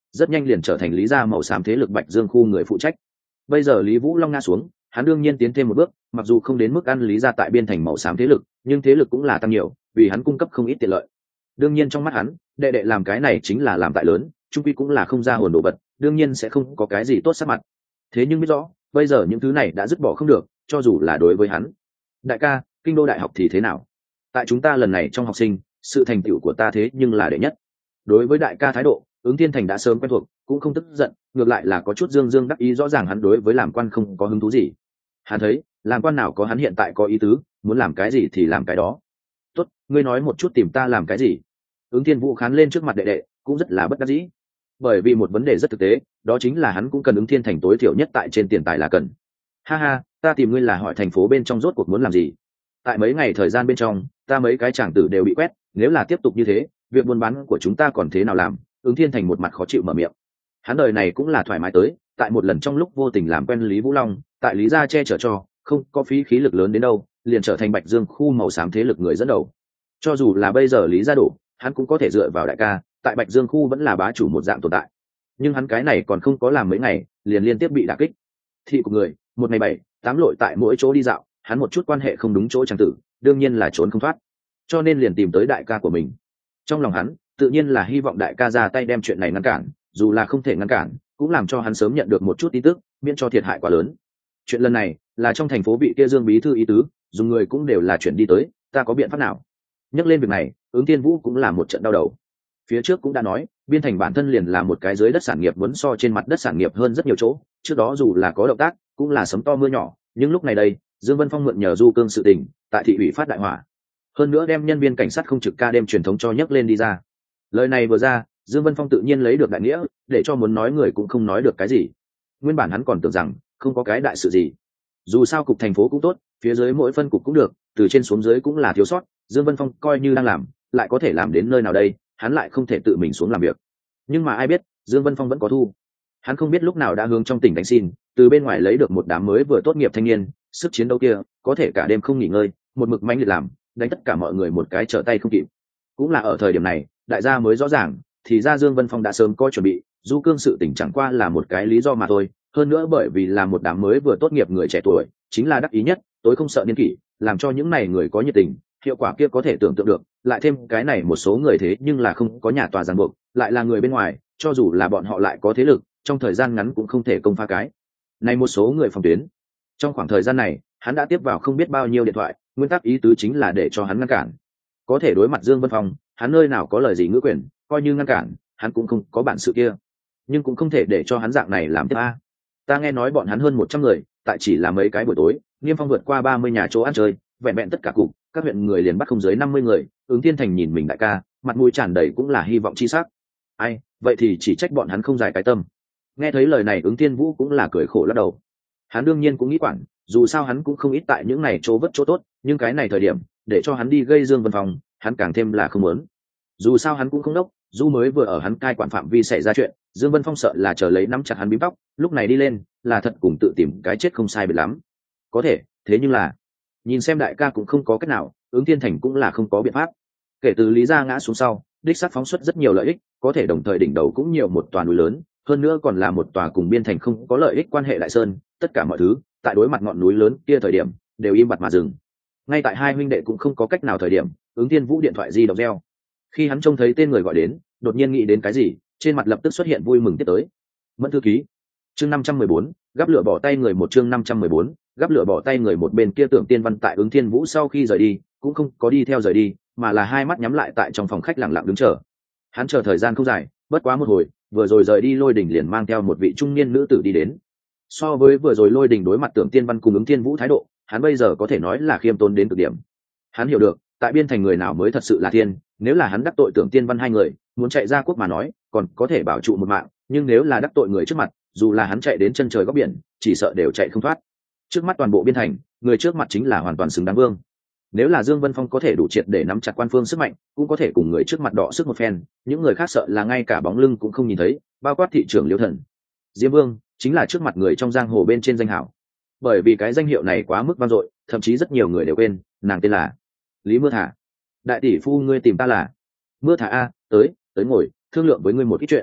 rất nhanh liền trở thành lý gia màu xám thế lực Bạch Dương khu người phụ trách. Bây giờ Lý Vũ Long ngã xuống, hắn đương nhiên tiến thêm một bước, mặc dù không đến mức ăn lý gia tại biên thành màu xám thế lực, nhưng thế lực cũng là tăng nhiều, vì hắn cung cấp không ít tiện lợi. Đương nhiên trong mắt hắn, đệ đệ làm cái này chính là làm tại lớn, trung quy cũng là không ra hồn đồ vật, đương nhiên sẽ không có cái gì tốt sắc mặt. Thế nhưng biết rõ, bây giờ những thứ này đã dứt bỏ không được, cho dù là đối với hắn. Đại ca, kinh đô đại học thì thế nào? Tại chúng ta lần này trong học sinh, sự thành tựu của ta thế nhưng là đệ nhất. Đối với đại ca thái độ, Ứng Thiên Thành đã sớm quen thuộc, cũng không tức giận, ngược lại là có chút dương dương đắc ý, rõ ràng hắn đối với làm quan không có hứng thú gì. Hắn thấy, làm quan nào có hắn hiện tại có ý tứ, muốn làm cái gì thì làm cái đó. Tốt, ngươi nói một chút tìm ta làm cái gì? Ứng Thiên Vũ khán lên trước mặt đệ đệ, cũng rất là bất đắc dĩ. Bởi vì một vấn đề rất thực tế, đó chính là hắn cũng cần Ứng Thiên Thành tối thiểu nhất tại trên tiền tài là cần. Ha ha, ta tìm ngươi là hỏi thành phố bên trong rốt cuộc muốn làm gì? Tại mấy ngày thời gian bên trong, ta mấy cái chàng tử đều bị quét, nếu là tiếp tục như thế, việc buôn bán của chúng ta còn thế nào làm? Ứng Thiên Thành một mặt khó chịu mở miệng. Hắn đời này cũng là thoải mái tới, tại một lần trong lúc vô tình làm quen Lý Vũ Long, tại Lý gia che chở cho, không có phí khí lực lớn đến đâu, liền trở thành Bạch Dương khu màu xám thế lực người dẫn đầu. Cho dù là bây giờ Lý gia đổ, hắn cũng có thể dựa vào đại ca, tại Bạch Dương khu vẫn là bá chủ một dạng tồn tại. Nhưng hắn cái này còn không có làm mấy ngày, liền liên tiếp bị đả kích. Thị của người, một ngày 7, 8 lội tại mỗi chỗ đi dạo, hắn một chút quan hệ không đúng chỗ chẳng tử, đương nhiên là trốn không thoát. Cho nên liền tìm tới đại ca của mình. Trong lòng hắn, tự nhiên là hy vọng đại ca ra tay đem chuyện này ngăn cản, dù là không thể ngăn cản, cũng làm cho hắn sớm nhận được một chút tin tức, miễn cho thiệt hại quá lớn. Chuyện lần này là trong thành phố vị kia Dương bí thư ý tứ, dùng người cũng đều là chuyển đi tới, ta có biện pháp nào? Nhắc lên việc này, Ứng Thiên Vũ cũng là một trận đau đầu. Phía trước cũng đã nói, biên thành bản thân liền là một cái dưới đất sản nghiệp muốn so trên mặt đất sản nghiệp hơn rất nhiều chỗ, trước đó dù là có động tác, cũng là sấm to mưa nhỏ, nhưng lúc này đây, Dương Vân Phong mượn nhờ Du Cương sự tình, tại thị ủy phát đại hỏa. Hơn nữa đem nhân viên cảnh sát không trực ca đêm truyền thống cho nhấc lên đi ra. Lời này vừa ra, Dương Vân Phong tự nhiên lấy được đại nghĩa, để cho muốn nói người cũng không nói được cái gì. Nguyên bản hắn còn tưởng rằng không có cái đại sự gì, dù sao cục thành phố cũng tốt, phía dưới mỗi phân cục cũng được, từ trên xuống dưới cũng là thiếu sót, Dương Vân Phong coi như đang làm, lại có thể làm đến nơi nào đây, hắn lại không thể tự mình xuống làm việc. Nhưng mà ai biết, Dương Vân Phong vẫn có thu. Hắn không biết lúc nào đã hướng trong tỉnh đánh xin, từ bên ngoài lấy được một đám mới vừa tốt nghiệp thanh niên, sức chiến đấu kia, có thể cả đêm không nghỉ ngơi, một mực mãnh liệt làm, đánh tất cả mọi người một cái trở tay không kịp. Cũng là ở thời điểm này, đại gia mới rõ ràng, thì ra Dương Vân Phong đã sớm có chuẩn bị, Du Cương sự tình chẳng qua là một cái lý do mà thôi, hơn nữa bởi vì là một đám mới vừa tốt nghiệp người trẻ tuổi, chính là đắc ý nhất, tối không sợ niên kỷ, làm cho những này người có nhiệt tình, hiệu quả kia có thể tưởng tượng được, lại thêm cái này một số người thế nhưng là không có nhà tòa ràng buộc, lại là người bên ngoài, cho dù là bọn họ lại có thế lực, trong thời gian ngắn cũng không thể công phá cái này một số người phòng tuyến. Trong khoảng thời gian này, hắn đã tiếp vào không biết bao nhiêu điện thoại, nguyên tắc ý tứ chính là để cho hắn ngăn cản. Có thể đối mặt Dương Vân Phong, hắn nơi nào có lời gì ngữ quyền, coi như ngăn cản, hắn cũng không có bản sự kia. Nhưng cũng không thể để cho hắn dạng này làm tiếp a. Ta nghe nói bọn hắn hơn 100 người, tại chỉ là mấy cái buổi tối, Niêm Phong vượt qua 30 nhà chỗ ăn chơi, vẹn vẹn tất cả cục, các huyện người liền bắt không dưới 50 người, Ứng Thiên Thành nhìn mình đại ca, mặt mũi tràn đầy cũng là hy vọng chi sắc. Ai, vậy thì chỉ trách bọn hắn không dài cái tâm. Nghe thấy lời này Ứng Thiên Vũ cũng là cười khổ lắc đầu. Hắn đương nhiên cũng nghĩ quản, dù sao hắn cũng không ít tại những này chỗ vất chỗ tốt, nhưng cái này thời điểm, để cho hắn đi gây Dương Vân Phong, hắn càng thêm là không muốn. Dù sao hắn cũng không đốc, dù mới vừa ở hắn cai quản phạm vi xảy ra chuyện, Dương Vân Phong sợ là chờ lấy nắm chặt hắn bím tóc, lúc này đi lên, là thật cùng tự tìm cái chết không sai biệt lắm. Có thể, thế nhưng là, nhìn xem đại ca cũng không có cách nào, Ứng Thiên Thành cũng là không có biện pháp. Kể từ Lý gia ngã xuống sau, đích xác phóng xuất rất nhiều lợi ích, có thể đồng thời đỉnh đầu cũng nhiều một tòa núi lớn, hơn nữa còn là một tòa cùng biên thành không có lợi ích quan hệ đại sơn, tất cả mọi thứ, tại đối mặt ngọn núi lớn kia thời điểm, đều im bặt mà dừng. Ngay tại hai huynh đệ cũng không có cách nào thời điểm, Ứng Thiên Vũ điện thoại di động reo. Khi hắn trông thấy tên người gọi đến, đột nhiên nghĩ đến cái gì, trên mặt lập tức xuất hiện vui mừng tiếp tới. Mẫn thư ký. Chương 514, gắp lửa bỏ tay người một chương 514, gắp lửa bỏ tay người một bên kia Tưởng Tiên Văn tại Ứng Thiên Vũ sau khi rời đi, cũng không có đi theo rời đi, mà là hai mắt nhắm lại tại trong phòng khách lặng lặng đứng chờ. Hắn chờ thời gian không dài, bất quá một hồi, vừa rồi rời đi Lôi Đình liền mang theo một vị trung niên nữ tử đi đến. So với vừa rồi Lôi Đình đối mặt Tưởng Tiên Văn cùng Ứng Thiên Vũ thái độ, hắn bây giờ có thể nói là khiêm tốn đến cực điểm. Hắn hiểu được, tại biên thành người nào mới thật sự là thiên, nếu là hắn đắc tội Tưởng Tiên Văn hai người, muốn chạy ra quốc mà nói, còn có thể bảo trụ một mạng, nhưng nếu là đắc tội người trước mặt, dù là hắn chạy đến chân trời góc biển, chỉ sợ đều chạy không thoát. Trước mắt toàn bộ biên thành, người trước mặt chính là hoàn toàn xứng đáng vương. Nếu là Dương Vân Phong có thể đủ triệt để nắm chặt quan phương sức mạnh, cũng có thể cùng người trước mặt đọ sức một phen, những người khác sợ là ngay cả bóng lưng cũng không nhìn thấy, bao quát thị trưởng Liêu Thần. Diêm Vương chính là trước mặt người trong giang hồ bên trên danh hảo. Bởi vì cái danh hiệu này quá mức vang dội, thậm chí rất nhiều người đều quên, nàng tên là Lý Mưa Thả. Đại tỷ phu ngươi tìm ta là? Mưa Thả a, tới ngồi, thương lượng với ngươi một ít chuyện.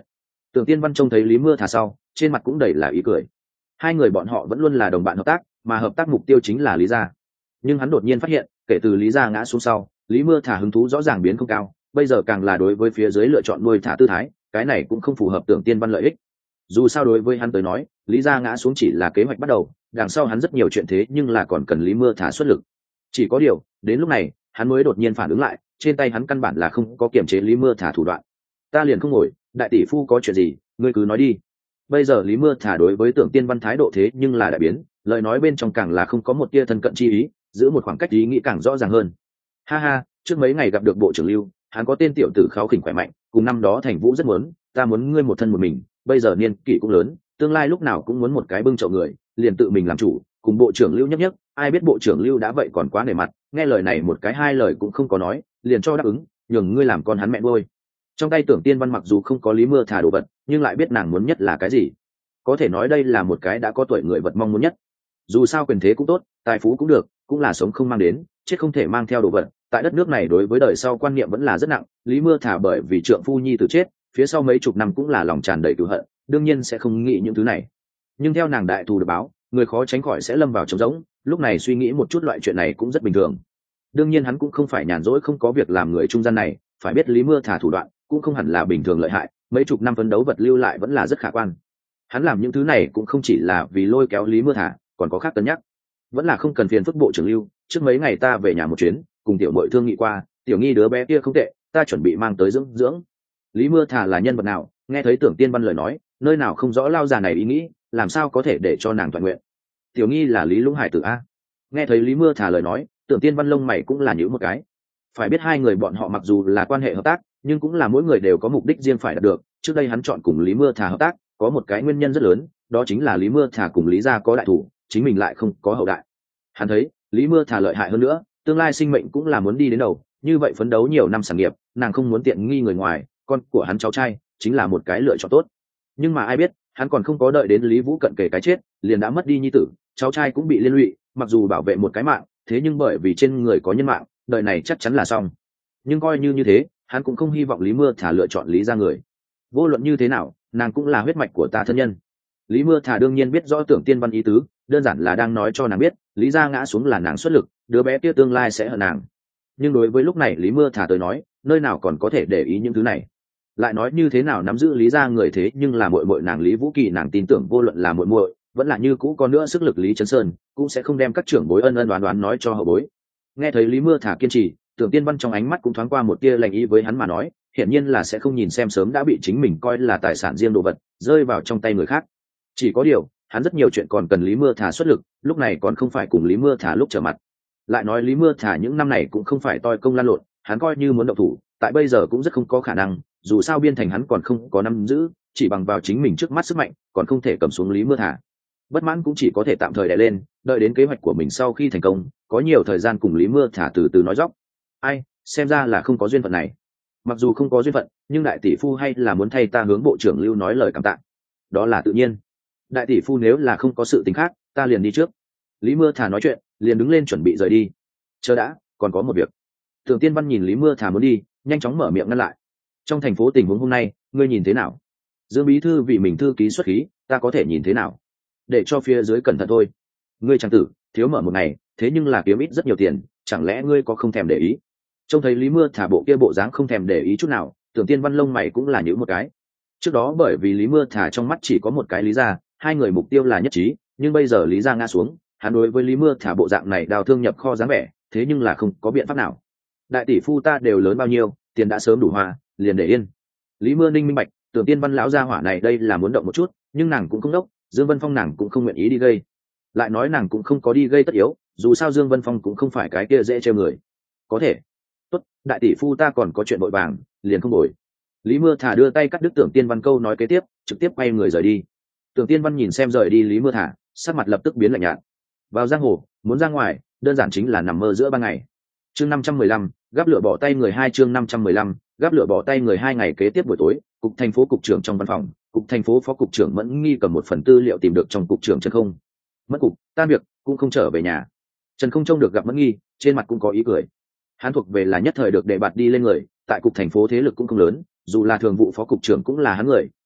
Tưởng Tiên Văn trông thấy Lý Mưa Thà sau, trên mặt cũng đầy là ý cười. Hai người bọn họ vẫn luôn là đồng bạn hợp tác, mà hợp tác mục tiêu chính là Lý gia. Nhưng hắn đột nhiên phát hiện, kể từ Lý gia ngã xuống sau, Lý Mưa Thà hứng thú rõ ràng biến không cao, bây giờ càng là đối với phía dưới lựa chọn nuôi thả tư thái, cái này cũng không phù hợp Tưởng Tiên Văn lợi ích. Dù sao đối với hắn tới nói, Lý gia ngã xuống chỉ là kế hoạch bắt đầu, đằng sau hắn rất nhiều chuyện thế nhưng là còn cần Lý Mưa Thà xuất lực. Chỉ có điều, đến lúc này, hắn mới đột nhiên phản ứng lại, trên tay hắn căn bản là không có kiềm chế Lý Mưa Thà thủ đoạn. Ta liền không ngồi, đại tỷ phu có chuyện gì, ngươi cứ nói đi. Bây giờ Lý Mưa Thà đối với Tưởng Tiên Văn thái độ thế nhưng là đại biến, lời nói bên trong càng là không có một tia thân cận chi ý, giữ một khoảng cách ý nghĩ càng rõ ràng hơn. Ha ha, trước mấy ngày gặp được bộ trưởng Lưu, hắn có tên tiểu tử kháo khỉnh khỏe mạnh, cùng năm đó Thành Vũ rất muốn, ta muốn ngươi một thân một mình, bây giờ niên kỷ cũng lớn, tương lai lúc nào cũng muốn một cái bưng chậu người, liền tự mình làm chủ, cùng bộ trưởng Lưu nhất, ai biết bộ trưởng Lưu đã vậy còn quá nể mặt, nghe lời này một cái hai lời cũng không có nói, liền cho đáp ứng, nhường ngươi làm con hắn mẹ nuôi. Trong tay Tưởng Tiên Văn mặc dù không có Lý Mưa Thà đồ vật, nhưng lại biết nàng muốn nhất là cái gì. Có thể nói đây là một cái đã có tuổi người vật mong muốn nhất. Dù sao quyền thế cũng tốt, tài phú cũng được, cũng là sống không mang đến, chết không thể mang theo đồ vật. Tại đất nước này đối với đời sau quan niệm vẫn là rất nặng. Lý Mưa Thà bởi vì trượng phu nhi tử chết, phía sau mấy chục năm cũng là lòng tràn đầy cừu hận, đương nhiên sẽ không nghĩ những thứ này. Nhưng theo nàng đại thù được báo, người khó tránh khỏi sẽ lâm vào trống rỗng. Lúc này suy nghĩ một chút loại chuyện này cũng rất bình thường. Đương nhiên hắn cũng không phải nhàn rỗi không có việc làm người trung gian này, phải biết Lý Mưa Thà thủ đoạn cũng không hẳn là bình thường lợi hại, mấy chục năm phấn đấu vật lưu lại vẫn là rất khả quan. Hắn làm những thứ này cũng không chỉ là vì lôi kéo Lý Mưa Thà, còn có khác cân nhắc. Vẫn là không cần phiền phức bộ trưởng Lưu, trước mấy ngày ta về nhà một chuyến, cùng tiểu muội thương nghị qua, tiểu nghi đứa bé kia không tệ, ta chuẩn bị mang tới dưỡng dưỡng. Lý Mưa Thà là nhân vật nào, nghe thấy Tưởng Tiên Văn lời nói, nơi nào không rõ lao già này ý nghĩ, làm sao có thể để cho nàng toàn nguyện. Tiểu nghi là Lý Lũng Hải tử a. Nghe thấy Lý Mưa Thà lời nói, Tưởng Tiên Văn lông mày cũng là nhíu một cái. Phải biết hai người bọn họ mặc dù là quan hệ hợp tác, nhưng cũng là mỗi người đều có mục đích riêng phải đạt được. Trước đây hắn chọn cùng Lý Mưa Thà hợp tác, có một cái nguyên nhân rất lớn, đó chính là Lý Mưa Thà cùng Lý gia có đại thủ, chính mình lại không có hậu đại. Hắn thấy Lý Mưa Thà lợi hại hơn nữa, tương lai sinh mệnh cũng là muốn đi đến đầu, như vậy phấn đấu nhiều năm sản nghiệp, nàng không muốn tiện nghi người ngoài, con của hắn cháu trai chính là một cái lựa chọn tốt. Nhưng mà ai biết, hắn còn không có đợi đến Lý Vũ cận kề cái chết, liền đã mất đi nhi tử, cháu trai cũng bị liên lụy, mặc dù bảo vệ một cái mạng, thế nhưng bởi vì trên người có nhân mạng, đời này chắc chắn là xong. Nhưng coi như thế, hắn cũng không hy vọng Lý Mưa Thà lựa chọn Lý gia người. Vô luận như thế nào, nàng cũng là huyết mạch của ta thân nhân. Lý Mưa Thà đương nhiên biết rõ Tưởng Tiên Văn ý tứ, đơn giản là đang nói cho nàng biết, Lý gia ngã xuống là nàng xuất lực, đứa bé kia tương lai sẽ hận nàng. Nhưng đối với lúc này Lý Mưa Thà tới nói, nơi nào còn có thể để ý những thứ này. Lại nói như thế nào nắm giữ Lý gia người thế nhưng là muội muội nàng Lý Vũ Kỳ, nàng tin tưởng vô luận là muội muội, vẫn là như cũ có nữa sức lực Lý Chấn Sơn, cũng sẽ không đem các trưởng bối ân ân đoán đoán nói cho hậu bối. Nghe thấy Lý Mưa Thà kiên trì, Tưởng Tiên Văn trong ánh mắt cũng thoáng qua một tia lạnh ý với hắn mà nói, hiển nhiên là sẽ không nhìn xem sớm đã bị chính mình coi là tài sản riêng đồ vật rơi vào trong tay người khác. Chỉ có điều, hắn rất nhiều chuyện còn cần Lý Mưa Thà xuất lực, lúc này còn không phải cùng Lý Mưa Thà lúc trở mặt. Lại nói Lý Mưa Thà những năm này cũng không phải toi công lan lộn, hắn coi như muốn động thủ, tại bây giờ cũng rất không có khả năng, dù sao biên thành hắn còn không có nắm giữ, chỉ bằng vào chính mình trước mắt sức mạnh, còn không thể cầm xuống Lý Mưa Thà. Bất mãn cũng chỉ có thể tạm thời đè lên, đợi đến kế hoạch của mình sau khi thành công, có nhiều thời gian cùng Lý Mưa Thà từ từ nói dóc. Ai, xem ra là không có duyên phận này. Mặc dù không có duyên phận, nhưng đại tỷ phu hay là muốn thay ta hướng bộ trưởng Lưu nói lời cảm tạ. Đó là tự nhiên. Đại tỷ phu nếu là không có sự tình khác, ta liền đi trước. Lý Mưa Thà nói chuyện, liền đứng lên chuẩn bị rời đi. Chờ đã, còn có một việc. Tưởng Tiên Văn nhìn Lý Mưa Thà muốn đi, nhanh chóng mở miệng ngăn lại. Trong thành phố tình huống hôm nay, ngươi nhìn thế nào? Dương bí thư vì mình thư ký xuất khí, ta có thể nhìn thế nào? Để cho phía dưới cẩn thận thôi. Ngươi trang tử, thiếu mở một ngày, thế nhưng là kiếm ít rất nhiều tiền, chẳng lẽ ngươi có không thèm để ý? Trông thấy Lý Mưa Thà bộ kia bộ dáng không thèm để ý chút nào, Tưởng Tiên Văn lông mày cũng là nhíu một cái. Trước đó bởi vì Lý Mưa Thà trong mắt chỉ có một cái Lý gia, hai người mục tiêu là nhất trí, nhưng bây giờ Lý gia ngã xuống, hắn đối với Lý Mưa Thà bộ dạng này đào thương nhập kho dáng vẻ, thế nhưng là không có biện pháp nào. Đại tỷ phu ta đều lớn bao nhiêu, tiền đã sớm đủ hoa, liền để yên. Lý Mưa Ninh minh bạch, Tưởng Tiên Văn lão gia hỏa này đây là muốn động một chút, nhưng nàng cũng không đốc, Dương Vân Phong nàng cũng không nguyện ý đi gây. Lại nói nàng cũng không có đi gây tất yếu, dù sao Dương Vân Phong cũng không phải cái kia dễ trêu người. Có thể. Tốt, đại tỷ phu ta còn có chuyện vội vàng, liền không đổi. Lý Mưa Thà đưa tay cắt đứt Tưởng Tiên Văn câu nói kế tiếp, trực tiếp quay người rời đi. Tưởng Tiên Văn nhìn xem rời đi Lý Mưa Thà, sắc mặt lập tức biến lạnh nhạt. Vào giang hồ, muốn ra ngoài, đơn giản chính là nằm mơ giữa ban ngày. Chương 515, gắp lửa bỏ tay người hai. Chương 515, gắp lửa bỏ tay người hai. Ngày kế tiếp buổi tối, cục thành phố cục trưởng trong văn phòng, cục thành phố phó cục trưởng Mẫn Nghi cầm một phần tư liệu tìm được trong cục trưởng Trần Không. Mất cục, tan việc, cũng không trở về nhà. Trần Không trông được gặp Mẫn Nghi, trên mặt cũng có ý cười. Hắn thuộc về là nhất thời được đề bạt đi lên người, tại cục thành phố thế lực cũng không lớn, dù là thường vụ phó cục trưởng cũng là hắn người,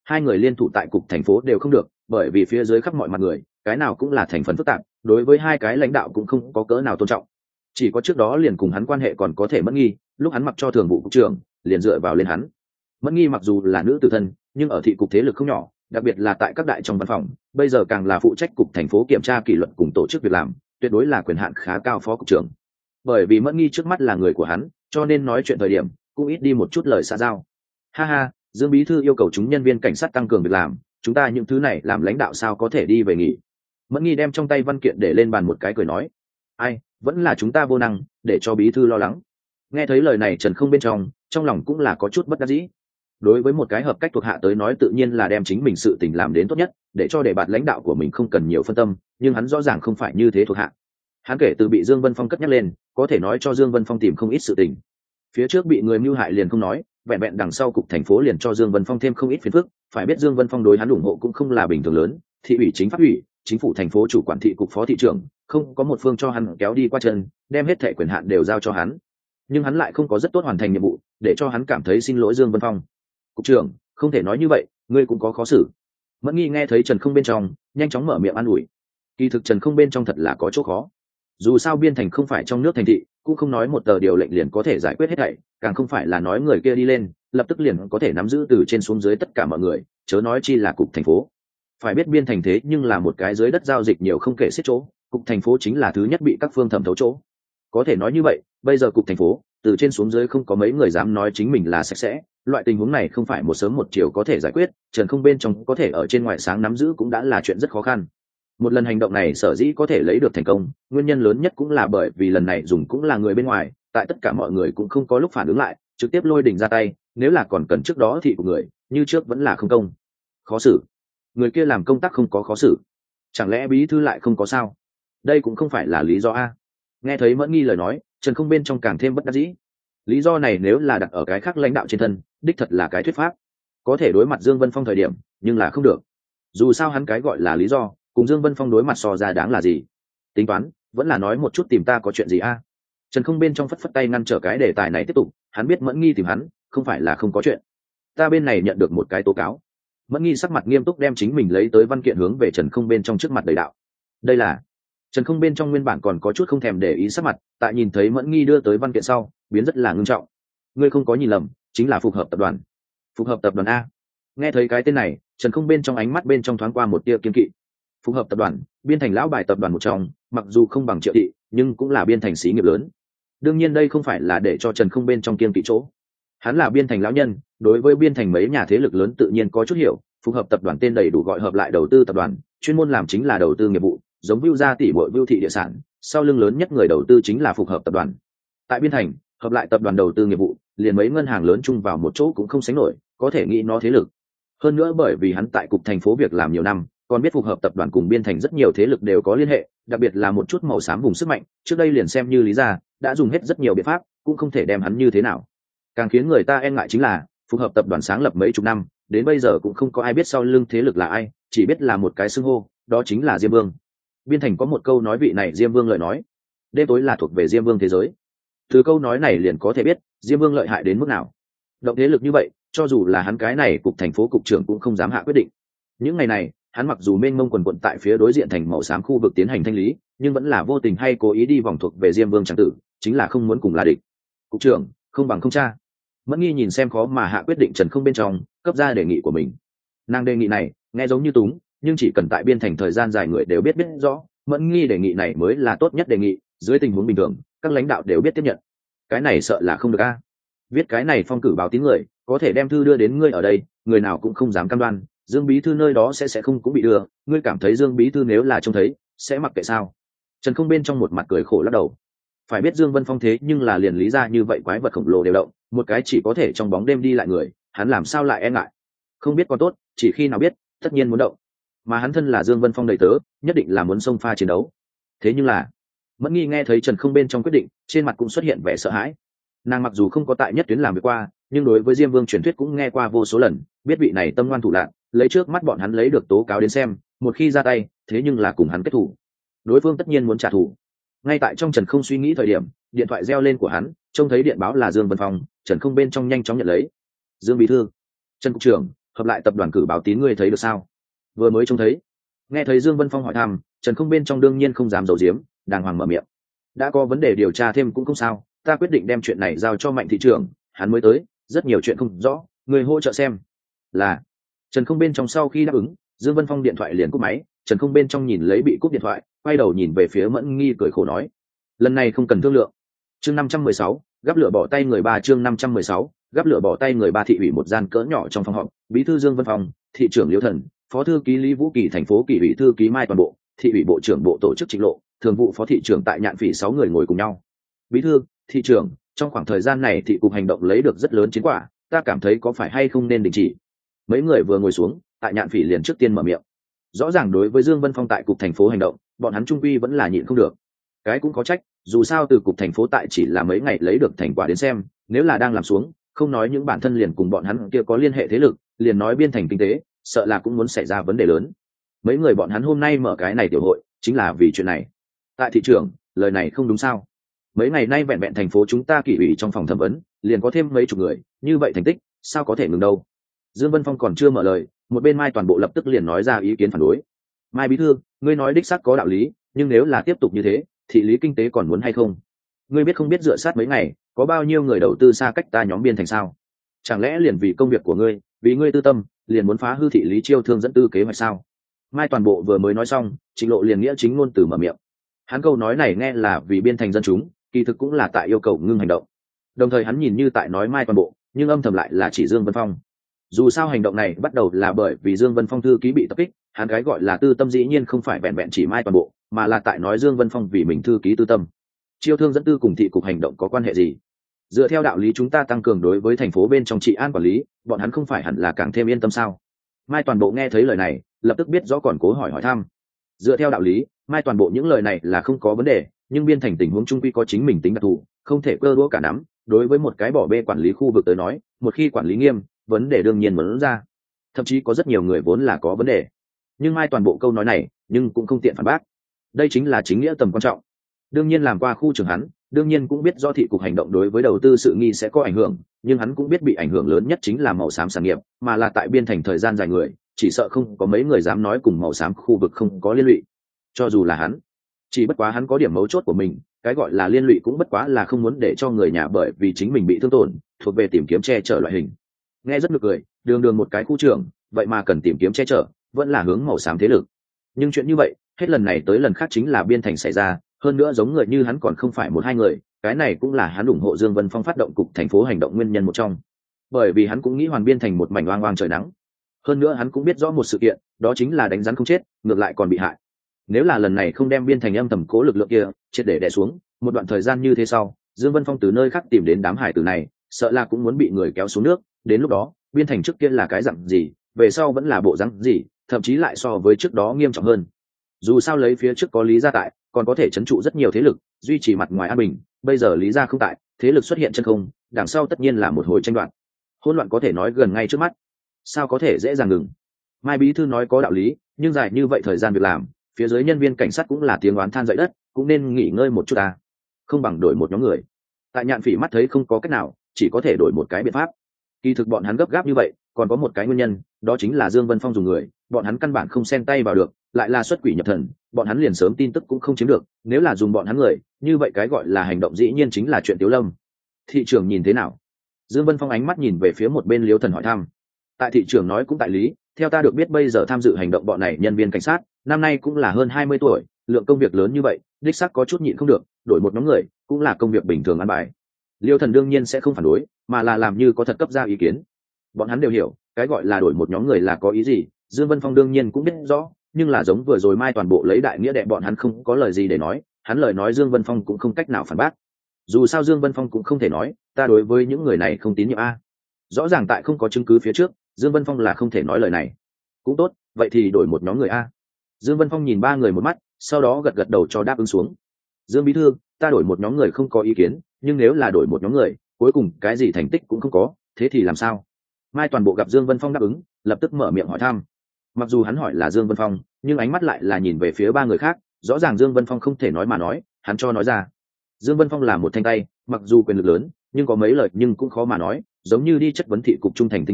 hai người liên thủ tại cục thành phố đều không được, bởi vì phía dưới khắp mọi mặt người cái nào cũng là thành phần phức tạp, đối với hai cái lãnh đạo cũng không có cỡ nào tôn trọng. Chỉ có trước đó liền cùng hắn quan hệ còn có thể Mẫn Nghi, lúc hắn mặc cho thường vụ cục trưởng liền dựa vào lên hắn. Mẫn Nghi mặc dù là nữ tử thân, nhưng ở thị cục thế lực không nhỏ, đặc biệt là tại các đại trong văn phòng, bây giờ càng là phụ trách cục thành phố kiểm tra kỷ luật cùng tổ chức việc làm, tuyệt đối là quyền hạn khá cao phó cục trưởng. Bởi vì Mẫn Nghi trước mắt là người của hắn, cho nên nói chuyện thời điểm cũng ít đi một chút lời xã giao. Ha ha, Dương bí thư yêu cầu chúng nhân viên cảnh sát tăng cường việc làm, chúng ta những thứ này làm lãnh đạo sao có thể đi về nghỉ. Mẫn Nghi đem trong tay văn kiện để lên bàn một cái cười nói, ai, vẫn là chúng ta vô năng, để cho bí thư lo lắng. Nghe thấy lời này Trần Không bên trong lòng cũng là có chút bất đắc dĩ. Đối với một cái hợp cách thuộc hạ tới nói tự nhiên là đem chính mình sự tình làm đến tốt nhất, để cho đề bạt lãnh đạo của mình không cần nhiều phân tâm, nhưng hắn rõ ràng không phải như thế thuộc hạ. Hắn kể từ bị Dương Vân Phong cất nhắc lên, có thể nói cho Dương Vân Phong tìm không ít sự tình. Phía trước bị người mưu hại liền không nói, vẹn vẹn đằng sau cục thành phố liền cho Dương Vân Phong thêm không ít phiền phức, phải biết Dương Vân Phong đối hắn ủng hộ cũng không là bình thường lớn, thị ủy chính pháp ủy, chính phủ thành phố chủ quản thị cục phó thị trưởng, không có một phương cho hắn kéo đi qua chân, đem hết thẻ quyền hạn đều giao cho hắn. Nhưng hắn lại không có rất tốt hoàn thành nhiệm vụ, để cho hắn cảm thấy xin lỗi Dương Vân Phong. Cục trưởng, không thể nói như vậy, ngươi cũng có khó xử. Mẫn Nghi nghe thấy Trần Không bên trong, nhanh chóng mở miệng an ủi. Kỳ thực Trần Không bên trong thật là có chỗ khó. Dù sao biên thành không phải trong nước thành thị, cũng không nói một tờ điều lệnh liền có thể giải quyết hết thảy, càng không phải là nói người kia đi lên lập tức liền có thể nắm giữ từ trên xuống dưới tất cả mọi người, chớ nói chi là cục thành phố. Phải biết biên thành thế nhưng là một cái dưới đất giao dịch nhiều không kể xiết chỗ, cục thành phố chính là thứ nhất bị các phương thẩm thấu chỗ. Có thể nói như vậy, bây giờ cục thành phố từ trên xuống dưới không có mấy người dám nói chính mình là sạch sẽ, loại tình huống này không phải một sớm một chiều có thể giải quyết, Trần Không bên trong có thể ở trên ngoại sáng nắm giữ cũng đã là chuyện rất khó khăn. Một lần hành động này sở dĩ có thể lấy được thành công, nguyên nhân lớn nhất cũng là bởi vì lần này dùng cũng là người bên ngoài, tại tất cả mọi người cũng không có lúc phản ứng lại, trực tiếp lôi đình ra tay, nếu là còn cần trước đó thì của người, như trước vẫn là không công. Khó xử. Người kia làm công tác không có khó xử. Chẳng lẽ bí thư lại không có sao? Đây cũng không phải là lý do a. Nghe thấy Mẫn Nghi lời nói, Trần Không bên trong càng thêm bất đắc dĩ. Lý do này nếu là đặt ở cái khác lãnh đạo trên thân, đích thật là cái thuyết pháp. Có thể đối mặt Dương Vân Phong thời điểm, nhưng là không được. Dù sao hắn cái gọi là lý do, cùng Dương Vân Phong đối mặt so ra đáng là gì? Tính toán, vẫn là nói một chút tìm ta có chuyện gì a? Trần Không bên trong phất phất tay ngăn trở cái đề tài này tiếp tục, hắn biết Mẫn Nghi tìm hắn, không phải là không có chuyện. Ta bên này nhận được một cái tố cáo. Mẫn Nghi sắc mặt nghiêm túc đem chính mình lấy tới văn kiện hướng về Trần Không bên trong trước mặt đầy đạo. Đây là Trần Không bên trong nguyên bản còn có chút không thèm để ý sắc mặt, tại nhìn thấy Mẫn Nghi đưa tới văn kiện sau, biến rất là ngưng trọng. Ngươi không có nhìn lầm, chính là Phục Hợp tập đoàn. Phục Hợp tập đoàn a. Nghe thấy cái tên này, Trần Không bên trong ánh mắt bên trong thoáng qua một tia kiên kỵ. Phục Hợp tập đoàn, biên thành lão bài tập đoàn một trong, mặc dù không bằng Triệu thị, nhưng cũng là biên thành xí nghiệp lớn. Đương nhiên đây không phải là để cho Trần Không bên trong kiên kỵ chỗ. Hắn là biên thành lão nhân, đối với biên thành mấy nhà thế lực lớn tự nhiên có chút hiểu. Phục Hợp tập đoàn tên đầy đủ gọi Hợp lại đầu tư tập đoàn, chuyên môn làm chính là đầu tư nghiệp vụ, giống Vưu gia tỷ bội Vưu thị địa sản, sau lưng lớn nhất người đầu tư chính là Phục Hợp tập đoàn. Tại biên thành, Hợp lại tập đoàn đầu tư nghiệp vụ, liền mấy ngân hàng lớn chung vào một chỗ cũng không sánh nổi, có thể nghĩ nó thế lực. Hơn nữa bởi vì hắn tại cục thành phố việc làm nhiều năm, còn biết Phục Hợp tập đoàn cùng biên thành rất nhiều thế lực đều có liên hệ, đặc biệt là một chút màu xám vùng sức mạnh, trước đây liền xem như lý gia đã dùng hết rất nhiều biện pháp, cũng không thể đem hắn như thế nào. Càng khiến người ta e ngại chính là, Phục Hợp tập đoàn sáng lập mấy chục năm, đến bây giờ cũng không có ai biết sau lưng thế lực là ai, chỉ biết là một cái xưng hô, đó chính là Diêm Vương. Biên thành có một câu nói vị này Diêm Vương lợi nói, đêm tối là thuộc về Diêm Vương thế giới. Từ câu nói này liền có thể biết Diêm Vương lợi hại đến mức nào. Động thế lực như vậy, cho dù là hắn cái này cục thành phố cục trưởng cũng không dám hạ quyết định. Những ngày này, hắn mặc dù mênh mông quần quận tại phía đối diện thành màu xám khu vực tiến hành thanh lý, nhưng vẫn là vô tình hay cố ý đi vòng thuộc về Diêm Vương chẳng tử, chính là không muốn cùng là địch. Cục trưởng, không bằng không cha. Mẫn Nghi nhìn xem khó mà hạ quyết định Trần Không bên trong, cấp ra đề nghị của mình. Nàng đề nghị này nghe giống như túng, nhưng chỉ cần tại biên thành thời gian dài người đều biết rõ, Mẫn Nghi đề nghị này mới là tốt nhất đề nghị, dưới tình huống bình thường, các lãnh đạo đều biết tiếp nhận. Cái này sợ là không được a. Viết cái này phong cử báo tín người, có thể đem thư đưa đến ngươi ở đây, người nào cũng không dám cam đoan, Dương bí thư nơi đó sẽ không cũng bị đưa, ngươi cảm thấy Dương bí thư nếu là trông thấy, sẽ mặc kệ sao? Trần Không bên trong một mặt cười khổ lắc đầu. Phải biết Dương Vân Phong thế nhưng là liền lý ra như vậy quái vật khổng lồ đều động, một cái chỉ có thể trong bóng đêm đi lại người, hắn làm sao lại e ngại? Không biết còn tốt, chỉ khi nào biết, tất nhiên muốn động. Mà hắn thân là Dương Vân Phong đầy tớ, nhất định là muốn xông pha chiến đấu. Thế nhưng là, Mẫn Nghi nghe thấy Trần Không bên trong quyết định, trên mặt cũng xuất hiện vẻ sợ hãi. Nàng mặc dù không có tại nhất tuyến làm việc qua, nhưng đối với Diêm Vương truyền thuyết cũng nghe qua vô số lần, biết vị này tâm ngoan thủ lạn, lấy trước mắt bọn hắn lấy được tố cáo đến xem, một khi ra tay, thế nhưng là cùng hắn kết thủ. Đối phương tất nhiên muốn trả thù. Ngay tại trong Trần Không suy nghĩ thời điểm, điện thoại reo lên của hắn, trông thấy điện báo là Dương Vân Phong, Trần Không bên trong nhanh chóng nhận lấy. Dương bí thư, Trần cục trưởng, hợp lại tập đoàn cử báo tín ngươi thấy được sao? Vừa mới trông thấy. Nghe thấy Dương Vân Phong hỏi thăm, Trần Không bên trong đương nhiên không dám giấu giếm, đàng hoàng mở miệng. Đã có vấn đề điều tra thêm cũng không sao, ta quyết định đem chuyện này giao cho Mạnh thị trưởng, hắn mới tới, rất nhiều chuyện không rõ, người hỗ trợ xem. Là. Trần Không bên trong sau khi đáp ứng, Dương Vân Phong điện thoại liền cúp máy. Trần Không bên trong nhìn lấy bị cúp điện thoại, quay đầu nhìn về phía Mẫn Nghi cười khổ nói: lần này không cần thương lượng. Chương 516, gắp lửa bỏ tay người ba. Chương 516, gắp lửa bỏ tay người ba. Thị ủy một gian cỡ nhỏ trong phòng họp, bí thư Dương Vân Phong, thị trưởng Liễu Thần, phó thư ký Lý Vũ Kỳ, thành phố Kỳ ủy thư ký Mai Toàn Bộ, thị ủy bộ trưởng bộ tổ chức Trịnh Lộ, thường vụ phó thị trưởng tại Nhạn Phỉ 6 người ngồi cùng nhau. Bí thư, thị trưởng, trong khoảng thời gian này thị cục hành động lấy được rất lớn chiến quả, ta cảm thấy có phải hay không nên đình chỉ. Mấy người vừa ngồi xuống, tại Nhạn Phỉ liền trước tiên mở miệng. Rõ ràng đối với Dương Vân Phong tại cục thành phố hành động, bọn hắn trung quy vẫn là nhịn không được. Cái cũng có trách, dù sao từ cục thành phố tại chỉ là mấy ngày lấy được thành quả đến xem, nếu là đang làm xuống, không nói những bản thân liền cùng bọn hắn kia có liên hệ thế lực, liền nói biên thành kinh tế, sợ là cũng muốn xảy ra vấn đề lớn. Mấy người bọn hắn hôm nay mở cái này tiểu hội, chính là vì chuyện này. Tại thị trường, lời này không đúng sao? Mấy ngày nay vẹn vẹn thành phố chúng ta kỷ ủy trong phòng thẩm vấn, liền có thêm mấy chục người, như vậy thành tích, sao có thể ngừng đâu? Dương Vân Phong còn chưa mở lời, một bên Mai Toàn Bộ lập tức liền nói ra ý kiến phản đối. Mai bí thư, ngươi nói đích xác có đạo lý, nhưng nếu là tiếp tục như thế, thị lý kinh tế còn muốn hay không? Ngươi biết không biết dựa sát mấy ngày, có bao nhiêu người đầu tư xa cách ta nhóm biên thành sao? Chẳng lẽ liền vì công việc của ngươi, vì ngươi tư tâm, liền muốn phá hư thị lý chiêu thương dẫn tư kế hoạch sao? Mai Toàn Bộ vừa mới nói xong, Trịnh Lộ liền nghĩa chính ngôn từ mở miệng. Hắn câu nói này nghe là vì biên thành dân chúng, kỳ thực cũng là tại yêu cầu ngưng hành động. Đồng thời hắn nhìn như tại nói Mai Toàn Bộ, nhưng âm thầm lại là chỉ Dương Vân Phong. Dù sao hành động này bắt đầu là bởi vì Dương Vân Phong thư ký bị tập kích, hắn cái gọi là tư tâm dĩ nhiên không phải vẹn vẹn chỉ Mai Toàn Bộ, mà là tại nói Dương Vân Phong vì mình thư ký tư tâm. Chiêu thương dẫn tư cùng thị cục hành động có quan hệ gì? Dựa theo đạo lý chúng ta tăng cường đối với thành phố bên trong trị an quản lý, bọn hắn không phải hẳn là càng thêm yên tâm sao? Mai Toàn Bộ nghe thấy lời này, lập tức biết rõ còn cố hỏi thăm. Dựa theo đạo lý, Mai Toàn Bộ những lời này là không có vấn đề, nhưng biên thành tình huống trung quy có chính mình tính đặc thù, không thể cơ đũa cả nắm. Đối với một cái bỏ bê quản lý khu vực tới nói, một khi quản lý nghiêm, vấn đề đương nhiên muốn ra. Thậm chí có rất nhiều người vốn là có vấn đề. Nhưng Mai Toàn Bộ câu nói này, nhưng cũng không tiện phản bác. Đây chính là chính nghĩa tầm quan trọng. Đương nhiên làm qua khu trưởng hắn, đương nhiên cũng biết do thị cục hành động đối với đầu tư sự nghi sẽ có ảnh hưởng, nhưng hắn cũng biết bị ảnh hưởng lớn nhất chính là màu xám sản nghiệp, mà là tại biên thành thời gian dài người, chỉ sợ không có mấy người dám nói cùng màu xám khu vực không có liên lụy. Cho dù là hắn, chỉ bất quá hắn có điểm mấu chốt của mình, cái gọi là liên lụy cũng bất quá là không muốn để cho người nhà bởi vì chính mình bị thương tổn, thuộc về tìm kiếm che chở loại hình. Nghe rất nực cười, đường đường một cái khu trưởng, vậy mà cần tìm kiếm che chở, vẫn là hướng màu xám thế lực. Nhưng chuyện như vậy, hết lần này tới lần khác chính là biên thành xảy ra, hơn nữa giống người như hắn còn không phải một hai người, cái này cũng là hắn ủng hộ Dương Vân Phong phát động cục thành phố hành động nguyên nhân một trong. Bởi vì hắn cũng nghĩ hoàn biên thành một mảnh oang oang trời nắng. Hơn nữa hắn cũng biết rõ một sự kiện, đó chính là đánh rắn không chết, ngược lại còn bị hại. Nếu là lần này không đem biên thành âm thầm cố lực lượng kia triệt để đè xuống, một đoạn thời gian như thế sau, Dương Vân Phong từ nơi khác tìm đến đám hải tử này, sợ là cũng muốn bị người kéo xuống nước. Đến lúc đó, biên thành trước kia là cái dạng gì, về sau vẫn là bộ dáng gì, thậm chí lại so với trước đó nghiêm trọng hơn. Dù sao lấy phía trước có Lý gia tại, còn có thể trấn trụ rất nhiều thế lực, duy trì mặt ngoài an bình. Bây giờ Lý gia không tại, thế lực xuất hiện chân không, đằng sau tất nhiên là một hồi tranh đoạt. Hỗn loạn có thể nói gần ngay trước mắt, sao có thể dễ dàng ngừng? Mai bí thư nói có đạo lý, nhưng dài như vậy thời gian việc làm, phía dưới nhân viên cảnh sát cũng là tiếng oán than dậy đất, cũng nên nghỉ ngơi một chút ta. Không bằng đổi một nhóm người. Tại Nhạn Phỉ mắt thấy không có cách nào, chỉ có thể đổi một cái biện pháp. Kỳ thực bọn hắn gấp gáp như vậy, còn có một cái nguyên nhân, đó chính là Dương Vân Phong dùng người, bọn hắn căn bản không xen tay vào được, lại là xuất quỷ nhập thần, bọn hắn liền sớm tin tức cũng không chiếm được, nếu là dùng bọn hắn người, như vậy cái gọi là hành động dĩ nhiên chính là chuyện Tiếu Lâm. Thị trưởng nhìn thế nào? Dương Vân Phong ánh mắt nhìn về phía một bên Liễu Thần hỏi thăm. Tại thị trưởng nói cũng tại lý, theo ta được biết bây giờ tham dự hành động bọn này nhân viên cảnh sát, năm nay cũng là hơn 20 tuổi, lượng công việc lớn như vậy, đích xác có chút nhịn không được, đổi một nhóm người, cũng là công việc bình thường ăn bài. Liêu Thần đương nhiên sẽ không phản đối, mà là làm như có thật cấp ra ý kiến. Bọn hắn đều hiểu, cái gọi là đổi một nhóm người là có ý gì, Dương Vân Phong đương nhiên cũng biết rõ, nhưng là giống vừa rồi Mai Toàn Bộ lấy đại nghĩa đệ bọn hắn không có lời gì để nói, hắn lời nói Dương Vân Phong cũng không cách nào phản bác. Dù sao Dương Vân Phong cũng không thể nói, ta đối với những người này không tín nhiệm a. Rõ ràng tại không có chứng cứ phía trước, Dương Vân Phong là không thể nói lời này. Cũng tốt, vậy thì đổi một nhóm người a. Dương Vân Phong nhìn ba người một mắt, sau đó gật gật đầu cho đáp ứng xuống. Dương bí thư, ta đổi một nhóm người không có ý kiến, nhưng nếu là đổi một nhóm người, cuối cùng cái gì thành tích cũng không có, thế thì làm sao? Mai Toàn Bộ gặp Dương Vân Phong đáp ứng, lập tức mở miệng hỏi thăm. Mặc dù hắn hỏi là Dương Vân Phong, nhưng ánh mắt lại là nhìn về phía ba người khác, rõ ràng Dương Vân Phong không thể nói mà nói, hắn cho nói ra. Dương Vân Phong là một thanh tay, mặc dù quyền lực lớn, nhưng có mấy lời nhưng cũng khó mà nói, giống như đi chất vấn thị cục trung thành tính chất,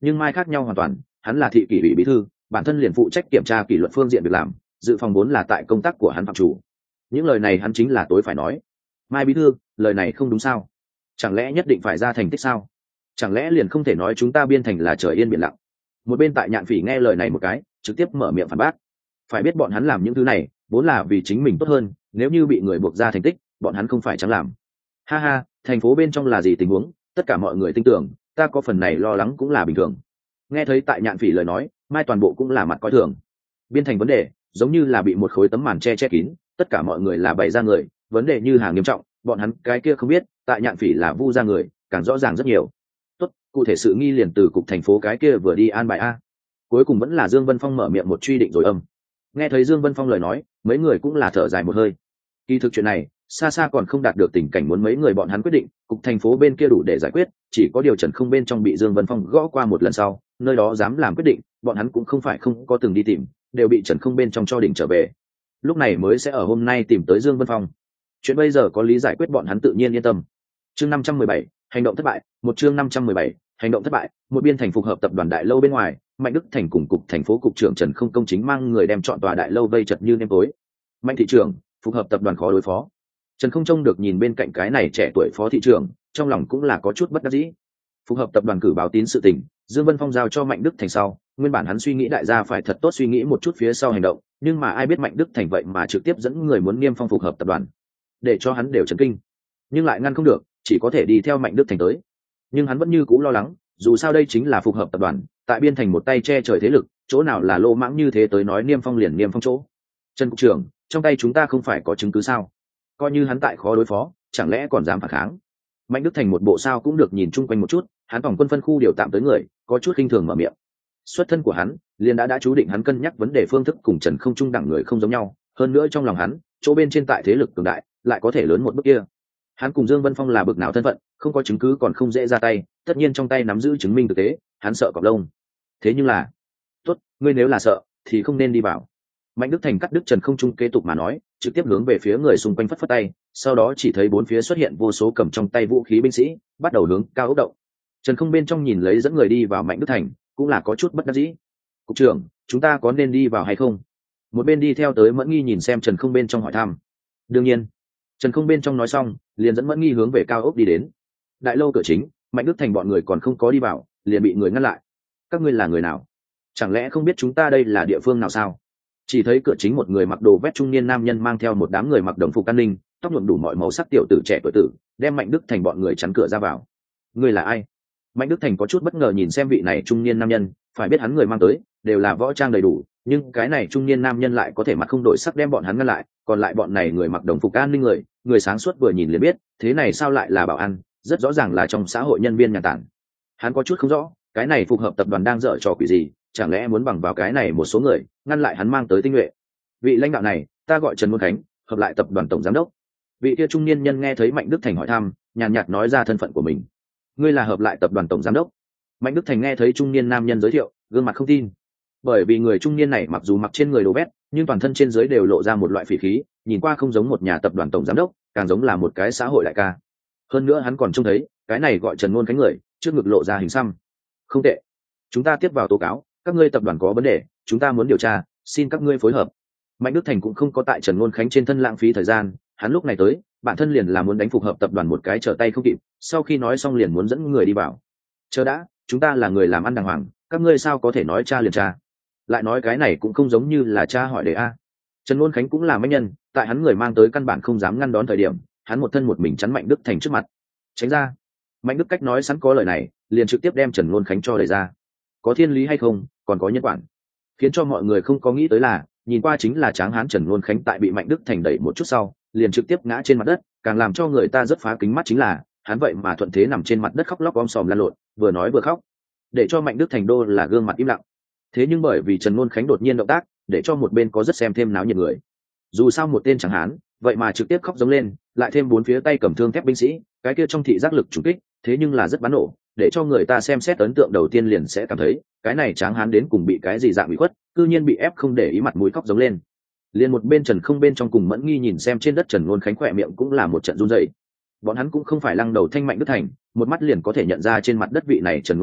nhưng mai khác nhau hoàn toàn, hắn là thị kỷ ủy bí thư, bản thân liền phụ trách kiểm tra kỷ luật phương diện việc làm, dự phòng vốn là tại công tác của hắn phạm chủ. Những lời này hắn chính là tối phải nói. Mai bí thư, lời này không đúng sao? Chẳng lẽ nhất định phải ra thành tích sao? Chẳng lẽ liền không thể nói chúng ta biên thành là trời yên biển lặng? Một bên tại Nhạn Phỉ nghe lời này một cái, trực tiếp mở miệng phản bác. Phải biết bọn hắn làm những thứ này vốn là vì chính mình tốt hơn, nếu như bị người buộc ra thành tích, bọn hắn không phải chẳng làm. Ha ha, thành phố bên trong là gì tình huống, tất cả mọi người tin tưởng, ta có phần này lo lắng cũng là bình thường. Nghe thấy tại Nhạn Phỉ lời nói, Mai toàn bộ cũng là mặt coi thường. Biên thành vấn đề giống như là bị một khối tấm màn che kín, tất cả mọi người là bày ra người, vấn đề như hàng nghiêm trọng, bọn hắn cái kia không biết, tại Nhạn Phỉ là vu ra người, càng rõ ràng rất nhiều. Tốt, cụ thể sự nghi liền từ cục thành phố cái kia vừa đi an bài a. Cuối cùng vẫn là Dương Vân Phong mở miệng một truy định rồi âm. Nghe thấy Dương Vân Phong lời nói, mấy người cũng là thở dài một hơi. Kỳ thực chuyện này xa xa còn không đạt được tình cảnh muốn mấy người bọn hắn quyết định, cục thành phố bên kia đủ để giải quyết, chỉ có điều Trần Không bên trong bị Dương Vân Phong gõ qua một lần sau, nơi đó dám làm quyết định, bọn hắn cũng không phải không có từng đi tìm, đều bị Trần Không bên trong cho đỉnh trở về. Lúc này mới sẽ ở hôm nay tìm tới Dương Vân Phong. Chuyện bây giờ có lý giải quyết, bọn hắn tự nhiên yên tâm. Chương 517, hành động thất bại, một chương 517, hành động thất bại, một biên thành phục hợp tập đoàn đại lâu bên ngoài, Mạnh Đức Thành cùng cục thành phố cục trưởng Trần Không công chính mang người đem chọn tòa đại lâu vây chật như nêm tối. Mạnh thị trưởng, phục hợp tập đoàn khó đối phó. Trần Không trông được nhìn bên cạnh cái này trẻ tuổi phó thị trưởng, trong lòng cũng là có chút bất đắc dĩ. Phục hợp tập đoàn cử báo tín sự tình, Dương Vân Phong giao cho Mạnh Đức Thành sau, nguyên bản hắn suy nghĩ đại gia phải thật tốt suy nghĩ một chút phía sau hành động, nhưng mà ai biết Mạnh Đức Thành vậy mà trực tiếp dẫn người muốn niêm phong phục hợp tập đoàn, để cho hắn đều chấn kinh, nhưng lại ngăn không được, chỉ có thể đi theo Mạnh Đức Thành tới. Nhưng hắn vẫn như cũ lo lắng, dù sao đây chính là phục hợp tập đoàn, tại biên thành một tay che trời thế lực, chỗ nào là lô mãng như thế tới nói niêm phong liền niêm phong chỗ. Trần cục trưởng, trong tay chúng ta không phải có chứng cứ sao? Coi như hắn tại khó đối phó, chẳng lẽ còn dám phản kháng? Mạnh Đức Thành một bộ sao cũng được nhìn chung quanh một chút, hắn phòng quân phân khu điều tạm tới người, có chút khinh thường mở miệng. Xuất thân của hắn liền đã chú định hắn cân nhắc vấn đề phương thức cùng Trần Không trung đẳng người không giống nhau, hơn nữa trong lòng hắn, chỗ bên trên tại thế lực cường đại, lại có thể lớn một bước kia. Hắn cùng Dương Vân Phong là bực nào thân phận, không có chứng cứ còn không dễ ra tay, tất nhiên trong tay nắm giữ chứng minh thực tế, hắn sợ cọp lông. Thế nhưng là, tốt, ngươi nếu là sợ, thì không nên đi vào. Mạnh Đức Thành cắt đứt Trần Không trung kế tục mà nói, trực tiếp hướng về phía người xung quanh phất phất tay, sau đó chỉ thấy bốn phía xuất hiện vô số cầm trong tay vũ khí binh sĩ, bắt đầu hướng cao ốc động. Trần Không bên trong nhìn lấy dẫn người đi vào Mạnh Đức Thành, cũng là có chút bất đắc dĩ. Cục trưởng, chúng ta có nên đi vào hay không? Một bên đi theo tới Mẫn Nghi nhìn xem Trần Không bên trong hỏi thăm. Đương nhiên. Trần Không bên trong nói xong, liền dẫn Mẫn Nghi hướng về cao ốc đi đến. Đại lâu cửa chính, Mạnh Đức Thành bọn người còn không có đi vào, liền bị người ngăn lại. Các ngươi là người nào? Chẳng lẽ không biết chúng ta đây là địa phương nào sao? Chỉ thấy cửa chính một người mặc đồ vest trung niên nam nhân mang theo một đám người mặc đồng phục an ninh, tóc nhuộm đủ mọi màu sắc tiểu tử trẻ tuổi tử, đem Mạnh Đức Thành bọn người chắn cửa ra vào. Người là ai? Mạnh Đức Thành có chút bất ngờ nhìn xem vị này trung niên nam nhân, phải biết hắn người mang tới đều là võ trang đầy đủ, nhưng cái này trung niên nam nhân lại có thể mặt không đổi sắc đem bọn hắn ngăn lại, còn lại bọn này người mặc đồng phục an ninh người sáng suốt vừa nhìn liền biết, thế này sao lại là bảo an, rất rõ ràng là trong xã hội nhân viên nhà tản. Hắn có chút không rõ, cái này phục hợp tập đoàn đang dở trò quỷ gì, chẳng lẽ muốn bằng vào cái này một số người ngăn lại hắn mang tới tinh nhuệ. Vị lãnh đạo này, ta gọi Trần Muôn Khánh, hợp lại tập đoàn tổng giám đốc. Vị kia trung niên nhân nghe thấy Mạnh Đức Thành hỏi thăm, nhàn nhạt nói ra thân phận của mình. Ngươi là hợp lại tập đoàn tổng giám đốc? Mạnh Đức Thành nghe thấy trung niên nam nhân giới thiệu, gương mặt không tin, bởi vì người trung niên này mặc dù mặc trên người đồ vét, nhưng toàn thân trên dưới đều lộ ra một loại phỉ khí, nhìn qua không giống một nhà tập đoàn tổng giám đốc, càng giống là một cái xã hội đại ca. Hơn nữa hắn còn trông thấy cái này gọi Trần Muôn Khánh người trước ngực lộ ra hình xăm. Không tệ, chúng ta tiếp vào tố cáo, các ngươi tập đoàn có vấn đề, chúng ta muốn điều tra, xin các ngươi phối hợp. Mạnh Đức Thành cũng không có tại Trần Muôn Khánh trên thân lãng phí thời gian, hắn lúc này tới, bản thân liền là muốn đánh phục hợp tập đoàn một cái trở tay không kịp, sau khi nói xong liền muốn dẫn người đi vào. Chờ đã, chúng ta là người làm ăn đàng hoàng, các ngươi sao có thể nói cha liền cha? Lại nói cái này cũng không giống như là cha hỏi đề a. Trần Muôn Khánh cũng là mạnh nhân, tại hắn người mang tới căn bản không dám ngăn đón thời điểm, hắn một thân một mình chắn Mạnh Đức Thành trước mặt. Tránh ra. Mạnh Đức cách nói sẵn có lời này, liền trực tiếp đem Trần Muôn Khánh cho đẩy ra. Có thiên lý hay không, còn có nhân quản. Khiến cho mọi người không có nghĩ tới là, nhìn qua chính là tráng hán Trần Muôn Khánh tại bị Mạnh Đức Thành đẩy một chút sau, liền trực tiếp ngã trên mặt đất, càng làm cho người ta rất phá kính mắt chính là, hắn vậy mà thuận thế nằm trên mặt đất khóc lóc om sòm lăn lộn, vừa nói vừa khóc, để cho Mạnh Đức Thành đô là gương mặt im lặng. Thế nhưng bởi vì Trần Muôn Khánh đột nhiên động tác, để cho một bên có rất xem thêm náo nhiệt người. Dù sao một tên tráng hán, vậy mà trực tiếp khóc giống lên, lại thêm bốn phía tay cầm thương thép binh sĩ, cái kia trong thị giác lực trùng kích, thế nhưng là rất bắn nổ, để cho người ta xem xét ấn tượng đầu tiên liền sẽ cảm thấy, cái này tráng hán đến cùng bị cái gì dạng bị khuất, cư nhiên bị ép không để ý mặt mũi khóc giống lên. Liền một bên Trần Không bên trong cùng Mẫn Nghi nhìn xem trên đất Trần Muôn Khánh khỏe miệng cũng là một trận run rẩy. Bọn hắn cũng không phải lăng đầu thanh Mạnh Đức Thành, một mắt liền có thể nhận ra trên mặt đất vị này Trần Muôn Khánh,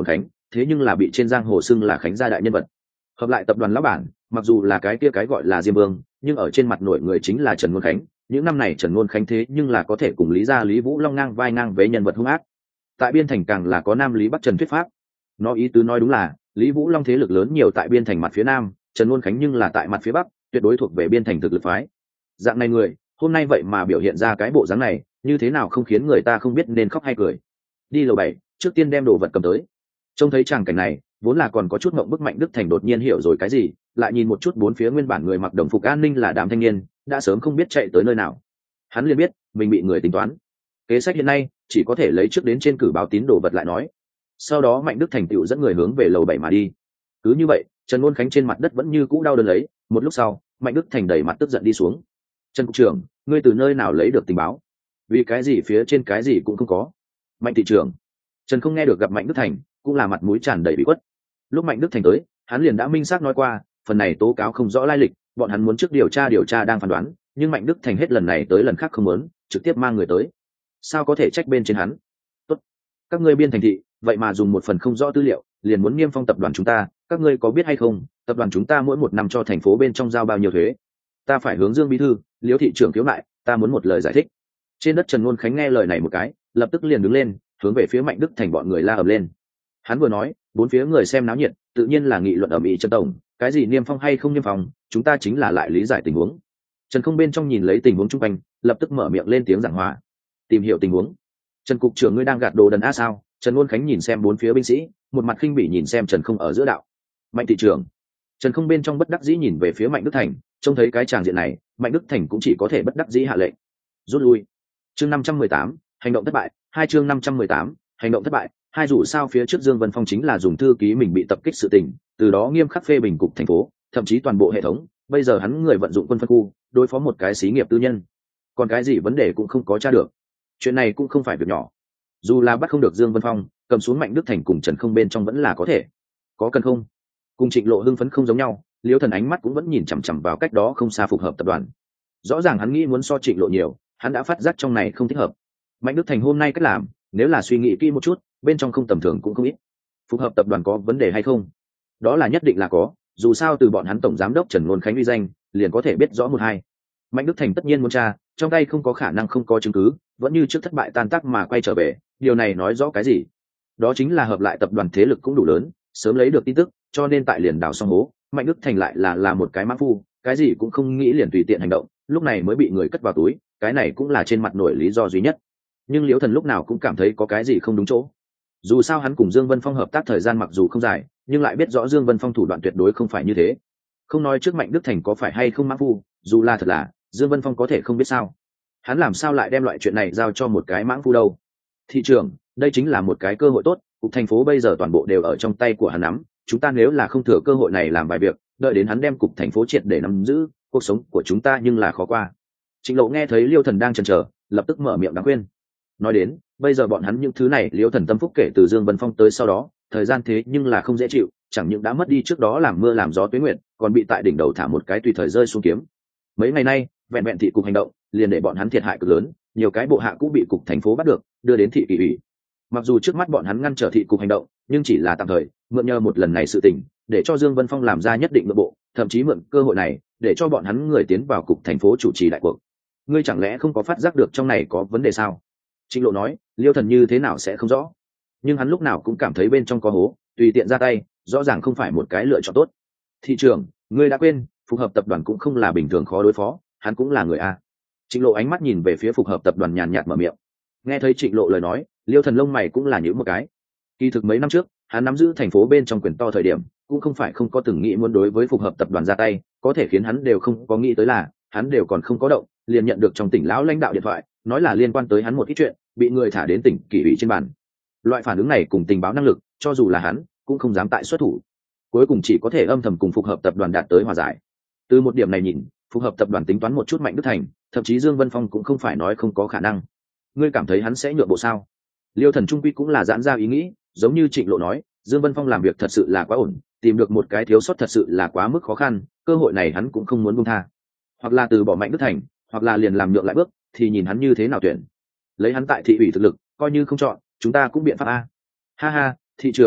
thế nhưng là bị trên giang hồ xưng là Khánh gia đại nhân vật. Hợp lại tập đoàn lão bản, mặc dù là cái kia cái gọi là Diêm Vương, nhưng ở trên mặt nổi người chính là Trần Ngôn Khánh. Những năm này Trần Ngôn Khánh thế nhưng là có thể cùng Lý gia Lý Vũ Long ngang vai ngang với nhân vật hung ác. Tại Biên Thành càng là có Nam Lý Bắc Trần thuyết pháp. Nó ý tứ nói đúng là Lý Vũ Long thế lực lớn nhiều tại Biên Thành mặt phía nam, Trần Ngôn Khánh nhưng là tại mặt phía bắc, tuyệt đối thuộc về Biên Thành thực lực phái. Dạng này người, hôm nay vậy mà biểu hiện ra cái bộ dáng này, như thế nào không khiến người ta không biết nên khóc hay cười. Đi lầu 7, trước tiên đem đồ vật cầm tới. Trông thấy tràng cảnh này, vốn là còn có chút mộng bức Mạnh Đức Thành đột nhiên hiểu rồi cái gì, lại nhìn một chút bốn phía nguyên bản người mặc đồng phục an ninh là đám thanh niên, đã sớm không biết chạy tới nơi nào. Hắn liền biết mình bị người tính toán. Kế sách hiện nay chỉ có thể lấy trước đến trên cử báo tín đồ vật lại nói. Sau đó Mạnh Đức Thành tựu dẫn người hướng về lầu 7 mà đi. Cứ như vậy, Trần Ngôn Khánh trên mặt đất vẫn như cũ đau đớn lấy. Một lúc sau, Mạnh Đức Thành đầy mặt tức giận đi xuống. Trần cục trưởng, ngươi từ nơi nào lấy được tình báo? Vì cái gì phía trên cái gì cũng không có? Mạnh thị trưởng. Trần không nghe được gặp Mạnh Đức Thành, cũng là mặt mũi tràn đầy bị khuất. Lúc Mạnh Đức Thành tới, hắn liền đã minh xác nói qua, phần này tố cáo không rõ lai lịch, bọn hắn muốn trước điều tra đang phán đoán, nhưng Mạnh Đức Thành hết lần này tới lần khác không muốn, trực tiếp mang người tới. Sao có thể trách bên trên hắn? Tốt, các ngươi Biên Thành thị, vậy mà dùng một phần không rõ tư liệu, liền muốn niêm phong tập đoàn chúng ta, các ngươi có biết hay không? Tập đoàn chúng ta mỗi một năm cho thành phố bên trong giao bao nhiêu thuế? Ta phải hướng Dương bí thư, Liễu thị trưởng khiếu nại, ta muốn một lời giải thích. Trên đất Trần Ngôn Khánh nghe lời này một cái, lập tức liền đứng lên, hướng về phía Mạnh Đức Thành bọn người la ầm lên. Hắn vừa nói, bốn phía người xem náo nhiệt, tự nhiên là nghị luận ầm ĩ. Trần tổng, cái gì niêm phong hay không niêm phong, chúng ta chính là lại lý giải tình huống. Trần không bên trong nhìn lấy tình huống chung quanh, lập tức mở miệng lên tiếng giảng hòa. Tìm hiểu tình huống. Trần cục trưởng ngươi đang gạt đồ đần a sao? Trần Ngôn Khánh nhìn xem bốn phía binh sĩ, một mặt khinh bỉ nhìn xem Trần không ở giữa đạo. Mạnh thị trưởng. Trần không bên trong bất đắc dĩ nhìn về phía Mạnh Đức Thành, trông thấy cái tràng diện này, Mạnh Đức Thành cũng chỉ có thể bất đắc dĩ hạ lệnh rút lui. Chương 518, hành động thất bại. Hai chương 518, hành động thất bại. Hai dù sao phía trước Dương Vân Phong chính là dùng thư ký mình bị tập kích sự tình, từ đó nghiêm khắc phê bình cục thành phố, thậm chí toàn bộ hệ thống. Bây giờ hắn người vận dụng quân phân khu, đối phó một cái xí nghiệp tư nhân, còn cái gì vấn đề cũng không có tra được. Chuyện này cũng không phải việc nhỏ. Dù là bắt không được Dương Vân Phong, cầm xuống Mạnh Đức Thành cùng Trần không bên trong vẫn là có thể. Có cần không? Cùng Trịnh Lộ hưng phấn không giống nhau, Liễu Thần ánh mắt cũng vẫn nhìn chằm chằm vào cách đó không xa Phục Hợp tập đoàn. Rõ ràng hắn nghĩ muốn so Trịnh Lộ nhiều, hắn đã phát giác trong này không thích hợp. Mạnh Đức Thành hôm nay cách làm, nếu là suy nghĩ kỹ một chút, bên trong không tầm thường cũng không ít. Phục Hợp tập đoàn có vấn đề hay không? Đó là nhất định là có, dù sao từ bọn hắn tổng giám đốc Trần Ngôn Khánh uy danh, liền có thể biết rõ một hai. Mạnh Đức Thành tất nhiên muốn tra, trong tay không có khả năng không có chứng cứ, vẫn như trước thất bại tan tác mà quay trở về, điều này nói rõ cái gì? Đó chính là hợp lại tập đoàn thế lực cũng đủ lớn, sớm lấy được tin tức, cho nên tại liền đào xong hố, Mạnh Đức Thành lại là một cái mã phu, cái gì cũng không nghĩ liền tùy tiện hành động, lúc này mới bị người cất vào túi, cái này cũng là trên mặt nổi lý do duy nhất. Nhưng Liễu Thần lúc nào cũng cảm thấy có cái gì không đúng chỗ. Dù sao hắn cùng Dương Vân Phong hợp tác thời gian mặc dù không dài, nhưng lại biết rõ Dương Vân Phong thủ đoạn tuyệt đối không phải như thế. Không nói trước Mạnh Đức Thành có phải hay không mã phu, dù là thật là, Dương Vân Phong có thể không biết sao. Hắn làm sao lại đem loại chuyện này giao cho một cái mãng phu đâu? Thị trường, đây chính là một cái cơ hội tốt, cục thành phố bây giờ toàn bộ đều ở trong tay của hắn nắm, chúng ta nếu là không thừa cơ hội này làm vài việc, đợi đến hắn đem cục thành phố triệt để nắm giữ, cuộc sống của chúng ta nhưng là khó qua. Trịnh Lộ nghe thấy Liêu Thần đang chần chờ, lập tức mở miệng đáng khuyên. Nói đến, bây giờ bọn hắn những thứ này Liêu Thần tâm phúc kể từ Dương Vân Phong tới sau đó, thời gian thế nhưng là không dễ chịu, chẳng những đã mất đi trước đó làm mưa làm gió tuế nguyện, còn bị tại đỉnh đầu thả một cái tùy thời rơi xuống kiếm. Mấy ngày nay, vẹn vẹn thị cục hành động, liền để bọn hắn thiệt hại cực lớn, nhiều cái bộ hạ cũng bị cục thành phố bắt được, đưa đến thị kỷ ủy. Mặc dù trước mắt bọn hắn ngăn trở thị cục hành động, nhưng chỉ là tạm thời, mượn nhờ một lần này sự tình, để cho Dương Vân Phong làm ra nhất định nội bộ, thậm chí mượn cơ hội này, để cho bọn hắn người tiến vào cục thành phố chủ trì đại cuộc. Ngươi chẳng lẽ không có phát giác được trong này có vấn đề sao? Trịnh Lộ nói, Liêu Thần như thế nào sẽ không rõ, nhưng hắn lúc nào cũng cảm thấy bên trong có hố, tùy tiện ra tay, rõ ràng không phải một cái lựa chọn tốt. Thị trưởng, ngươi đã quên, Phục Hợp tập đoàn cũng không là bình thường khó đối phó, hắn cũng là người a. Trịnh Lộ ánh mắt nhìn về phía Phục Hợp tập đoàn nhàn nhạt mở miệng. Nghe thấy Trịnh Lộ lời nói, Liêu Thần lông mày cũng là nhíu một cái. Kỳ thực mấy năm trước, hắn nắm giữ thành phố bên trong quyền to thời điểm, cũng không phải không có từng nghĩ muốn đối với Phục Hợp tập đoàn ra tay, có thể khiến hắn đều không có nghĩ tới là, hắn đều còn không có động, liền nhận được trong tỉnh lão lãnh đạo điện thoại, nói là liên quan tới hắn một ít chuyện, bị người thả đến tỉnh kỷ ủy trên bàn. Loại phản ứng này cùng tình báo năng lực, cho dù là hắn, cũng không dám tại xuất thủ. Cuối cùng chỉ có thể âm thầm cùng Phục Hợp tập đoàn đạt tới hòa giải. Từ một điểm này nhìn, Phục Hợp tập đoàn tính toán một chút Mạnh Đức Thành, thậm chí Dương Vân Phong cũng không phải nói không có khả năng. Ngươi cảm thấy hắn sẽ nhượng bộ sao? Liêu Thần trung quy cũng là giãn ra ý nghĩ, giống như Trịnh Lộ nói, Dương Vân Phong làm việc thật sự là quá ổn, tìm được một cái thiếu sót thật sự là quá mức khó khăn, cơ hội này hắn cũng không muốn buông tha. Hoặc là từ bỏ Mạnh Đức Thành, hoặc là liền làm nhượng lại bước, thì nhìn hắn như thế nào tuyển. Lấy hắn tại thị ủy thực lực, coi như không chọn, chúng ta cũng biện pháp a. Ha ha, thị trưởng,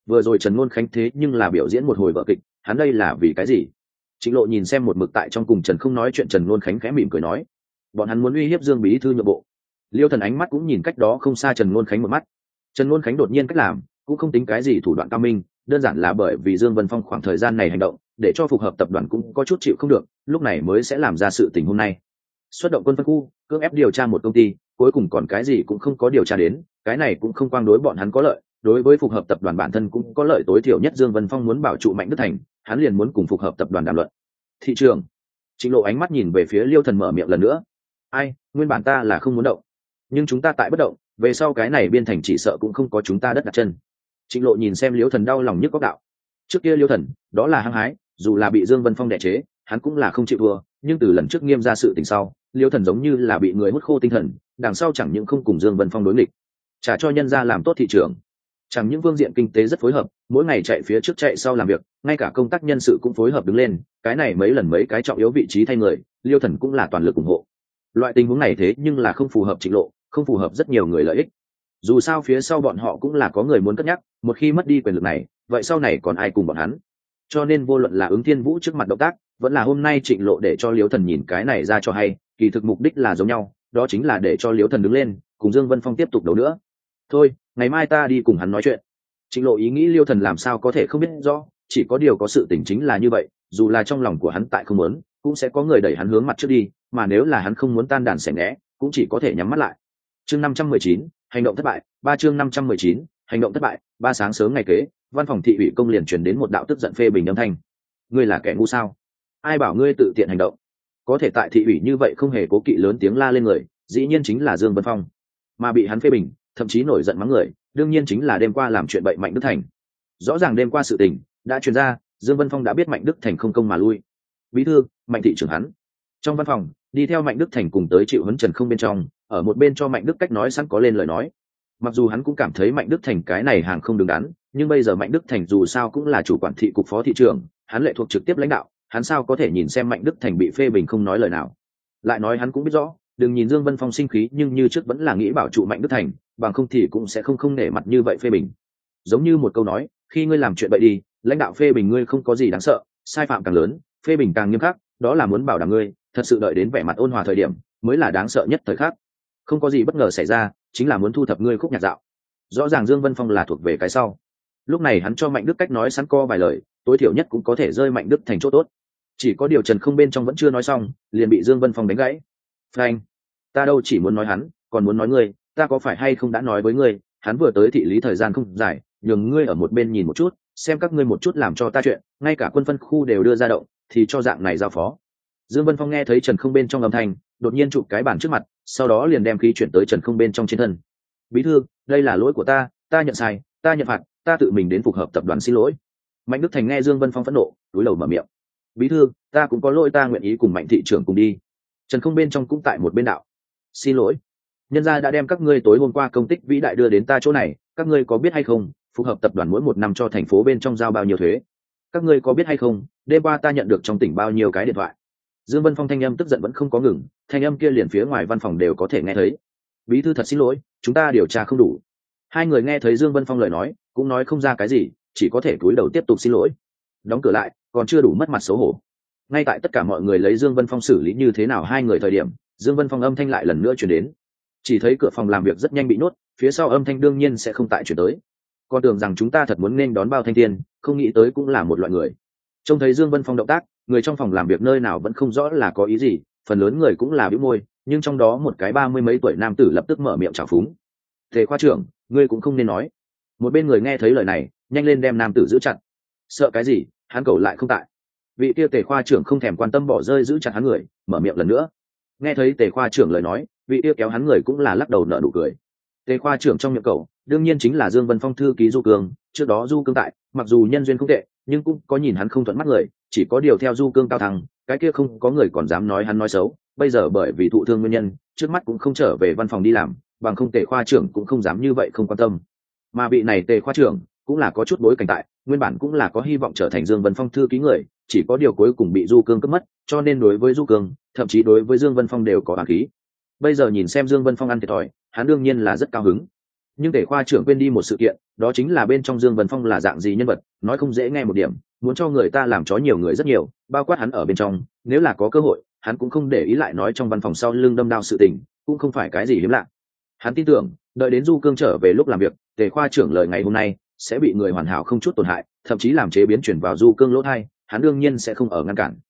vừa rồi Trần Ngôn Khánh thế nhưng là biểu diễn một hồi vở kịch, hắn đây là vì cái gì? Trịnh Lộ nhìn xem một mực tại trong cùng Trần không nói chuyện Trần Ngôn Khánh khẽ mỉm cười nói, bọn hắn muốn uy hiếp Dương bí thư nhượng bộ. Liêu Thần ánh mắt cũng nhìn cách đó không xa Trần Ngôn Khánh một mắt. Trần Ngôn Khánh đột nhiên cách làm cũng không tính cái gì thủ đoạn cao minh, đơn giản là bởi vì Dương Vân Phong khoảng thời gian này hành động để cho Phục Hợp tập đoàn cũng có chút chịu không được, lúc này mới sẽ làm ra sự tình hôm nay. Xuất động quân phân khu, cưỡng ép điều tra một công ty, cuối cùng còn cái gì cũng không có điều tra đến, cái này cũng không quang đối bọn hắn có lợi, đối với Phục Hợp tập đoàn bản thân cũng có lợi. Tối thiểu nhất Dương Vân Phong muốn bảo trụ Mạnh Đức Thành, hắn liền muốn cùng Phục Hợp tập đoàn đàm luận. Thị trường. Trịnh Lộ ánh mắt nhìn về phía Liêu Thần mở miệng lần nữa. Ai, nguyên bản ta là không muốn động, nhưng chúng ta tại bất động, về sau cái này biên thành chỉ sợ cũng không có chúng ta đất đặt chân. Trịnh Lộ nhìn xem Liêu Thần đau lòng nhức góc đạo. Trước kia Liêu Thần, đó là hăng hái, dù là bị Dương Vân Phong đè chế, hắn cũng là không chịu thua, nhưng từ lần trước nghiêm ra sự tình sau, Liêu Thần giống như là bị người hút khô tinh thần, đằng sau chẳng những không cùng Dương Vân Phong đối nghịch, trả cho nhân ra làm tốt thị trường, chẳng những phương diện kinh tế rất phối hợp, mỗi ngày chạy phía trước chạy sau làm việc, ngay cả công tác nhân sự cũng phối hợp đứng lên, cái này mấy cái trọng yếu vị trí thay người, Liêu Thần cũng là toàn lực ủng hộ. Loại tình huống này thế nhưng là không phù hợp Trịnh Lộ, không phù hợp rất nhiều người lợi ích. Dù sao phía sau bọn họ cũng là có người muốn cất nhắc, một khi mất đi quyền lực này, vậy sau này còn ai cùng bọn hắn? Cho nên vô luận là Ứng Thiên Vũ trước mặt động tác, vẫn là hôm nay Trịnh Lộ để cho Liêu Thần nhìn cái này ra cho hay, kỳ thực mục đích là giống nhau, đó chính là để cho Liêu Thần đứng lên, cùng Dương Vân Phong tiếp tục đấu nữa. Thôi, ngày mai ta đi cùng hắn nói chuyện. Trịnh Lộ ý nghĩ Liêu Thần làm sao có thể không biết rõ, chỉ có điều có sự tình chính là như vậy, dù là trong lòng của hắn tại không muốn, cũng sẽ có người đẩy hắn hướng mặt trước đi, mà nếu là hắn không muốn tan đàn xẻ nghé, cũng chỉ có thể nhắm mắt lại. Chương 519, hành động thất bại, 3 chương 519, hành động thất bại, 3 sáng sớm ngày kế, văn phòng thị ủy công liền truyền đến một đạo tức giận phê bình âm thanh. Ngươi là kẻ ngu sao? Ai bảo ngươi tự tiện hành động? Có thể tại thị ủy như vậy không hề cố kỵ lớn tiếng la lên người, dĩ nhiên chính là Dương Vân Phong, mà bị hắn phê bình, thậm chí nổi giận mắng người, đương nhiên chính là đêm qua làm chuyện bậy Mạnh Đức Thành. Rõ ràng đêm qua sự tình đã truyền ra, Dương Vân Phong đã biết Mạnh Đức Thành không công mà lui. Bí thư, Mạnh thị trưởng hắn. Trong văn phòng, đi theo Mạnh Đức Thành cùng tới chịu huấn Trần không bên trong, ở một bên cho Mạnh Đức Cách nói sẵn có lên lời nói. Mặc dù hắn cũng cảm thấy Mạnh Đức Thành cái này hàng không đứng đắn, nhưng bây giờ Mạnh Đức Thành dù sao cũng là chủ quản thị cục phó thị trưởng, hắn lệ thuộc trực tiếp lãnh đạo, hắn sao có thể nhìn xem Mạnh Đức Thành bị phê bình không nói lời nào. Lại nói hắn cũng biết rõ, đừng nhìn Dương Vân Phong sinh khí nhưng như trước vẫn là nghĩ bảo trụ Mạnh Đức Thành, bằng không thì cũng sẽ không nể mặt như vậy phê bình. Giống như một câu nói, khi ngươi làm chuyện bậy đi, lãnh đạo phê bình ngươi không có gì đáng sợ, sai phạm càng lớn, phê bình càng nghiêm khắc, đó là muốn bảo đảm ngươi thật sự đợi đến vẻ mặt ôn hòa thời điểm mới là đáng sợ nhất thời khắc. Không có gì bất ngờ xảy ra, chính là muốn thu thập ngươi khúc nhạc dạo. Rõ ràng Dương Vân Phong là thuộc về cái sau. Lúc này hắn cho Mạnh Đức Cách nói sẵn co vài lời, tối thiểu nhất cũng có thể rơi Mạnh Đức Thành chỗ tốt. Chỉ có điều Trần không bên trong vẫn chưa nói xong, liền bị Dương Vân Phong đánh gãy. Frank, ta đâu chỉ muốn nói hắn, còn muốn nói ngươi, ta có phải hay không đã nói với ngươi, hắn vừa tới thị lý thời gian không dài, nhường ngươi ở một bên nhìn một chút, xem các ngươi một chút làm cho ta chuyện, ngay cả quân phân khu đều đưa ra động, thì cho dạng này giao phó. Dương Vân Phong nghe thấy Trần không bên trong âm thanh, đột nhiên chụp cái bàn trước mặt, sau đó liền đem khí chuyển tới Trần không bên trong trên thân. Bí thư, đây là lỗi của ta nhận sai, ta nhận phạt, ta tự mình đến Phục Hợp tập đoàn xin lỗi. Mạnh Đức Thành nghe Dương Vân Phong phẫn nộ, cúi đầu mở miệng. Bí thư, ta cũng có lỗi, ta nguyện ý cùng Mạnh thị trưởng cùng đi. Trần không bên trong cũng tại một bên đạo. Xin lỗi, nhân gia đã đem các ngươi tối hôm qua công tích vĩ đại đưa đến ta chỗ này, các ngươi có biết hay không, Phục Hợp tập đoàn mỗi một năm cho thành phố bên trong giao bao nhiêu thuế? Các ngươi có biết hay không, đêm qua ta nhận được trong tỉnh bao nhiêu cái điện thoại? Dương Vân Phong thanh âm tức giận vẫn không có ngừng, thanh âm kia liền phía ngoài văn phòng đều có thể nghe thấy. Bí thư thật xin lỗi, chúng ta điều tra không đủ. Hai người nghe thấy Dương Vân Phong lời nói, cũng nói không ra cái gì, chỉ có thể cúi đầu tiếp tục xin lỗi. Đóng cửa lại, còn chưa đủ mất mặt xấu hổ. Ngay tại tất cả mọi người lấy Dương Vân Phong xử lý như thế nào hai người thời điểm, Dương Vân Phong âm thanh lại lần nữa truyền đến. Chỉ thấy cửa phòng làm việc rất nhanh bị nuốt, phía sau âm thanh đương nhiên sẽ không tại chuyển tới. Con tưởng rằng chúng ta thật muốn nên đón bao thanh thiên, không nghĩ tới cũng là một loại người. Trông thấy Dương Vân Phong động tác, người trong phòng làm việc nơi nào vẫn không rõ là có ý gì, phần lớn người cũng là bĩu môi, nhưng trong đó một cái 30 mấy tuổi nam tử lập tức mở miệng chào phúng. Tề khoa trưởng, ngươi cũng không nên nói. Một bên người nghe thấy lời này, nhanh lên đem nam tử giữ chặt. Sợ cái gì, hắn cầu lại không tại. Vị kia Tề khoa trưởng không thèm quan tâm bỏ rơi giữ chặt hắn người, mở miệng lần nữa. Nghe thấy Tề khoa trưởng lời nói, vị kia kéo hắn người cũng là lắc đầu nở nụ cười. Tề khoa trưởng trong miệng cầu, đương nhiên chính là Dương Vân Phong thư ký Du Cương, trước đó Du Cương tại, mặc dù nhân duyên không tệ, nhưng cũng có nhìn hắn không thuận mắt người, chỉ có điều theo Du Cương cao thăng, cái kia không có người còn dám nói hắn nói xấu, bây giờ bởi vì thụ thương nguyên nhân, trước mắt cũng không trở về văn phòng đi làm, bằng không Tề khoa trưởng cũng không dám như vậy không quan tâm. Mà vị này Tề khoa trưởng cũng là có chút bối cảnh tại, nguyên bản cũng là có hy vọng trở thành Dương Vân Phong thư ký người, chỉ có điều cuối cùng bị Du Cương cướp mất, cho nên đối với Du Cương, thậm chí đối với Dương Vân Phong đều có oán khí. Bây giờ nhìn xem Dương Vân Phong ăn thiệt thòi, hắn đương nhiên là rất cao hứng. Nhưng tề khoa trưởng quên đi một sự kiện, đó chính là bên trong Dương Vân Phong là dạng gì nhân vật, nói không dễ nghe một điểm, muốn cho người ta làm chó nhiều người rất nhiều, bao quát hắn ở bên trong, nếu là có cơ hội hắn cũng không để ý lại nói trong văn phòng sau lưng đâm đao sự tình, cũng không phải cái gì hiếm lạ. Hắn tin tưởng đợi đến Du Cương trở về lúc làm việc, tề khoa trưởng lời ngày hôm nay sẽ bị người hoàn hảo không chút tổn hại, thậm chí làm chế biến chuyển vào Du Cương lỗ thai, hắn đương nhiên sẽ không ở ngăn cản.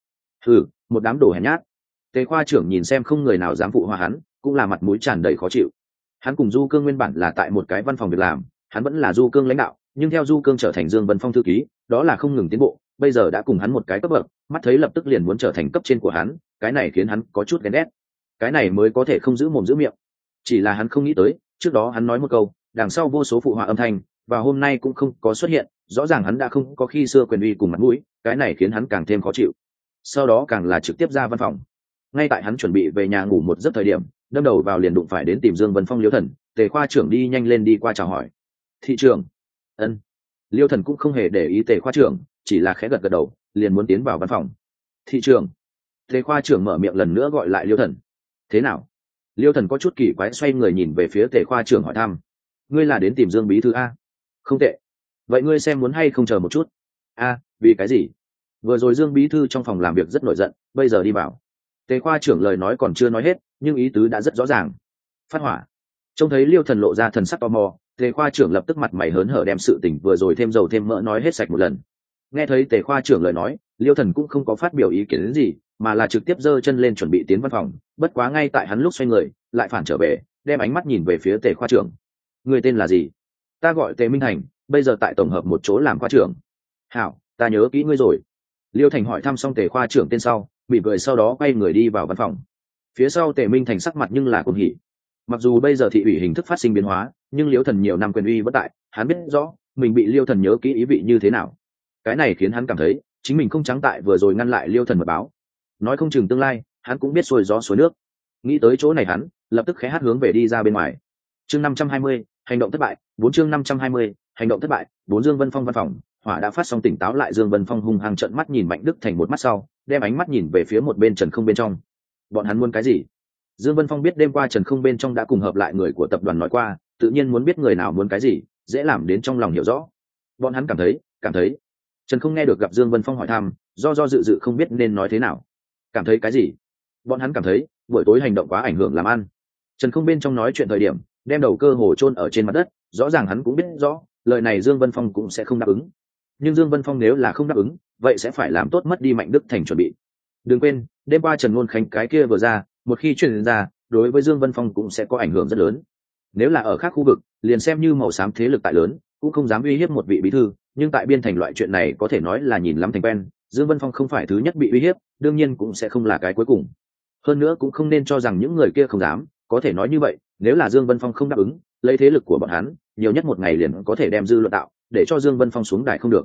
Một đám đồ hèn nhát. Tề khoa trưởng nhìn xem không người nào dám phụ hòa hắn, cũng là mặt mũi tràn đầy khó chịu. Hắn cùng Du Cương nguyên bản là tại một cái văn phòng việc làm, hắn vẫn là Du Cương lãnh đạo, nhưng theo Du Cương trở thành Dương Vân Phong thư ký, đó là không ngừng tiến bộ, bây giờ đã cùng hắn một cái cấp bậc, mắt thấy lập tức liền muốn trở thành cấp trên của hắn, cái này khiến hắn có chút ghen ghét. Cái này mới có thể không giữ mồm giữ miệng. Chỉ là hắn không nghĩ tới, trước đó hắn nói một câu, đằng sau vô số phụ họa âm thanh, và hôm nay cũng không có xuất hiện, rõ ràng hắn đã không có khi xưa quyền uy cùng mặt mũi, cái này khiến hắn càng thêm khó chịu. Sau đó càng là trực tiếp ra văn phòng. Ngay tại hắn chuẩn bị về nhà ngủ một giấc thời điểm, đâm đầu vào liền đụng phải đến tìm Dương Vân Phong. Liêu Thần, Tề khoa trưởng đi nhanh lên đi qua chào hỏi. Thị trưởng. Ân. Liêu Thần cũng không hề để ý Tề khoa trưởng, chỉ là khẽ gật gật đầu, liền muốn tiến vào văn phòng. Thị trưởng. Tề khoa trưởng mở miệng lần nữa gọi lại Liêu Thần. Thế nào? Liêu Thần có chút kỳ quái xoay người nhìn về phía Tề khoa trưởng hỏi thăm. Ngươi là đến tìm Dương bí thư a? Không tệ. Vậy ngươi xem muốn hay không chờ một chút? A, vì cái gì? Vừa rồi Dương bí thư trong phòng làm việc rất nổi giận, bây giờ đi vào. Tề khoa trưởng lời nói còn chưa nói hết, nhưng ý tứ đã rất rõ ràng. Phát hỏa. Trông thấy Liêu Thần lộ ra thần sắc tò mò, Tề khoa trưởng lập tức mặt mày hớn hở đem sự tình vừa rồi thêm dầu thêm mỡ nói hết sạch một lần. Nghe thấy Tề khoa trưởng lời nói, Liêu Thần cũng không có phát biểu ý kiến gì, mà là trực tiếp giơ chân lên chuẩn bị tiến văn phòng. Bất quá ngay tại hắn lúc xoay người, lại phản trở về, đem ánh mắt nhìn về phía Tề khoa trưởng. Người tên là gì? Ta gọi Tề Minh Thành, bây giờ tại tổng hợp một chỗ làm khoa trưởng. Hảo, ta nhớ kỹ ngươi rồi. Liêu Thành hỏi thăm xong Tề khoa trưởng tên sau, mỉm cười sau đó quay người đi vào văn phòng. Phía sau Tề Minh Thành sắc mặt nhưng là cuồng hỉ. Mặc dù bây giờ thị ủy hình thức phát sinh biến hóa, nhưng Liêu Thần nhiều năm quyền uy vẫn tại, hắn biết rõ mình bị Liêu Thần nhớ kỹ ý vị như thế nào. Cái này khiến hắn cảm thấy chính mình không trắng tại vừa rồi ngăn lại Liêu Thần mật báo, nói không chừng tương lai hắn cũng biết xuôi gió xuôi nước. Nghĩ tới chỗ này hắn lập tức khẽ hát hướng về đi ra bên ngoài. Chương 520, hành động thất bại. 4 chương 520, hành động thất bại. 4 Dương Vân Phong văn phòng, hỏa đã phát xong tỉnh táo lại. Dương Vân Phong hung hăng trợn mắt nhìn Mạnh Đức Thành một mắt sau, đem ánh mắt nhìn về phía một bên Trần Không bên trong. Bọn hắn muốn cái gì? Dương Vân Phong biết đêm qua Trần Không bên trong đã cùng hợp lại người của tập đoàn nói qua, tự nhiên muốn biết người nào muốn cái gì, dễ làm đến trong lòng hiểu rõ. Bọn hắn cảm thấy. Trần Không nghe được gặp Dương Vân Phong hỏi thăm, do dự không biết nên nói thế nào. Cảm thấy cái gì? Bọn hắn cảm thấy buổi tối hành động quá ảnh hưởng làm ăn. Trần Không bên trong nói chuyện thời điểm, đem đầu cơ hồ chôn ở trên mặt đất, rõ ràng hắn cũng biết rõ lời này Dương Vân Phong cũng sẽ không đáp ứng. Nhưng Dương Vân Phong nếu là không đáp ứng, vậy sẽ phải làm tốt mất đi Mạnh Đức Thành chuẩn bị. Đừng quên, đêm qua Trần Ngôn Khánh cái kia vừa ra, một khi truyền ra, đối với Dương Vân Phong cũng sẽ có ảnh hưởng rất lớn. Nếu là ở khác khu vực, liền xem như màu xám thế lực tại lớn, cũng không dám uy hiếp một vị bí thư, nhưng tại Biên Thành loại chuyện này có thể nói là nhìn lắm thành quen, Dương Vân Phong không phải thứ nhất bị uy hiếp, đương nhiên cũng sẽ không là cái cuối cùng. Hơn nữa cũng không nên cho rằng những người kia không dám, có thể nói như vậy, nếu là Dương Vân Phong không đáp ứng, lấy thế lực của bọn hắn, nhiều nhất một ngày liền có thể đem dư luận tạo, để cho Dương Vân Phong xuống đài không được.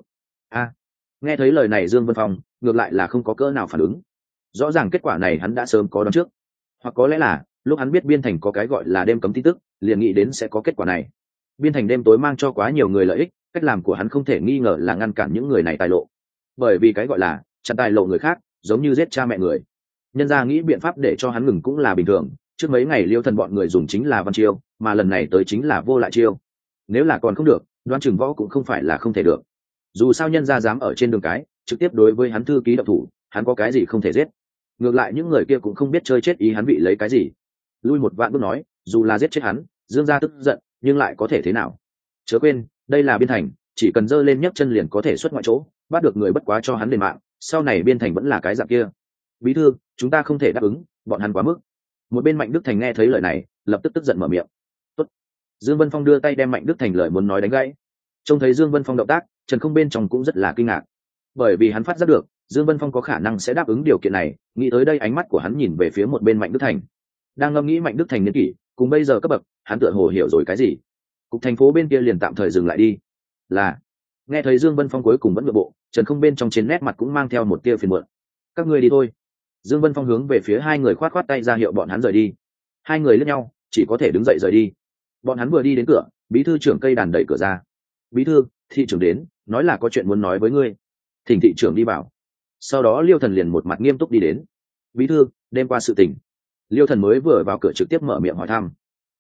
Nghe thấy lời này Dương Vân Phong ngược lại là không có cỡ nào phản ứng. Rõ ràng kết quả này hắn đã sớm có đoán trước, hoặc có lẽ là lúc hắn biết Biên Thành có cái gọi là đêm cấm tin tức, liền nghĩ đến sẽ có kết quả này. Biên Thành đêm tối mang cho quá nhiều người lợi ích, cách làm của hắn không thể nghi ngờ là ngăn cản những người này tài lộ. Bởi vì cái gọi là chặn tài lộ người khác, giống như giết cha mẹ người. Nhân ra nghĩ biện pháp để cho hắn ngừng cũng là bình thường. Trước mấy ngày Liêu Thần bọn người dùng chính là văn chiêu, mà lần này tới chính là vô lại chiêu. Nếu là còn không được, Đoan Chừng Võ cũng không phải là không thể được. Dù sao nhân ra dám ở trên đường cái trực tiếp đối với hắn thư ký độc thủ, hắn có cái gì không thể giết. Ngược lại những người kia cũng không biết chơi chết ý hắn bị lấy cái gì. Lui một vạn bước nói, dù là giết chết hắn, Dương gia tức giận, nhưng lại có thể thế nào? Chớ quên, đây là Biên Thành, chỉ cần giơ lên nhấc chân liền có thể xuất ngoại chỗ, bắt được người bất quá cho hắn đền mạng, sau này Biên Thành vẫn là cái dạng kia. Bí thư, chúng ta không thể đáp ứng, bọn hắn quá mức. Một bên Mạnh Đức Thành nghe thấy lời này, lập tức tức giận mở miệng. Tốt. Dương Vân Phong đưa tay đem Mạnh Đức Thành lời muốn nói đánh gãy. Trông thấy Dương Vân Phong động tác, Trần Không bên trong cũng rất là kinh ngạc, bởi vì hắn phát giác được Dương Vân Phong có khả năng sẽ đáp ứng điều kiện này. Nghĩ tới đây, ánh mắt của hắn nhìn về phía một bên Mạnh Đức Thành. Đang ngẫm nghĩ Mạnh Đức Thành niên kỷ cùng bây giờ cấp bậc, hắn tựa hồ hiểu rồi cái gì. Cục thành phố bên kia liền tạm thời dừng lại đi. Là. Nghe thấy Dương Vân Phong cuối cùng vẫn nội bộ, Trần Không bên trong trên nét mặt cũng mang theo một tia phiền muộn. Các ngươi đi thôi. Dương Vân Phong hướng về phía hai người khoát tay ra hiệu bọn hắn rời đi. Hai người liếc nhau, chỉ có thể đứng dậy rời đi. Bọn hắn vừa đi đến cửa, bí thư trưởng cây đàn đẩy cửa ra. Bí thư, thị trưởng đến, nói là có chuyện muốn nói với ngươi. Thỉnh thị trưởng đi vào. Sau đó Liêu Thần liền một mặt nghiêm túc đi đến. Bí thư, đêm qua sự tình. Liêu Thần mới vừa vào cửa trực tiếp mở miệng hỏi thăm.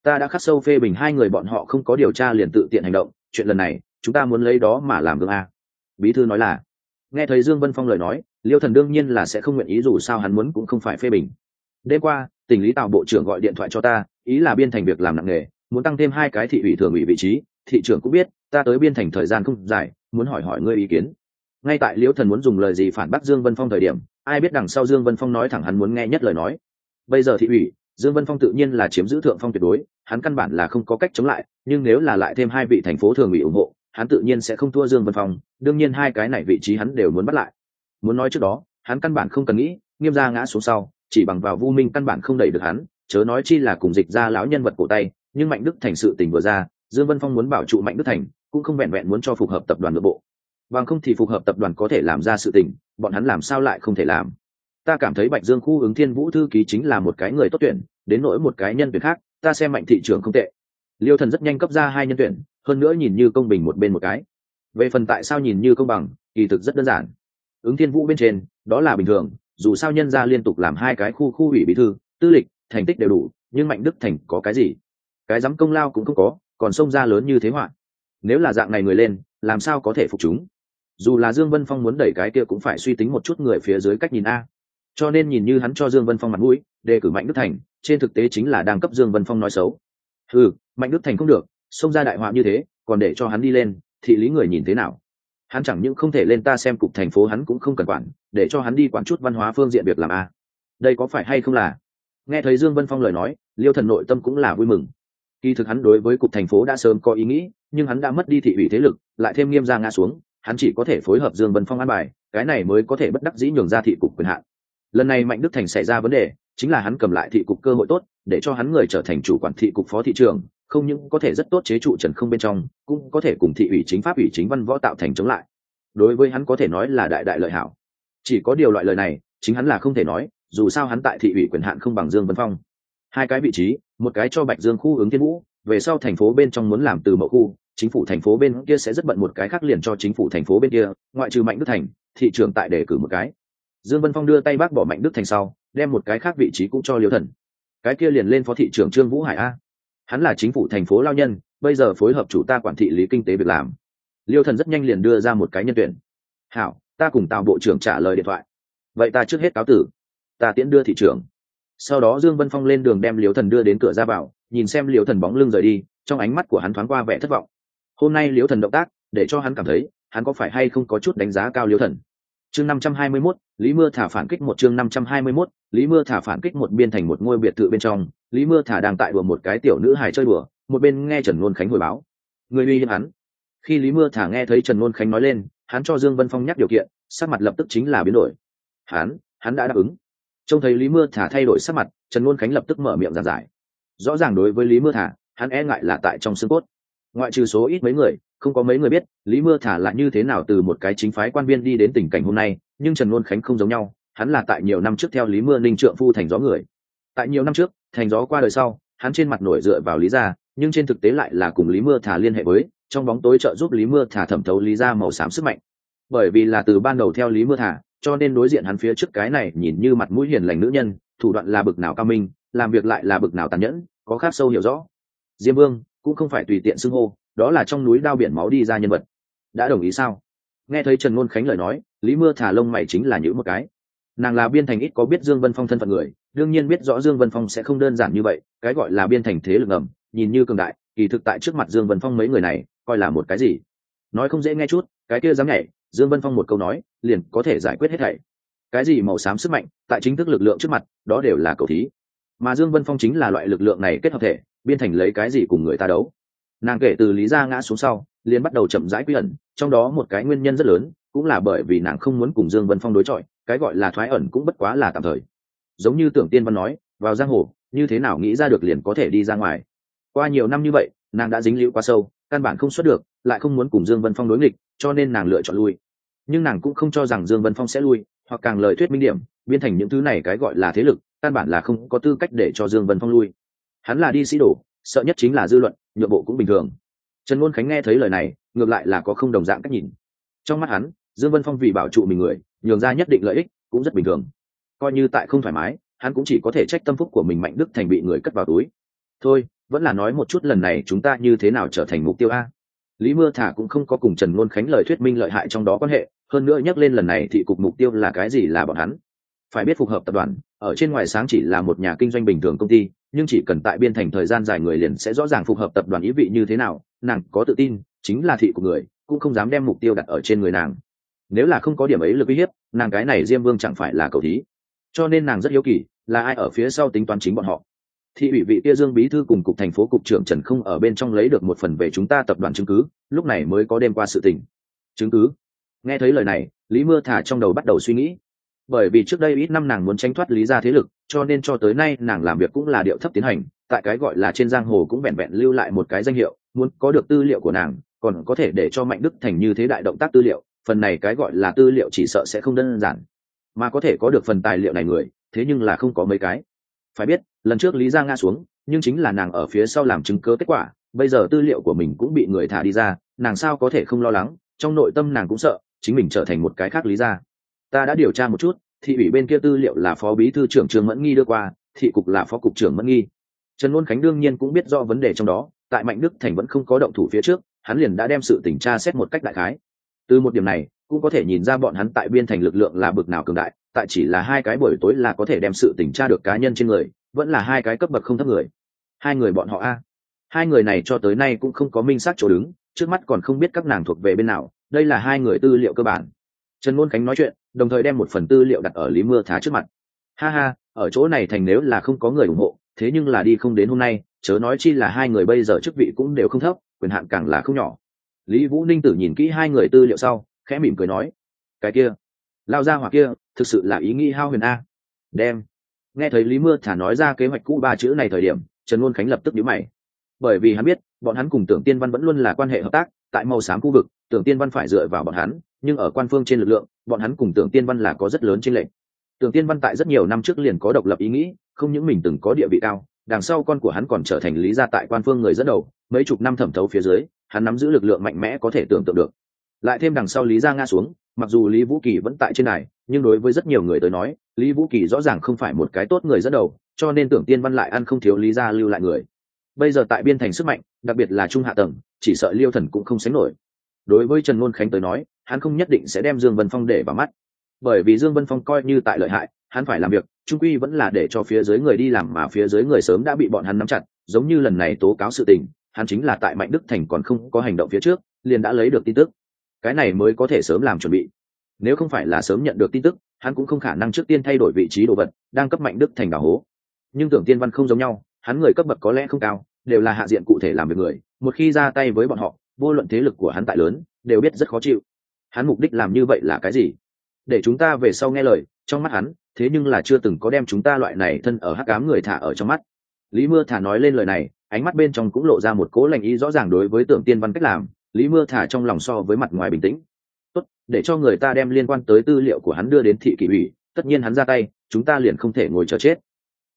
ta đã khắc sâu phê bình hai người bọn họ không có điều tra liền tự tiện hành động, chuyện lần này chúng ta muốn lấy đó mà làm gương a. Bí thư nói là. Nghe thấy Dương Vân Phong lời nói, Liêu Thần đương nhiên là sẽ không nguyện ý, dù sao hắn muốn cũng không phải phê bình. Đêm qua tỉnh lý Tào bộ trưởng gọi điện thoại cho ta, ý là biên thành việc làm nặng nề, muốn tăng thêm 2 cái thị ủy thường ủy vị trí. Thị trưởng cũng biết ta tới biên thành thời gian không dài, muốn hỏi hỏi ngươi ý kiến. Ngay tại Liêu Thần muốn dùng lời gì phản bác Dương Vân Phong thời điểm, ai biết đằng sau Dương Vân Phong nói thẳng hắn muốn nghe nhất lời nói. Bây giờ thị ủy, Dương Vân Phong tự nhiên là chiếm giữ thượng phong tuyệt đối, hắn căn bản là không có cách chống lại, nhưng nếu là lại thêm 2 vị thành phố thường ủy ủng hộ, hắn tự nhiên sẽ không thua Dương Vân Phong, đương nhiên 2 cái này vị trí hắn đều muốn bắt lại. Muốn nói trước đó, hắn căn bản không cần nghĩ, Nghiêm gia ngã xuống sau, chỉ bằng vào Vu Minh căn bản không đẩy được hắn, chớ nói chi là cùng Dịch gia lão nhân vật cổ tay, nhưng Mạnh Đức Thành sự tình vừa ra, Dương Vân Phong muốn bảo trụ Mạnh Đức Thành, cũng không vẹn vẹn muốn cho phục hợp tập đoàn nội bộ. Bằng không thì phục hợp tập đoàn có thể làm ra sự tình, bọn hắn làm sao lại không thể làm. Ta cảm thấy Bạch Dương khu ứng Thiên Vũ thư ký chính là một cái người tốt tuyển, đến nỗi một cái nhân tuyển khác, ta xem Mạnh thị trưởng không tệ. Liêu Thần rất nhanh cấp ra 2 nhân tuyển, hơn nữa nhìn như công bình một bên một cái. Về phần tại sao nhìn như công bằng, kỳ thực rất đơn giản. Ứng Thiên Vũ bên trên, đó là bình thường, dù sao nhân gia liên tục làm 2 cái khu ủy bí thư, tư lịch, thành tích đều đủ, nhưng Mạnh Đức Thành có cái gì? Cái dám công lao cũng không có, còn xông ra lớn như thế hoạn. Nếu là dạng này người lên, làm sao có thể phục chúng? Dù là Dương Vân Phong muốn đẩy cái kia cũng phải suy tính một chút người phía dưới cách nhìn a. Cho nên nhìn như hắn cho Dương Vân Phong mặt mũi, đề cử Mạnh Đức Thành, trên thực tế chính là đang cấp Dương Vân Phong nói xấu. Mạnh Đức Thành không được, xông ra đại họa như thế, còn để cho hắn đi lên, thị lý người nhìn thế nào? Hắn chẳng những không thể lên ta xem cục thành phố hắn cũng không cần quản, để cho hắn đi quản chút văn hóa phương diện việc làm a. Đây có phải hay không là? Nghe thấy Dương Vân Phong lời nói, Liêu Thần nội tâm cũng là vui mừng. Kỳ thực hắn đối với cục thành phố đã sớm có ý nghĩ, nhưng hắn đã mất đi thị ủy thế lực, lại thêm Nghiêm gia ngã xuống, hắn chỉ có thể phối hợp Dương Vân Phong an bài, cái này mới có thể bất đắc dĩ nhường ra thị cục quyền hạn. Lần này Mạnh Đức Thành xảy ra vấn đề, chính là hắn cầm lại thị cục cơ hội tốt, để cho hắn người trở thành chủ quản thị cục phó thị trưởng, không những có thể rất tốt chế trụ Trần Không bên trong, cũng có thể cùng thị ủy chính pháp ủy chính văn võ tạo thành chống lại. Đối với hắn có thể nói là đại đại lợi hảo. Chỉ có điều loại lời này, chính hắn là không thể nói, dù sao hắn tại thị ủy quyền hạn không bằng Dương Vân Phong. 2 cái vị trí, một cái cho Bạch Dương khu ứng Thiên Vũ, về sau thành phố bên trong muốn làm từ mậu khu, chính phủ thành phố bên kia sẽ rất bận, một cái khác liền cho chính phủ thành phố bên kia, ngoại trừ Mạnh Đức Thành, thị trưởng tại đề cử một cái. Dương Vân Phong đưa tay bác bỏ Mạnh Đức Thành sau, đem một cái khác vị trí cũng cho Liêu Thần. Cái kia liền lên phó thị trưởng Trương Vũ Hải a. Hắn là chính phủ thành phố lao nhân, bây giờ phối hợp chủ ta quản thị lý kinh tế việc làm. Liêu Thần rất nhanh liền đưa ra một cái nhân tuyển. Hảo, ta cùng Tào bộ trưởng trả lời điện thoại. Vậy ta trước hết cáo tử, ta tiễn đưa thị trưởng. Sau đó Dương Vân Phong lên đường đem Liêu Thần đưa đến cửa ra vào, nhìn xem Liêu Thần bóng lưng rời đi, trong ánh mắt của hắn thoáng qua vẻ thất vọng. Hôm nay Liêu Thần động tác, để cho hắn cảm thấy, hắn có phải hay không có chút đánh giá cao Liêu Thần. Chương 521, Lý Mưa Thả phản kích một. Chương 521, Lý Mưa Thả phản kích một. Biên thành một ngôi biệt thự bên trong, Lý Mưa Thả đang tại đùa một cái tiểu nữ hài chơi đùa, một bên nghe Trần Luân Khánh hồi báo. Người uy hiếp hắn. Khi Lý Mưa Thả nghe thấy Trần Luân Khánh nói lên, hắn cho Dương Vân Phong nhắc điều kiện, sắc mặt lập tức chính là biến đổi. Hắn đã đáp ứng. Trông thấy Lý Mưa Thả thay đổi sắc mặt, Trần Luân Khánh lập tức mở miệng giảng giải. Rõ ràng đối với Lý Mưa Thả, hắn e ngại là tại trong xương cốt. Ngoại trừ số ít mấy người, không có mấy người biết Lý Mưa Thả là như thế nào từ một cái chính phái quan viên đi đến tình cảnh hôm nay, nhưng Trần Luân Khánh không giống nhau, hắn là tại nhiều năm trước theo Lý Mưa Ninh trượng phu thành gió người. Tại nhiều năm trước, thành gió qua đời sau, hắn trên mặt nổi dựa vào Lý gia, nhưng trên thực tế lại là cùng Lý Mưa Thả liên hệ với, trong bóng tối trợ giúp Lý Mưa Thả thẩm thấu Lý gia màu xám sức mạnh. Bởi vì là từ ban đầu theo Lý Mưa Thả, cho nên đối diện hắn phía trước cái này nhìn như mặt mũi hiền lành nữ nhân, thủ đoạn là bực nào cao minh, làm việc lại là bực nào tàn nhẫn, có khác sâu hiểu rõ. Diêm Vương cũng không phải tùy tiện xưng hô, đó là trong núi đao biển máu đi ra nhân vật. Đã đồng ý sao? Nghe thấy Trần Luân Khánh lời nói, Lý Mưa Thả lông mày chính là nhíu một cái. Nàng là biên thành ít có biết Dương Vân Phong thân phận người, đương nhiên biết rõ Dương Vân Phong sẽ không đơn giản như vậy, cái gọi là biên thành thế lực ngầm, nhìn như cường đại, kỳ thực tại trước mặt Dương Vân Phong mấy người này, coi là một cái gì? Nói không dễ nghe chút, cái kia dám nhảy, Dương Vân Phong một câu nói, liền có thể giải quyết hết thảy. Cái gì màu xám sức mạnh, tại chính thức lực lượng trước mặt, đó đều là cầu thí. Mà Dương Vân Phong chính là loại lực lượng này kết hợp thể, biên thành lấy cái gì cùng người ta đấu? Nàng kể từ Lý gia ngã xuống sau, liền bắt đầu chậm rãi quy ẩn, trong đó một cái nguyên nhân rất lớn, cũng là bởi vì nàng không muốn cùng Dương Vân Phong đối chọi, cái gọi là thoái ẩn cũng bất quá là tạm thời. Giống như Tưởng Tiên Văn nói, vào giang hồ, như thế nào nghĩ ra được liền có thể đi ra ngoài. Qua nhiều năm như vậy, nàng đã dính liễu quá sâu, căn bản không xuất được, lại không muốn cùng Dương Vân Phong đối nghịch, cho nên nàng lựa chọn lui. Nhưng nàng cũng không cho rằng Dương Vân Phong sẽ lui, hoặc càng lời thuyết minh điểm, biên thành những thứ này cái gọi là thế lực, căn bản là không có tư cách để cho Dương Vân Phong lui. Hắn là đi sĩ đổ, sợ nhất chính là dư luận, nhượng bộ cũng bình thường. Trần Luân Khánh nghe thấy lời này, ngược lại là có không đồng dạng cách nhìn. Trong mắt hắn, Dương Vân Phong vì bảo trụ mình người, nhường ra nhất định lợi ích, cũng rất bình thường. Coi như tại không thoải mái, hắn cũng chỉ có thể trách tâm phúc của mình Mạnh Đức Thành bị người cất vào túi. thôi vẫn là nói một chút lần này chúng ta như thế nào trở thành mục tiêu a. Lý Mưa Thả cũng không có cùng Trần Luân Khánh lời thuyết minh lợi hại trong đó quan hệ, hơn nữa nhắc lên lần này thị cục mục tiêu là cái gì là bọn hắn phải biết phục hợp tập đoàn ở trên ngoài sáng chỉ là một nhà kinh doanh bình thường công ty, nhưng chỉ cần tại biên thành thời gian dài người liền sẽ rõ ràng phục hợp tập đoàn ý vị như thế nào. Nàng có tự tin chính là thị của người cũng không dám đem mục tiêu đặt ở trên người nàng, nếu là không có điểm ấy lực uy hiếp nàng cái này Diêm Vương chẳng phải là cầu thí. Cho nên nàng rất hiếu kỳ là ai ở phía sau tính toán chính bọn họ. Thị ủy vị kia Dương bí thư cùng cục thành phố cục trưởng Trần không ở bên trong lấy được một phần về chúng ta tập đoàn chứng cứ, lúc này mới có đêm qua sự tình. Chứng cứ? Nghe thấy lời này Lý Mưa Thả trong đầu bắt đầu suy nghĩ. Bởi vì trước đây ít năm nàng muốn tránh thoát Lý gia thế lực, cho nên cho tới nay nàng làm việc cũng là điệu thấp tiến hành, tại cái gọi là trên giang hồ cũng vẹn vẹn lưu lại một cái danh hiệu, muốn có được tư liệu của nàng còn có thể để cho Mạnh Đức Thành như thế đại động tác tư liệu, phần này cái gọi là tư liệu chỉ sợ sẽ không đơn giản, mà có thể có được phần tài liệu này người thế nhưng là không có mấy cái. Phải biết lần trước Lý gia ngã xuống nhưng chính là nàng ở phía sau làm chứng cớ kết quả, bây giờ tư liệu của mình cũng bị người thả đi ra, nàng sao có thể không lo lắng, trong nội tâm nàng cũng sợ chính mình trở thành một cái khác Lý gia. Ta đã điều tra một chút, thị ủy bên kia tư liệu là phó bí thư trưởng Trương Mẫn Nghi đưa qua, thị cục là phó cục trưởng Mẫn Nghi. Trần Luân Khánh đương nhiên cũng biết rõ vấn đề trong đó, tại Mạnh Đức Thành vẫn không có động thủ phía trước hắn liền đã đem sự tình tra xét một cách đại khái. Từ một điểm này cũng có thể nhìn ra bọn hắn tại biên thành lực lượng là bực nào cường đại, tại chỉ là 2 cái buổi tối là có thể đem sự tình tra được cá nhân trên người, vẫn là 2 cái cấp bậc không thấp người. 2 người bọn họ a, 2 người này cho tới nay cũng không có minh xác chỗ đứng, trước mắt còn không biết các nàng thuộc về bên nào, đây là 2 người tư liệu cơ bản. Trần Luân Khánh nói chuyện đồng thời đem một phần tư liệu đặt ở Lý Mưa Thả trước mặt. Ha ha, ở chỗ này thành nếu là không có người ủng hộ, thế nhưng là đi không đến hôm nay, chớ nói chi là 2 người bây giờ chức vị cũng đều không thấp, quyền hạn càng là không nhỏ. Lý Vũ Ninh Tử nhìn kỹ 2 người tư liệu sau khẽ mỉm cười nói, cái kia lao ra hoặc kia thực sự là ý nghĩ hao huyền a. Đem. Nghe thấy Lý Mưa Thả nói ra kế hoạch cũ 3 chữ này thời điểm Trần Luân Khánh lập tức nhíu mày, bởi vì hắn biết bọn hắn cùng Tưởng Tiên Văn vẫn luôn là quan hệ hợp tác, tại màu xám khu vực Tưởng Tiên Văn phải dựa vào bọn hắn, nhưng ở quan phương trên lực lượng bọn hắn cùng Tưởng Tiên Văn là có rất lớn chênh lệch. Tưởng Tiên Văn tại rất nhiều năm trước liền có độc lập ý nghĩ, không những mình từng có địa vị cao, đằng sau con của hắn còn trở thành Lý gia tại quan phương người dẫn đầu, mấy chục năm thẩm thấu phía dưới hắn nắm giữ lực lượng mạnh mẽ có thể tưởng tượng được. Lại thêm đằng sau Lý gia ngã xuống, mặc dù Lý Vũ Kỳ vẫn tại trên này, nhưng đối với rất nhiều người tới nói Lý Vũ Kỳ rõ ràng không phải một cái tốt người dẫn đầu, cho nên Tưởng Tiên Văn lại ăn không thiếu Lý gia lưu lại người. Bây giờ tại biên thành sức mạnh đặc biệt là trung hạ tầng chỉ sợ Liêu Thần cũng không sánh nổi. Đối với Trần Luân Khánh tới nói hắn không nhất định sẽ đem Dương Vân Phong để vào mắt, bởi vì Dương Vân Phong coi như tại lợi hại hắn phải làm việc trung quy vẫn là để cho phía dưới người đi làm, mà phía dưới người sớm đã bị bọn hắn nắm chặt, giống như lần này tố cáo sự tình hắn chính là tại Mạnh Đức Thành còn không có hành động phía trước liền đã lấy được tin tức, cái này mới có thể sớm làm chuẩn bị. Nếu không phải là sớm nhận được tin tức hắn cũng không khả năng trước tiên thay đổi vị trí đồ vật đang cấp Mạnh Đức Thành đào hố. Nhưng Tưởng Tiên Văn không giống nhau, hắn người cấp bậc có lẽ không cao, đều là hạ diện cụ thể làm việc người, một khi ra tay với bọn họ vô luận thế lực của hắn tại lớn đều biết rất khó chịu. Hắn mục đích làm như vậy là cái gì? Để chúng ta về sau nghe lời, trong mắt hắn thế nhưng là chưa từng có đem chúng ta loại này thân ở hắc ám người thả ở trong mắt. Lý Mưa Thả nói lên lời này ánh mắt bên trong cũng lộ ra một cố lành ý rõ ràng đối với Tưởng Tiên Văn cách làm. Lý Mưa Thả trong lòng so với mặt ngoài bình tĩnh. Tốt, để cho người ta đem liên quan tới tư liệu của hắn đưa đến thị kỷ ủy, tất nhiên hắn ra tay chúng ta liền không thể ngồi chờ chết.